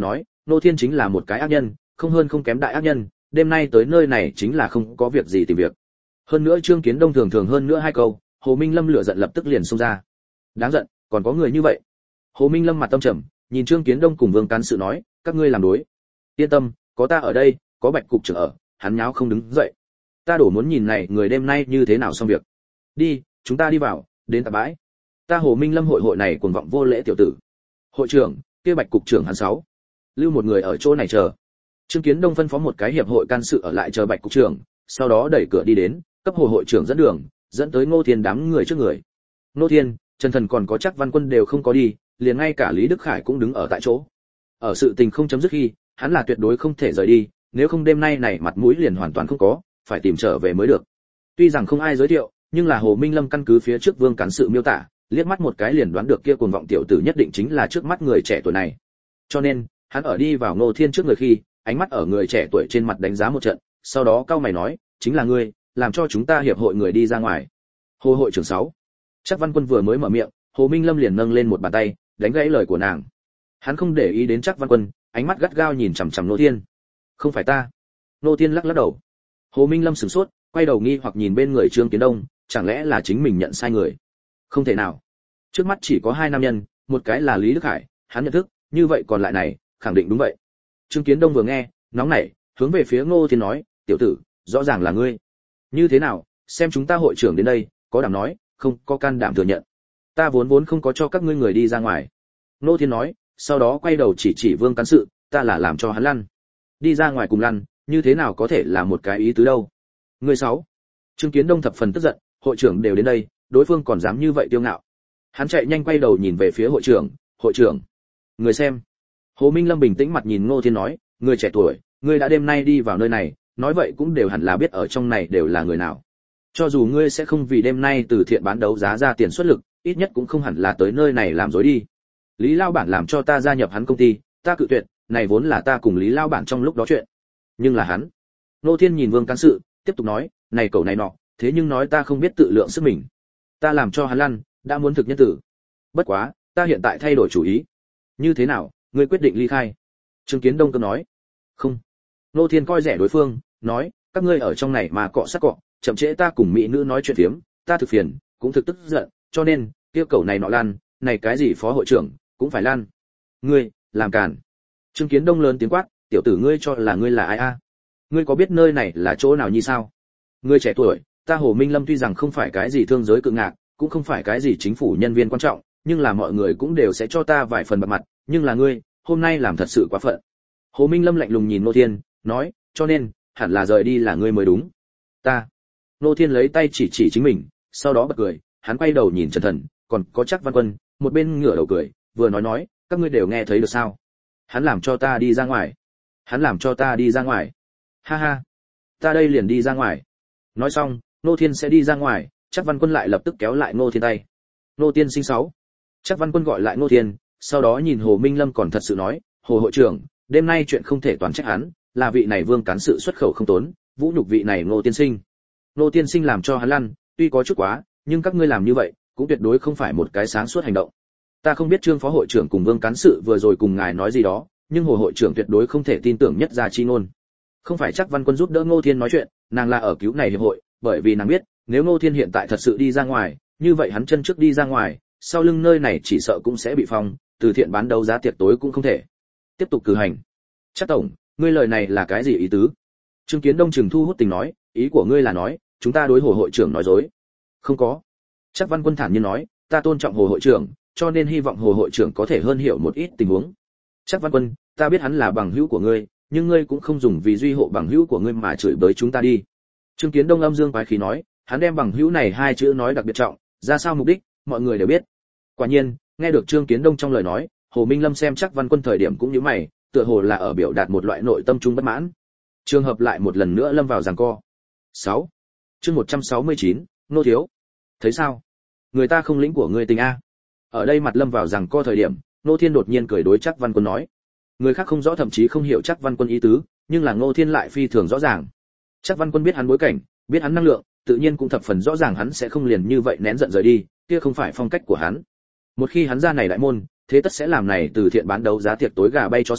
Nô Thiên chính là một cái ác nhân, không hơn không kém đại ác nhân, đêm nay tới nơi này chính là không có việc gì tìm việc. Hơn nữa Trương Kiến Đông thường thường hơn nữa hai câu, Hồ Minh Lâm lửa giận lập tức liền xông ra. Đáng giận, còn có người như vậy. Hồ Minh Lâm mặt tâm trầm, nhìn Trương Kiến Đông cùng Vương Cán Sự nói, các ngươi làm đối. Yên tâm, có ta ở đây, có Bạch cục trưởng ở, hắn nháo không đứng dậy. Ta đổ muốn nhìn này người đêm nay như thế nào xong việc. Đi, chúng ta đi vào, đến tạp bãi. Ta Hồ Minh Lâm hội hội này cuồng vọng vô lễ tiểu tử. Hội trưởng, kia Bạch cục trưởng hắn sáu. Lưu một người ở chỗ này chờ. Trương Kiến Đông phân phó một cái hiệp hội can sự ở lại chờ Bạch cục trưởng, sau đó đẩy cửa đi đến, cấp Hồ hội trưởng dẫn đường, dẫn tới Ngô Thiên đám người trước người. Ngô Thiên, Trần Thần còn có Trác Văn Quân đều không có đi, liền ngay cả Lý Đức Khải cũng đứng ở tại chỗ. Ở sự tình không chấm dứt khi, hắn là tuyệt đối không thể rời đi, nếu không đêm nay này mặt mũi liền hoàn toàn không có, phải tìm trở về mới được. Tuy rằng không ai giới thiệu, nhưng là Hồ Minh Lâm căn cứ phía trước Vương Cán Sự miêu tả, liếc mắt một cái liền đoán được kia cuồng vọng tiểu tử nhất định chính là trước mắt người trẻ tuổi này. Cho nên, hắn ở đi vào Ngô Thiên trước người khi, ánh mắt ở người trẻ tuổi trên mặt đánh giá một trận, sau đó cau mày nói, chính là ngươi, làm cho chúng ta hiệp hội người đi ra ngoài. Hồ hội trưởng sáu. Trác Văn Quân vừa mới mở miệng, Hồ Minh Lâm liền nâng lên một bàn tay, đánh gãy lời của nàng. Hắn không để ý đến Trác Văn Quân, ánh mắt gắt gao nhìn chằm chằm Ngô Thiên. Không phải ta. Ngô Thiên lắc lắc đầu. Hồ Minh Lâm sửng sốt, quay đầu nghi hoặc nhìn bên người Trương Kiến Đông, chẳng lẽ là chính mình nhận sai người? Không thể nào. Trước mắt chỉ có hai nam nhân, một cái là Lý Đức Hải, hắn nhận thức, như vậy còn lại này, khẳng định đúng vậy. Trương Kiến Đông vừa nghe, nóng nảy, hướng về phía Ngô Thiên nói, tiểu tử, rõ ràng là ngươi. Như thế nào, xem chúng ta hội trưởng đến đây, có đảm nói, không có can đảm thừa nhận. Ta vốn vốn không có cho các ngươi người đi ra ngoài. Ngô Thiên nói, sau đó quay đầu chỉ chỉ Vương Cán Sự, ta là làm cho hắn lăn. Đi ra ngoài cùng lăn, như thế nào có thể là một cái ý tứ đâu. Người sáu. Trương Kiến Đông thập phần tức giận, hội trưởng đều đến đây, đối phương còn dám như vậy kiêu ngạo. Hắn chạy nhanh quay đầu nhìn về phía hội trưởng, hội trưởng. Người xem. Hồ Minh Lâm bình tĩnh mặt nhìn Ngô Thiên nói, người trẻ tuổi, ngươi đã đêm nay đi vào nơi này, nói vậy cũng đều hẳn là biết ở trong này đều là người nào. Cho dù ngươi sẽ không vì đêm nay từ thiện bán đấu giá ra tiền xuất lực, ít nhất cũng không hẳn là tới nơi này làm dối đi. Lý Lao bản làm cho ta gia nhập hắn công ty, ta cự tuyệt, này vốn là ta cùng Lý Lao bản trong lúc đó chuyện. Nhưng là hắn. Ngô Thiên nhìn Vương Cán Sự, tiếp tục nói, này cậu này nọ, thế nhưng nói ta không biết tự lượng sức mình. Ta làm cho hắn lăn, đã muốn thực nhân tử. Bất quá, ta hiện tại thay đổi chủ ý. Như thế nào, ngươi quyết định ly khai? Trương Kiến Đông cứ nói. Không. Ngô Thiên coi rẻ đối phương, nói, các ngươi ở trong này mà cọ sát cọ, chậm trễ ta cùng mỹ nữ nói chuyện phiếm, ta thực phiền, cũng thực tức giận, cho nên, kia cậu này nọ lan, này cái gì phó hội trưởng, cũng phải lan. Ngươi, làm càn. Trương Kiến Đông lớn tiếng quát, tiểu tử ngươi cho là ngươi là ai a? Ngươi có biết nơi này là chỗ nào như sao? Ngươi trẻ tuổi, ta Hồ Minh Lâm tuy rằng không phải cái gì thương giới cự ngạc, cũng không phải cái gì chính phủ nhân viên quan trọng, nhưng là mọi người cũng đều sẽ cho ta vài phần bạc mặt, nhưng là ngươi, hôm nay làm thật sự quá phận. Hồ Minh Lâm lạnh lùng nhìn Ngô Thiên, nói, cho nên, hẳn là rời đi là ngươi mới đúng. Ta. Ngô Thiên lấy tay chỉ chỉ chính mình, sau đó bật cười, hắn quay đầu nhìn Trần Thần, còn có Trác Văn Quân, một bên ngửa đầu cười, vừa nói nói, các ngươi đều nghe thấy được sao? Hắn làm cho ta đi ra ngoài. Hắn làm cho ta đi ra ngoài. Ha ha. Ta đây liền đi ra ngoài. Nói xong, Ngô Thiên sẽ đi ra ngoài, Trác Văn Quân lại lập tức kéo lại Ngô Thiên tay. Ngô Tiên sinh sáu. Trác Văn Quân gọi lại Ngô Thiên, sau đó nhìn Hồ Minh Lâm còn thật sự nói, Hồ hội trưởng, đêm nay chuyện không thể toàn trách hắn, là vị này Vương Cán Sự xuất khẩu không tốn, vũ nhục vị này Ngô tiên sinh. Ngô tiên sinh làm cho hắn lăn, tuy có chút quá, nhưng các ngươi làm như vậy, cũng tuyệt đối không phải một cái sáng suốt hành động. Ta không biết Trương phó hội trưởng cùng Vương Cán Sự vừa rồi cùng ngài nói gì đó, nhưng Hồ hội trưởng tuyệt đối không thể tin tưởng nhất ra chi ngôn. Không phải chắc Văn Quân giúp đỡ Ngô Thiên nói chuyện, nàng là ở cứu này hiệp hội, bởi vì nàng biết, nếu Ngô Thiên hiện tại thật sự đi ra ngoài, như vậy hắn chân trước đi ra ngoài, sau lưng nơi này chỉ sợ cũng sẽ bị phong, từ thiện bán đấu giá tiệc tối cũng không thể. Tiếp tục cử hành. Chắc tổng, ngươi lời này là cái gì ý tứ? Trương Kiến Đông trừng thu hút tình nói, ý của ngươi là nói, chúng ta đối Hồ hội trưởng nói dối. Không có. Chắc Văn Quân thản nhiên nói, ta tôn trọng Hồ hội trưởng, cho nên hy vọng Hồ hội trưởng có thể hơn hiểu một ít tình huống. Chắc Văn Quân, ta biết hắn là bằng hữu của ngươi, nhưng ngươi cũng không dùng vì duy hộ bằng hữu của ngươi mà chửi bới chúng ta đi. Trương Kiến Đông âm dương quái khí nói, hắn đem bằng hữu này hai chữ nói đặc biệt trọng, ra sao mục đích, mọi người đều biết. Quả nhiên, nghe được Trương Kiến Đông trong lời nói, Hồ Minh Lâm xem chắc Văn Quân thời điểm cũng như mày, tựa hồ là ở biểu đạt một loại nội tâm trung bất mãn. Trường hợp lại một lần nữa lâm vào giằng co. sáu. Chương một trăm sáu mươi chín, nô thiếu. Thấy sao? Người ta không lĩnh của ngươi tình a. Ở đây mặt lâm vào giằng co thời điểm, Ngô Thiên đột nhiên cười đối chắc Văn Quân nói. Người khác không rõ thậm chí không hiểu chắc Văn Quân ý tứ, nhưng là Ngô Thiên lại phi thường rõ ràng. Chắc Văn Quân biết hắn bối cảnh, biết hắn năng lượng, tự nhiên cũng thập phần rõ ràng hắn sẽ không liền như vậy nén giận rời đi, kia không phải phong cách của hắn. Một khi hắn ra này đại môn, thế tất sẽ làm này từ thiện bán đấu giá tiệc tối gà bay chó sủa,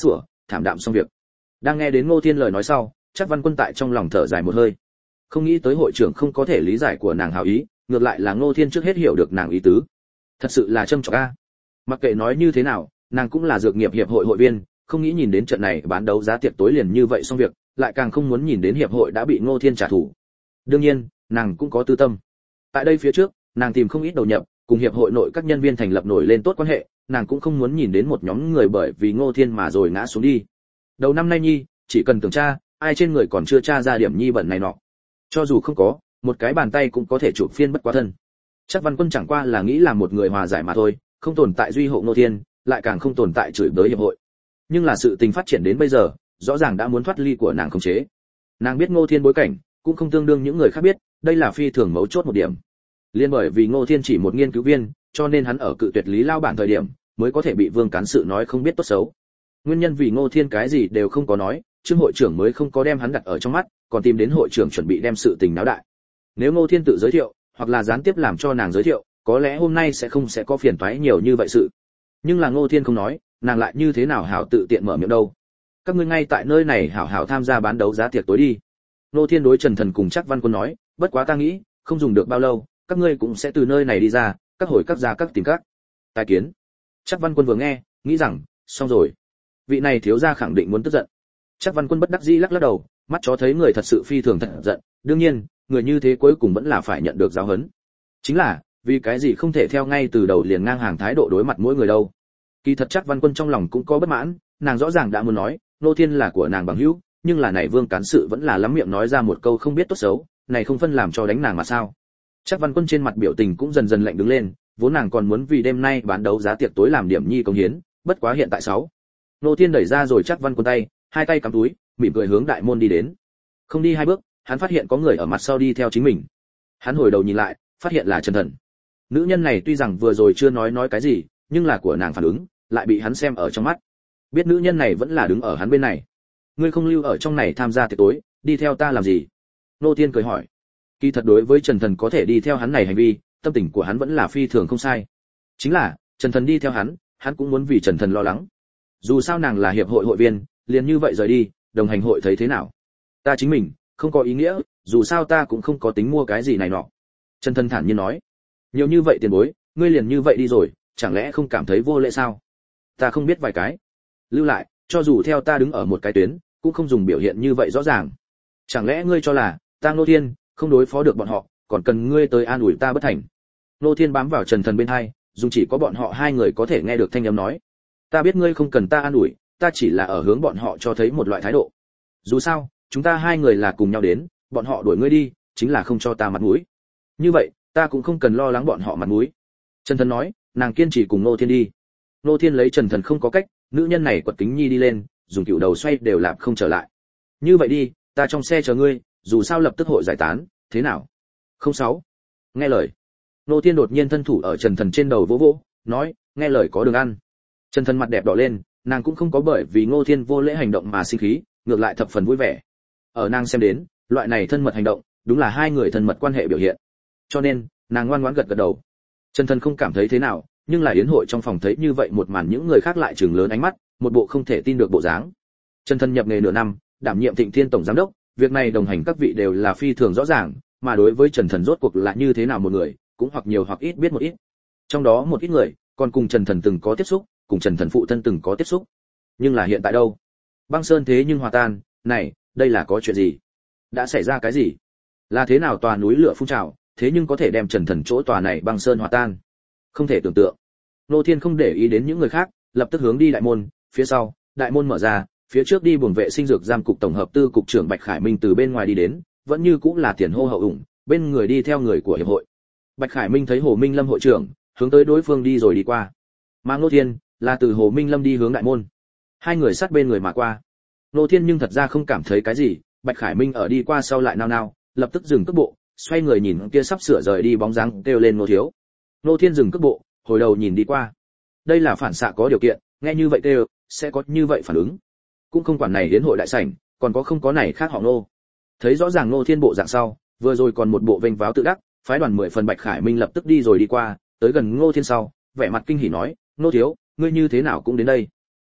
thảm đạm xong việc. Đang nghe đến Ngô Thiên lời nói sau, Trác Văn Quân tại trong lòng thở dài một hơi. Không nghĩ tới hội trưởng không có thể lý giải của nàng hảo ý, ngược lại là Ngô Thiên trước hết hiểu được nàng ý tứ. Thật sự là châm chọc a. Mặc kệ nói như thế nào, nàng cũng là dược nghiệp hiệp hội hội viên, không nghĩ nhìn đến trận này bán đấu giá tiệc tối liền như vậy xong việc, lại càng không muốn nhìn đến hiệp hội đã bị Ngô Thiên trả thù. Đương nhiên, nàng cũng có tư tâm. Tại đây phía trước, nàng tìm không ít đầu nhập, cùng hiệp hội nội các nhân viên thành lập nổi lên tốt quan hệ, nàng cũng không muốn nhìn đến một nhóm người bởi vì Ngô Thiên mà rồi ngã xuống đi. Đầu năm nay nhi, chỉ cần tưởng tra, ai trên người còn chưa tra ra điểm nhi bẩn này nọ. Cho dù không có, một cái bàn tay cũng có thể chụp phiên bất quá thân. Chắc Văn Quân chẳng qua là nghĩ là một người hòa giải mà thôi, không tồn tại duy hộ Ngô Thiên, lại càng không tồn tại chửi bới hiệp hội. Nhưng là sự tình phát triển đến bây giờ, rõ ràng đã muốn thoát ly của nàng khống chế. Nàng biết Ngô Thiên bối cảnh, cũng không tương đương những người khác biết, đây là phi thường mấu chốt một điểm. Liên bởi vì Ngô Thiên chỉ một nghiên cứu viên, cho nên hắn ở cự tuyệt Lý Lao bản thời điểm, mới có thể bị Vương cán sự nói không biết tốt xấu. Nguyên nhân vì Ngô Thiên cái gì đều không có nói, Trương hội trưởng mới không có đem hắn đặt ở trong mắt, còn tìm đến hội trưởng chuẩn bị đem sự tình náo đại. Nếu Ngô Thiên tự giới thiệu, hoặc là gián tiếp làm cho nàng giới thiệu, có lẽ hôm nay sẽ không sẽ có phiền toái nhiều như vậy sự. Nhưng là Ngô Thiên không nói, nàng lại như thế nào hảo tự tiện mở miệng đâu. Các ngươi ngay tại nơi này hảo hảo tham gia bán đấu giá tiệc tối đi. Ngô Thiên đối Trần Thần cùng Trác Văn Quân nói, bất quá ta nghĩ, không dùng được bao lâu, các ngươi cũng sẽ từ nơi này đi ra, các hồi các gia các tìm các. Tài kiến. Trác Văn Quân vừa nghe, nghĩ rằng, xong rồi. Vị này thiếu gia khẳng định muốn tức giận. Trác Văn Quân bất đắc dĩ lắc lắc đầu, mắt chó thấy người thật sự phi thường thật giận, đương nhiên, người như thế cuối cùng vẫn là phải nhận được giáo huấn. Chính là, vì cái gì không thể theo ngay từ đầu liền ngang hàng thái độ đối mặt mỗi người đâu. Kỳ thật Trác Văn Quân trong lòng cũng có bất mãn, nàng rõ ràng đã muốn nói, Ngô Thiên là của nàng bằng hữu, nhưng là này Vương cán sự vẫn là lắm miệng nói ra một câu không biết tốt xấu, này không phân làm cho đánh nàng mà sao. Trác Văn Quân trên mặt biểu tình cũng dần dần lạnh đứng lên, vốn nàng còn muốn vì đêm nay bán đấu giá tiệc tối làm điểm nhi công hiến, bất quá hiện tại sáu. Ngô Thiên đẩy ra rồi Trác Văn Quân tay, hai tay cắm túi, mỉm cười hướng đại môn đi đến. Không đi hai bước, hắn phát hiện có người ở mặt sau đi theo chính mình. Hắn hồi đầu nhìn lại, phát hiện là Trần Thần. Nữ nhân này tuy rằng vừa rồi chưa nói nói cái gì, nhưng là của nàng phản ứng lại bị hắn xem ở trong mắt. Biết nữ nhân này vẫn là đứng ở hắn bên này. Ngươi không lưu ở trong này tham gia tiệc tối, đi theo ta làm gì? Ngô Thiên cười hỏi. Kỳ thật đối với Trần Thần có thể đi theo hắn này hành vi, tâm tình của hắn vẫn là phi thường không sai. Chính là, Trần Thần đi theo hắn, hắn cũng muốn vì Trần Thần lo lắng. Dù sao nàng là hiệp hội hội viên, liền như vậy rời đi, đồng hành hội thấy thế nào? Ta chính mình, không có ý nghĩa, dù sao ta cũng không có tính mua cái gì này nọ. Trần Thần thản nhiên nói. Nhiều như vậy tiền bối, ngươi liền như vậy đi rồi, chẳng lẽ không cảm thấy vô lễ sao? Ta không biết vài cái. Lưu lại, cho dù theo ta đứng ở một cái tuyến, cũng không dùng biểu hiện như vậy rõ ràng. Chẳng lẽ ngươi cho là, ta Ngô Thiên, không đối phó được bọn họ, còn cần ngươi tới an ủi ta bất thành? Ngô Thiên bám vào Trần Thần bên hai, dùng chỉ có bọn họ hai người có thể nghe được thanh âm nói. Ta biết ngươi không cần ta an ủi, ta chỉ là ở hướng bọn họ cho thấy một loại thái độ. Dù sao, chúng ta hai người là cùng nhau đến, bọn họ đuổi ngươi đi, chính là không cho ta mặt mũi. Như vậy, ta cũng không cần lo lắng bọn họ mặt mũi. Trần Thần nói, nàng kiên trì cùng Ngô Thiên đi. Ngô Thiên lấy Trần Thần không có cách, nữ nhân này quật kính nhi đi lên, dùng cựu đầu xoay đều làm không trở lại. Như vậy đi, ta trong xe chờ ngươi, dù sao lập tức hội giải tán, thế nào? Không sáu. Nghe lời. Ngô Thiên đột nhiên thân thủ ở Trần Thần trên đầu vỗ vỗ, nói, nghe lời có đường ăn. Trần Thần mặt đẹp đỏ lên, nàng cũng không có bởi vì Ngô Thiên vô lễ hành động mà sinh khí, ngược lại thập phần vui vẻ. Ở nàng xem đến, loại này thân mật hành động, đúng là hai người thân mật quan hệ biểu hiện. Cho nên, nàng ngoan ngoãn gật gật đầu. Trần Thần không cảm thấy thế nào, nhưng là yến hội trong phòng thấy như vậy một màn những người khác lại trừng lớn ánh mắt, một bộ không thể tin được bộ dáng. Trần Thần nhập nghề nửa năm, đảm nhiệm Thịnh Thiên tổng giám đốc, việc này đồng hành các vị đều là phi thường rõ ràng, mà đối với Trần Thần rốt cuộc là như thế nào một người, cũng hoặc nhiều hoặc ít biết một ít. Trong đó một ít người, còn cùng Trần Thần từng có tiếp xúc, cùng Trần Thần phụ thân từng có tiếp xúc. Nhưng là hiện tại đâu? Băng sơn thế nhưng hòa tan, này, đây là có chuyện gì? Đã xảy ra cái gì? Là thế nào tòa núi lửa phun trào, thế nhưng có thể đem Trần Thần chỗ tòa này băng sơn hòa tan? Không thể tưởng tượng. Ngô Thiên không để ý đến những người khác, lập tức hướng đi đại môn, phía sau, đại môn mở ra, phía trước đi buồng vệ sinh dược giam cục tổng hợp tư cục trưởng Bạch Khải Minh từ bên ngoài đi đến, vẫn như cũng là tiền hô hậu ủng, bên người đi theo người của hiệp hội. Bạch Khải Minh thấy Hồ Minh Lâm hội trưởng, hướng tới đối phương đi rồi đi qua. Mà Ngô Thiên là từ Hồ Minh Lâm đi hướng đại môn. Hai người sát bên người mà qua. Ngô Thiên nhưng thật ra không cảm thấy cái gì, Bạch Khải Minh ở đi qua sau lại nao nao, lập tức dừng cước bộ, xoay người nhìn kia sắp sửa rời đi bóng dáng, kêu lên Ngô thiếu. Ngô Thiên dừng cước bộ, hồi đầu nhìn đi qua. Đây là phản xạ có điều kiện, nghe như vậy kêu, sẽ có như vậy phản ứng. Cũng không quản này đến hội đại sảnh, còn có không có này khác họ Ngô. Thấy rõ ràng Ngô Thiên bộ dạng sau, vừa rồi còn một bộ vênh váo tự đắc, phái đoàn mười phần Bạch Khải Minh lập tức đi rồi đi qua, tới gần Ngô Thiên sau, vẻ mặt kinh hỉ nói, Ngô thiếu, ngươi như thế nào cũng đến đây?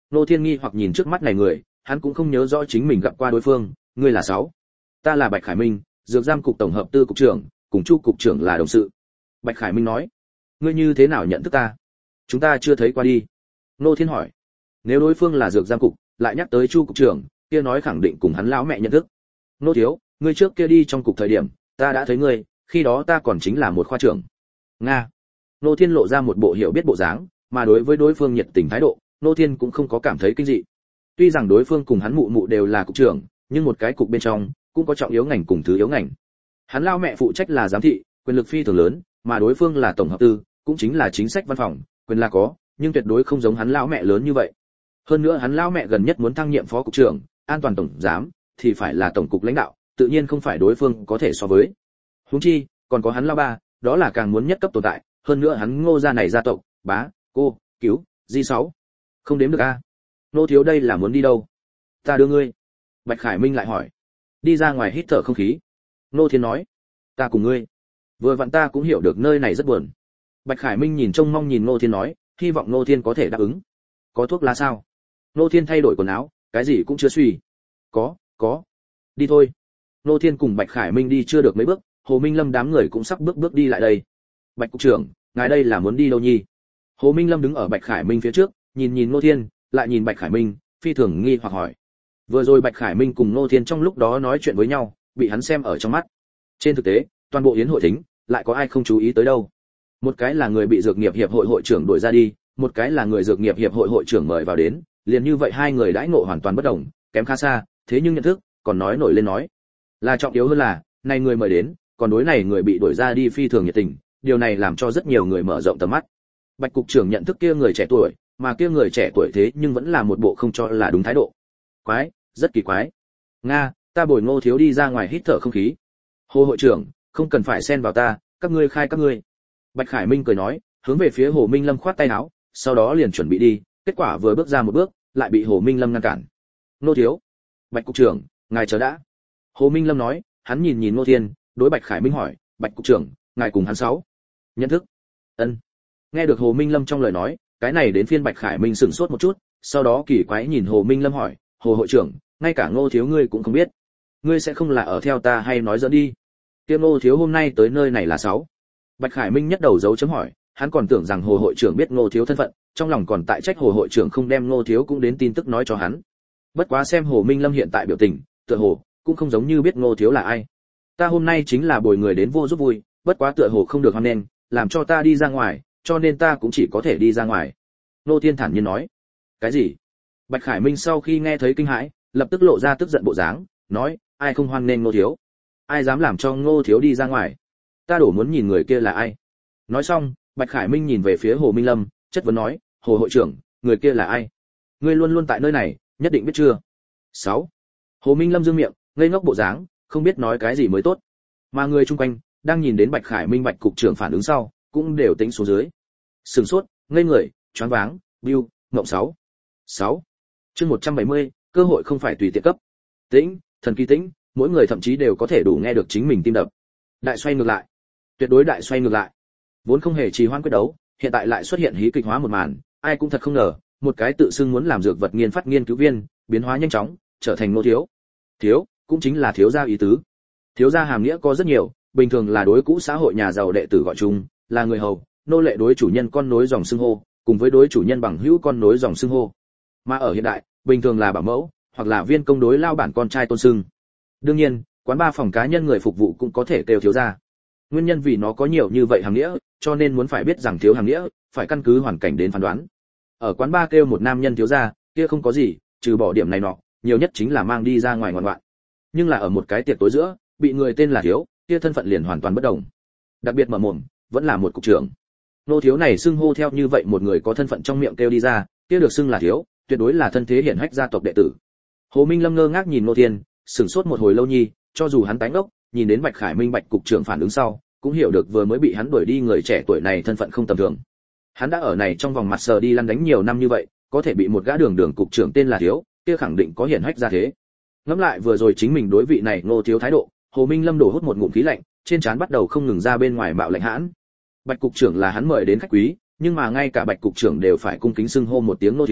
Nô Thiên nghi hoặc nhìn trước mắt này người, hắn cũng không nhớ rõ chính mình gặp qua đối phương. Ngươi là sáu? Ta là Bạch Khải Minh, dược giam cục tổng hợp tư cục trưởng, cùng Chu cục trưởng là đồng sự. Bạch Khải Minh nói. Ngươi như thế nào nhận thức ta? Chúng ta chưa thấy qua đi. Nô Thiên hỏi. Nếu đối phương là dược giam cục, lại nhắc tới Chu cục trưởng, kia nói khẳng định cùng hắn lão mẹ nhận thức. Nô thiếu, ngươi trước kia đi trong cục thời điểm, ta đã thấy ngươi, khi đó ta còn chính là một khoa trưởng. Nga. Nô Thiên lộ ra một bộ hiểu biết bộ dáng, mà đối với đối phương nhiệt tình thái độ, Nô Thiên cũng không có cảm thấy kinh dị. Tuy rằng đối phương cùng hắn mụ mụ đều là cục trưởng, nhưng một cái cục bên trong cũng có trọng yếu ngành cùng thứ yếu ngành. Hắn lao mẹ phụ trách là giám thị, quyền lực phi thường lớn, mà đối phương là tổng hợp tư, cũng chính là chính sách văn phòng, quyền là có, nhưng tuyệt đối không giống hắn lão mẹ lớn như vậy. Hơn nữa hắn lão mẹ gần nhất muốn thăng nhiệm phó cục trưởng, an toàn tổng giám, thì phải là tổng cục lãnh đạo, tự nhiên không phải đối phương có thể so với. Huống chi, còn có hắn lão ba, đó là càng muốn nhất cấp tồn tại, hơn nữa hắn Ngô gia này gia tộc, bá, cô, cứu, di sáu. Không đếm được a. Nô thiếu đây là muốn đi đâu? Ta đưa ngươi. Bạch Khải Minh lại hỏi. Đi ra ngoài hít thở không khí. Nô Thiên nói. Ta cùng ngươi. Vừa vặn ta cũng hiểu được nơi này rất buồn. Bạch Khải Minh nhìn trông mong nhìn Nô Thiên nói, hy vọng Nô Thiên có thể đáp ứng. Có thuốc lá sao? Nô Thiên thay đổi quần áo, cái gì cũng chưa suy. Có, có. Đi thôi. Nô Thiên cùng Bạch Khải Minh đi chưa được mấy bước, Hồ Minh Lâm đám người cũng sắp bước bước đi lại đây. Bạch cục trưởng, ngài đây là muốn đi đâu nhi? Hồ Minh Lâm đứng ở Bạch Khải Minh phía trước, nhìn nhìn Nô Thiên, lại nhìn Bạch Khải Minh, phi thường nghi hoặc hỏi. Vừa rồi Bạch Khải Minh cùng Nô Thiên trong lúc đó nói chuyện với nhau, bị hắn xem ở trong mắt. Trên thực tế, toàn bộ yến hội thính, lại có ai không chú ý tới đâu. Một cái là người bị dược nghiệp hiệp hội hội trưởng đuổi ra đi, một cái là người dược nghiệp hiệp hội hội trưởng mời vào đến, liền như vậy hai người đãi ngộ hoàn toàn bất đồng, kém khá xa, thế nhưng nhận thức, còn nói nổi lên nói. Là trọng yếu hơn là, này người mời đến, còn đối này người bị đuổi ra đi phi thường nhiệt tình, điều này làm cho rất nhiều người mở rộng tầm mắt. Bạch cục trưởng nhận thức kia người trẻ tuổi, mà kia người trẻ tuổi thế nhưng vẫn là một bộ không cho là đúng thái độ. Quái, rất kỳ quái. Nga, ta bồi Ngô thiếu đi ra ngoài hít thở không khí. Hồ hội trưởng, không cần phải xen vào ta, các ngươi khai các ngươi. Bạch Khải Minh cười nói, hướng về phía Hồ Minh Lâm khoát tay áo, sau đó liền chuẩn bị đi, kết quả vừa bước ra một bước, lại bị Hồ Minh Lâm ngăn cản. Ngô thiếu, Bạch cục trưởng, ngài chờ đã. Hồ Minh Lâm nói, hắn nhìn nhìn Ngô Thiên, đối Bạch Khải Minh hỏi, Bạch cục trưởng, ngài cùng hắn sáu nhận thức? Ân. Nghe được Hồ Minh Lâm trong lời nói, cái này đến phiên Bạch Khải Minh sửng sốt một chút, sau đó kỳ quái nhìn Hồ Minh Lâm hỏi, Hồ hội trưởng, ngay cả Ngô thiếu ngươi cũng không biết, ngươi sẽ không là ở theo ta hay nói dẫn đi? Kia Ngô thiếu hôm nay tới nơi này là sáu? Bạch Khải Minh nhất đầu dấu chấm hỏi, hắn còn tưởng rằng Hồ hội trưởng biết Ngô thiếu thân phận, trong lòng còn tại trách Hồ hội trưởng không đem Ngô thiếu cũng đến tin tức nói cho hắn. Bất quá xem Hồ Minh Lâm hiện tại biểu tình, tựa hồ cũng không giống như biết Ngô thiếu là ai. Ta hôm nay chính là bồi người đến vô giúp vui, bất quá tựa hồ không được hoan nghênh, làm cho ta đi ra ngoài, cho nên ta cũng chỉ có thể đi ra ngoài. Nô Thiên thản nhiên nói. Cái gì? Bạch Khải Minh sau khi nghe thấy kinh hãi, lập tức lộ ra tức giận bộ dáng, nói, ai không hoan nghênh Ngô thiếu? Ai dám làm cho Ngô thiếu đi ra ngoài? Ta đổ muốn nhìn người kia là ai. Nói xong, Bạch Khải Minh nhìn về phía Hồ Minh Lâm, chất vấn nói, Hồ hội trưởng, người kia là ai? Ngươi luôn luôn tại nơi này, nhất định biết chưa? Sáu. Hồ Minh Lâm dương miệng, ngây ngốc bộ dáng, không biết nói cái gì mới tốt. Mà người chung quanh đang nhìn đến Bạch Khải Minh Bạch cục trưởng phản ứng sau, cũng đều tính xuống dưới. Sửng sốt, ngây người, choáng váng, bưu, ngộng sáu. Sáu. Chương một trăm bảy mươi, cơ hội không phải tùy tiện cấp. Tĩnh, thần kỳ tĩnh, mỗi người thậm chí đều có thể đủ nghe được chính mình tim đập. Đại xoay ngược lại. Tuyệt đối đại xoay ngược lại. Vốn không hề trì hoãn quyết đấu, hiện tại lại xuất hiện hí kịch hóa một màn, ai cũng thật không ngờ, một cái tự xưng muốn làm dược vật nghiên phát nghiên cứu viên, biến hóa nhanh chóng, trở thành Ngô thiếu. Thiếu, cũng chính là thiếu gia ý tứ. Thiếu gia hàm nghĩa có rất nhiều, bình thường là đối cũ xã hội nhà giàu đệ tử gọi chung, là người hầu, nô lệ đối chủ nhân con nối dòng xưng hô, cùng với đối chủ nhân bằng hữu con nối dòng xưng hô. Mà ở hiện đại, bình thường là bảo mẫu, hoặc là viên công đối lao bản con trai tôn xưng. Đương nhiên, quán ba phòng cá nhân người phục vụ cũng có thể kêu thiếu gia. Nguyên nhân vì nó có nhiều như vậy hàm nghĩa, cho nên muốn phải biết rằng thiếu hàm nghĩa, phải căn cứ hoàn cảnh đến phán đoán. Ở quán ba kêu một nam nhân thiếu gia, kia không có gì, trừ bỏ điểm này nọ, nhiều nhất chính là mang đi ra ngoài ngoạn ngoạn. Nhưng là ở một cái tiệc tối giữa, bị người tên là thiếu, kia thân phận liền hoàn toàn bất đồng. Đặc biệt mở mồm, vẫn là một cục trưởng. Nô thiếu này xưng hô theo như vậy một người có thân phận trong miệng kêu đi ra, kia được xưng là thiếu, tuyệt đối là thân thế hiển hách gia tộc đệ tử. Hồ Minh Lâm ngơ ngác nhìn Nô Thiên, sửng sốt một hồi lâu nhi, cho dù hắn tánh ốc, nhìn đến Bạch Khải Minh Bạch cục trưởng phản ứng sau, cũng hiểu được vừa mới bị hắn đuổi đi người trẻ tuổi này thân phận không tầm thường. Hắn đã ở này trong vòng mặt sờ đi lăn đánh nhiều năm như vậy, có thể bị một gã đường đường cục trưởng tên là thiếu, kia khẳng định có hiển hách gia thế. Ngẫm lại vừa rồi chính mình đối vị này Ngô thiếu thái độ, Hồ Minh Lâm đổ hút một ngụm khí lạnh, trên trán bắt đầu không ngừng ra bên ngoài mạo lạnh hãn. Bạch cục trưởng là hắn mời đến khách quý, nhưng mà ngay cả Bạch cục trưởng đều phải cung kính xưng hô một tiếng Ngô thiếu,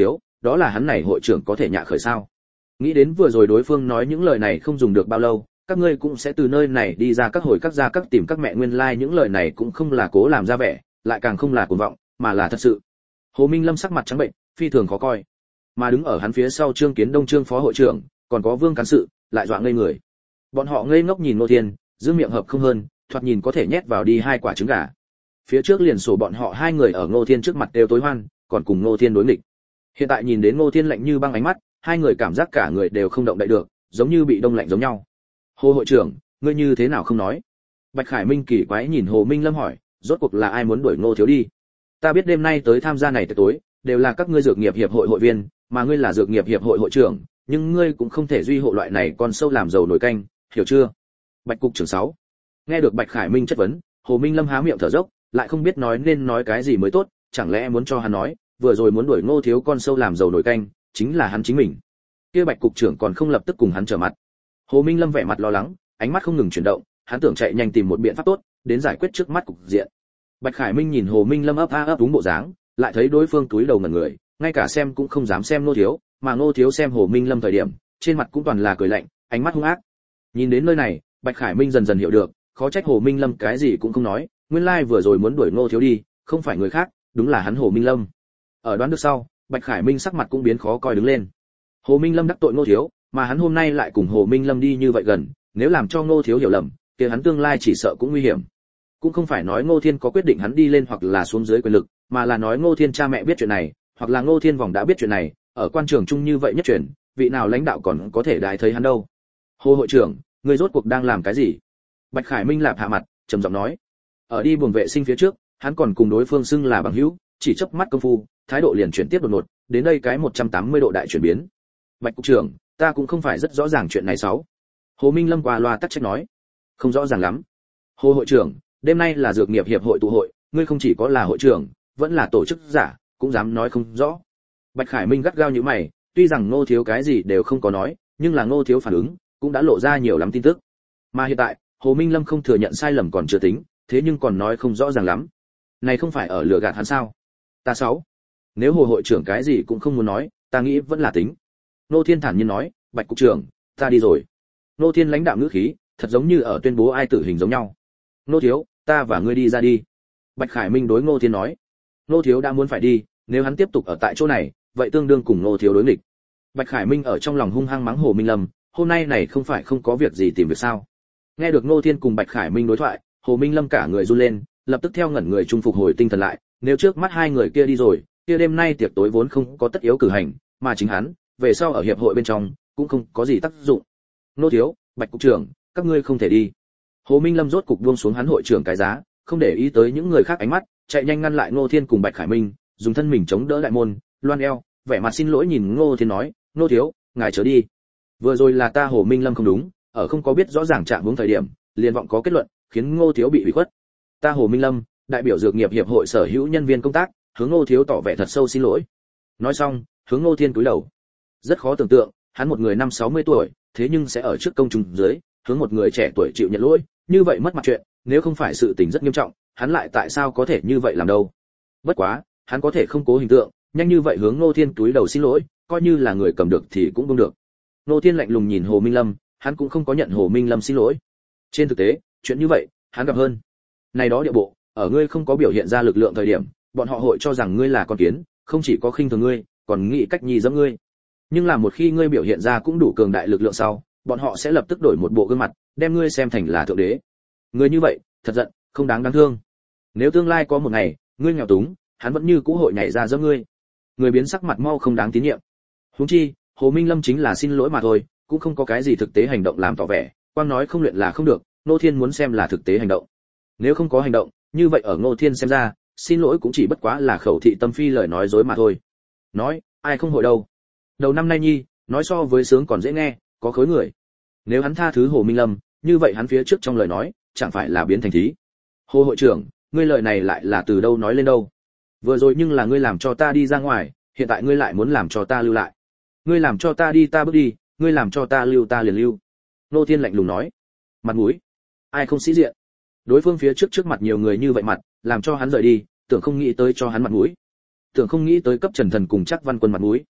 đó là hắn này hội trưởng có thể nhạ khởi sao? Nghĩ đến vừa rồi đối phương nói những lời này không dùng được bao lâu, các ngươi cũng sẽ từ nơi này đi ra các hồi các gia các tìm các mẹ, nguyên lai like những lời này cũng không là cố làm ra vẻ, lại càng không là cuồng vọng, mà là thật sự. Hồ Minh Lâm sắc mặt trắng bệnh, phi thường khó coi. Mà đứng ở hắn phía sau Trương Kiến Đông Trương phó hội trưởng, còn có Vương cán sự, lại dọa ngây người. Bọn họ ngây ngốc nhìn Ngô Thiên, giữ miệng hợp không hơn, thoạt nhìn có thể nhét vào đi hai quả trứng gà. Phía trước liền sổ bọn họ hai người ở Ngô Thiên trước mặt đều tối hoan, còn cùng Ngô Thiên đối nghịch. Hiện tại nhìn đến Ngô Thiên lạnh như băng ánh mắt, hai người cảm giác cả người đều không động đậy được, giống như bị đông lạnh giống nhau. Hồ hội trưởng, ngươi như thế nào không nói? Bạch Khải Minh kỳ quái nhìn Hồ Minh Lâm hỏi, rốt cuộc là ai muốn đuổi Ngô thiếu đi? Ta biết đêm nay tới tham gia này tiệc tối, đều là các ngươi dược nghiệp hiệp hội hội viên, mà ngươi là dược nghiệp hiệp hội hội trưởng, nhưng ngươi cũng không thể duy hộ loại này con sâu làm dầu nổi canh, hiểu chưa? Bạch cục trưởng sáu. Nghe được Bạch Khải Minh chất vấn, Hồ Minh Lâm há miệng thở dốc, lại không biết nói nên nói cái gì mới tốt, chẳng lẽ muốn cho hắn nói, vừa rồi muốn đuổi Ngô thiếu con sâu làm dầu nổi canh, chính là hắn chính mình. Kia Bạch cục trưởng còn không lập tức cùng hắn trở mặt. Hồ Minh Lâm vẻ mặt lo lắng, ánh mắt không ngừng chuyển động, hắn tưởng chạy nhanh tìm một biện pháp tốt, đến giải quyết trước mắt cục diện. Bạch Khải Minh nhìn Hồ Minh Lâm ấp a ấp đúng bộ dáng, lại thấy đối phương túi đầu ngẩn người, ngay cả xem cũng không dám xem Ngô thiếu, mà Ngô thiếu xem Hồ Minh Lâm thời điểm, trên mặt cũng toàn là cười lạnh, ánh mắt hung ác. Nhìn đến nơi này, Bạch Khải Minh dần dần hiểu được, khó trách Hồ Minh Lâm cái gì cũng không nói, nguyên lai vừa rồi muốn đuổi Ngô thiếu đi, không phải người khác, đúng là hắn Hồ Minh Lâm. Ở đoán được sau, Bạch Khải Minh sắc mặt cũng biến khó coi đứng lên. Hồ Minh Lâm đắc tội Ngô thiếu, mà hắn hôm nay lại cùng Hồ Minh Lâm đi như vậy gần, nếu làm cho Ngô thiếu hiểu lầm, kia hắn tương lai chỉ sợ cũng nguy hiểm. Cũng không phải nói Ngô Thiên có quyết định hắn đi lên hoặc là xuống dưới quyền lực, mà là nói Ngô Thiên cha mẹ biết chuyện này, hoặc là Ngô Thiên vòng đã biết chuyện này, ở quan trường chung như vậy nhất truyền, vị nào lãnh đạo còn có thể đái thấy hắn đâu. Hồ hội trưởng, ngươi rốt cuộc đang làm cái gì? Bạch Khải Minh lạp hạ mặt, trầm giọng nói. Ở đi buồng vệ sinh phía trước, hắn còn cùng đối phương xưng là bằng hữu, chỉ chớp mắt công phu, thái độ liền chuyển tiếp đột ngột, đến đây cái một trăm tám mươi độ đại chuyển biến. Bạch cục trưởng, ta cũng không phải rất rõ ràng chuyện này sáu. Hồ Minh Lâm qua loa tắc trách nói. Không rõ ràng lắm. Hồ hội trưởng, đêm nay là dược nghiệp hiệp hội tụ hội, ngươi không chỉ có là hội trưởng, vẫn là tổ chức giả, cũng dám nói không rõ. Bạch Khải Minh gắt gao như mày, tuy rằng Ngô thiếu cái gì đều không có nói, nhưng là Ngô thiếu phản ứng cũng đã lộ ra nhiều lắm tin tức. Mà hiện tại, Hồ Minh Lâm không thừa nhận sai lầm còn chưa tính, thế nhưng còn nói không rõ ràng lắm. Này không phải ở lừa gạt hắn sao? Ta sáu. Nếu Hồ hội trưởng cái gì cũng không muốn nói, ta nghĩ vẫn là tính. Ngô Thiên thản nhiên nói, Bạch cục trưởng, ta đi rồi. Ngô Thiên lãnh đạm ngữ khí, thật giống như ở tuyên bố ai tử hình giống nhau. Ngô thiếu, ta và ngươi đi ra đi. Bạch Khải Minh đối Ngô Thiên nói. Ngô thiếu đã muốn phải đi, nếu hắn tiếp tục ở tại chỗ này, vậy tương đương cùng Ngô thiếu đối nghịch. Bạch Khải Minh ở trong lòng hung hăng mắng Hồ Minh Lâm, hôm nay này không phải không có việc gì tìm việc sao? Nghe được Ngô Thiên cùng Bạch Khải Minh đối thoại, Hồ Minh Lâm cả người run lên, lập tức theo ngẩn người trung phục hồi tinh thần lại, nếu trước mắt hai người kia đi rồi, kia đêm nay tiệc tối vốn không có tất yếu cử hành, mà chính hắn, về sau ở hiệp hội bên trong, cũng không có gì tác dụng. Ngô thiếu, Bạch cục trưởng, các ngươi không thể đi. Hồ Minh Lâm rốt cục buông xuống hắn hội trưởng cái giá, không để ý tới những người khác ánh mắt, chạy nhanh ngăn lại Ngô Thiên cùng Bạch Khải Minh, dùng thân mình chống đỡ đại môn, loan eo, vẻ mặt xin lỗi nhìn Ngô Thiên nói, Ngô thiếu, ngài chớ đi. Vừa rồi là ta Hồ Minh Lâm không đúng, ở không có biết rõ ràng trạng huống thời điểm, liền vọng có kết luận, khiến Ngô thiếu bị ủy khuất. Ta Hồ Minh Lâm, đại biểu dược nghiệp hiệp hội sở hữu nhân viên công tác, hướng Ngô thiếu tỏ vẻ thật sâu xin lỗi. Nói xong, hướng Ngô Thiên cúi đầu. Rất khó tưởng tượng, hắn một người năm sáu mươi tuổi, thế nhưng sẽ ở trước công chúng dưới, hướng một người trẻ tuổi chịu nhận lỗi, như vậy mất mặt chuyện, nếu không phải sự tình rất nghiêm trọng, hắn lại tại sao có thể như vậy làm đâu? Bất quá, hắn có thể không cố hình tượng, nhanh như vậy hướng Ngô Thiên túi đầu xin lỗi, coi như là người cầm được thì cũng không được. Ngô Thiên lạnh lùng nhìn Hồ Minh Lâm, hắn cũng không có nhận Hồ Minh Lâm xin lỗi. Trên thực tế, chuyện như vậy, hắn gặp hơn. Này đó địa bộ, ở ngươi không có biểu hiện ra lực lượng thời điểm, bọn họ hội cho rằng ngươi là con kiến, không chỉ có khinh thường ngươi, còn nghĩ cách nhì dẫm ngươi. Nhưng là một khi ngươi biểu hiện ra cũng đủ cường đại lực lượng sau, bọn họ sẽ lập tức đổi một bộ gương mặt, đem ngươi xem thành là thượng đế. Ngươi như vậy, thật giận, không đáng đáng thương. Nếu tương lai có một ngày, ngươi nghèo túng, hắn vẫn như cũ hội nhảy ra giẫm ngươi. Người biến sắc mặt mau không đáng tín nhiệm. Huống chi, Hồ Minh Lâm chính là xin lỗi mà thôi, cũng không có cái gì thực tế hành động làm tỏ vẻ, quang nói không luyện là không được, Ngô Thiên muốn xem là thực tế hành động. Nếu không có hành động, như vậy ở Ngô Thiên xem ra, xin lỗi cũng chỉ bất quá là khẩu thị tâm phi lời nói dối mà thôi. Nói, ai không hội đâu. Đầu năm nay nhi, nói so với sướng còn dễ nghe, có khối người. Nếu hắn tha thứ Hồ Minh Lâm, như vậy hắn phía trước trong lời nói, chẳng phải là biến thành thí. Hồ hội trưởng, ngươi lời này lại là từ đâu nói lên đâu? Vừa rồi nhưng là ngươi làm cho ta đi ra ngoài, hiện tại ngươi lại muốn làm cho ta lưu lại. Ngươi làm cho ta đi ta bước đi, ngươi làm cho ta lưu ta liền lưu. Nô Thiên lạnh lùng nói. Mặt mũi, ai không sĩ diện? Đối phương phía trước trước mặt nhiều người như vậy mặt, làm cho hắn rời đi, tưởng không nghĩ tới cho hắn mặt mũi. Tưởng không nghĩ tới cấp Trần Thần cùng chắc Văn Quân mặt mũi.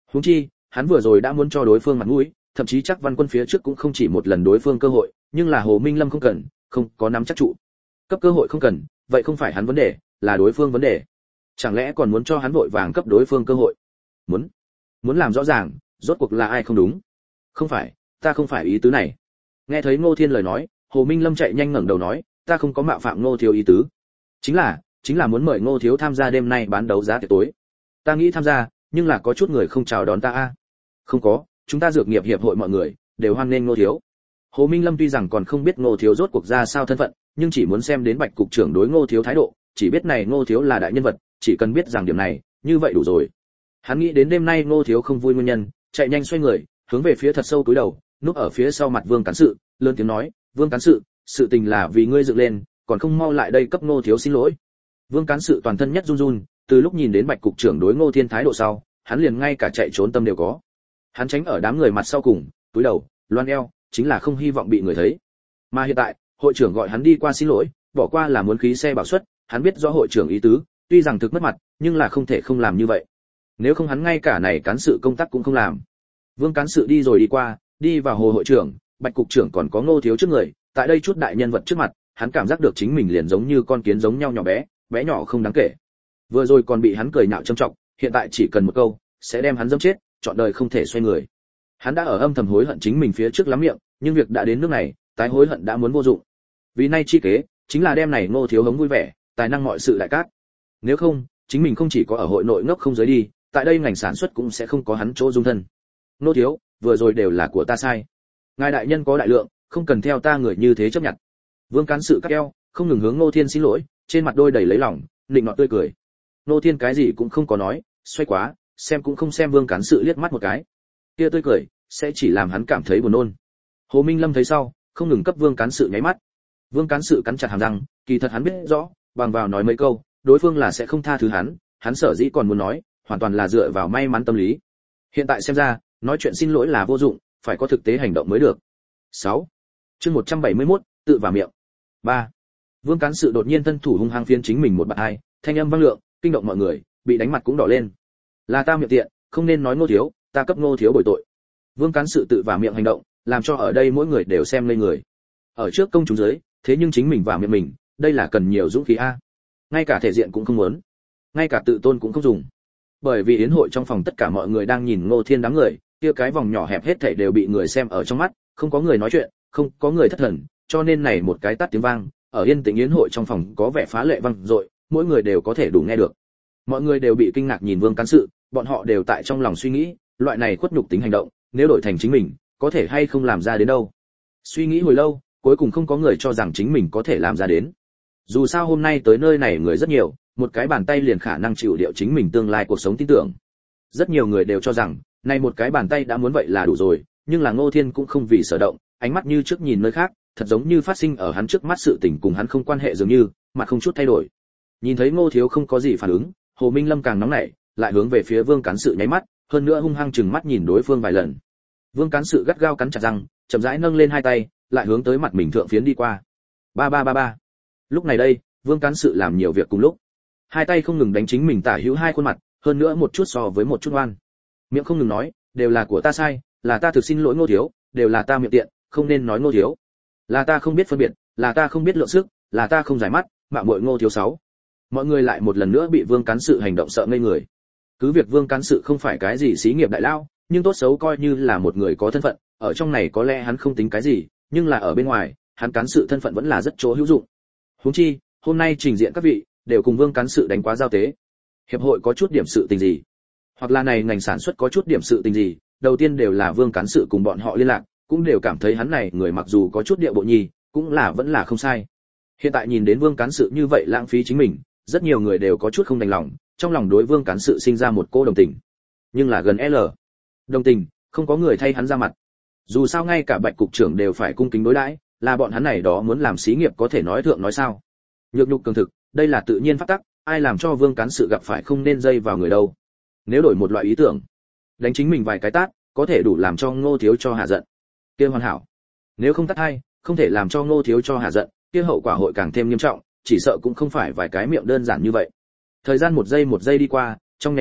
Huống chi, hắn vừa rồi đã muốn cho đối phương mặt mũi, thậm chí chắc Văn Quân phía trước cũng không chỉ một lần đối phương cơ hội, nhưng là Hồ Minh Lâm không cần, không có nắm chắc trụ. Cấp cơ hội không cần, vậy không phải hắn vấn đề, là đối phương vấn đề. Chẳng lẽ còn muốn cho hắn vội vàng cấp đối phương cơ hội? Muốn, muốn làm rõ ràng, rốt cuộc là ai không đúng? Không phải, ta không phải ý tứ này. Nghe thấy Ngô Thiên lời nói, Hồ Minh Lâm chạy nhanh ngẩng đầu nói, ta không có mạo phạm Ngô thiếu ý tứ. Chính là, chính là muốn mời Ngô thiếu tham gia đêm nay bán đấu giá tiệc tối. Ta nghĩ tham gia, nhưng là có chút người không chào đón ta a. Không có, chúng ta dược nghiệp hiệp hội mọi người đều hoan nghênh Ngô thiếu. Hồ Minh Lâm tuy rằng còn không biết Ngô thiếu rốt cuộc ra sao thân phận, nhưng chỉ muốn xem đến Bạch cục trưởng đối Ngô thiếu thái độ, chỉ biết này Ngô thiếu là đại nhân vật, chỉ cần biết rằng điểm này, như vậy đủ rồi. Hắn nghĩ đến đêm nay Ngô thiếu không vui nguyên nhân, chạy nhanh xoay người, hướng về phía thật sâu cúi đầu, núp ở phía sau mặt Vương cán sự, lớn tiếng nói, "Vương cán sự, sự tình là vì ngươi dựng lên, còn không mau lại đây cấp Ngô thiếu xin lỗi." Vương cán sự toàn thân nhất run run, từ lúc nhìn đến Bạch cục trưởng đối Ngô Thiên thái độ sau, hắn liền ngay cả chạy trốn tâm đều có. Hắn tránh ở đám người mặt sau cùng, cúi đầu, loan eo, chính là không hy vọng bị người thấy. Mà hiện tại, hội trưởng gọi hắn đi qua xin lỗi, bỏ qua là muốn khí xe bảo suất, hắn biết rõ hội trưởng ý tứ, tuy rằng thực mất mặt, nhưng là không thể không làm như vậy. Nếu không hắn ngay cả này cán sự công tác cũng không làm. Vương cán sự đi rồi đi qua, đi vào Hồ hội trưởng, Bạch cục trưởng còn có Ngô thiếu trước người, tại đây chút đại nhân vật trước mặt, hắn cảm giác được chính mình liền giống như con kiến giống nhau nhỏ bé, bé nhỏ không đáng kể. Vừa rồi còn bị hắn cười nhạo châm trọng, hiện tại chỉ cần một câu, sẽ đem hắn giẫm chết, trọn đời không thể xoay người. Hắn đã ở âm thầm hối hận chính mình phía trước lắm miệng, nhưng việc đã đến nước này, tái hối hận đã muốn vô dụng. Vì nay chi kế, chính là đem này Ngô thiếu hống vui vẻ, tài năng mọi sự đại cát. Nếu không, chính mình không chỉ có ở hội nội ngốc không giới đi, tại đây ngành sản xuất cũng sẽ không có hắn chỗ dung thân. Ngô thiếu, vừa rồi đều là của ta sai. Ngài đại nhân có đại lượng, không cần theo ta người như thế chấp nhận. Vương cán sự cắt eo, không ngừng hướng Ngô Thiên xin lỗi, trên mặt đôi đầy lấy lòng, nịnh nọt tươi cười. Ngô Thiên cái gì cũng không có nói, xoay quá, xem cũng không xem Vương cán sự liếc mắt một cái. Kia tươi cười sẽ chỉ làm hắn cảm thấy buồn nôn. Hồ Minh Lâm thấy sau, không ngừng cấp Vương cán sự nháy mắt. Vương cán sự cắn chặt hàm răng, kỳ thật hắn biết rõ, bằng vào nói mấy câu, đối phương là sẽ không tha thứ hắn, hắn sở dĩ còn muốn nói, hoàn toàn là dựa vào may mắn tâm lý. Hiện tại xem ra, nói chuyện xin lỗi là vô dụng, phải có thực tế hành động mới được. sáu. Chương một trăm bảy mươi mốt, tự vào miệng. ba. Vương cán sự đột nhiên thân thủ hung hăng phiến chính mình một bạt hai, thanh âm vang lượng, kinh động mọi người, bị đánh mặt cũng đỏ lên. Là ta miệng tiện, không nên nói Ngô thiếu, ta cấp Ngô thiếu bồi tội. Vương cán sự tự vào miệng hành động, làm cho ở đây mỗi người đều xem lên người. Ở trước công chúng dưới, thế nhưng chính mình vào miệng mình, đây là cần nhiều dũng khí a. Ngay cả thể diện cũng không muốn, ngay cả tự tôn cũng không dùng. Bởi vì yến hội trong phòng tất cả mọi người đang nhìn Ngô Thiên đám người, kia cái vòng nhỏ hẹp hết thảy đều bị người xem ở trong mắt, không có người nói chuyện, không có người thất thần, cho nên này một cái tắt tiếng vang, ở yên tĩnh yến hội trong phòng có vẻ phá lệ vang dội, mỗi người đều có thể đủ nghe được. Mọi người đều bị kinh ngạc nhìn Vương cán sự, bọn họ đều tại trong lòng suy nghĩ, loại này khuất nhục tính hành động, nếu đổi thành chính mình, có thể hay không làm ra đến đâu. Suy nghĩ hồi lâu, cuối cùng không có người cho rằng chính mình có thể làm ra đến. Dù sao hôm nay tới nơi này người rất nhiều, một cái bàn tay liền khả năng chịu điệu chính mình tương lai cuộc sống tin tưởng. Rất nhiều người đều cho rằng, này một cái bàn tay đã muốn vậy là đủ rồi, nhưng là Ngô Thiên cũng không vì sở động, ánh mắt như trước nhìn nơi khác, thật giống như phát sinh ở hắn trước mắt sự tình cùng hắn không quan hệ dường như, mà không chút thay đổi. Nhìn thấy Ngô thiếu không có gì phản ứng, Hồ Minh Lâm càng nóng nảy, lại hướng về phía Vương cán sự nháy mắt, hơn nữa hung hăng chừng mắt nhìn đối phương vài lần. Vương cán sự gắt gao cắn chặt răng, chậm rãi nâng lên hai tay, lại hướng tới mặt mình thượng phiến đi qua. Ba ba ba ba. Lúc này đây, Vương cán sự làm nhiều việc cùng lúc. Hai tay không ngừng đánh chính mình tả hữu hai khuôn mặt, hơn nữa một chút so với một chút oan. Miệng không ngừng nói, đều là của ta sai, là ta thực xin lỗi Ngô thiếu, đều là ta miệng tiện, không nên nói Ngô thiếu. Là ta không biết phân biệt, là ta không biết lượng sức, là ta không giải mắt, mạo muội Ngô thiếu sáu. Mọi người lại một lần nữa bị Vương cán sự hành động sợ ngây người. Cứ việc Vương cán sự không phải cái gì xí nghiệp đại lao, nhưng tốt xấu coi như là một người có thân phận, ở trong này có lẽ hắn không tính cái gì, nhưng là ở bên ngoài, hắn cán sự thân phận vẫn là rất chỗ hữu dụng. Huống chi, hôm nay trình diện các vị đều cùng Vương cán sự đánh quá giao tế. Hiệp hội có chút điểm sự tình gì, hoặc là này ngành sản xuất có chút điểm sự tình gì, đầu tiên đều là Vương cán sự cùng bọn họ liên lạc, cũng đều cảm thấy hắn này người mặc dù có chút địa bộ nhì, cũng là vẫn là không sai. Hiện tại nhìn đến Vương cán sự như vậy lãng phí chính mình, rất nhiều người đều có chút không đành lòng, trong lòng đối Vương cán sự sinh ra một cô đồng tình. Nhưng là gần L. Đồng tình, không có người thay hắn ra mặt. Dù sao ngay cả Bạch cục trưởng đều phải cung kính đối đãi, là bọn hắn này đó muốn làm xí nghiệp có thể nói thượng nói sao? Nhược nhục cường thực, đây là tự nhiên pháp tắc, ai làm cho Vương cán sự gặp phải không nên dây vào người đâu. Nếu đổi một loại ý tưởng, đánh chính mình vài cái tát, có thể đủ làm cho Ngô thiếu cho hạ giận. Kia hoàn hảo. Nếu không tát hay, không thể làm cho Ngô thiếu cho hạ giận, kia hậu quả hội càng thêm nghiêm trọng, chỉ sợ cũng không phải vài cái miệng đơn giản như vậy. Thời gian một giây một giây đi qua, trong nháy mắt,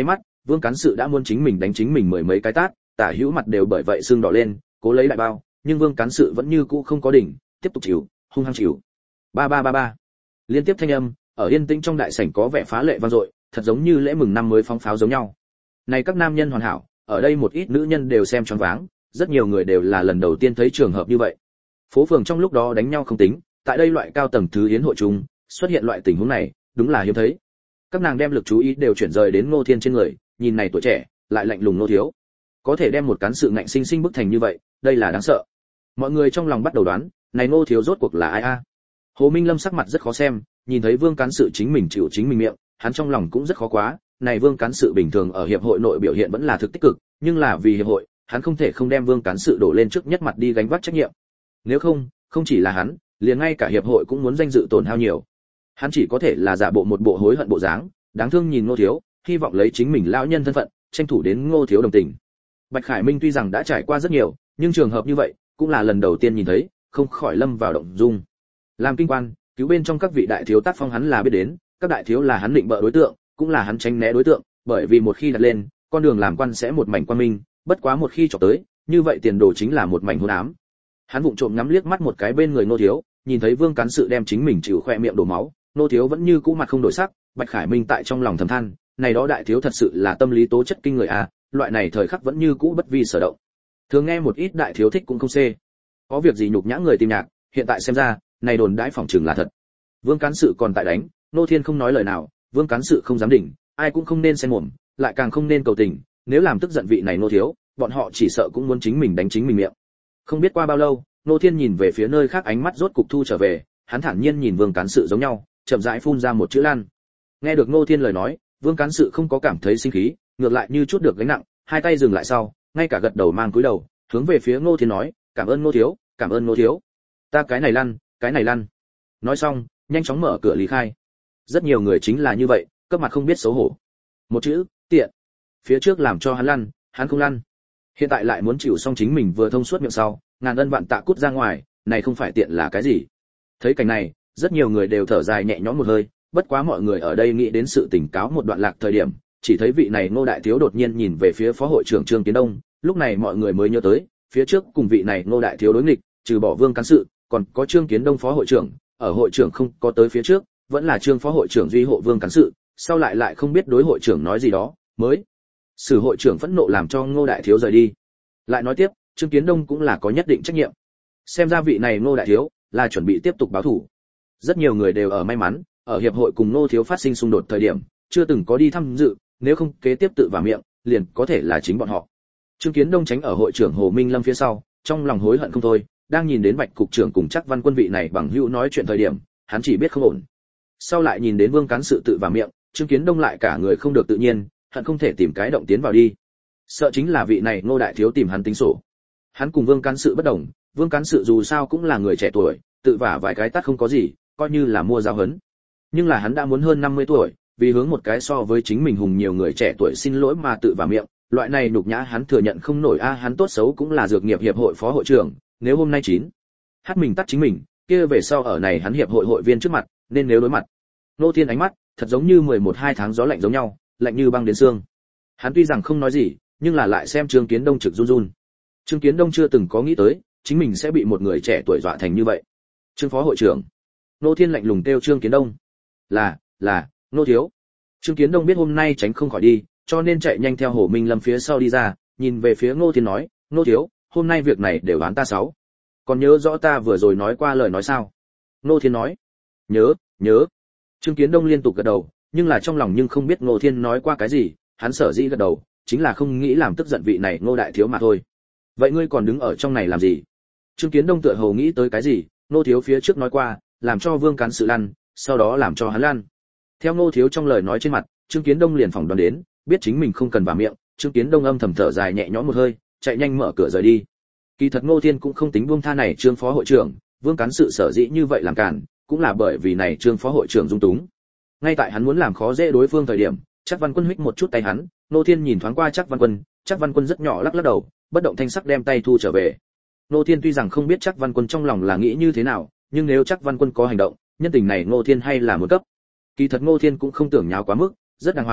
Vương Cán Sự đã muốn chính mình đánh chính mình mười mấy cái tát, tả hữu mặt đều bởi vậy sưng đỏ lên, cố lấy đại bao, nhưng Vương Cán Sự vẫn như cũ không có đỉnh, tiếp tục chịu, hung hăng chịu. Ba ba ba ba. Liên tiếp thanh âm ở yên tĩnh trong đại sảnh có vẻ phá lệ vang dội, thật giống như lễ mừng năm mới phóng pháo giống nhau. Này các nam nhân hoàn hảo, ở đây một ít nữ nhân đều xem choáng váng, rất nhiều người đều là lần đầu tiên thấy trường hợp như vậy. Phố phường trong lúc đó đánh nhau không tính, tại đây loại cao tầng thứ yến hội chung, xuất hiện loại tình huống này, đúng là hiếm thấy. Các nàng đem lực chú ý đều chuyển rời đến Ngô Thiên trên người, nhìn này tuổi trẻ, lại lạnh lùng Ngô thiếu, có thể đem một cán sự ngạnh sinh sinh bức thành như vậy, đây là đáng sợ. Mọi người trong lòng bắt đầu đoán, này Ngô thiếu rốt cuộc là ai a? Hồ Minh Lâm sắc mặt rất khó xem, nhìn thấy Vương Cán Sự chính mình chịu chính mình miệng, hắn trong lòng cũng rất khó quá, này Vương Cán Sự bình thường ở hiệp hội nội biểu hiện vẫn là thực tích cực, nhưng là vì hiệp hội, hắn không thể không đem Vương Cán Sự đổ lên trước nhất mặt đi gánh vác trách nhiệm. Nếu không, không chỉ là hắn, liền ngay cả hiệp hội cũng muốn danh dự tổn hao nhiều. Hắn chỉ có thể là giả bộ một bộ hối hận bộ dáng, đáng thương nhìn Ngô thiếu, hy vọng lấy chính mình lão nhân thân phận, tranh thủ đến Ngô thiếu đồng tình. Bạch Khải Minh tuy rằng đã trải qua rất nhiều, nhưng trường hợp như vậy, cũng là lần đầu tiên nhìn thấy, không khỏi lâm vào động dung. Làm kinh quan, cứu bên trong các vị đại thiếu tác phong hắn là biết đến, các đại thiếu là hắn định bợ đối tượng, cũng là hắn tránh né đối tượng, bởi vì một khi đặt lên, con đường làm quan sẽ một mảnh quan minh, bất quá một khi chọc tới, như vậy tiền đồ chính là một mảnh hôn ám. Hắn vụng trộm ngắm liếc mắt một cái bên người Ngô thiếu, nhìn thấy Vương Cán Sự đem chính mình chịu khoe miệng đổ máu, Ngô thiếu vẫn như cũ mặt không đổi sắc, Bạch Khải Minh tại trong lòng thầm than, này đó đại thiếu thật sự là tâm lý tố chất kinh người a, loại này thời khắc vẫn như cũ bất vi sở động. Thường nghe một ít đại thiếu thích cũng không xê. Có việc gì nhục nhã người tìm nhạc, hiện tại xem ra, này đồn đãi phỏng chừng là thật. Vương Cán Sự còn tại đánh, Ngô Thiên không nói lời nào, Vương Cán Sự không dám đỉnh, ai cũng không nên xen mồm, lại càng không nên cầu tình, nếu làm tức giận vị này Ngô thiếu, bọn họ chỉ sợ cũng muốn chính mình đánh chính mình miệng. Không biết qua bao lâu, Ngô Thiên nhìn về phía nơi khác ánh mắt rốt cục thu trở về, hắn thản nhiên nhìn Vương Cán Sự giống nhau, chậm rãi phun ra một chữ lan. Nghe được Ngô Thiên lời nói, Vương Cán Sự không có cảm thấy sinh khí, ngược lại như chút được gánh nặng, hai tay dừng lại sau, ngay cả gật đầu mang cúi đầu, hướng về phía Ngô Thiên nói, cảm ơn Ngô thiếu, cảm ơn Ngô thiếu. Ta cái này lăn, cái này lăn. Nói xong, nhanh chóng mở cửa lý khai. Rất nhiều người chính là như vậy, cấp mặt không biết xấu hổ. Một chữ, tiện. Phía trước làm cho hắn lăn, hắn không lăn. Hiện tại lại muốn chịu xong chính mình vừa thông suốt miệng sau, ngàn ân vạn tạ cút ra ngoài, này không phải tiện là cái gì? Thấy cảnh này, rất nhiều người đều thở dài nhẹ nhõm một hơi, bất quá mọi người ở đây nghĩ đến sự tỉnh cáo một đoạn lạc thời điểm, chỉ thấy vị này Ngô đại thiếu đột nhiên nhìn về phía phó hội trưởng Trương Kiến Đông, lúc này mọi người mới nhớ tới, phía trước cùng vị này Ngô đại thiếu đối nghịch, trừ bỏ Vương Cán Sự, còn có Trương Kiến Đông phó hội trưởng, ở hội trưởng không có tới phía trước, vẫn là Trương phó hội trưởng duy hộ Vương Cán Sự, sau lại lại không biết đối hội trưởng nói gì đó, mới sử hội trưởng phẫn nộ làm cho Ngô đại thiếu rời đi. Lại nói tiếp, Trương Kiến Đông cũng là có nhất định trách nhiệm. Xem ra vị này Ngô đại thiếu là chuẩn bị tiếp tục báo thù. Rất nhiều người đều ở may mắn, ở hiệp hội cùng Ngô thiếu phát sinh xung đột thời điểm, chưa từng có đi tham dự, nếu không kế tiếp tự vào miệng, liền có thể là chính bọn họ. Trương Kiến Đông tránh ở hội trưởng Hồ Minh Lâm phía sau, trong lòng hối hận không thôi, đang nhìn đến Bạch cục trưởng cùng Trác Văn Quân vị này bằng hữu nói chuyện thời điểm, hắn chỉ biết không ổn. Sau lại nhìn đến Vương Cán Sự tự vào miệng, Trương Kiến Đông lại cả người không được tự nhiên, hận không thể tìm cái động tiến vào đi. Sợ chính là vị này Ngô đại thiếu tìm hắn tính sổ. Hắn cùng Vương Cán Sự bất đồng, Vương Cán Sự dù sao cũng là người trẻ tuổi, tự vả vài cái tát không có gì, coi như là mua giáo huấn. Nhưng là hắn đã muốn hơn năm mươi tuổi, vì hướng một cái so với chính mình hùng nhiều người trẻ tuổi xin lỗi mà tự vào miệng, loại này nhục nhã hắn thừa nhận không nổi a, hắn tốt xấu cũng là dược nghiệp hiệp hội phó hội trưởng, nếu hôm nay chín hát mình tắt chính mình, kia về sau ở này hắn hiệp hội hội viên trước mặt, nên nếu đối mặt. Ngô Thiên ánh mắt, thật giống như mười một hai tháng gió lạnh giống nhau, lạnh như băng đến xương. Hắn tuy rằng không nói gì, nhưng là lại xem Trương Kiến Đông trực run run. Trương Kiến Đông chưa từng có nghĩ tới, chính mình sẽ bị một người trẻ tuổi dọa thành như vậy. Trương phó hội trưởng. Ngô Thiên lạnh lùng kêu Trương Kiến Đông. Là, là, Ngô thiếu. Trương Kiến Đông biết hôm nay tránh không khỏi đi, cho nên chạy nhanh theo Hồ Minh Lâm phía sau đi ra, nhìn về phía Ngô Thiên nói, Ngô thiếu, hôm nay việc này đều đoán ta sáu. Còn nhớ rõ ta vừa rồi nói qua lời nói sao? Ngô Thiên nói. Nhớ, nhớ. Trương Kiến Đông liên tục gật đầu, nhưng là trong lòng nhưng không biết Ngô Thiên nói qua cái gì, hắn sở dĩ gật đầu, chính là không nghĩ làm tức giận vị này Ngô đại thiếu mà thôi. Vậy ngươi còn đứng ở trong này làm gì? Trương Kiến Đông tựa hồ nghĩ tới cái gì, Ngô thiếu phía trước nói qua, làm cho Vương Cán Sự lăn, sau đó làm cho hắn lăn. Theo Ngô thiếu trong lời nói trên mặt, Trương Kiến Đông liền phỏng đoán đến, biết chính mình không cần vào miệng, Trương Kiến Đông âm thầm thở dài nhẹ nhõm một hơi, chạy nhanh mở cửa rời đi. Kỳ thật Ngô Thiên cũng không tính buông tha này Trương phó hội trưởng, Vương Cán Sự sở dĩ như vậy làm cản, cũng là bởi vì này Trương phó hội trưởng dung túng. Ngay tại hắn muốn làm khó dễ đối phương thời điểm, Trác Văn Quân huých một chút tay hắn, Ngô Thiên nhìn thoáng qua Trác Văn Quân, Trác Văn Quân rất nhỏ lắc lắc đầu, bất động thanh sắc đem tay thu trở về. Ngô Thiên tuy rằng không biết Trác Văn Quân trong lòng là nghĩ như thế nào, nhưng nếu Trác Văn Quân có hành động, nhân tình này Ngô Thiên hay là muốn cấp. Kỳ thật Ngô Thiên cũng không tưởng nháo quá mức, rất đàng hoàng,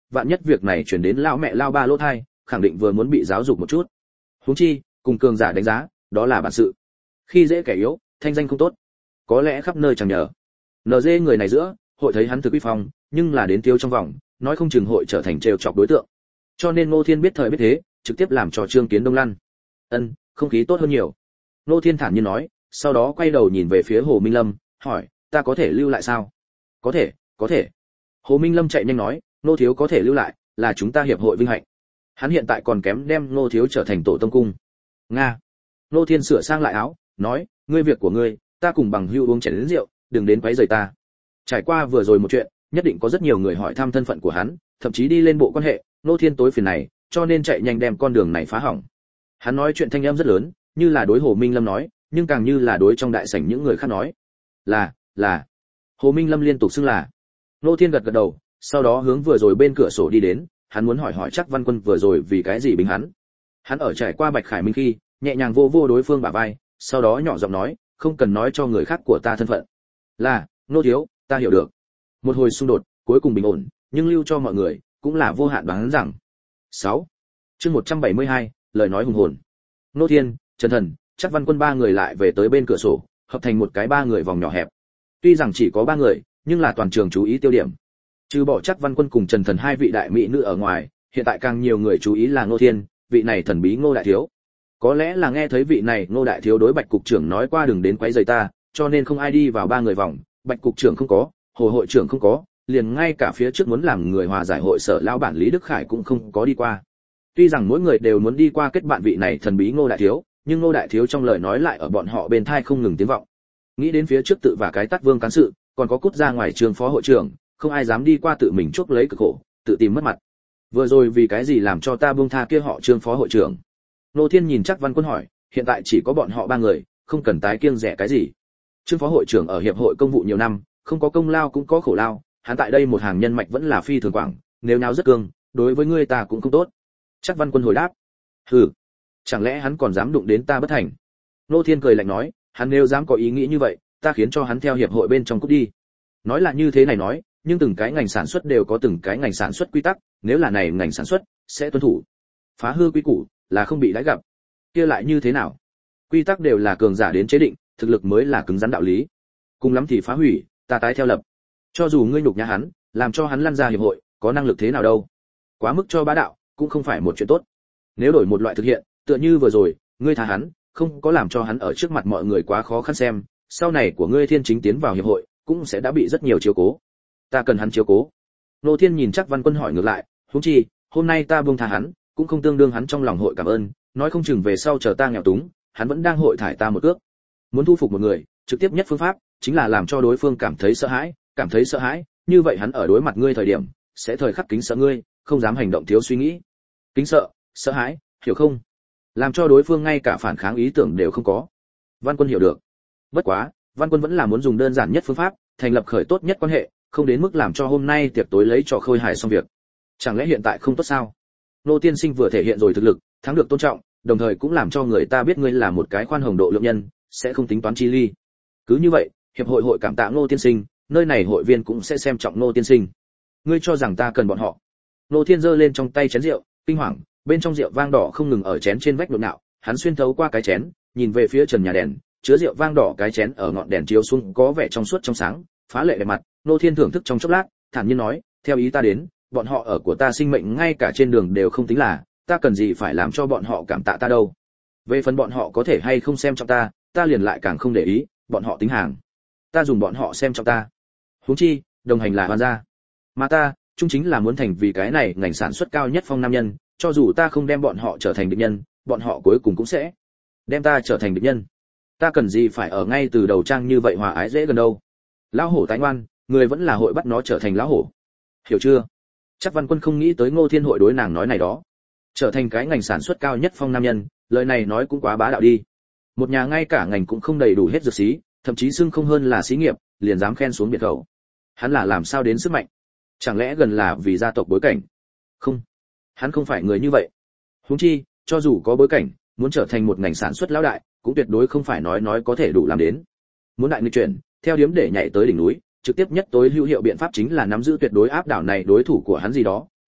vạn nhất việc này chuyển đến lão mẹ lao ba lỗ thai, khẳng định vừa muốn bị giáo dục một chút. Huống chi, cùng cường giả đánh giá, đó là bản sự. Khi dễ kẻ yếu, thanh danh không tốt, có lẽ khắp nơi chẳng nhờ. en giê người này giữa, hội thấy hắn thực uy phong, nhưng là đến tiêu trong vòng, nói không chừng hội trở thành trêu chọc đối tượng. Cho nên Ngô Thiên biết thời biết thế, trực tiếp làm cho Trương Kiến Đông lăn. Ân, không khí tốt hơn nhiều. Ngô Thiên thản nhiên nói, sau đó quay đầu nhìn về phía Hồ Minh Lâm, hỏi, ta có thể lưu lại sao? Có thể, có thể. Hồ Minh Lâm chạy nhanh nói, Ngô thiếu có thể lưu lại, là chúng ta hiệp hội vinh hạnh. Hắn hiện tại còn kém đem Ngô thiếu trở thành tổ tông cung. Nga. Ngô Thiên sửa sang lại áo, nói, ngươi việc của ngươi, ta cùng bằng hữu uống chén đến rượu, đừng đến quấy rầy ta. Trải qua vừa rồi một chuyện, nhất định có rất nhiều người hỏi thăm thân phận của hắn, thậm chí đi lên bộ quan hệ, Ngô Thiên tối phiền này, cho nên chạy nhanh đem con đường này phá hỏng. Hắn nói chuyện thanh âm rất lớn, như là đối Hồ Minh Lâm nói, nhưng càng như là đối trong đại sảnh những người khác nói. Là, là. Hồ Minh Lâm liên tục xưng là. Ngô Thiên gật gật đầu, sau đó hướng vừa rồi bên cửa sổ đi đến, hắn muốn hỏi hỏi chắc Văn Quân vừa rồi vì cái gì bình hắn. Hắn ở trải qua Bạch Khải Minh khi, nhẹ nhàng vô vô đối phương bả vai, sau đó nhỏ giọng nói, không cần nói cho người khác của ta thân phận. Là, Ngô thiếu, ta hiểu được. Một hồi xung đột, cuối cùng bình ổn, nhưng lưu cho mọi người cũng là vô hạn đoán rằng. sáu. Chương một trăm bảy mươi hai, lời nói hùng hồn. Ngô Thiên, Trần Thần, chắc Văn Quân ba người lại về tới bên cửa sổ, hợp thành một cái ba người vòng nhỏ hẹp. Tuy rằng chỉ có ba người, nhưng là toàn trường chú ý tiêu điểm. Trừ bỏ chắc Văn Quân cùng Trần Thần hai vị đại mỹ nữ ở ngoài, hiện tại càng nhiều người chú ý là Ngô Thiên, vị này thần bí Ngô đại thiếu. Có lẽ là nghe thấy vị này Ngô đại thiếu đối Bạch cục trưởng nói qua đừng đến quấy rầy ta, cho nên không ai đi vào ba người vòng, Bạch cục trưởng không có, Hồ hội trưởng không có, liền ngay cả phía trước muốn làm người hòa giải hội sở lão bản Lý Đức Khải cũng không có đi qua. Tuy rằng mỗi người đều muốn đi qua kết bạn vị này thần bí Ngô đại thiếu, nhưng Ngô đại thiếu trong lời nói lại ở bọn họ bên tai không ngừng tiếng vọng. Nghĩ đến phía trước tự và cái tát vương cán sự, còn có cút ra ngoài trường phó hội trưởng, không ai dám đi qua tự mình chuốc lấy cực khổ, tự tìm mất mặt. Vừa rồi vì cái gì làm cho ta buông tha kia họ Trương phó hội trưởng? Ngô Thiên nhìn chắc Văn Quân hỏi, hiện tại chỉ có bọn họ ba người, không cần tái kiêng rẻ cái gì. Trương phó hội trưởng ở hiệp hội công vụ nhiều năm, không có công lao cũng có khổ lao, hắn tại đây một hàng nhân mạch vẫn là phi thường quảng, nếu nào rất cương, đối với ngươi ta cũng không tốt. Chắc Văn Quân hồi đáp, hừ, chẳng lẽ hắn còn dám đụng đến ta bất thành? Ngô Thiên cười lạnh nói, hắn nếu dám có ý nghĩ như vậy, ta khiến cho hắn theo hiệp hội bên trong cút đi. Nói là như thế này nói, nhưng từng cái ngành sản xuất đều có từng cái ngành sản xuất quy tắc, nếu là này ngành sản xuất sẽ tuân thủ. Phá hư quy củ là không bị đãi gặp. Kia lại như thế nào? Quy tắc đều là cường giả đến chế định, thực lực mới là cứng rắn đạo lý. Cùng lắm thì phá hủy, ta tái theo lập. Cho dù ngươi nhục nhã hắn, làm cho hắn lăn ra hiệp hội, có năng lực thế nào đâu? Quá mức cho bá đạo, cũng không phải một chuyện tốt. Nếu đổi một loại thực hiện, tựa như vừa rồi, ngươi tha hắn, không có làm cho hắn ở trước mặt mọi người quá khó khăn xem, sau này của ngươi Thiên Chính tiến vào hiệp hội, cũng sẽ đã bị rất nhiều chiếu cố. Ta cần hắn chiếu cố. Ngô Thiên nhìn chắc Văn Quân hỏi ngược lại, huống chi, hôm nay ta buông tha hắn, cũng không tương đương hắn trong lòng hội cảm ơn, nói không chừng về sau chờ ta nghèo túng, hắn vẫn đang hội thải ta một cước. Muốn thu phục một người, trực tiếp nhất phương pháp chính là làm cho đối phương cảm thấy sợ hãi, cảm thấy sợ hãi, như vậy hắn ở đối mặt ngươi thời điểm, sẽ thời khắc kính sợ ngươi, không dám hành động thiếu suy nghĩ. Kính sợ, sợ hãi, hiểu không? Làm cho đối phương ngay cả phản kháng ý tưởng đều không có. Văn Quân hiểu được. Bất quá, Văn Quân vẫn là muốn dùng đơn giản nhất phương pháp, thành lập khởi tốt nhất quan hệ, không đến mức làm cho hôm nay tiệc tối lấy trò khôi hài xong việc. Chẳng lẽ hiện tại không tốt sao? Nô tiên sinh vừa thể hiện rồi thực lực, thắng được tôn trọng, đồng thời cũng làm cho người ta biết ngươi là một cái khoan hồng độ lượng nhân, sẽ không tính toán chi ly. Cứ như vậy, hiệp hội hội cảm tạ Ngô tiên sinh, nơi này hội viên cũng sẽ xem trọng Ngô tiên sinh. Ngươi cho rằng ta cần bọn họ? Ngô Thiên giơ lên trong tay chén rượu, kinh hoàng, bên trong rượu vang đỏ không ngừng ở chén trên vách nhộn nhạo, hắn xuyên thấu qua cái chén, nhìn về phía trần nhà đèn, chứa rượu vang đỏ cái chén ở ngọn đèn chiếu xuống có vẻ trong suốt trong sáng, phá lệ đẹp mặt. Ngô Thiên thưởng thức trong chốc lát, thản nhiên nói, theo ý ta đến, bọn họ ở của ta sinh mệnh ngay cả trên đường đều không tính là, ta cần gì phải làm cho bọn họ cảm tạ ta đâu. Về phần bọn họ có thể hay không xem trọng ta, ta liền lại càng không để ý, bọn họ tính hàng. Ta dùng bọn họ xem trọng ta. Huống chi, đồng hành là hoàn gia. Mà ta, chung chính là muốn thành vì cái này ngành sản xuất cao nhất phong nam nhân, cho dù ta không đem bọn họ trở thành địch nhân, bọn họ cuối cùng cũng sẽ đem ta trở thành địch nhân. Ta cần gì phải ở ngay từ đầu trang như vậy hòa ái dễ gần đâu. Lão hổ tái ngoan, người vẫn là hội bắt nó trở thành lão hổ. Hiểu chưa? Chắc Văn Quân không nghĩ tới Ngô Thiên hội đối nàng nói này đó. Trở thành cái ngành sản xuất cao nhất phong nam nhân, lời này nói cũng quá bá đạo đi. Một nhà ngay cả ngành cũng không đầy đủ hết dược xí, thậm chí xưng không hơn là xí nghiệp, liền dám khen xuống biệt khẩu. Hắn là làm sao đến sức mạnh? Chẳng lẽ gần là vì gia tộc bối cảnh? Không, hắn không phải người như vậy. Huống chi, cho dù có bối cảnh, muốn trở thành một ngành sản xuất lão đại, cũng tuyệt đối không phải nói nói có thể đủ làm đến. Muốn đại nghịch chuyển, theo điểm để nhảy tới đỉnh núi, trực tiếp nhất tối hữu hiệu biện pháp chính là nắm giữ tuyệt đối áp đảo này đối thủ của hắn gì đó,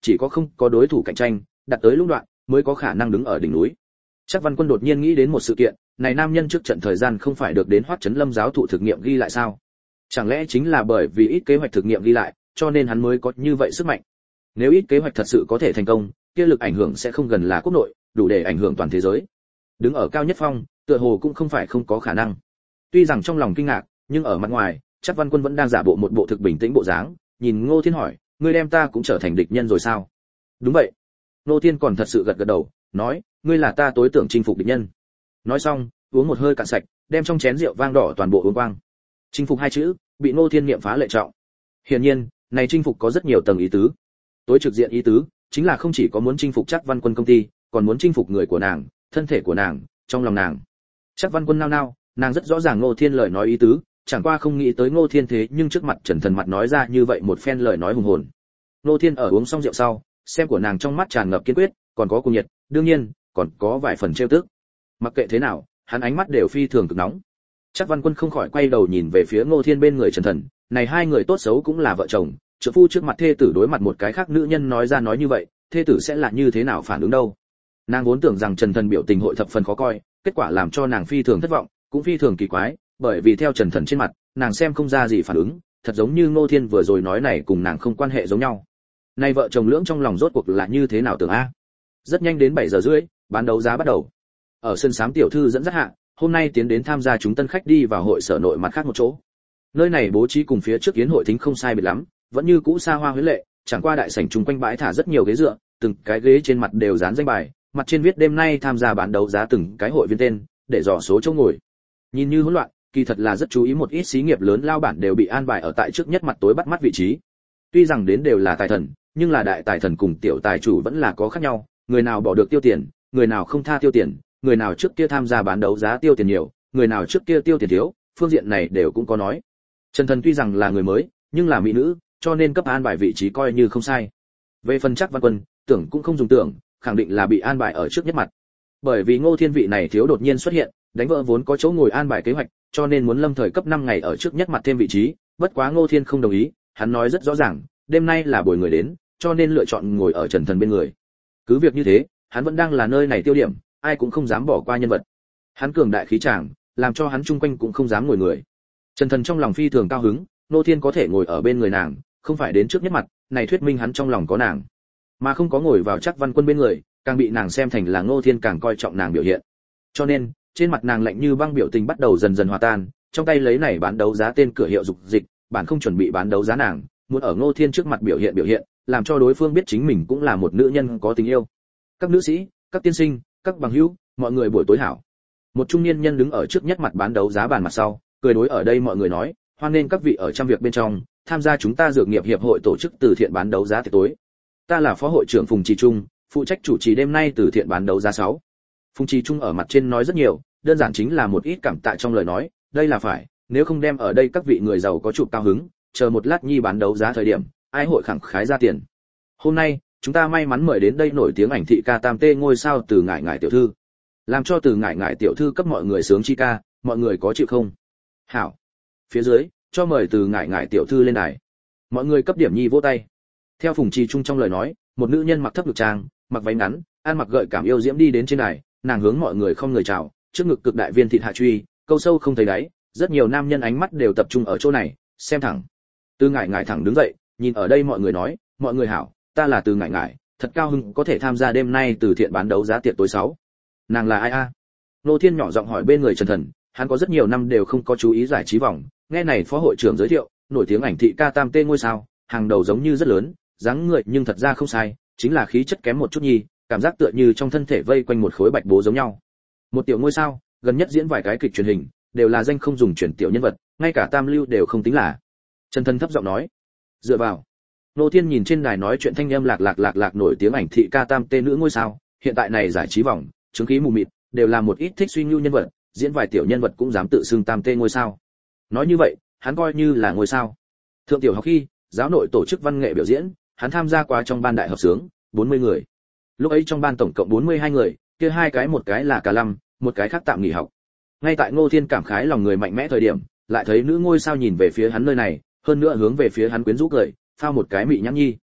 chỉ có không có đối thủ cạnh tranh, đạt tới lũng đoạn mới có khả năng đứng ở đỉnh núi. Trác Văn Quân đột nhiên nghĩ đến một sự kiện, này nam nhân trước trận thời gian không phải được đến Hoắc Chấn Lâm giáo thụ thực nghiệm ghi lại sao? Chẳng lẽ chính là bởi vì ít kế hoạch thực nghiệm ghi lại, cho nên hắn mới có như vậy sức mạnh? Nếu ít kế hoạch thật sự có thể thành công, kia lực ảnh hưởng sẽ không gần là quốc nội, đủ để ảnh hưởng toàn thế giới. Đứng ở cao nhất phong, tựa hồ cũng không phải không có khả năng. Tuy rằng trong lòng kinh ngạc, nhưng ở mặt ngoài, Trác Văn Quân vẫn đang giả bộ một bộ thực bình tĩnh bộ dáng, nhìn Ngô Thiên hỏi, ngươi đem ta cũng trở thành địch nhân rồi sao? Đúng vậy. Ngô Thiên còn thật sự gật gật đầu, nói, ngươi là ta tối tưởng chinh phục địch nhân. Nói xong, uống một hơi cạn sạch, đem trong chén rượu vang đỏ toàn bộ uống quang. Chinh phục hai chữ, bị Ngô Thiên niệm phá lệ trọng. Hiển nhiên, này chinh phục có rất nhiều tầng ý tứ. Tối trực diện ý tứ, chính là không chỉ có muốn chinh phục Trác Văn Quân công ty, còn muốn chinh phục người của nàng, thân thể của nàng, trong lòng nàng. Trác Văn Quân nao nao, nàng rất rõ ràng Ngô Thiên lời nói ý tứ, chẳng qua không nghĩ tới Ngô Thiên thế nhưng trước mặt Trần Thần mặt nói ra như vậy một phen lời nói hùng hồn. Ngô Thiên ở uống xong rượu sau, xem của nàng trong mắt tràn ngập kiên quyết, còn có cuồng nhiệt, đương nhiên, còn có vài phần trêu tức. Mặc kệ thế nào, hắn ánh mắt đều phi thường cực nóng. Trác Văn Quân không khỏi quay đầu nhìn về phía Ngô Thiên bên người Trần Thần, này hai người tốt xấu cũng là vợ chồng, trợ phu trước mặt thê tử đối mặt một cái khác nữ nhân nói ra nói như vậy, thê tử sẽ là như thế nào phản ứng đâu? Nàng vốn tưởng rằng Trần Thần biểu tình hội thập phần khó coi, kết quả làm cho nàng phi thường thất vọng, cũng phi thường kỳ quái, bởi vì theo Trần Thần trên mặt, nàng xem không ra gì phản ứng, thật giống như Ngô Thiên vừa rồi nói này cùng nàng không quan hệ giống nhau. Nay vợ chồng lưỡng trong lòng rốt cuộc là như thế nào tưởng a? Rất nhanh đến bảy giờ rưỡi, bán đấu giá bắt đầu. Ở sân sám tiểu thư dẫn dắt hạ, hôm nay tiến đến tham gia chúng tân khách đi vào hội sở nội mặt khác một chỗ. Nơi này bố trí cùng phía trước yến hội thính không sai biệt lắm, vẫn như cũ xa hoa huyễn lệ, chẳng qua đại sảnh chung quanh bãi thả rất nhiều ghế dựa, từng cái ghế trên mặt đều dán danh bài, mặt trên viết đêm nay tham gia bán đấu giá từng cái hội viên tên, để dò số chỗ ngồi. Nhìn như hỗn loạn, kỳ thật là rất chú ý một ít xí nghiệp lớn lao bản đều bị an bài ở tại trước nhất mặt tối bắt mắt vị trí. Tuy rằng đến đều là tài thần, nhưng là đại tài thần cùng tiểu tài chủ vẫn là có khác nhau, người nào bỏ được tiêu tiền, người nào không tha tiêu tiền, người nào trước kia tham gia bán đấu giá tiêu tiền nhiều, người nào trước kia tiêu tiền thiếu, phương diện này đều cũng có nói. Trần Thần tuy rằng là người mới, nhưng là mỹ nữ, cho nên cấp an bài vị trí coi như không sai. Về phần Trác Văn Quân, tưởng cũng không dùng tưởng, khẳng định là bị an bài ở trước nhất mặt. Bởi vì Ngô Thiên vị này thiếu đột nhiên xuất hiện, đánh vỡ vốn có chỗ ngồi an bài kế hoạch, cho nên muốn lâm thời cấp năm ngày ở trước nhất mặt thêm vị trí, bất quá Ngô Thiên không đồng ý, hắn nói rất rõ ràng, đêm nay là buổi người đến, cho nên lựa chọn ngồi ở Trần Thần bên người. Cứ việc như thế, hắn vẫn đang là nơi này tiêu điểm, ai cũng không dám bỏ qua nhân vật. Hắn cường đại khí tràng, làm cho hắn chung quanh cũng không dám ngồi người. Trần Thần trong lòng phi thường cao hứng, Ngô Thiên có thể ngồi ở bên người nàng, không phải đến trước nhất mặt, này thuyết minh hắn trong lòng có nàng, mà không có ngồi vào Trác Văn Quân bên người, càng bị nàng xem thành là Ngô Thiên càng coi trọng nàng biểu hiện. Cho nên, trên mặt nàng lạnh như băng biểu tình bắt đầu dần dần hòa tan, trong tay lấy này bán đấu giá tên cửa hiệu dục dịch, bản không chuẩn bị bán đấu giá nàng, muốn ở Ngô Thiên trước mặt biểu hiện biểu hiện, làm cho đối phương biết chính mình cũng là một nữ nhân có tình yêu. Các nữ sĩ, các tiên sinh, các bằng hữu, mọi người buổi tối hảo. Một trung niên nhân đứng ở trước nhất mặt bán đấu giá bàn mặt sau, cười đối ở đây mọi người nói, hoan nghênh các vị ở trăm việc bên trong, tham gia chúng ta dược nghiệp hiệp hội tổ chức từ thiện bán đấu giá tiệc tối. Ta là phó hội trưởng Phùng Trì Trung, phụ trách chủ trì đêm nay từ thiện bán đấu giá sáu. Phùng Trì Trung ở mặt trên nói rất nhiều, đơn giản chính là một ít cảm tạ trong lời nói, đây là phải, nếu không đem ở đây các vị người giàu có chụp cao hứng, chờ một lát nhi bán đấu giá thời điểm, ai hội khẳng khái ra tiền. Hôm nay, chúng ta may mắn mời đến đây nổi tiếng ảnh thị ca tam tê ngôi sao Từ Ngải Ngải tiểu thư. Làm cho Từ Ngải Ngải tiểu thư cấp mọi người sướng chi ca, mọi người có chịu không? Hảo. Phía dưới, cho mời Từ Ngải Ngải tiểu thư lên đài. Mọi người cấp điểm nhi vỗ tay. Theo Phùng Trì Trung trong lời nói, một nữ nhân mặc thấp ngực trang, mặc váy ngắn, ăn mặc gợi cảm yêu diễm đi đến trên đài, nàng hướng mọi người không người chào, trước ngực cực đại viên thịt hạ truy, câu sâu không thấy đáy, rất nhiều nam nhân ánh mắt đều tập trung ở chỗ này, xem thẳng. Từ Ngải Ngải thẳng đứng dậy, nhìn ở đây mọi người nói, mọi người hảo, ta là Từ Ngải Ngải, thật cao hứng có thể tham gia đêm nay từ thiện bán đấu giá tiệc tối sáu. Nàng là ai a? Nô Thiên nhỏ giọng hỏi bên người Trần Thần, hắn có rất nhiều năm đều không có chú ý giải trí vòng, nghe này phó hội trưởng giới thiệu, nổi tiếng ảnh thị ca tam tê ngôi sao, hàng đầu giống như rất lớn, dáng người nhưng thật ra không sai, chính là khí chất kém một chút nhi, cảm giác tựa như trong thân thể vây quanh một khối bạch bố giống nhau. Một tiểu ngôi sao, gần nhất diễn vài cái kịch truyền hình, đều là danh không dùng chuyển tiểu nhân vật, ngay cả tam lưu đều không tính là. Trần Thần thấp giọng nói, dựa vào. Nô Thiên nhìn trên đài nói chuyện thanh âm lạc lạc lạc lạc nổi tiếng ảnh thị ca tam tê nữ ngôi sao, hiện tại này giải trí vòng, chứng khí mù mịt, đều là một ít thích suy nhu nhân vật, diễn vài tiểu nhân vật cũng dám tự xưng tam tê ngôi sao. Nói như vậy, hắn coi như là ngôi sao. Thượng tiểu học khi, giáo nội tổ chức văn nghệ biểu diễn, hắn tham gia qua trong ban đại hợp xướng, bốn mươi người. Lúc ấy trong ban tổng cộng bốn mươi hai người, kia hai cái một cái là cả lâm, một cái khác tạm nghỉ học. Ngay tại Ngô Thiên cảm khái lòng người mạnh mẽ thời điểm, lại thấy nữ ngôi sao nhìn về phía hắn nơi này, hơn nữa hướng về phía hắn quyến rũ cười, phao một cái mị nhãn nhi.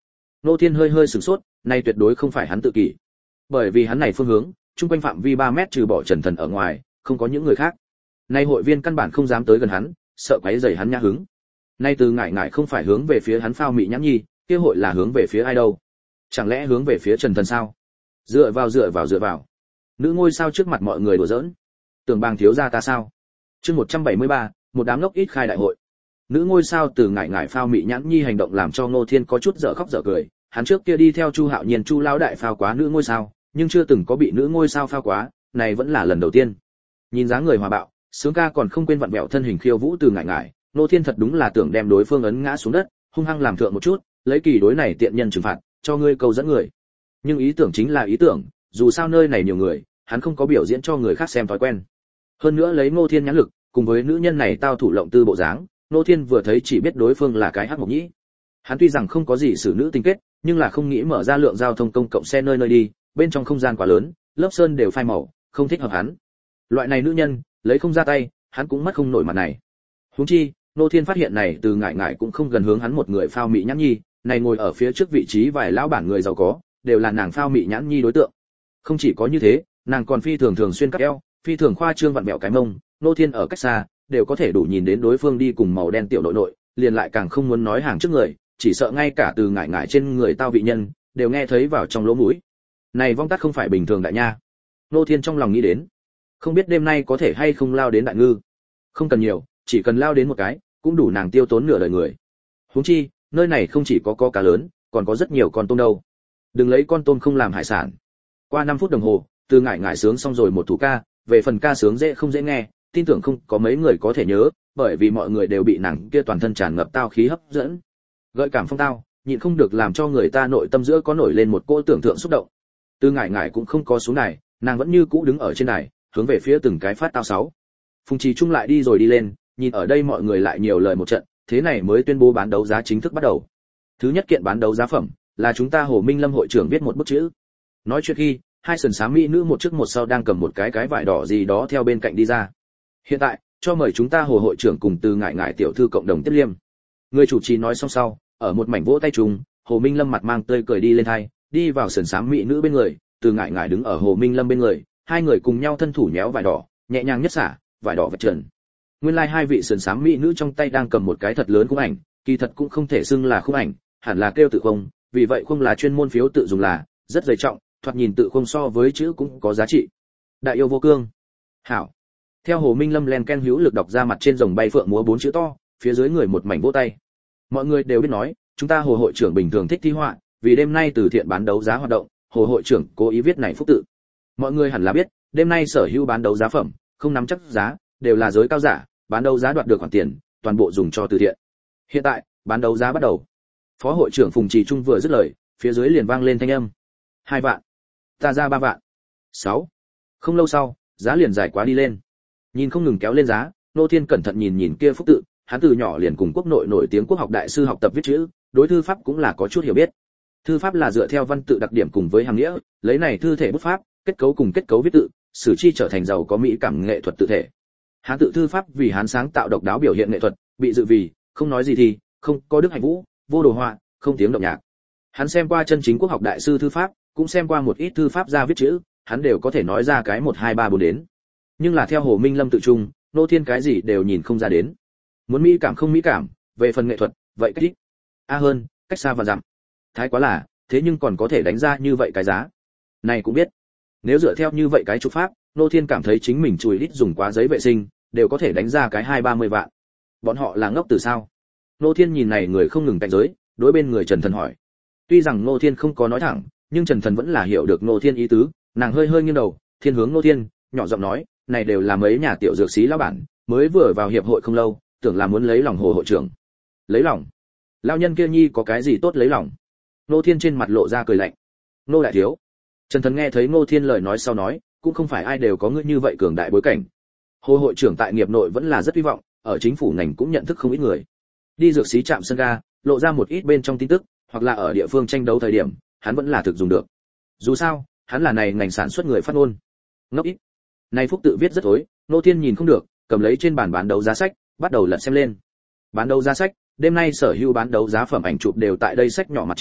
Nô Thiên hơi hơi sửng sốt, này tuyệt đối không phải hắn tự kỷ. Bởi vì hắn này phương hướng, chung quanh phạm vi ba mét trừ bỏ Trần Thần ở ngoài, không có những người khác. Nay hội viên căn bản không dám tới gần hắn, sợ quấy rầy hắn nhã hứng. Nay từ ngại ngại không phải hướng về phía hắn Phao Mị Nhãn Nhi, kia hội là hướng về phía ai đâu? Chẳng lẽ hướng về phía Trần Thần sao? Dựa vào dựa vào dựa vào. Nữ ngôi sao trước mặt mọi người đùa giỡn. Tưởng Bàng thiếu gia ta sao? Chương một trăm bảy mươi ba, một đám ngốc ít khai đại hội. Nữ ngôi sao từ ngại ngại Phao Mị Nhãn Nhi hành động làm cho Ngô Thiên có chút dở khóc dở cười, hắn trước kia đi theo Chu Hạo Nhiên Chu lão đại phao quá nữ ngôi sao, nhưng chưa từng có bị nữ ngôi sao phao quá, này vẫn là lần đầu tiên. Nhìn dáng người hòa bạo, sướng ca còn không quên vặn vẹo thân hình khiêu vũ từ ngại ngại, Ngô Thiên thật đúng là tưởng đem đối phương ấn ngã xuống đất, hung hăng làm thượng một chút, lấy kỳ đối này tiện nhân trừng phạt, cho ngươi câu dẫn người. Nhưng ý tưởng chính là ý tưởng, dù sao nơi này nhiều người, hắn không có biểu diễn cho người khác xem thói quen. Hơn nữa lấy Ngô Thiên nhãn lực, cùng với nữ nhân này tao thủ lộng tư bộ dáng, Ngô Thiên vừa thấy chỉ biết đối phương là cái hắc mộc nhĩ. Hắn tuy rằng không có gì xử nữ tình kết, nhưng là không nghĩ mở ra lượng giao thông công cộng xe nơi nơi đi, bên trong không gian quá lớn, lớp sơn đều phai màu, không thích hợp hắn. Loại này nữ nhân, lấy không ra tay, hắn cũng mất không nổi mặt này. Huống chi, Ngô Thiên phát hiện này từ ngại ngại cũng không gần hướng hắn một người Phao Mị Nhãn Nhi, này ngồi ở phía trước vị trí vài lão bản người giàu có, đều là nàng Phao Mị Nhãn Nhi đối tượng. Không chỉ có như thế, nàng còn phi thường thường xuyên cắt eo, phi thường khoa trương vặn vẹo cái mông, Ngô Thiên ở cách xa, đều có thể đủ nhìn đến đối phương đi cùng màu đen tiểu nội nội, liền lại càng không muốn nói hàng trước người, chỉ sợ ngay cả từ ngại ngại trên người tao vị nhân, đều nghe thấy vào trong lỗ mũi. Này vong tắt không phải bình thường đại nha. Ngô Thiên trong lòng nghĩ đến, không biết đêm nay có thể hay không lao đến đại ngư. Không cần nhiều, chỉ cần lao đến một cái, cũng đủ nàng tiêu tốn nửa đời người. Huống chi, nơi này không chỉ có có cá lớn, còn có rất nhiều con tôm đâu. Đừng lấy con tôm không làm hải sản. Qua năm phút đồng hồ, từ ngại ngại sướng xong rồi một thủ ca, về phần ca sướng dễ không dễ nghe, tin tưởng không có mấy người có thể nhớ, bởi vì mọi người đều bị nàng kia toàn thân tràn ngập tao khí hấp dẫn. Gợi cảm phong tao, nhịn không được làm cho người ta nội tâm giữa có nổi lên một cỗ tưởng tượng xúc động. Từ ngại ngại cũng không có xuống đài, nàng vẫn như cũ đứng ở trên đài, hướng về phía từng cái phát tao sáu. Phùng Trì Trung lại đi rồi đi lên, nhìn ở đây mọi người lại nhiều lời một trận, thế này mới tuyên bố bán đấu giá chính thức bắt đầu. Thứ nhất kiện bán đấu giá phẩm là chúng ta Hồ Minh Lâm hội trưởng viết một bức chữ. Nói chuyện khi, hai sườn xám mỹ nữ một trước một sau đang cầm một cái cái vải đỏ gì đó theo bên cạnh đi ra. Hiện tại, cho mời chúng ta Hồ hội trưởng cùng từ ngại ngại tiểu thư cộng đồng tiếp liêm. Người chủ trì nói xong sau, ở một mảnh vỗ tay trùng, Hồ Minh Lâm mặt mang tươi cười đi lên hai, đi vào sườn xám mỹ nữ bên người, từ ngại ngại đứng ở Hồ Minh Lâm bên người, hai người cùng nhau thân thủ nhéo vải đỏ, nhẹ nhàng nhất xả, vải đỏ vạch trần. Nguyên lai like hai vị sườn xám mỹ nữ trong tay đang cầm một cái thật lớn khung ảnh, kỳ thật cũng không thể xưng là khung ảnh, hẳn là kêu tự khung, vì vậy khung là chuyên môn phiếu tự dùng là, rất dày trọng, thoạt nhìn tự khung so với chữ cũng có giá trị. Đại yêu vô cương. Hảo. Theo Hồ Minh Lâm len ken hữu lực đọc ra mặt trên rồng bay phượng múa bốn chữ to, phía dưới người một mảnh vỗ tay. Mọi người đều biết nói, chúng ta Hồ hội trưởng bình thường thích thi họa, vì đêm nay từ thiện bán đấu giá hoạt động, Hồ hội trưởng cố ý viết này phúc tự. Mọi người hẳn là biết, đêm nay sở hữu bán đấu giá phẩm, không nắm chắc giá, đều là giới cao giả, bán đấu giá đoạt được khoản tiền, toàn bộ dùng cho từ thiện. Hiện tại, bán đấu giá bắt đầu. Phó hội trưởng Phùng Trì Trung vừa dứt lời, phía dưới liền vang lên thanh âm. Hai vạn. Ta ra ba vạn. Sáu. Không lâu sau, giá liền giải quá đi lên. Nhìn không ngừng kéo lên giá, Nô Thiên cẩn thận nhìn nhìn kia phúc tự, hắn từ nhỏ liền cùng quốc nội nổi tiếng quốc học đại sư học tập viết chữ, đối thư pháp cũng là có chút hiểu biết. Thư pháp là dựa theo văn tự đặc điểm cùng với hàng nghĩa, lấy này thư thể bút pháp, kết cấu cùng kết cấu viết tự, sử chi trở thành giàu có mỹ cảm nghệ thuật tự thể. Hán tự thư pháp vì hắn sáng tạo độc đáo biểu hiện nghệ thuật, bị dự vì, không nói gì thì, không có đức hạnh vũ, vô đồ họa, không tiếng động nhạc. Hắn xem qua chân chính quốc học đại sư thư pháp, cũng xem qua một ít thư pháp gia viết chữ, hắn đều có thể nói ra cái một hai ba bốn đến. Nhưng là theo Hồ Minh Lâm tự trung, Nô Thiên cái gì đều nhìn không ra đến. Muốn mỹ cảm không mỹ cảm, về phần nghệ thuật, vậy cách ít. A hơn, cách xa và dặm. Thái quá là, thế nhưng còn có thể đánh ra như vậy cái giá. Này cũng biết, nếu dựa theo như vậy cái chụp pháp, Nô Thiên cảm thấy chính mình chùi lít dùng quá giấy vệ sinh, đều có thể đánh ra cái hai ba mươi vạn. Bọn họ là ngốc từ sao? Nô Thiên nhìn này người không ngừng cạnh giới, đối bên người Trần Thần hỏi. Tuy rằng Nô Thiên không có nói thẳng, nhưng Trần Thần vẫn là hiểu được Nô Thiên ý tứ, nàng hơi hơi nghiêng đầu, thiên hướng Nô Thiên, nhỏ giọng nói, này đều là mấy nhà tiểu dược sĩ lão bản, mới vừa vào hiệp hội không lâu, tưởng là muốn lấy lòng Hồ hội trưởng. Lấy lòng? Lão nhân kia nhi có cái gì tốt lấy lòng? Nô Thiên trên mặt lộ ra cười lạnh. Nô đại thiếu. Trần Thần nghe thấy Nô Thiên lời nói sau nói, cũng không phải ai đều có ngươi như vậy cường đại bối cảnh. Hồ hội trưởng tại nghiệp nội vẫn là rất hy vọng, ở chính phủ ngành cũng nhận thức không ít người. Đi dược sĩ trạm sân ga, lộ ra một ít bên trong tin tức, hoặc là ở địa phương tranh đấu thời điểm, hắn vẫn là thực dùng được. Dù sao, hắn là này ngành sản xuất người phát ngôn. Ngốc ít. Này phúc tự viết rất thối, Nô Thiên nhìn không được, cầm lấy trên bàn bán đấu giá sách, bắt đầu lật xem lên. Bán đấu giá sách, đêm nay sở hữu bán đấu giá phẩm ảnh chụp đều tại đây sách nhỏ mặt trên,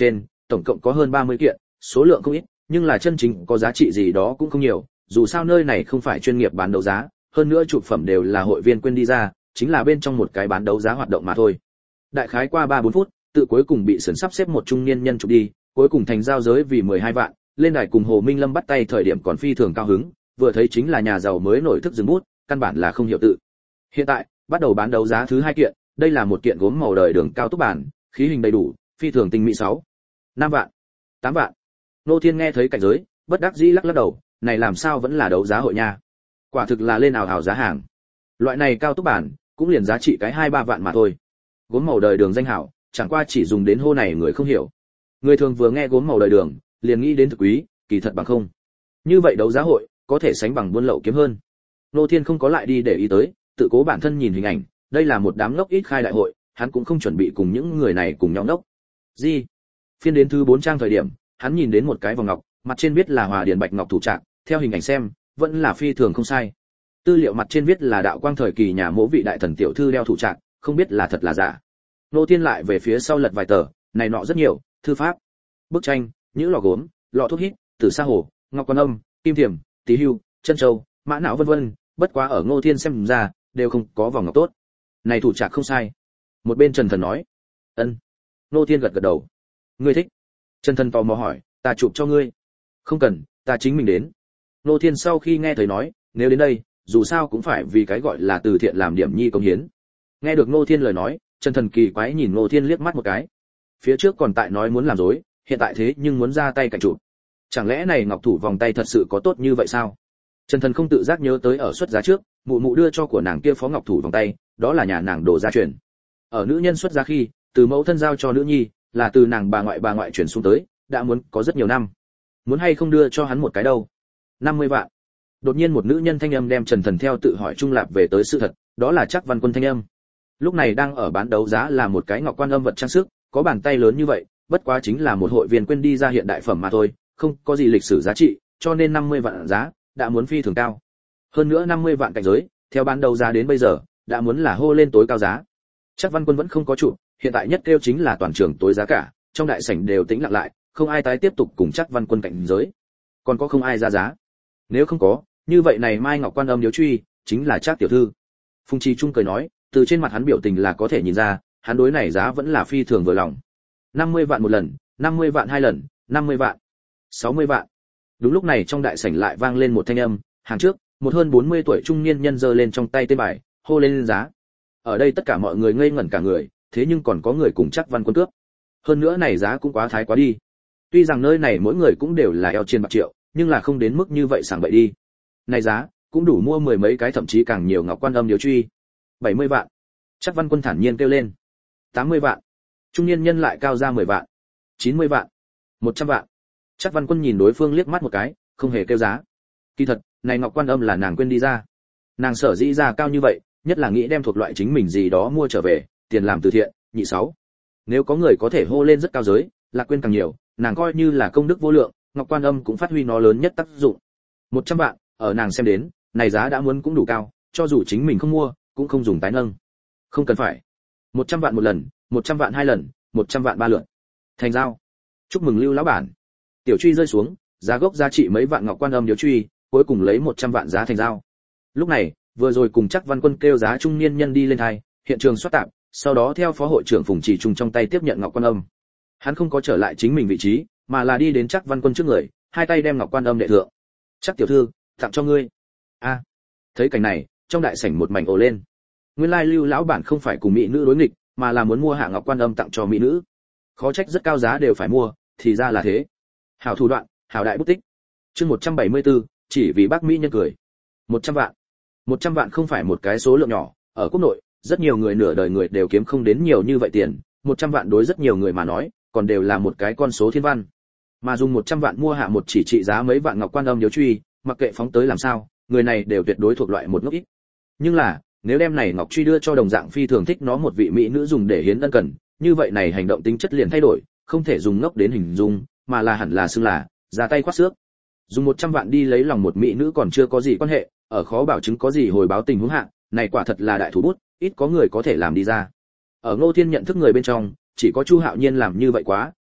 tổng cộng có hơn ba mươi kiện, số lượng không ít, nhưng là chân chính có giá trị gì đó cũng không nhiều, dù sao nơi này không phải chuyên nghiệp bán đấu giá, hơn nữa chụp phẩm đều là hội viên quên đi ra, chính là bên trong một cái bán đấu giá hoạt động mà thôi. Đại khái qua ba bốn phút, tự cuối cùng bị sườn sắp xếp một trung niên nhân chụp đi, cuối cùng thành giao giới vì mười hai vạn, lên đài cùng Hồ Minh Lâm bắt tay thời điểm còn phi thường cao hứng, vừa thấy chính là nhà giàu mới nổi thức dừng bút, căn bản là không hiểu tự. Hiện tại, bắt đầu bán đấu giá thứ hai kiện, đây là một kiện gốm màu đời đường cao túc bản, khí hình đầy đủ, phi thường tinh mỹ sáu, năm vạn, tám vạn. Nô Thiên nghe thấy cảnh giới, bất đắc dĩ lắc lắc đầu, này làm sao vẫn là đấu giá hội nha. Quả thực là lên ảo ảo giá hàng. Loại này cao túc bản, cũng liền giá trị cái hai ba vạn mà thôi. Gốm màu đời đường danh hảo, chẳng qua chỉ dùng đến hô này người không hiểu. Người thường vừa nghe gốm màu đời đường, liền nghĩ đến thực quý, kỳ thật bằng không. Như vậy đấu giá hội, có thể sánh bằng buôn lậu kiếm hơn. Nô Thiên không có lại đi để ý tới, tự cố bản thân nhìn hình ảnh, đây là một đám ngốc ít khai đại hội, hắn cũng không chuẩn bị cùng những người này cùng nhau ngốc. Gì? Phiên đến thứ bốn trang thời điểm, hắn nhìn đến một cái vòng ngọc, mặt trên viết là Hòa Điền Bạch Ngọc thủ trạng, theo hình ảnh xem, vẫn là phi thường không sai. Tư liệu mặt trên viết là đạo quang thời kỳ nhà mỗ vị đại thần tiểu thư đeo thủ trạng, không biết là thật là giả. Nô Thiên lại về phía sau lật vài tờ, này nọ rất nhiều, thư pháp, bức tranh, những lọ gốm, lọ thuốc hít, tử sa hồ, ngọc quan âm, kim thiềm, tí hưu, chân châu, mã não vân vân, bất quá ở Ngô Thiên xem ra, đều không có vòng ngọc tốt. Này thủ trạng không sai. Một bên Trần Thần nói. Ân. Ngô Thiên gật gật đầu. Ngươi thích? Trần Thần tò mò hỏi, ta chụp cho ngươi. Không cần, ta chính mình đến. Ngô Thiên sau khi nghe thấy nói, nếu đến đây, dù sao cũng phải vì cái gọi là từ thiện làm điểm nhi công hiến. Nghe được Ngô Thiên lời nói, Trần Thần kỳ quái nhìn Ngô Thiên liếc mắt một cái. Phía trước còn tại nói muốn làm dối, hiện tại thế nhưng muốn ra tay cạnh chụp. Chẳng lẽ này ngọc thủ vòng tay thật sự có tốt như vậy sao? Trần Thần không tự giác nhớ tới ở xuất giá trước, mụ mụ đưa cho của nàng kia phó ngọc thủ vòng tay, đó là nhà nàng đồ gia truyền. Ở nữ nhân xuất giá khi, từ mẫu thân giao cho nữ nhi, là từ nàng bà ngoại bà ngoại truyền xuống tới, đã muốn có rất nhiều năm. Muốn hay không đưa cho hắn một cái đâu? năm mươi vạn. Đột nhiên một nữ nhân thanh âm đem Trần Thần theo tự hỏi trung lạp về tới sự thật, đó là Trác Văn Quân thanh âm. Lúc này đang ở bán đấu giá là một cái ngọc quan âm vật trang sức, có bàn tay lớn như vậy, bất quá chính là một hội viên quên đi ra hiện đại phẩm mà thôi, không có gì lịch sử giá trị, cho nên năm mươi vạn giá, đã muốn phi thường cao. Hơn nữa năm mươi vạn cảnh giới, theo bán đấu giá đến bây giờ, đã muốn là hô lên tối cao giá. Trác Văn Quân vẫn không có chủ, hiện tại nhất kêu chính là toàn trường tối giá cả, trong đại sảnh đều tĩnh lặng lại, không ai tái tiếp tục cùng Trác Văn Quân cạnh giới. Còn có không ai ra giá. Nếu không có, như vậy này Mai Ngọc Quan Âm điếu truy, chính là Trác tiểu thư. Phùng Trì Trung cười nói, từ trên mặt hắn biểu tình là có thể nhìn ra, hắn đối này giá vẫn là phi thường vừa lòng. năm mươi vạn một lần, năm mươi vạn hai lần, năm mươi vạn, sáu mươi vạn. Đúng lúc này trong đại sảnh lại vang lên một thanh âm, hàng trước, một hơn bốn mươi tuổi trung niên nhân giơ lên trong tay tên bài, hô lên giá. Ở đây tất cả mọi người ngây ngẩn cả người, thế nhưng còn có người cùng Trác Văn Quân cướp. Hơn nữa này giá cũng quá thái quá đi. Tuy rằng nơi này mỗi người cũng đều là eo trên bạc triệu, nhưng là không đến mức như vậy sảng bậy đi. Này giá, cũng đủ mua mười mấy cái thậm chí càng nhiều ngọc quan âm điếu truy. bảy mươi vạn. Trác Văn Quân thản nhiên kêu lên. tám mươi vạn. Trung niên nhân lại cao ra mười vạn. chín mươi vạn. một trăm vạn. Trác Văn Quân nhìn đối phương liếc mắt một cái, không hề kêu giá. Kỳ thật, này ngọc quan âm là nàng quên đi ra. Nàng sở dĩ ra cao như vậy, nhất là nghĩ đem thuộc loại chính mình gì đó mua trở về, tiền làm từ thiện, nhị sáu. Nếu có người có thể hô lên rất cao giới, là quên càng nhiều, nàng coi như là công đức vô lượng, ngọc quan âm cũng phát huy nó lớn nhất tác dụng. một trăm vạn, ở nàng xem đến, này giá đã muốn cũng đủ cao, cho dù chính mình không mua, cũng không dùng tái nâng. Không cần phải. một trăm vạn một lần, một trăm vạn hai lần, một trăm vạn ba lượt. Thành giao. Chúc mừng Lưu lão bản. Tiểu truy rơi xuống, giá gốc giá trị mấy vạn ngọc quan âm điếu truy, cuối cùng lấy một trăm vạn giá thành giao. Lúc này, vừa rồi cùng Trác Văn Quân kêu giá trung niên nhân đi lên hai, hiện trường soát tạm, sau đó theo phó hội trưởng Phùng Chỉ Trung trong tay tiếp nhận ngọc quan âm. Hắn không có trở lại chính mình vị trí, mà là đi đến Trác Văn Quân trước người, hai tay đem ngọc quan âm đệ thượng. Trác tiểu thư, tặng cho ngươi. A. Thấy cảnh này, trong đại sảnh một mảnh ồ lên. Nguyên lai Lưu lão bản không phải cùng mỹ nữ đối nghịch, mà là muốn mua hạ ngọc quan âm tặng cho mỹ nữ. Khó trách rất cao giá đều phải mua, thì ra là thế. Hảo thủ đoạn, hảo đại bút tích. Chương một trăm bảy mươi tư, chỉ vì bác mỹ nhân cười. một trăm vạn. một trăm vạn không phải một cái số lượng nhỏ, ở quốc nội, rất nhiều người nửa đời người đều kiếm không đến nhiều như vậy tiền, một trăm vạn đối rất nhiều người mà nói, còn đều là một cái con số thiên văn. Mà dùng một trăm vạn mua hạ một chỉ trị giá mấy vạn ngọc quan âm điếu truy, mặc kệ phóng tới làm sao, người này đều tuyệt đối thuộc loại một ngốc ít. Nhưng là, nếu đem này ngọc truy đưa cho đồng dạng phi thường thích nó một vị mỹ nữ dùng để hiến ân cần, như vậy này hành động tính chất liền thay đổi, không thể dùng ngốc đến hình dung, mà là hẳn là xưng là ra tay khoát xước. Dùng một trăm vạn đi lấy lòng một mỹ nữ còn chưa có gì quan hệ, ở khó bảo chứng có gì hồi báo tình huống hạ, này quả thật là đại thủ bút, ít có người có thể làm đi ra. Ở Ngô Thiên nhận thức người bên trong, chỉ có Chu Hạo Nhiên làm như vậy quá,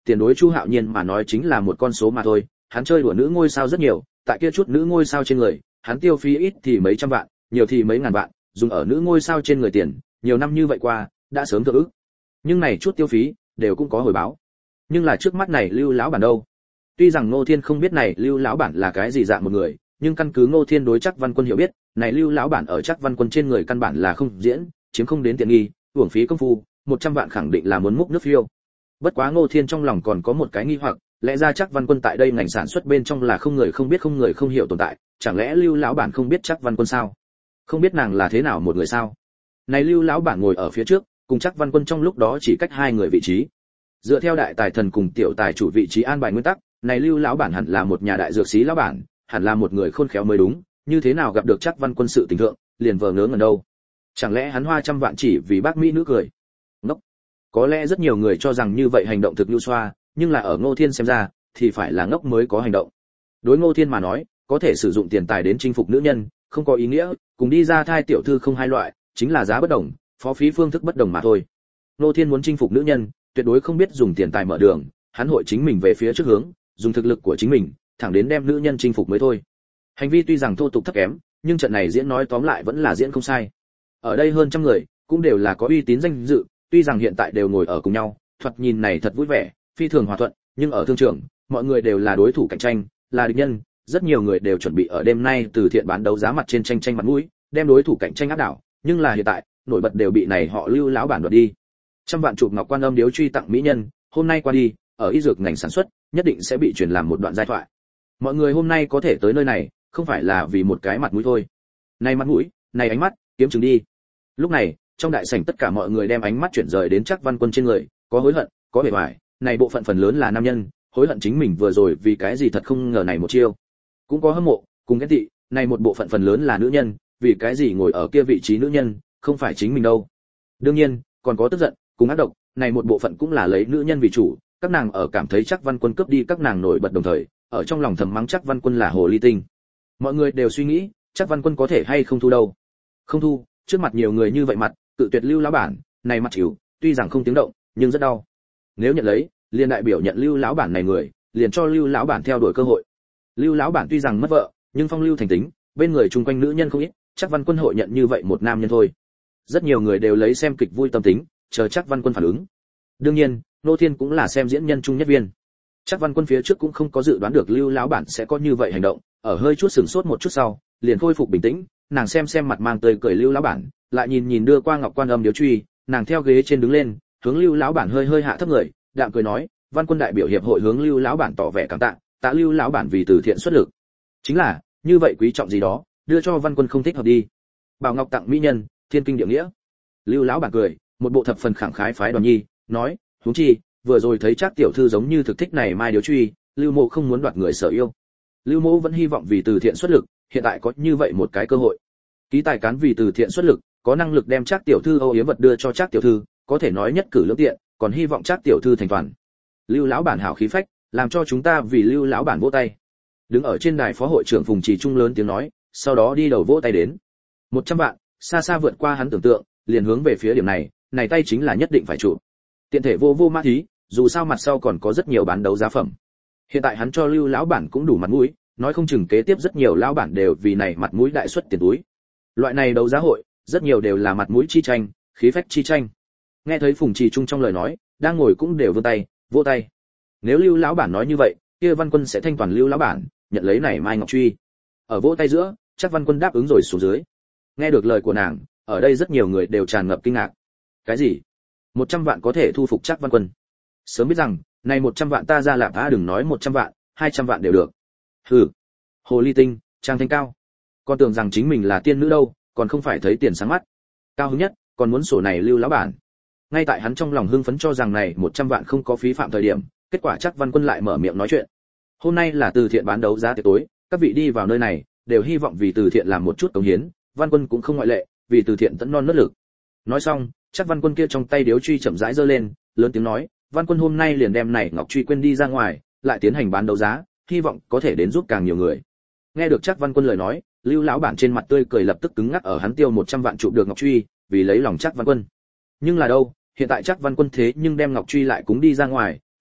tiền đối Chu Hạo Nhiên mà nói chính là một con số mà thôi, hắn chơi đùa nữ ngôi sao rất nhiều, tại kia chút nữ ngôi sao trên người, hắn tiêu phí ít thì mấy trăm vạn, nhiều thì mấy ngàn vạn, dùng ở nữ ngôi sao trên người tiền, nhiều năm như vậy qua, đã sớm thượng ức. Nhưng này chút tiêu phí đều cũng có hồi báo. Nhưng là trước mắt này Lưu lão bản đâu? Tuy rằng Ngô Thiên không biết này Lưu lão bản là cái gì dạng một người, nhưng căn cứ Ngô Thiên đối Trác Văn Quân hiểu biết, này Lưu lão bản ở Trác Văn Quân trên người căn bản là không diễn, chiếm không đến tiện nghi, uổng phí công phu, một trăm vạn khẳng định là muốn múc nước phiêu. Bất quá Ngô Thiên trong lòng còn có một cái nghi hoặc, lẽ ra Trác Văn Quân tại đây ngành sản xuất bên trong là không người không biết không người không hiểu tồn tại, chẳng lẽ Lưu lão bản không biết Trác Văn Quân sao? Không biết nàng là thế nào một người sao? Này Lưu lão bản ngồi ở phía trước, cùng Trác Văn Quân trong lúc đó chỉ cách hai người vị trí. Dựa theo đại tài thần cùng tiểu tài chủ vị trí an bài nguyên tắc, này Lưu lão bản hẳn là một nhà đại dược sĩ lão bản, hẳn là một người khôn khéo mới đúng, như thế nào gặp được Trác Văn Quân sự tình thượng, liền vờ ngớ ngẩn đâu. Chẳng lẽ hắn hoa trăm vạn chỉ vì bác mỹ nữ cười? Ngốc. Có lẽ rất nhiều người cho rằng như vậy hành động thực nhu xoa, nhưng là ở Ngô Thiên xem ra, thì phải là ngốc mới có hành động. Đối Ngô Thiên mà nói, có thể sử dụng tiền tài đến chinh phục nữ nhân, không có ý nghĩa, cùng đi ra thai tiểu thư không hai loại, chính là giá bất đồng, phó phí phương thức bất đồng mà thôi. Ngô Thiên muốn chinh phục nữ nhân, tuyệt đối không biết dùng tiền tài mở đường, hắn hội chính mình về phía trước hướng, dùng thực lực của chính mình, thẳng đến đem nữ nhân chinh phục mới thôi. Hành vi tuy rằng thô tục thấp kém, nhưng trận này diễn nói tóm lại vẫn là diễn không sai. Ở đây hơn trăm người, cũng đều là có uy tín danh dự, tuy rằng hiện tại đều ngồi ở cùng nhau, thoạt nhìn này thật vui vẻ, phi thường hòa thuận, nhưng ở thương trường, mọi người đều là đối thủ cạnh tranh, là địch nhân, rất nhiều người đều chuẩn bị ở đêm nay từ thiện bán đấu giá mặt trên tranh tranh mặt mũi, đem đối thủ cạnh tranh áp đảo, nhưng là hiện tại, nổi bật đều bị này họ Lưu lão bản đoạt đi. Trăm vạn chụp ngọc quan âm điếu truy tặng mỹ nhân, hôm nay qua đi, ở y dược ngành sản xuất, nhất định sẽ bị truyền làm một đoạn giai thoại. Mọi người hôm nay có thể tới nơi này, không phải là vì một cái mặt mũi thôi. Này mặt mũi, này ánh mắt, kiếm chừng đi. Lúc này, trong đại sảnh tất cả mọi người đem ánh mắt chuyển rời đến Trác Văn Quân trên người, có hối hận, có bề ngoài, này bộ phận phần lớn là nam nhân, hối hận chính mình vừa rồi vì cái gì thật không ngờ này một chiêu. Cũng có hâm mộ, cùng ghen tị, này một bộ phận phần lớn là nữ nhân, vì cái gì ngồi ở kia vị trí nữ nhân, không phải chính mình đâu. Đương nhiên, còn có tức giận, cùng ác độc, này một bộ phận cũng là lấy nữ nhân vì chủ, các nàng ở cảm thấy Trác Văn Quân cướp đi các nàng nổi bật đồng thời, ở trong lòng thầm mắng Trác Văn Quân là hồ ly tinh. Mọi người đều suy nghĩ, Trác Văn Quân có thể hay không thu đâu. Không thu, trước mặt nhiều người như vậy mặt, tự tuyệt Lưu lão bản, này mặt chịu, tuy rằng không tiếng động, nhưng rất đau. Nếu nhận lấy, liền đại biểu nhận Lưu lão bản này người, liền cho Lưu lão bản theo đuổi cơ hội. Lưu lão bản tuy rằng mất vợ, nhưng phong lưu thành tính, bên người chung quanh nữ nhân không ít, Trác Văn Quân hội nhận như vậy một nam nhân thôi. Rất nhiều người đều lấy xem kịch vui tâm tính, chờ Trác Văn Quân phản ứng. Đương nhiên, Nô Thiên cũng là xem diễn nhân trung nhất viên. Trác Văn Quân phía trước cũng không có dự đoán được Lưu lão bản sẽ có như vậy hành động, ở hơi chút sửng sốt một chút sau, liền khôi phục bình tĩnh, nàng xem xem mặt mang tươi cười Lưu lão bản, lại nhìn nhìn đưa qua ngọc quan âm điếu truy, nàng theo ghế trên đứng lên, hướng Lưu lão bản hơi hơi hạ thấp người, đạm cười nói, Văn Quân đại biểu hiệp hội hướng Lưu lão bản tỏ vẻ cảm tạ, tạ Lưu lão bản vì từ thiện xuất lực. Chính là, như vậy quý trọng gì đó, đưa cho Văn Quân không thích hợp đi. Bảo ngọc tặng mỹ nhân, thiên kinh địa nghĩa. Lưu lão bản cười, một bộ thập phần khẳng khái phái đoàn nhi, nói, huống chi, vừa rồi thấy Trác tiểu thư giống như thực thích này mai điếu truy, Lưu Mộ không muốn đoạt người sở yêu. Lưu Mộ vẫn hy vọng vì từ thiện xuất lực, hiện tại có như vậy một cái cơ hội. Ký tài cán vì từ thiện xuất lực, có năng lực đem Trác tiểu thư âu yếm vật đưa cho Trác tiểu thư, có thể nói nhất cử lưỡng tiện, còn hy vọng Trác tiểu thư thành toàn. Lưu lão bản hảo khí phách, làm cho chúng ta vì Lưu lão bản vỗ tay. Đứng ở trên đài phó hội trưởng Phùng Trì Trung lớn tiếng nói, sau đó đi đầu vỗ tay đến. một trăm vạn, xa xa vượt qua hắn tưởng tượng, liền hướng về phía điểm này, này tay chính là nhất định phải chụp. Tiện thể vô vô mã thí, dù sao mặt sau còn có rất nhiều bán đấu giá phẩm. Hiện tại hắn cho Lưu lão bản cũng đủ mặt mũi, nói không chừng kế tiếp rất nhiều lão bản đều vì này mặt mũi đại xuất tiền túi. Loại này đấu giá hội, rất nhiều đều là mặt mũi chi tranh, khí phách chi tranh. Nghe thấy Phùng Trì Trung trong lời nói, đang ngồi cũng đều vươn tay, vỗ tay. Nếu Lưu lão bản nói như vậy, kia Văn Quân sẽ thanh toàn Lưu lão bản, nhận lấy này mai ngọc truy. Ở vỗ tay giữa, chắc Văn Quân đáp ứng rồi xuống dưới. Nghe được lời của nàng, ở đây rất nhiều người đều tràn ngập kinh ngạc. Cái gì? một trăm vạn có thể thu phục chắc Văn Quân? Sớm biết rằng, này một trăm vạn ta ra lạp á đừng nói một trăm vạn, hai trăm vạn đều được. Hừ. Hồ ly tinh, trang thanh cao. Con tưởng rằng chính mình là tiên nữ đâu, còn không phải thấy tiền sáng mắt. Cao hứng nhất, còn muốn sổ này Lưu lão bản. Ngay tại hắn trong lòng hưng phấn cho rằng này một trăm vạn không có phí phạm thời điểm, kết quả chắc Văn Quân lại mở miệng nói chuyện. Hôm nay là từ thiện bán đấu giá tiệc tối, các vị đi vào nơi này, đều hy vọng vì từ thiện làm một chút cống hiến, Văn Quân cũng không ngoại lệ, vì từ thiện tận non nớt lực. Nói xong, chắc Văn Quân kia trong tay điếu truy chậm rãi giơ lên, lớn tiếng nói, Văn Quân hôm nay liền đem này ngọc truy quên đi ra ngoài, lại tiến hành bán đấu giá, hy vọng có thể đến giúp càng nhiều người. Nghe được chắc Văn Quân lời nói, Lưu lão bản trên mặt tươi cười lập tức cứng ngắc ở hắn tiêu một trăm vạn chụp được ngọc truy, vì lấy lòng chắc Văn Quân. Nhưng là đâu, hiện tại chắc Văn Quân thế nhưng đem ngọc truy lại cúng đi ra ngoài,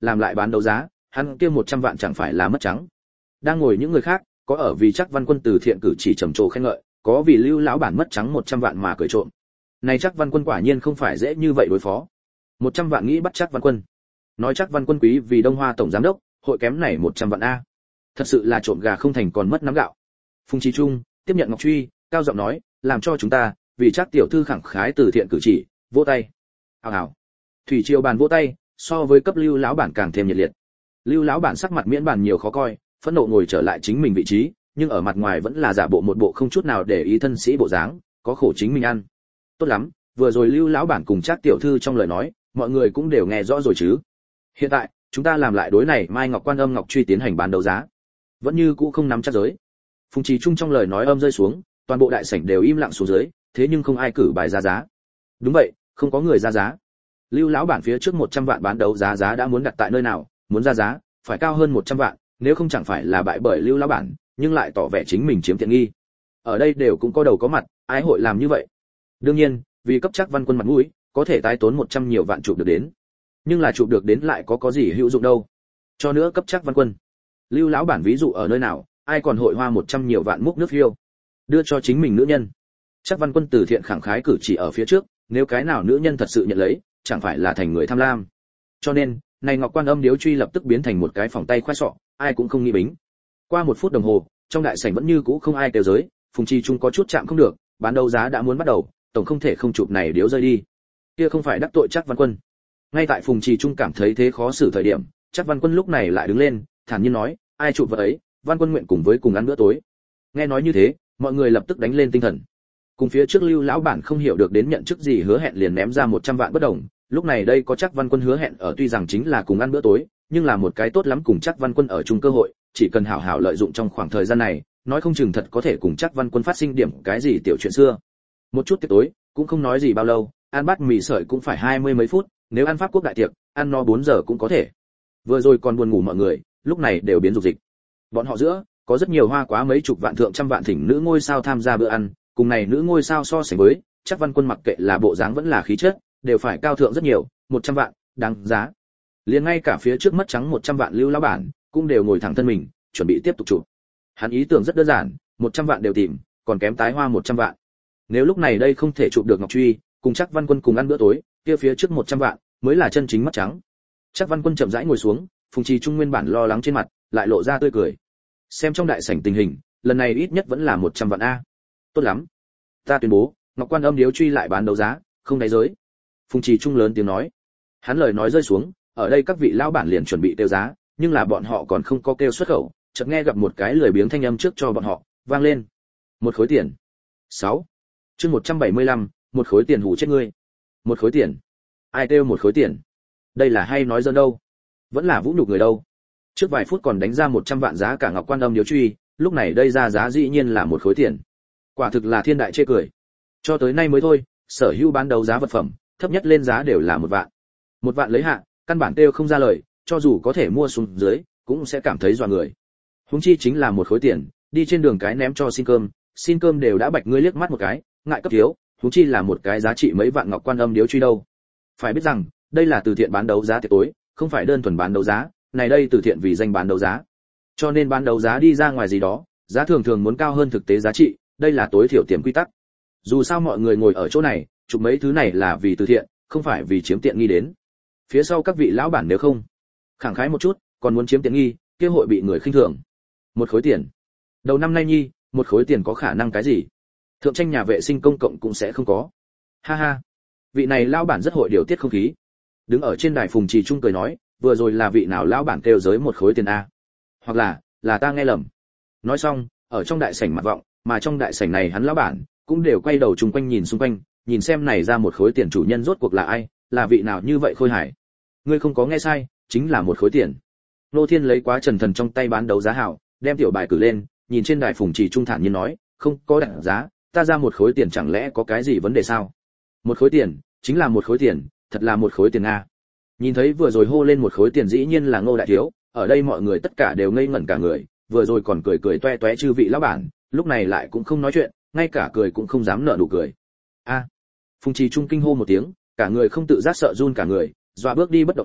làm lại bán đấu giá, hắn kia một trăm vạn chẳng phải là mất trắng. Đang ngồi những người khác, có ở vì Trác Văn Quân từ thiện cử chỉ trầm trồ khen ngợi, có vì Lưu lão bản mất trắng một trăm vạn mà cười trộm. Này Trác Văn Quân quả nhiên không phải dễ như vậy đối phó. một trăm vạn nghĩ bắt Trác Văn Quân. Nói Trác Văn Quân quý vì Đông Hoa tổng giám đốc, hội kém này một trăm vạn a. Thật sự là trộm gà không thành còn mất nắm gạo. Phùng Chí Trung tiếp nhận ngọc truy, cao giọng nói, làm cho chúng ta, vì Trác tiểu thư khẳng khái từ thiện cử chỉ, vỗ tay. Hào hào. Thủy triều bàn vỗ tay, so với cấp Lưu lão bản càng thêm nhiệt liệt. Lưu lão bản sắc mặt miễn bàn nhiều khó coi, phẫn nộ ngồi trở lại chính mình vị trí, nhưng ở mặt ngoài vẫn là giả bộ một bộ không chút nào để ý thân sĩ bộ dáng, có khổ chính mình ăn. Tốt lắm, vừa rồi Lưu lão bản cùng Trác tiểu thư trong lời nói, mọi người cũng đều nghe rõ rồi chứ. Hiện tại, chúng ta làm lại đối này Mai Ngọc Quan Âm ngọc truy tiến hành bán đấu giá. Vẫn như cũ không nắm chắc giới. Phùng Chí Trung trong lời nói âm rơi xuống, toàn bộ đại sảnh đều im lặng xuống dưới, thế nhưng không ai cử bài ra giá. Đúng vậy, không có người ra giá. Lưu lão bản phía trước một trăm vạn bán đấu giá giá đã muốn đặt tại nơi nào, muốn ra giá, phải cao hơn một trăm vạn, nếu không chẳng phải là bại bởi Lưu lão bản, nhưng lại tỏ vẻ chính mình chiếm tiện nghi. Ở đây đều cũng có đầu có mặt, ai hội làm như vậy? Đương nhiên, vì cấp Trác Văn Quân mặt mũi, có thể tái tốn một trăm nhiều vạn chụp được đến. Nhưng là chụp được đến lại có có gì hữu dụng đâu. Cho nữa cấp Trác Văn Quân. Lưu lão bản ví dụ ở nơi nào, ai còn hội hoa một trăm nhiều vạn múc nước phiêu, đưa cho chính mình nữ nhân. Trác Văn Quân từ thiện khẳng khái cử chỉ ở phía trước, nếu cái nào nữ nhân thật sự nhận lấy, chẳng phải là thành người tham lam. Cho nên, này Ngọc Quan Âm điếu truy lập tức biến thành một cái phòng tay khoai sọ, ai cũng không nghĩ bính. Qua một phút đồng hồ, trong đại sảnh vẫn như cũ không ai kêu giới, Phùng Chí Trung có chút chạm không được, bán đấu giá đã muốn bắt đầu, tổng không thể không chụp này điếu rơi đi. Kia không phải đắc tội Trác Văn Quân. Ngay tại Phùng Chí Trung cảm thấy thế khó xử thời điểm, Trác Văn Quân lúc này lại đứng lên, thản nhiên nói, ai chụp vật ấy, Văn Quân nguyện cùng với cùng ăn bữa tối. Nghe nói như thế, mọi người lập tức đánh lên tinh thần. Cùng phía trước Lưu lão bản không hiểu được đến nhận chức gì hứa hẹn liền ném ra một trăm vạn bất đồng, lúc này đây có Trác Văn Quân hứa hẹn ở tuy rằng chính là cùng ăn bữa tối, nhưng là một cái tốt lắm cùng Trác Văn Quân ở chung cơ hội, chỉ cần hảo hảo lợi dụng trong khoảng thời gian này, nói không chừng thật có thể cùng Trác Văn Quân phát sinh điểm cái gì tiểu chuyện xưa. Một chút tiệc tối, cũng không nói gì bao lâu, ăn bát mì sợi cũng phải hai mươi mấy phút, nếu ăn pháp quốc đại tiệc, ăn no bốn giờ cũng có thể. Vừa rồi còn buồn ngủ mọi người, lúc này đều biến dục dịch. Bọn họ giữa, có rất nhiều hoa quá mấy chục vạn thượng trăm vạn thỉnh nữ ngôi sao tham gia bữa ăn, cùng này nữ ngôi sao so sánh với, Trác Văn Quân mặc kệ là bộ dáng vẫn là khí chất, đều phải cao thượng rất nhiều, một trăm vạn, đáng giá. Liền ngay cả phía trước mất trắng một trăm vạn Lưu lão bản, cũng đều ngồi thẳng thân mình, chuẩn bị tiếp tục chụp. Hắn ý tưởng rất đơn giản, một trăm vạn đều tìm, còn kém tái hoa một trăm vạn. Nếu lúc này đây không thể chụp được ngọc truy, cùng Trác Văn Quân cùng ăn bữa tối, kia phía trước một trăm vạn mới là chân chính mất trắng. Trác Văn Quân chậm rãi ngồi xuống, Phùng Chí Trung nguyên bản lo lắng trên mặt, lại lộ ra tươi cười. Xem trong đại sảnh tình hình, lần này ít nhất vẫn là một trăm vạn a. Tốt lắm. Ta tuyên bố, Ngọc Quan Âm điếu truy lại bán đấu giá, không đáy giới. Phùng Chí Trung lớn tiếng nói. Hắn lời nói rơi xuống, ở đây các vị lão bản liền chuẩn bị tiêu giá, nhưng là bọn họ còn không có kêu xuất khẩu, chợt nghe gặp một cái lười biếng thanh âm trước cho bọn họ, vang lên. Một khối tiền. sáu. Chương một trăm bảy mươi lăm, một khối tiền hù chết ngươi. Một khối tiền. Ai kêu một khối tiền? Đây là hay nói giỡn đâu? Vẫn là vũ nhục người đâu? Trước vài phút còn đánh ra một trăm vạn giá cả Ngọc Quan Âm điếu truy, lúc này đây ra giá dĩ nhiên là một khối tiền. Quả thực là thiên đại chê cười. Cho tới nay mới thôi, sở hữu bán đấu giá vật phẩm, thấp nhất lên giá đều là một vạn. Một vạn lấy hạ, căn bản kêu không ra lời, cho dù có thể mua xuống dưới, cũng sẽ cảm thấy dọa người. Huống chi chính là một khối tiền, đi trên đường cái ném cho xin cơm, xin cơm đều đã bạch ngươi liếc mắt một cái, ngại cấp thiếu, huống chi là một cái giá trị mấy vạn Ngọc Quan Âm điếu truy đâu. Phải biết rằng, đây là từ thiện bán đấu giá tiệc tối, không phải đơn thuần bán đấu giá, này đây từ thiện vì danh bán đấu giá. Cho nên bán đấu giá đi ra ngoài gì đó, giá thường thường muốn cao hơn thực tế giá trị, đây là tối thiểu tiềm quy tắc. Dù sao mọi người ngồi ở chỗ này, chụp mấy thứ này là vì từ thiện, không phải vì chiếm tiện nghi đến. Phía sau các vị lão bản nếu không khẳng khái một chút, còn muốn chiếm tiện nghi, kia hội bị người khinh thường. Một khối tiền. Đầu năm nay nhi, một khối tiền có khả năng cái gì? Thượng tranh nhà vệ sinh công cộng cũng sẽ không có. Ha ha. Vị này lão bản rất hội điều tiết không khí. Đứng ở trên đài Phùng Trì Trung cười nói, vừa rồi là vị nào lão bản kêu giới một khối tiền a? Hoặc là, là ta nghe lầm. Nói xong, ở trong đại sảnh mặt vọng, mà trong đại sảnh này hắn lão bản cũng đều quay đầu chung quanh nhìn xung quanh, nhìn xem này ra một khối tiền chủ nhân rốt cuộc là ai, là vị nào như vậy khôi hải. Ngươi không có nghe sai, chính là một khối tiền. Nô Thiên lấy quá Trần Thần trong tay bán đấu giá hảo, đem tiểu bài cử lên, nhìn trên đài Phùng Trì Trung thản nhiên nói, không có đặt giá, ta ra một khối tiền chẳng lẽ có cái gì vấn đề sao? Một khối tiền, chính là một khối tiền, thật là một khối tiền a. Nhìn thấy vừa rồi hô lên một khối tiền dĩ nhiên là Ngô đại thiếu, ở đây mọi người tất cả đều ngây ngẩn cả người, vừa rồi còn cười cười toe toé chư vị lão bản, lúc này lại cũng không nói chuyện, ngay cả cười cũng không dám nở nụ cười. A. Phùng Trì Trung kinh hô một tiếng, cả người không tự giác sợ run cả người, dọa bước đi bất động lộ,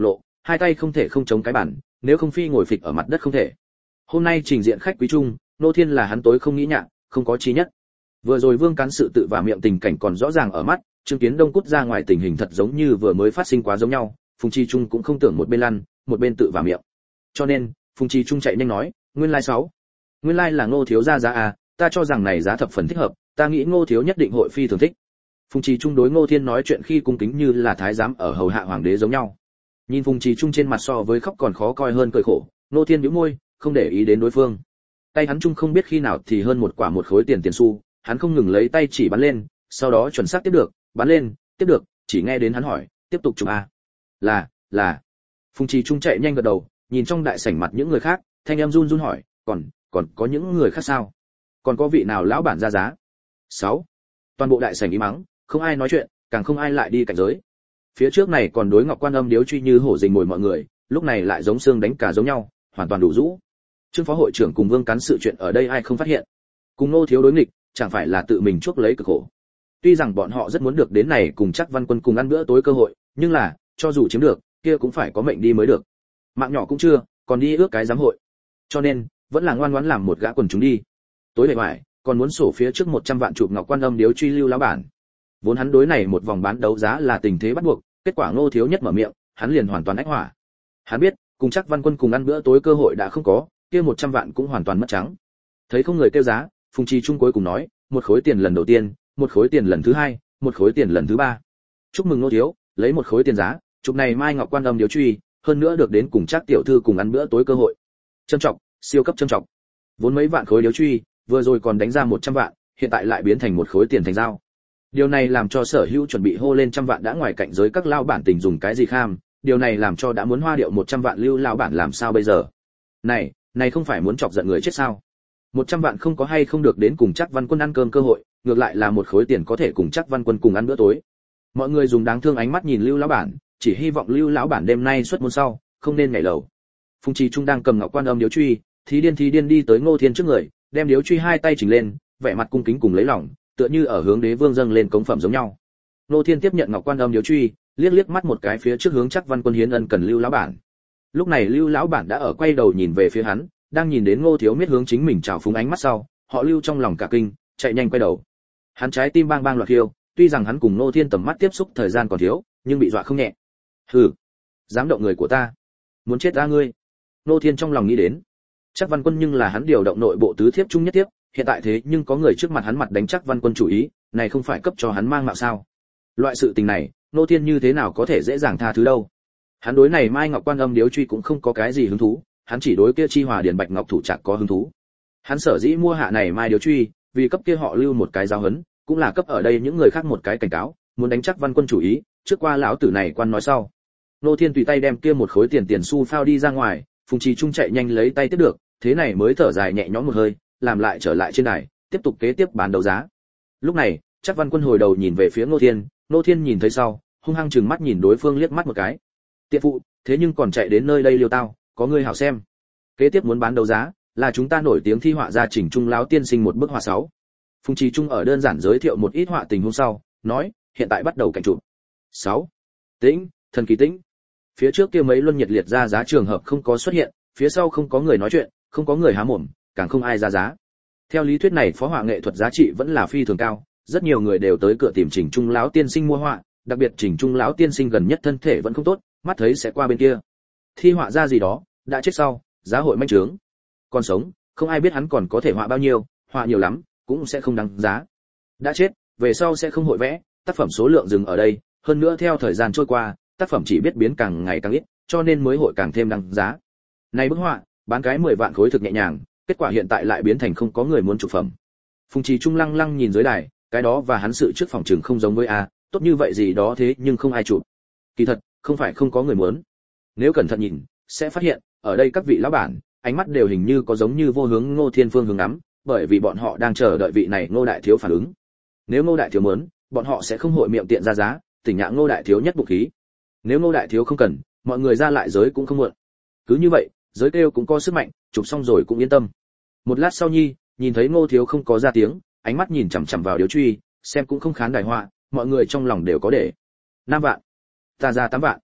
hai tay không thể không chống cái bản, nếu không phi ngồi phịch ở mặt đất không thể. Hôm nay trình diện khách quý trung, Ngô Thiên là hắn tối không nghĩ nhạ, không có chi nhất. Vừa rồi Vương Cán sự tự và miệng tình cảnh còn rõ ràng ở mắt, Trương Kiến Đông cút ra ngoài tình hình thật giống như vừa mới phát sinh quá giống nhau, Phùng Chi Trung cũng không tưởng một bên lăn, một bên tự vào miệng. Cho nên, Phùng Chi Trung chạy nhanh nói, nguyên lai like sáu. Nguyên lai like là Ngô thiếu gia giá à, ta cho rằng này giá thập phần thích hợp, ta nghĩ Ngô thiếu nhất định hội phi thường thích. Phùng Chi Trung đối Ngô Thiên nói chuyện khi cung kính như là thái giám ở hầu hạ hoàng đế giống nhau. Nhìn Phùng Chi Trung trên mặt so với khóc còn khó coi hơn cười khổ, Ngô Thiên bĩu môi, không để ý đến đối phương. Tay hắn trung không biết khi nào thì hơn một quả một khối tiền tiền xu, hắn không ngừng lấy tay chỉ bắn lên, sau đó chuẩn xác tiếp được, bắn lên, tiếp được, chỉ nghe đến hắn hỏi, tiếp tục chụp a. Là, là. Phùng Chi Trung chạy nhanh gật đầu, nhìn trong đại sảnh mặt những người khác, thanh em run run hỏi, còn, còn có những người khác sao? Còn có vị nào lão bản ra giá? sáu. Toàn bộ đại sảnh im mắng, không ai nói chuyện, càng không ai lại đi cảnh giới. Phía trước này còn đối Ngọc Quan Âm điếu truy như hổ rình mồi mọi người, lúc này lại giống xương đánh cả giống nhau, hoàn toàn đủ rũ. Trương phó hội trưởng cùng Vương Cán sự chuyện ở đây ai không phát hiện? Cùng Ngô thiếu đối nghịch, chẳng phải là tự mình chuốc lấy cực khổ. Tuy rằng bọn họ rất muốn được đến này cùng chắc Văn Quân cùng ăn bữa tối cơ hội, nhưng là, cho dù chiếm được, kia cũng phải có mệnh đi mới được. Mạng nhỏ cũng chưa, còn đi ước cái giám hội. Cho nên, vẫn là ngoan ngoãn làm một gã quần chúng đi. Tối bề ngoài, còn muốn sổ phía trước một trăm vạn chụp Ngọc Quan Âm điếu truy lưu lão bản. Vốn hắn đối này một vòng bán đấu giá là tình thế bắt buộc, kết quả Ngô thiếu nhất mở miệng, hắn liền hoàn toàn ách hỏa. Hắn biết, cùng chắc Văn Quân cùng ăn bữa tối cơ hội đã không có, kia một trăm vạn cũng hoàn toàn mất trắng. Thấy không người kêu giá, Phùng Chi Trung cuối cùng nói, một khối tiền lần đầu tiên, một khối tiền lần thứ hai, một khối tiền lần thứ ba. Chúc mừng Ngô thiếu, lấy một khối tiền giá, chụp này mai Ngọc Quan Âm điếu truy, hơn nữa được đến cùng chắc tiểu thư cùng ăn bữa tối cơ hội. Trân trọng, siêu cấp trân trọng. Vốn mấy vạn khối điếu truy, vừa rồi còn đánh ra một trăm vạn, hiện tại lại biến thành một khối tiền thành dao. Điều này làm cho sở hữu chuẩn bị hô lên trăm vạn đã ngoài cạnh giới các lao bản tình dùng cái gì kham, điều này làm cho đã muốn hoa điệu một trăm vạn lưu lao bản làm sao bây giờ? Này, này không phải muốn chọc giận người chết sao? một trăm vạn không có hay không được đến cùng chắc Văn Quân ăn cơm cơ hội, ngược lại là một khối tiền có thể cùng chắc Văn Quân cùng ăn bữa tối. Mọi người dùng đáng thương ánh mắt nhìn lưu lão bản, chỉ hy vọng lưu lão bản đêm nay xuất môn sau, không nên nhảy lầu. Phùng Chi Trung đang cầm Ngọc Quan Âm điếu truy, thí điên thí điên đi tới Ngô Thiên trước người, đem điếu truy hai tay chỉnh lên, vẻ mặt cung kính cùng lấy lòng, tựa như ở hướng đế vương dâng lên cống phẩm giống nhau. Ngô Thiên tiếp nhận Ngọc Quan Âm điếu truy, liếc liếc mắt một cái phía trước hướng chắc Văn Quân hiến ân cần lưu lão bản. Lúc này lưu lão bản đã ở quay đầu nhìn về phía hắn, đang nhìn đến Ngô thiếu miết hướng chính mình chào phúng ánh mắt sau, họ lưu trong lòng cả kinh, chạy nhanh quay đầu. Hắn trái tim bang bang loạt khiêu, tuy rằng hắn cùng Ngô Thiên tầm mắt tiếp xúc thời gian còn thiếu, nhưng bị dọa không nhẹ. Hừ, dám động người của ta, muốn chết ta ngươi. Ngô Thiên trong lòng nghĩ đến, chắc Văn Quân nhưng là hắn điều động nội bộ tứ thiếp trung nhất tiếp, hiện tại thế nhưng có người trước mặt hắn mặt đánh chắc Văn Quân chủ ý, này không phải cấp cho hắn mang mạo sao? Loại sự tình này, Ngô Thiên như thế nào có thể dễ dàng tha thứ đâu? Hắn đối này Mai Ngọc Quan Âm điếu truy cũng không có cái gì hứng thú, hắn chỉ đối kia chi hòa điển bạch ngọc thủ trạc có hứng thú. Hắn sở dĩ mua hạ này Mai điếu truy, vì cấp kia họ lưu một cái giáo huấn, cũng là cấp ở đây những người khác một cái cảnh cáo, muốn đánh chắc Văn Quân chủ ý, trước qua lão tử này quan nói sau. Ngô Thiên tùy tay đem kia một khối tiền tiền xu phao đi ra ngoài, Phùng Chi Trung chạy nhanh lấy tay tiếp được, thế này mới thở dài nhẹ nhõm một hơi, làm lại trở lại trên đài, tiếp tục kế tiếp bán đấu giá. Lúc này, chắc Văn Quân hồi đầu nhìn về phía Ngô Thiên, Ngô Thiên nhìn thấy sau, hung hăng chừng mắt nhìn đối phương liếc mắt một cái. Tiện phụ, thế nhưng còn chạy đến nơi đây liêu tao, có ngươi hảo xem. Kế tiếp muốn bán đấu giá, là chúng ta nổi tiếng thi họa gia Trình Trung lão tiên sinh một bức họa sáu. Phùng Chi Trung ở đơn giản giới thiệu một ít họa tình hôm sau, nói, hiện tại bắt đầu cảnh chụp. sáu. Tĩnh, thần kỳ tĩnh. Phía trước kia mấy luân nhiệt liệt ra giá trường hợp không có xuất hiện, phía sau không có người nói chuyện, không có người há mồm, càng không ai ra giá. Theo lý thuyết này phó họa nghệ thuật giá trị vẫn là phi thường cao, rất nhiều người đều tới cửa tìm Trình Trung lão tiên sinh mua họa, đặc biệt Trình Trung lão tiên sinh gần nhất thân thể vẫn không tốt, mắt thấy sẽ qua bên kia. Thi họa ra gì đó, đã chết sau, giá hội manh trướng. Còn sống, không ai biết hắn còn có thể họa bao nhiêu, họa nhiều lắm, cũng sẽ không đáng giá. Đã chết, về sau sẽ không hội vẽ, tác phẩm số lượng dừng ở đây, hơn nữa theo thời gian trôi qua, tác phẩm chỉ biết biến càng ngày càng ít, cho nên mới hội càng thêm đáng giá. Này bức họa, bán cái mười vạn khối thực nhẹ nhàng, kết quả hiện tại lại biến thành không có người muốn chụp phẩm. Phùng Chi Trung lăng lăng nhìn dưới đài, cái đó và hắn sự trước phòng trường không giống với a, tốt như vậy gì đó thế nhưng không ai chụp. Kỳ thật, không phải không có người muốn. Nếu cẩn thận nhìn, sẽ phát hiện, ở đây các vị lão bản, ánh mắt đều hình như có giống như vô hướng Ngô Thiên phương hướng ngắm, bởi vì bọn họ đang chờ đợi vị này Ngô đại thiếu phản ứng. Nếu Ngô đại thiếu muốn, bọn họ sẽ không hội miệng tiện ra giá, tỉnh nhã Ngô đại thiếu nhất bụng khí. Nếu Ngô đại thiếu không cần, mọi người ra lại giới cũng không muộn. Cứ như vậy, giới kêu cũng có sức mạnh, chụp xong rồi cũng yên tâm. Một lát sau nhi, nhìn thấy Ngô thiếu không có ra tiếng, ánh mắt nhìn chằm chằm vào điếu truy, xem cũng không khán đài họa, mọi người trong lòng đều có để. Năm vạn, ta ra tám vạn.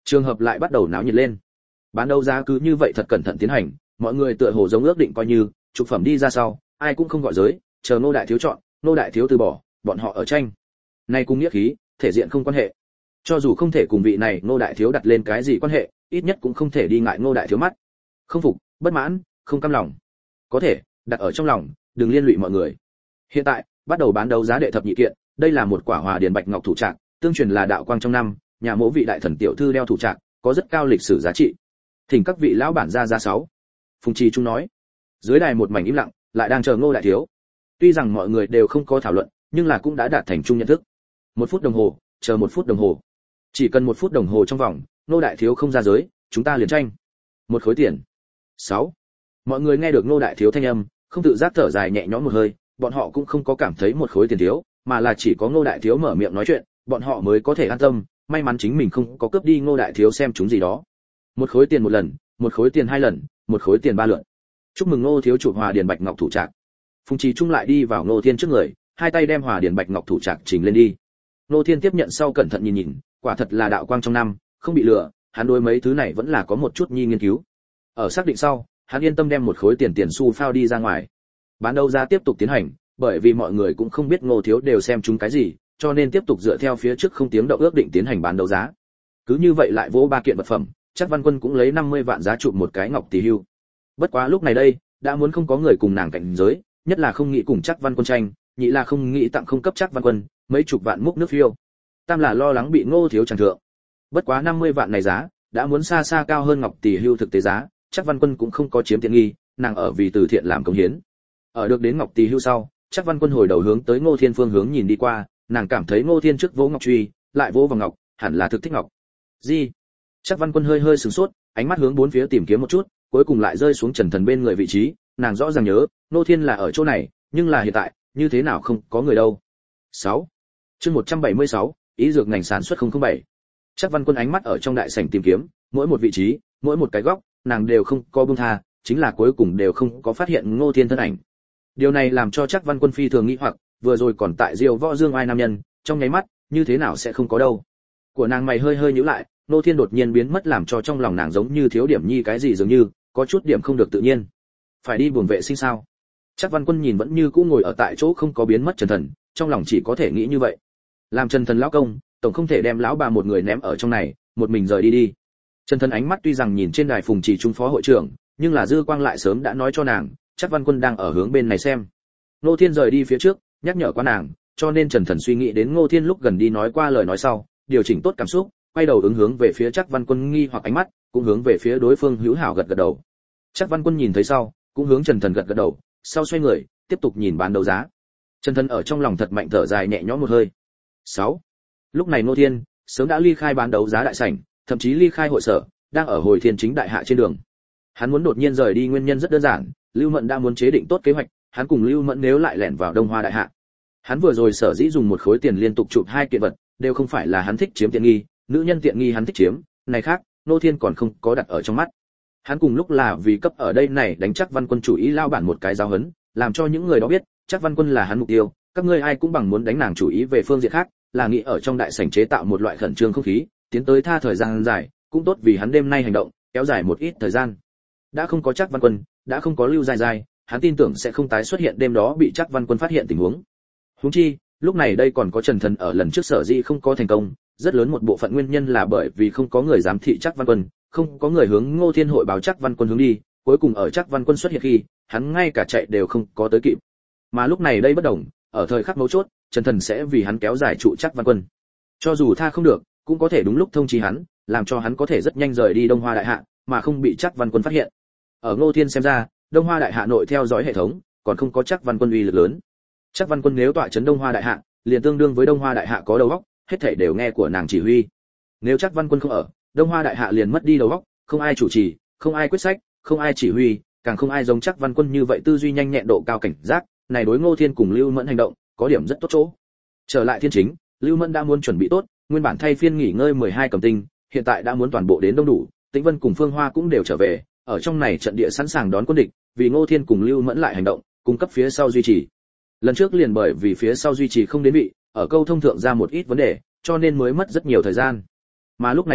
Trường hợp lại bắt đầu náo nhiệt lên. Bán đấu giá cứ như vậy thật cẩn thận tiến hành, mọi người tựa hồ giống ước định coi như, chụp phẩm đi ra sau, ai cũng không gọi giới, chờ Ngô đại thiếu chọn, Ngô đại thiếu từ bỏ, bọn họ ở tranh. Này cùng nghĩa khí, thể diện không quan hệ. Cho dù không thể cùng vị này Ngô đại thiếu đặt lên cái gì quan hệ, ít nhất cũng không thể đi ngại Ngô đại thiếu mắt. Không phục, bất mãn, không cam lòng. Có thể đặt ở trong lòng, đừng liên lụy mọi người. Hiện tại, bắt đầu bán đấu giá đệ thập nhị kiện, đây là một quả Hòa Điền Bạch Ngọc thủ trạc, tương truyền là đạo quang trong năm, nhà mỗ vị đại thần tiểu thư đeo thủ trạc, có rất cao lịch sử giá trị. Thỉnh các vị lão bản ra giá sáu. Phùng Trì Trung nói. Dưới đài một mảnh im lặng, lại đang chờ Ngô đại thiếu. Tuy rằng mọi người đều không có thảo luận, nhưng là cũng đã đạt thành chung nhận thức. Một phút đồng hồ, chờ một phút đồng hồ. Chỉ cần một phút đồng hồ trong vòng, Ngô đại thiếu không ra giới, chúng ta liền tranh. Một khối tiền. Sáu. Mọi người nghe được Ngô đại thiếu thanh âm, không tự giác thở dài nhẹ nhõm một hơi, bọn họ cũng không có cảm thấy một khối tiền thiếu, mà là chỉ có Ngô đại thiếu mở miệng nói chuyện, bọn họ mới có thể an tâm, may mắn chính mình không có cướp đi Ngô đại thiếu xem chúng gì đó. Một khối tiền một lần, một khối tiền hai lần, một khối tiền ba lượt. Chúc mừng Ngô thiếu chụp Hòa Điền Bạch Ngọc thủ trạc. Phùng Trì Trung lại đi vào Ngô Thiên trước người, hai tay đem Hòa Điền Bạch Ngọc thủ trạc chỉnh lên đi. Ngô Thiên tiếp nhận sau cẩn thận nhìn nhìn, quả thật là đạo quang trong năm, không bị lừa, hắn đối mấy thứ này vẫn là có một chút nhi nghiên cứu. Ở xác định sau, hắn yên tâm đem một khối tiền tiền xu phao đi ra ngoài. Bán đấu giá tiếp tục tiến hành, bởi vì mọi người cũng không biết Ngô thiếu đều xem chúng cái gì, cho nên tiếp tục dựa theo phía trước không tiếng động ước định tiến hành bán đấu giá. Cứ như vậy lại vỗ ba kiện vật phẩm, Trác Văn Quân cũng lấy năm mươi vạn giá chụp một cái ngọc tỷ hưu. Bất quá lúc này đây, đã muốn không có người cùng nàng cạnh giới, nhất là không nghĩ cùng Trác Văn Quân tranh, nhị là không nghĩ tặng không cấp Trác Văn Quân mấy chục vạn múc nước phiêu. Tam là lo lắng bị Ngô thiếu chẳng thượng. Bất quá năm mươi vạn này giá, đã muốn xa xa cao hơn ngọc tỷ hưu thực tế giá, Trác Văn Quân cũng không có chiếm tiện nghi, nàng ở vì từ thiện làm công hiến. Ở được đến ngọc tỷ hưu sau, Trác Văn Quân hồi đầu hướng tới Ngô Thiên phương hướng nhìn đi qua, nàng cảm thấy Ngô Thiên trước vỗ ngọc truy, lại vỗ vào ngọc, hẳn là thực thích ngọc. Gì? Trác Văn Quân hơi hơi sửng sốt, ánh mắt hướng bốn phía tìm kiếm một chút, cuối cùng lại rơi xuống Trần Thần bên người vị trí, nàng rõ ràng nhớ, Ngô Thiên là ở chỗ này, nhưng là hiện tại, như thế nào không có người đâu. sáu. Chương một trăm bảy mươi sáu, ý dược ngành sản xuất không không bảy. Trác Văn Quân ánh mắt ở trong đại sảnh tìm kiếm, mỗi một vị trí, mỗi một cái góc, nàng đều không có buông tha, chính là cuối cùng đều không có phát hiện Ngô Thiên thân ảnh. Điều này làm cho Trác Văn Quân phi thường nghĩ hoặc, vừa rồi còn tại Diêu Võ Dương ai nam nhân, trong nháy mắt, như thế nào sẽ không có đâu. Của nàng mày hơi hơi nhíu lại, Ngô Thiên đột nhiên biến mất làm cho trong lòng nàng giống như thiếu điểm nhi cái gì dường như, có chút điểm không được tự nhiên. Phải đi buồng vệ sinh sao? Trác Văn Quân nhìn vẫn như cũ ngồi ở tại chỗ không có biến mất Trần Thần, trong lòng chỉ có thể nghĩ như vậy. Làm Trần Thần lão công, tổng không thể đem lão bà một người ném ở trong này, một mình rời đi đi. Trần Thần ánh mắt tuy rằng nhìn trên đài Phùng Trì Trung phó hội trưởng, nhưng là dư quang lại sớm đã nói cho nàng, Trác Văn Quân đang ở hướng bên này xem. Ngô Thiên rời đi phía trước, nhắc nhở qua nàng, cho nên Trần Thần suy nghĩ đến Ngô Thiên lúc gần đi nói qua lời nói sau, điều chỉnh tốt cảm xúc, quay đầu ứng hướng về phía Trác Văn Quân nghi hoặc ánh mắt, cũng hướng về phía đối phương hữu hảo gật gật đầu. Trác Văn Quân nhìn thấy sau, cũng hướng Trần Thần gật gật đầu, sau xoay người, tiếp tục nhìn bán đấu giá. Trần Thần ở trong lòng thật mạnh thở dài nhẹ nhõm một hơi. sáu. Lúc này Ngô Thiên sớm đã ly khai bán đấu giá đại sảnh, thậm chí ly khai hội sở, đang ở hồi Thiên Chính đại hạ trên đường. Hắn muốn đột nhiên rời đi nguyên nhân rất đơn giản, Lưu Mẫn đã muốn chế định tốt kế hoạch, hắn cùng Lưu Mẫn nếu lại lẻn vào Đông Hoa đại hạ. Hắn vừa rồi sở dĩ dùng một khối tiền liên tục chụp hai kiện vật, đều không phải là hắn thích chiếm tiện nghi, nữ nhân tiện nghi hắn thích chiếm, này khác, Ngô Thiên còn không có đặt ở trong mắt. Hắn cùng lúc là vì cấp ở đây này đánh Trác Văn Quân chủ ý lao bản một cái giáo huấn, làm cho những người đó biết, Trác Văn Quân là hắn mục tiêu, các ngươi ai cũng bằng muốn đánh nàng chủ ý về phương diện khác, là nghĩ ở trong đại sảnh chế tạo một loại khẩn trương không khí, tiến tới tha thời gian dài, cũng tốt vì hắn đêm nay hành động, kéo dài một ít thời gian. Đã không có Trác Văn Quân, đã không có Lưu Dài Dài, hắn tin tưởng sẽ không tái xuất hiện đêm đó bị Trác Văn Quân phát hiện tình huống. Huống chi, lúc này đây còn có Trần Thần ở lần trước sở dĩ không có thành công, rất lớn một bộ phận nguyên nhân là bởi vì không có người giám thị Trác Văn Quân, không có người hướng Ngô Thiên hội báo Trác Văn Quân hướng đi, cuối cùng ở Trác Văn Quân xuất hiện khi, hắn ngay cả chạy đều không có tới kịp. Mà lúc này đây bất đồng, ở thời khắc mấu chốt, Trần Thần sẽ vì hắn kéo dài trụ Trác Văn Quân. Cho dù tha không được, cũng có thể đúng lúc thông chi hắn, làm cho hắn có thể rất nhanh rời đi Đông Hoa đại hạ, mà không bị Trác Văn Quân phát hiện. Ở Ngô Thiên xem ra, Đông Hoa đại hạ nội theo dõi hệ thống, còn không có Trác Văn Quân uy lực lớn. Trác Văn Quân nếu tọa trấn Đông Hoa đại hạ, liền tương đương với Đông Hoa đại hạ có đầu óc, hết thảy đều nghe của nàng chỉ huy. Nếu Trác Văn Quân không ở, Đông Hoa đại hạ liền mất đi đầu óc, không ai chủ trì, không ai quyết sách, không ai chỉ huy, càng không ai giống Trác Văn Quân như vậy tư duy nhanh nhẹn độ cao cảnh giác, này đối Ngô Thiên cùng Lưu Mẫn hành động, có điểm rất tốt chỗ. Trở lại Thiên Chính, Lưu Mẫn đã muốn chuẩn bị tốt, nguyên bản thay phiên nghỉ ngơi mười hai cầm tinh, hiện tại đã muốn toàn bộ đến đông đủ, Tĩnh Vân cùng Phương Hoa cũng đều trở về, ở trong này trận địa sẵn sàng đón quân địch, vì Ngô Thiên cùng Lưu Mẫn lại hành động, cung cấp phía sau duy trì. Lần trước liền bởi vì phía sau duy trì không đến vị, ở câu thông thượng ra một ít vấn đề, cho nên mới mất rất nhiều thời gian. Mà lúc này đây,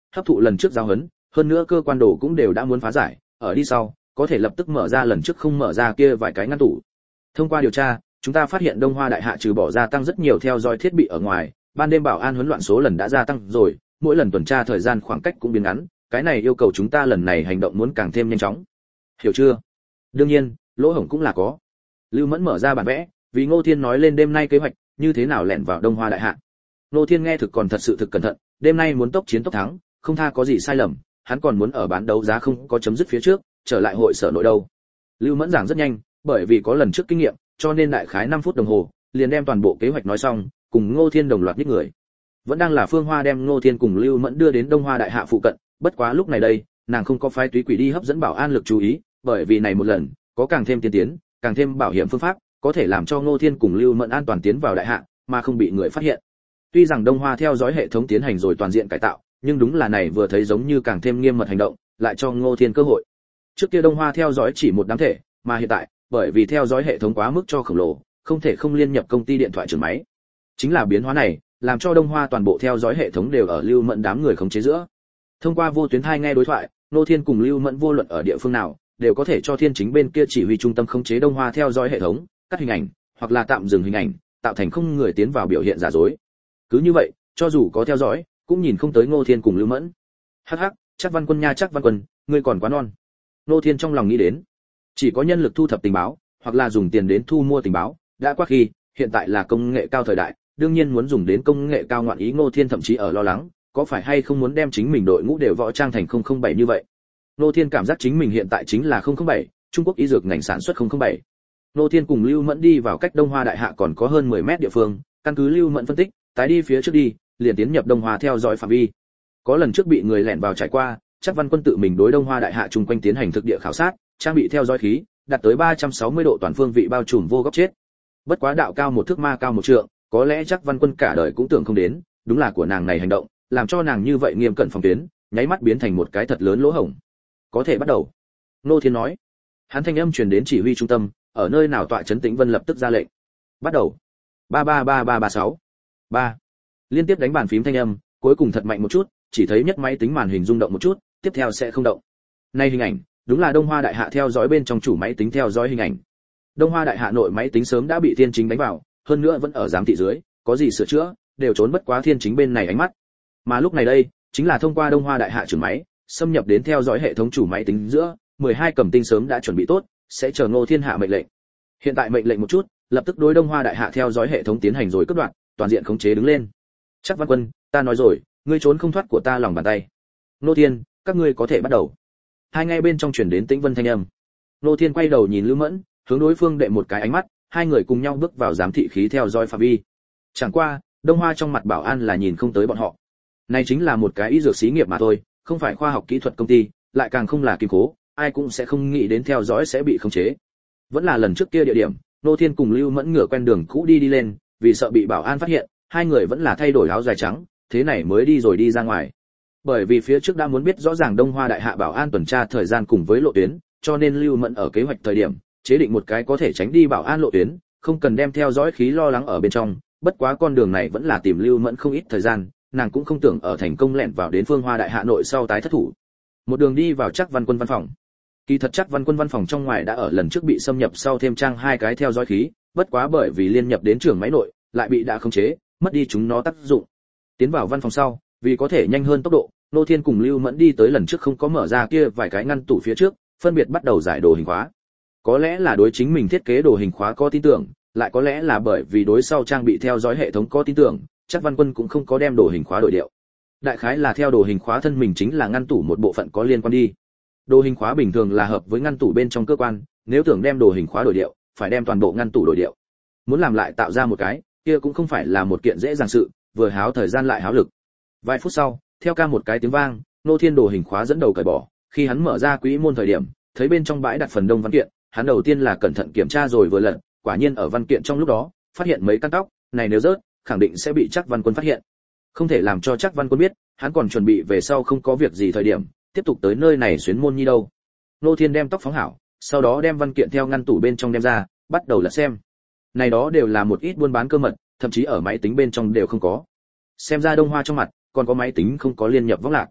hấp thụ lần trước giao huấn, hơn nữa cơ quan đồ cũng đều đã muốn phá giải, ở đi sau, có thể lập tức mở ra lần trước không mở ra kia vài cái ngăn tủ. Thông qua điều tra, chúng ta phát hiện Đông Hoa Đại Hạ trừ bỏ gia tăng rất nhiều theo dõi thiết bị ở ngoài, ban đêm bảo an huấn loạn số lần đã gia tăng rồi, mỗi lần tuần tra thời gian khoảng cách cũng biến ngắn, cái này yêu cầu chúng ta lần này hành động muốn càng thêm nhanh chóng. Hiểu chưa? Đương nhiên, lỗ hổng cũng là có. Lưu Mẫn mở ra bản vẽ, vì Ngô Thiên nói lên đêm nay kế hoạch, như thế nào lẻn vào Đông Hoa Đại Hạ. Ngô Thiên nghe thực còn thật sự thực cẩn thận, đêm nay muốn tốc chiến tốc thắng, không tha có gì sai lầm, hắn còn muốn ở bán đấu giá không có chấm dứt phía trước, trở lại hội sở nội đâu. Lưu Mẫn giảng rất nhanh, bởi vì có lần trước kinh nghiệm, cho nên đại khái năm phút đồng hồ, liền đem toàn bộ kế hoạch nói xong, cùng Ngô Thiên đồng loạt nhích người. Vẫn đang là Phương Hoa đem Ngô Thiên cùng Lưu Mẫn đưa đến Đông Hoa Đại Hạ phụ cận, bất quá lúc này đây, nàng không có phái túy quỷ đi hấp dẫn bảo an lực chú ý, bởi vì này một lần, có càng thêm tiên tiến, càng thêm bảo hiểm phương pháp, có thể làm cho Ngô Thiên cùng Lưu Mẫn an toàn tiến vào Đại Hạ, mà không bị người phát hiện. Tuy rằng Đông Hoa theo dõi hệ thống tiến hành rồi toàn diện cải tạo, nhưng đúng là này vừa thấy giống như càng thêm nghiêm mật hành động, lại cho Ngô Thiên cơ hội. Trước kia Đông Hoa theo dõi chỉ một đám thể, mà hiện tại, bởi vì theo dõi hệ thống quá mức cho khổng lồ, không thể không liên nhập công ty điện thoại trưởng máy. Chính là biến hóa này, làm cho Đông Hoa toàn bộ theo dõi hệ thống đều ở Lưu Mẫn đám người khống chế giữa. Thông qua vô tuyến hai nghe đối thoại, Ngô Thiên cùng Lưu Mẫn vô luận ở địa phương nào, đều có thể cho Thiên Chính bên kia chỉ huy trung tâm khống chế Đông Hoa theo dõi hệ thống, cắt hình ảnh, hoặc là tạm dừng hình ảnh, tạo thành không người tiến vào biểu hiện giả dối. Cứ như vậy, cho dù có theo dõi, cũng nhìn không tới Ngô Thiên cùng Lưu Mẫn. Hắc hắc, chắc Văn Quân nha, chắc Văn Quân, ngươi còn quá non. Ngô Thiên trong lòng nghĩ đến, chỉ có nhân lực thu thập tình báo, hoặc là dùng tiền đến thu mua tình báo, đã quá khi, hiện tại là công nghệ cao thời đại, đương nhiên muốn dùng đến công nghệ cao ngoạn ý. Ngô Thiên thậm chí ở lo lắng, có phải hay không muốn đem chính mình đội ngũ đều võ trang thành không không bảy như vậy. Ngô Thiên cảm giác chính mình hiện tại chính là không không bảy, Trung Quốc y dược ngành sản xuất không không bảy. Ngô Thiên cùng Lưu Mẫn đi vào cách Đông Hoa Đại Hạ còn có hơn mười mét địa phương, căn cứ Lưu Mẫn phân tích, tái đi phía trước đi, liền tiến nhập Đông Hoa theo dõi phạm vi. Có lần trước bị người lẻn vào trải qua, chắc Văn Quân tự mình đối Đông Hoa Đại Hạ chung quanh tiến hành thực địa khảo sát, trang bị theo dõi khí, đạt tới ba trăm sáu mươi độ toàn phương vị bao trùm vô góc chết. Bất quá đạo cao một thước ma cao một trượng, có lẽ chắc Văn Quân cả đời cũng tưởng không đến, đúng là của nàng này hành động, làm cho nàng như vậy nghiêm cẩn phòng tuyến, nháy mắt biến thành một cái thật lớn lỗ hổng. Có thể bắt đầu. Ngô Thiên nói. Hắn thanh âm truyền đến chỉ huy trung tâm, ở nơi nào tọa trấn Tĩnh Vân lập tức ra lệnh. Bắt đầu. ba ba ba ba ba sáu. ba. Liên tiếp đánh bàn phím thanh âm, cuối cùng thật mạnh một chút, chỉ thấy nhất máy tính màn hình rung động một chút, tiếp theo sẽ không động. Này hình ảnh, đúng là Đông Hoa Đại Hạ theo dõi bên trong chủ máy tính theo dõi hình ảnh. Đông Hoa Đại Hạ nội máy tính sớm đã bị Thiên Chính đánh vào, hơn nữa vẫn ở giám thị dưới, có gì sửa chữa, đều trốn bất quá Thiên Chính bên này ánh mắt. Mà lúc này đây, chính là thông qua Đông Hoa Đại Hạ trưởng máy, xâm nhập đến theo dõi hệ thống chủ máy tính giữa, mười hai cầm tinh sớm đã chuẩn bị tốt, sẽ chờ Ngô Thiên hạ mệnh lệnh. Hiện tại mệnh lệnh một chút, lập tức đối Đông Hoa Đại Hạ theo dõi hệ thống tiến hành rồi cắt đoạn, toàn diện khống chế đứng lên. Chắc Văn Quân, ta nói rồi, ngươi trốn không thoát của ta lòng bàn tay. Ngô Thiên, các ngươi có thể bắt đầu. Hai ngay bên trong truyền đến Tĩnh Vân thanh âm. Ngô Thiên quay đầu nhìn Lưu Mẫn, hướng đối phương đệ một cái ánh mắt, hai người cùng nhau bước vào giám thị khí theo dõi phạm vi. Chẳng qua, Đông Hoa trong mặt bảo an là nhìn không tới bọn họ. Này chính là một cái y dược xí nghiệp mà thôi, không phải khoa học kỹ thuật công ty, lại càng không là kim cố, ai cũng sẽ không nghĩ đến theo dõi sẽ bị khống chế. Vẫn là lần trước kia địa điểm, Ngô Thiên cùng Lưu Mẫn ngửa quen đường cũ đi đi lên, vì sợ bị bảo an phát hiện, hai người vẫn là thay đổi áo dài trắng, thế này mới đi rồi đi ra ngoài. Bởi vì phía trước đã muốn biết rõ ràng Đông Hoa Đại Hạ bảo an tuần tra thời gian cùng với lộ tuyến, cho nên Lưu Mẫn ở kế hoạch thời điểm, chế định một cái có thể tránh đi bảo an lộ tuyến, không cần đem theo dõi khí lo lắng ở bên trong, bất quá con đường này vẫn là tìm Lưu Mẫn không ít thời gian, nàng cũng không tưởng ở thành công lẻn vào đến Phương Hoa Đại Hạ nội sau tái thất thủ. Một đường đi vào chắc Văn Quân văn phòng. Kỳ thật chắc Văn Quân văn phòng trong ngoài đã ở lần trước bị xâm nhập sau thêm trang hai cái theo dõi khí, bất quá bởi vì liên nhập đến trường máy nội, lại bị đã khống chế, mất đi chúng nó tác dụng. Tiến vào văn phòng sau, vì có thể nhanh hơn tốc độ, Ngô Thiên cùng Lưu Mẫn đi tới lần trước không có mở ra kia vài cái ngăn tủ phía trước, phân biệt bắt đầu giải đồ hình khóa. Có lẽ là đối chính mình thiết kế đồ hình khóa có tin tưởng, lại có lẽ là bởi vì đối sau trang bị theo dõi hệ thống có tin tưởng, chắc Văn Quân cũng không có đem đồ hình khóa đổi điệu. Đại khái là theo đồ hình khóa thân mình chính là ngăn tủ một bộ phận có liên quan đi. Đồ hình khóa bình thường là hợp với ngăn tủ bên trong cơ quan, nếu tưởng đem đồ hình khóa đổi điệu, phải đem toàn bộ ngăn tủ đổi điệu. Muốn làm lại tạo ra một cái, kia cũng không phải là một kiện dễ dàng sự, vừa háo thời gian lại háo lực. Vài phút sau, theo ca một cái tiếng vang, Ngô Thiên đồ hình khóa dẫn đầu cởi bỏ, khi hắn mở ra quỹ môn thời điểm, thấy bên trong bãi đặt phần đông văn kiện, hắn đầu tiên là cẩn thận kiểm tra rồi vừa lật, quả nhiên ở văn kiện trong lúc đó, phát hiện mấy căn tóc, này nếu rớt, khẳng định sẽ bị chắc Văn Quân phát hiện. Không thể làm cho chắc Văn Quân biết, hắn còn chuẩn bị về sau không có việc gì thời điểm, tiếp tục tới nơi này xuyến môn nhi đâu. Ngô Thiên đem tóc phóng hảo, sau đó đem văn kiện theo ngăn tủ bên trong đem ra, bắt đầu lật xem. Này đó đều là một ít buôn bán cơ mật, thậm chí ở máy tính bên trong đều không có. Xem ra Đông Hoa trong mặt, còn có máy tính không có liên nhập vong lạc.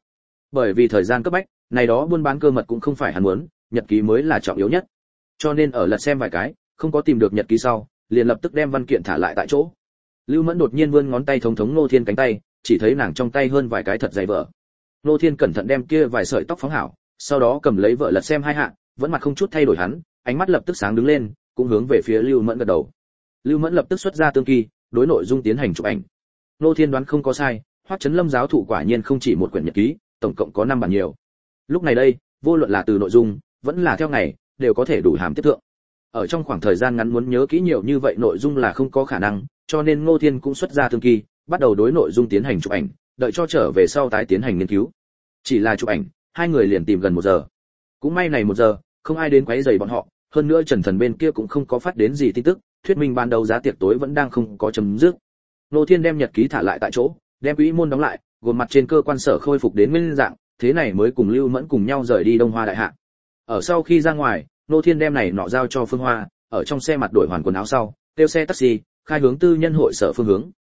Bởi vì thời gian cấp bách, này đó buôn bán cơ mật cũng không phải hắn muốn, nhật ký mới là trọng yếu nhất. Cho nên ở lật xem vài cái, không có tìm được nhật ký sau, liền lập tức đem văn kiện thả lại tại chỗ. Lưu Mẫn đột nhiên vươn ngón tay thống thống Ngô Thiên cánh tay, chỉ thấy nàng trong tay hơn vài cái thật dày vở. Ngô Thiên cẩn thận đem kia vài sợi tóc phóng hảo, sau đó cầm lấy vở lật xem hai hạ, vẫn mặt không chút thay đổi hắn, ánh mắt lập tức sáng đứng lên, cũng hướng về phía Lưu Mẫn gật đầu. Lưu Mẫn lập tức xuất ra tương kỳ, đối nội dung tiến hành chụp ảnh. Ngô Thiên đoán không có sai, Hoắc Chấn Lâm giáo thụ quả nhiên không chỉ một quyển nhật ký, tổng cộng có năm bản nhiều. Lúc này đây, vô luận là từ nội dung, vẫn là theo ngày, đều có thể đủ hàm tiếp thượng. Ở trong khoảng thời gian ngắn muốn nhớ kỹ nhiều như vậy nội dung là không có khả năng, cho nên Ngô Thiên cũng xuất ra tương kỳ, bắt đầu đối nội dung tiến hành chụp ảnh, đợi cho trở về sau tái tiến hành nghiên cứu. Chỉ là chụp ảnh, hai người liền tìm gần một giờ. Cũng may này một giờ, không ai đến quấy rầy bọn họ, hơn nữa Trần Thần bên kia cũng không có phát đến gì tin tức, thuyết minh ban đầu giá tiệc tối vẫn đang không có chấm dứt. Ngô Thiên đem nhật ký thả lại tại chỗ, đem quỹ môn đóng lại, gồm mặt trên cơ quan sở khôi phục đến nguyên dạng, thế này mới cùng Lưu Mẫn cùng nhau rời đi Đông Hoa đại hạ. Ở sau khi ra ngoài, Ngô Thiên đem này nọ giao cho Phương Hoa, ở trong xe mặt đổi hoàn quần áo sau, kêu xe taxi, khai hướng tư nhân hội sở phương hướng.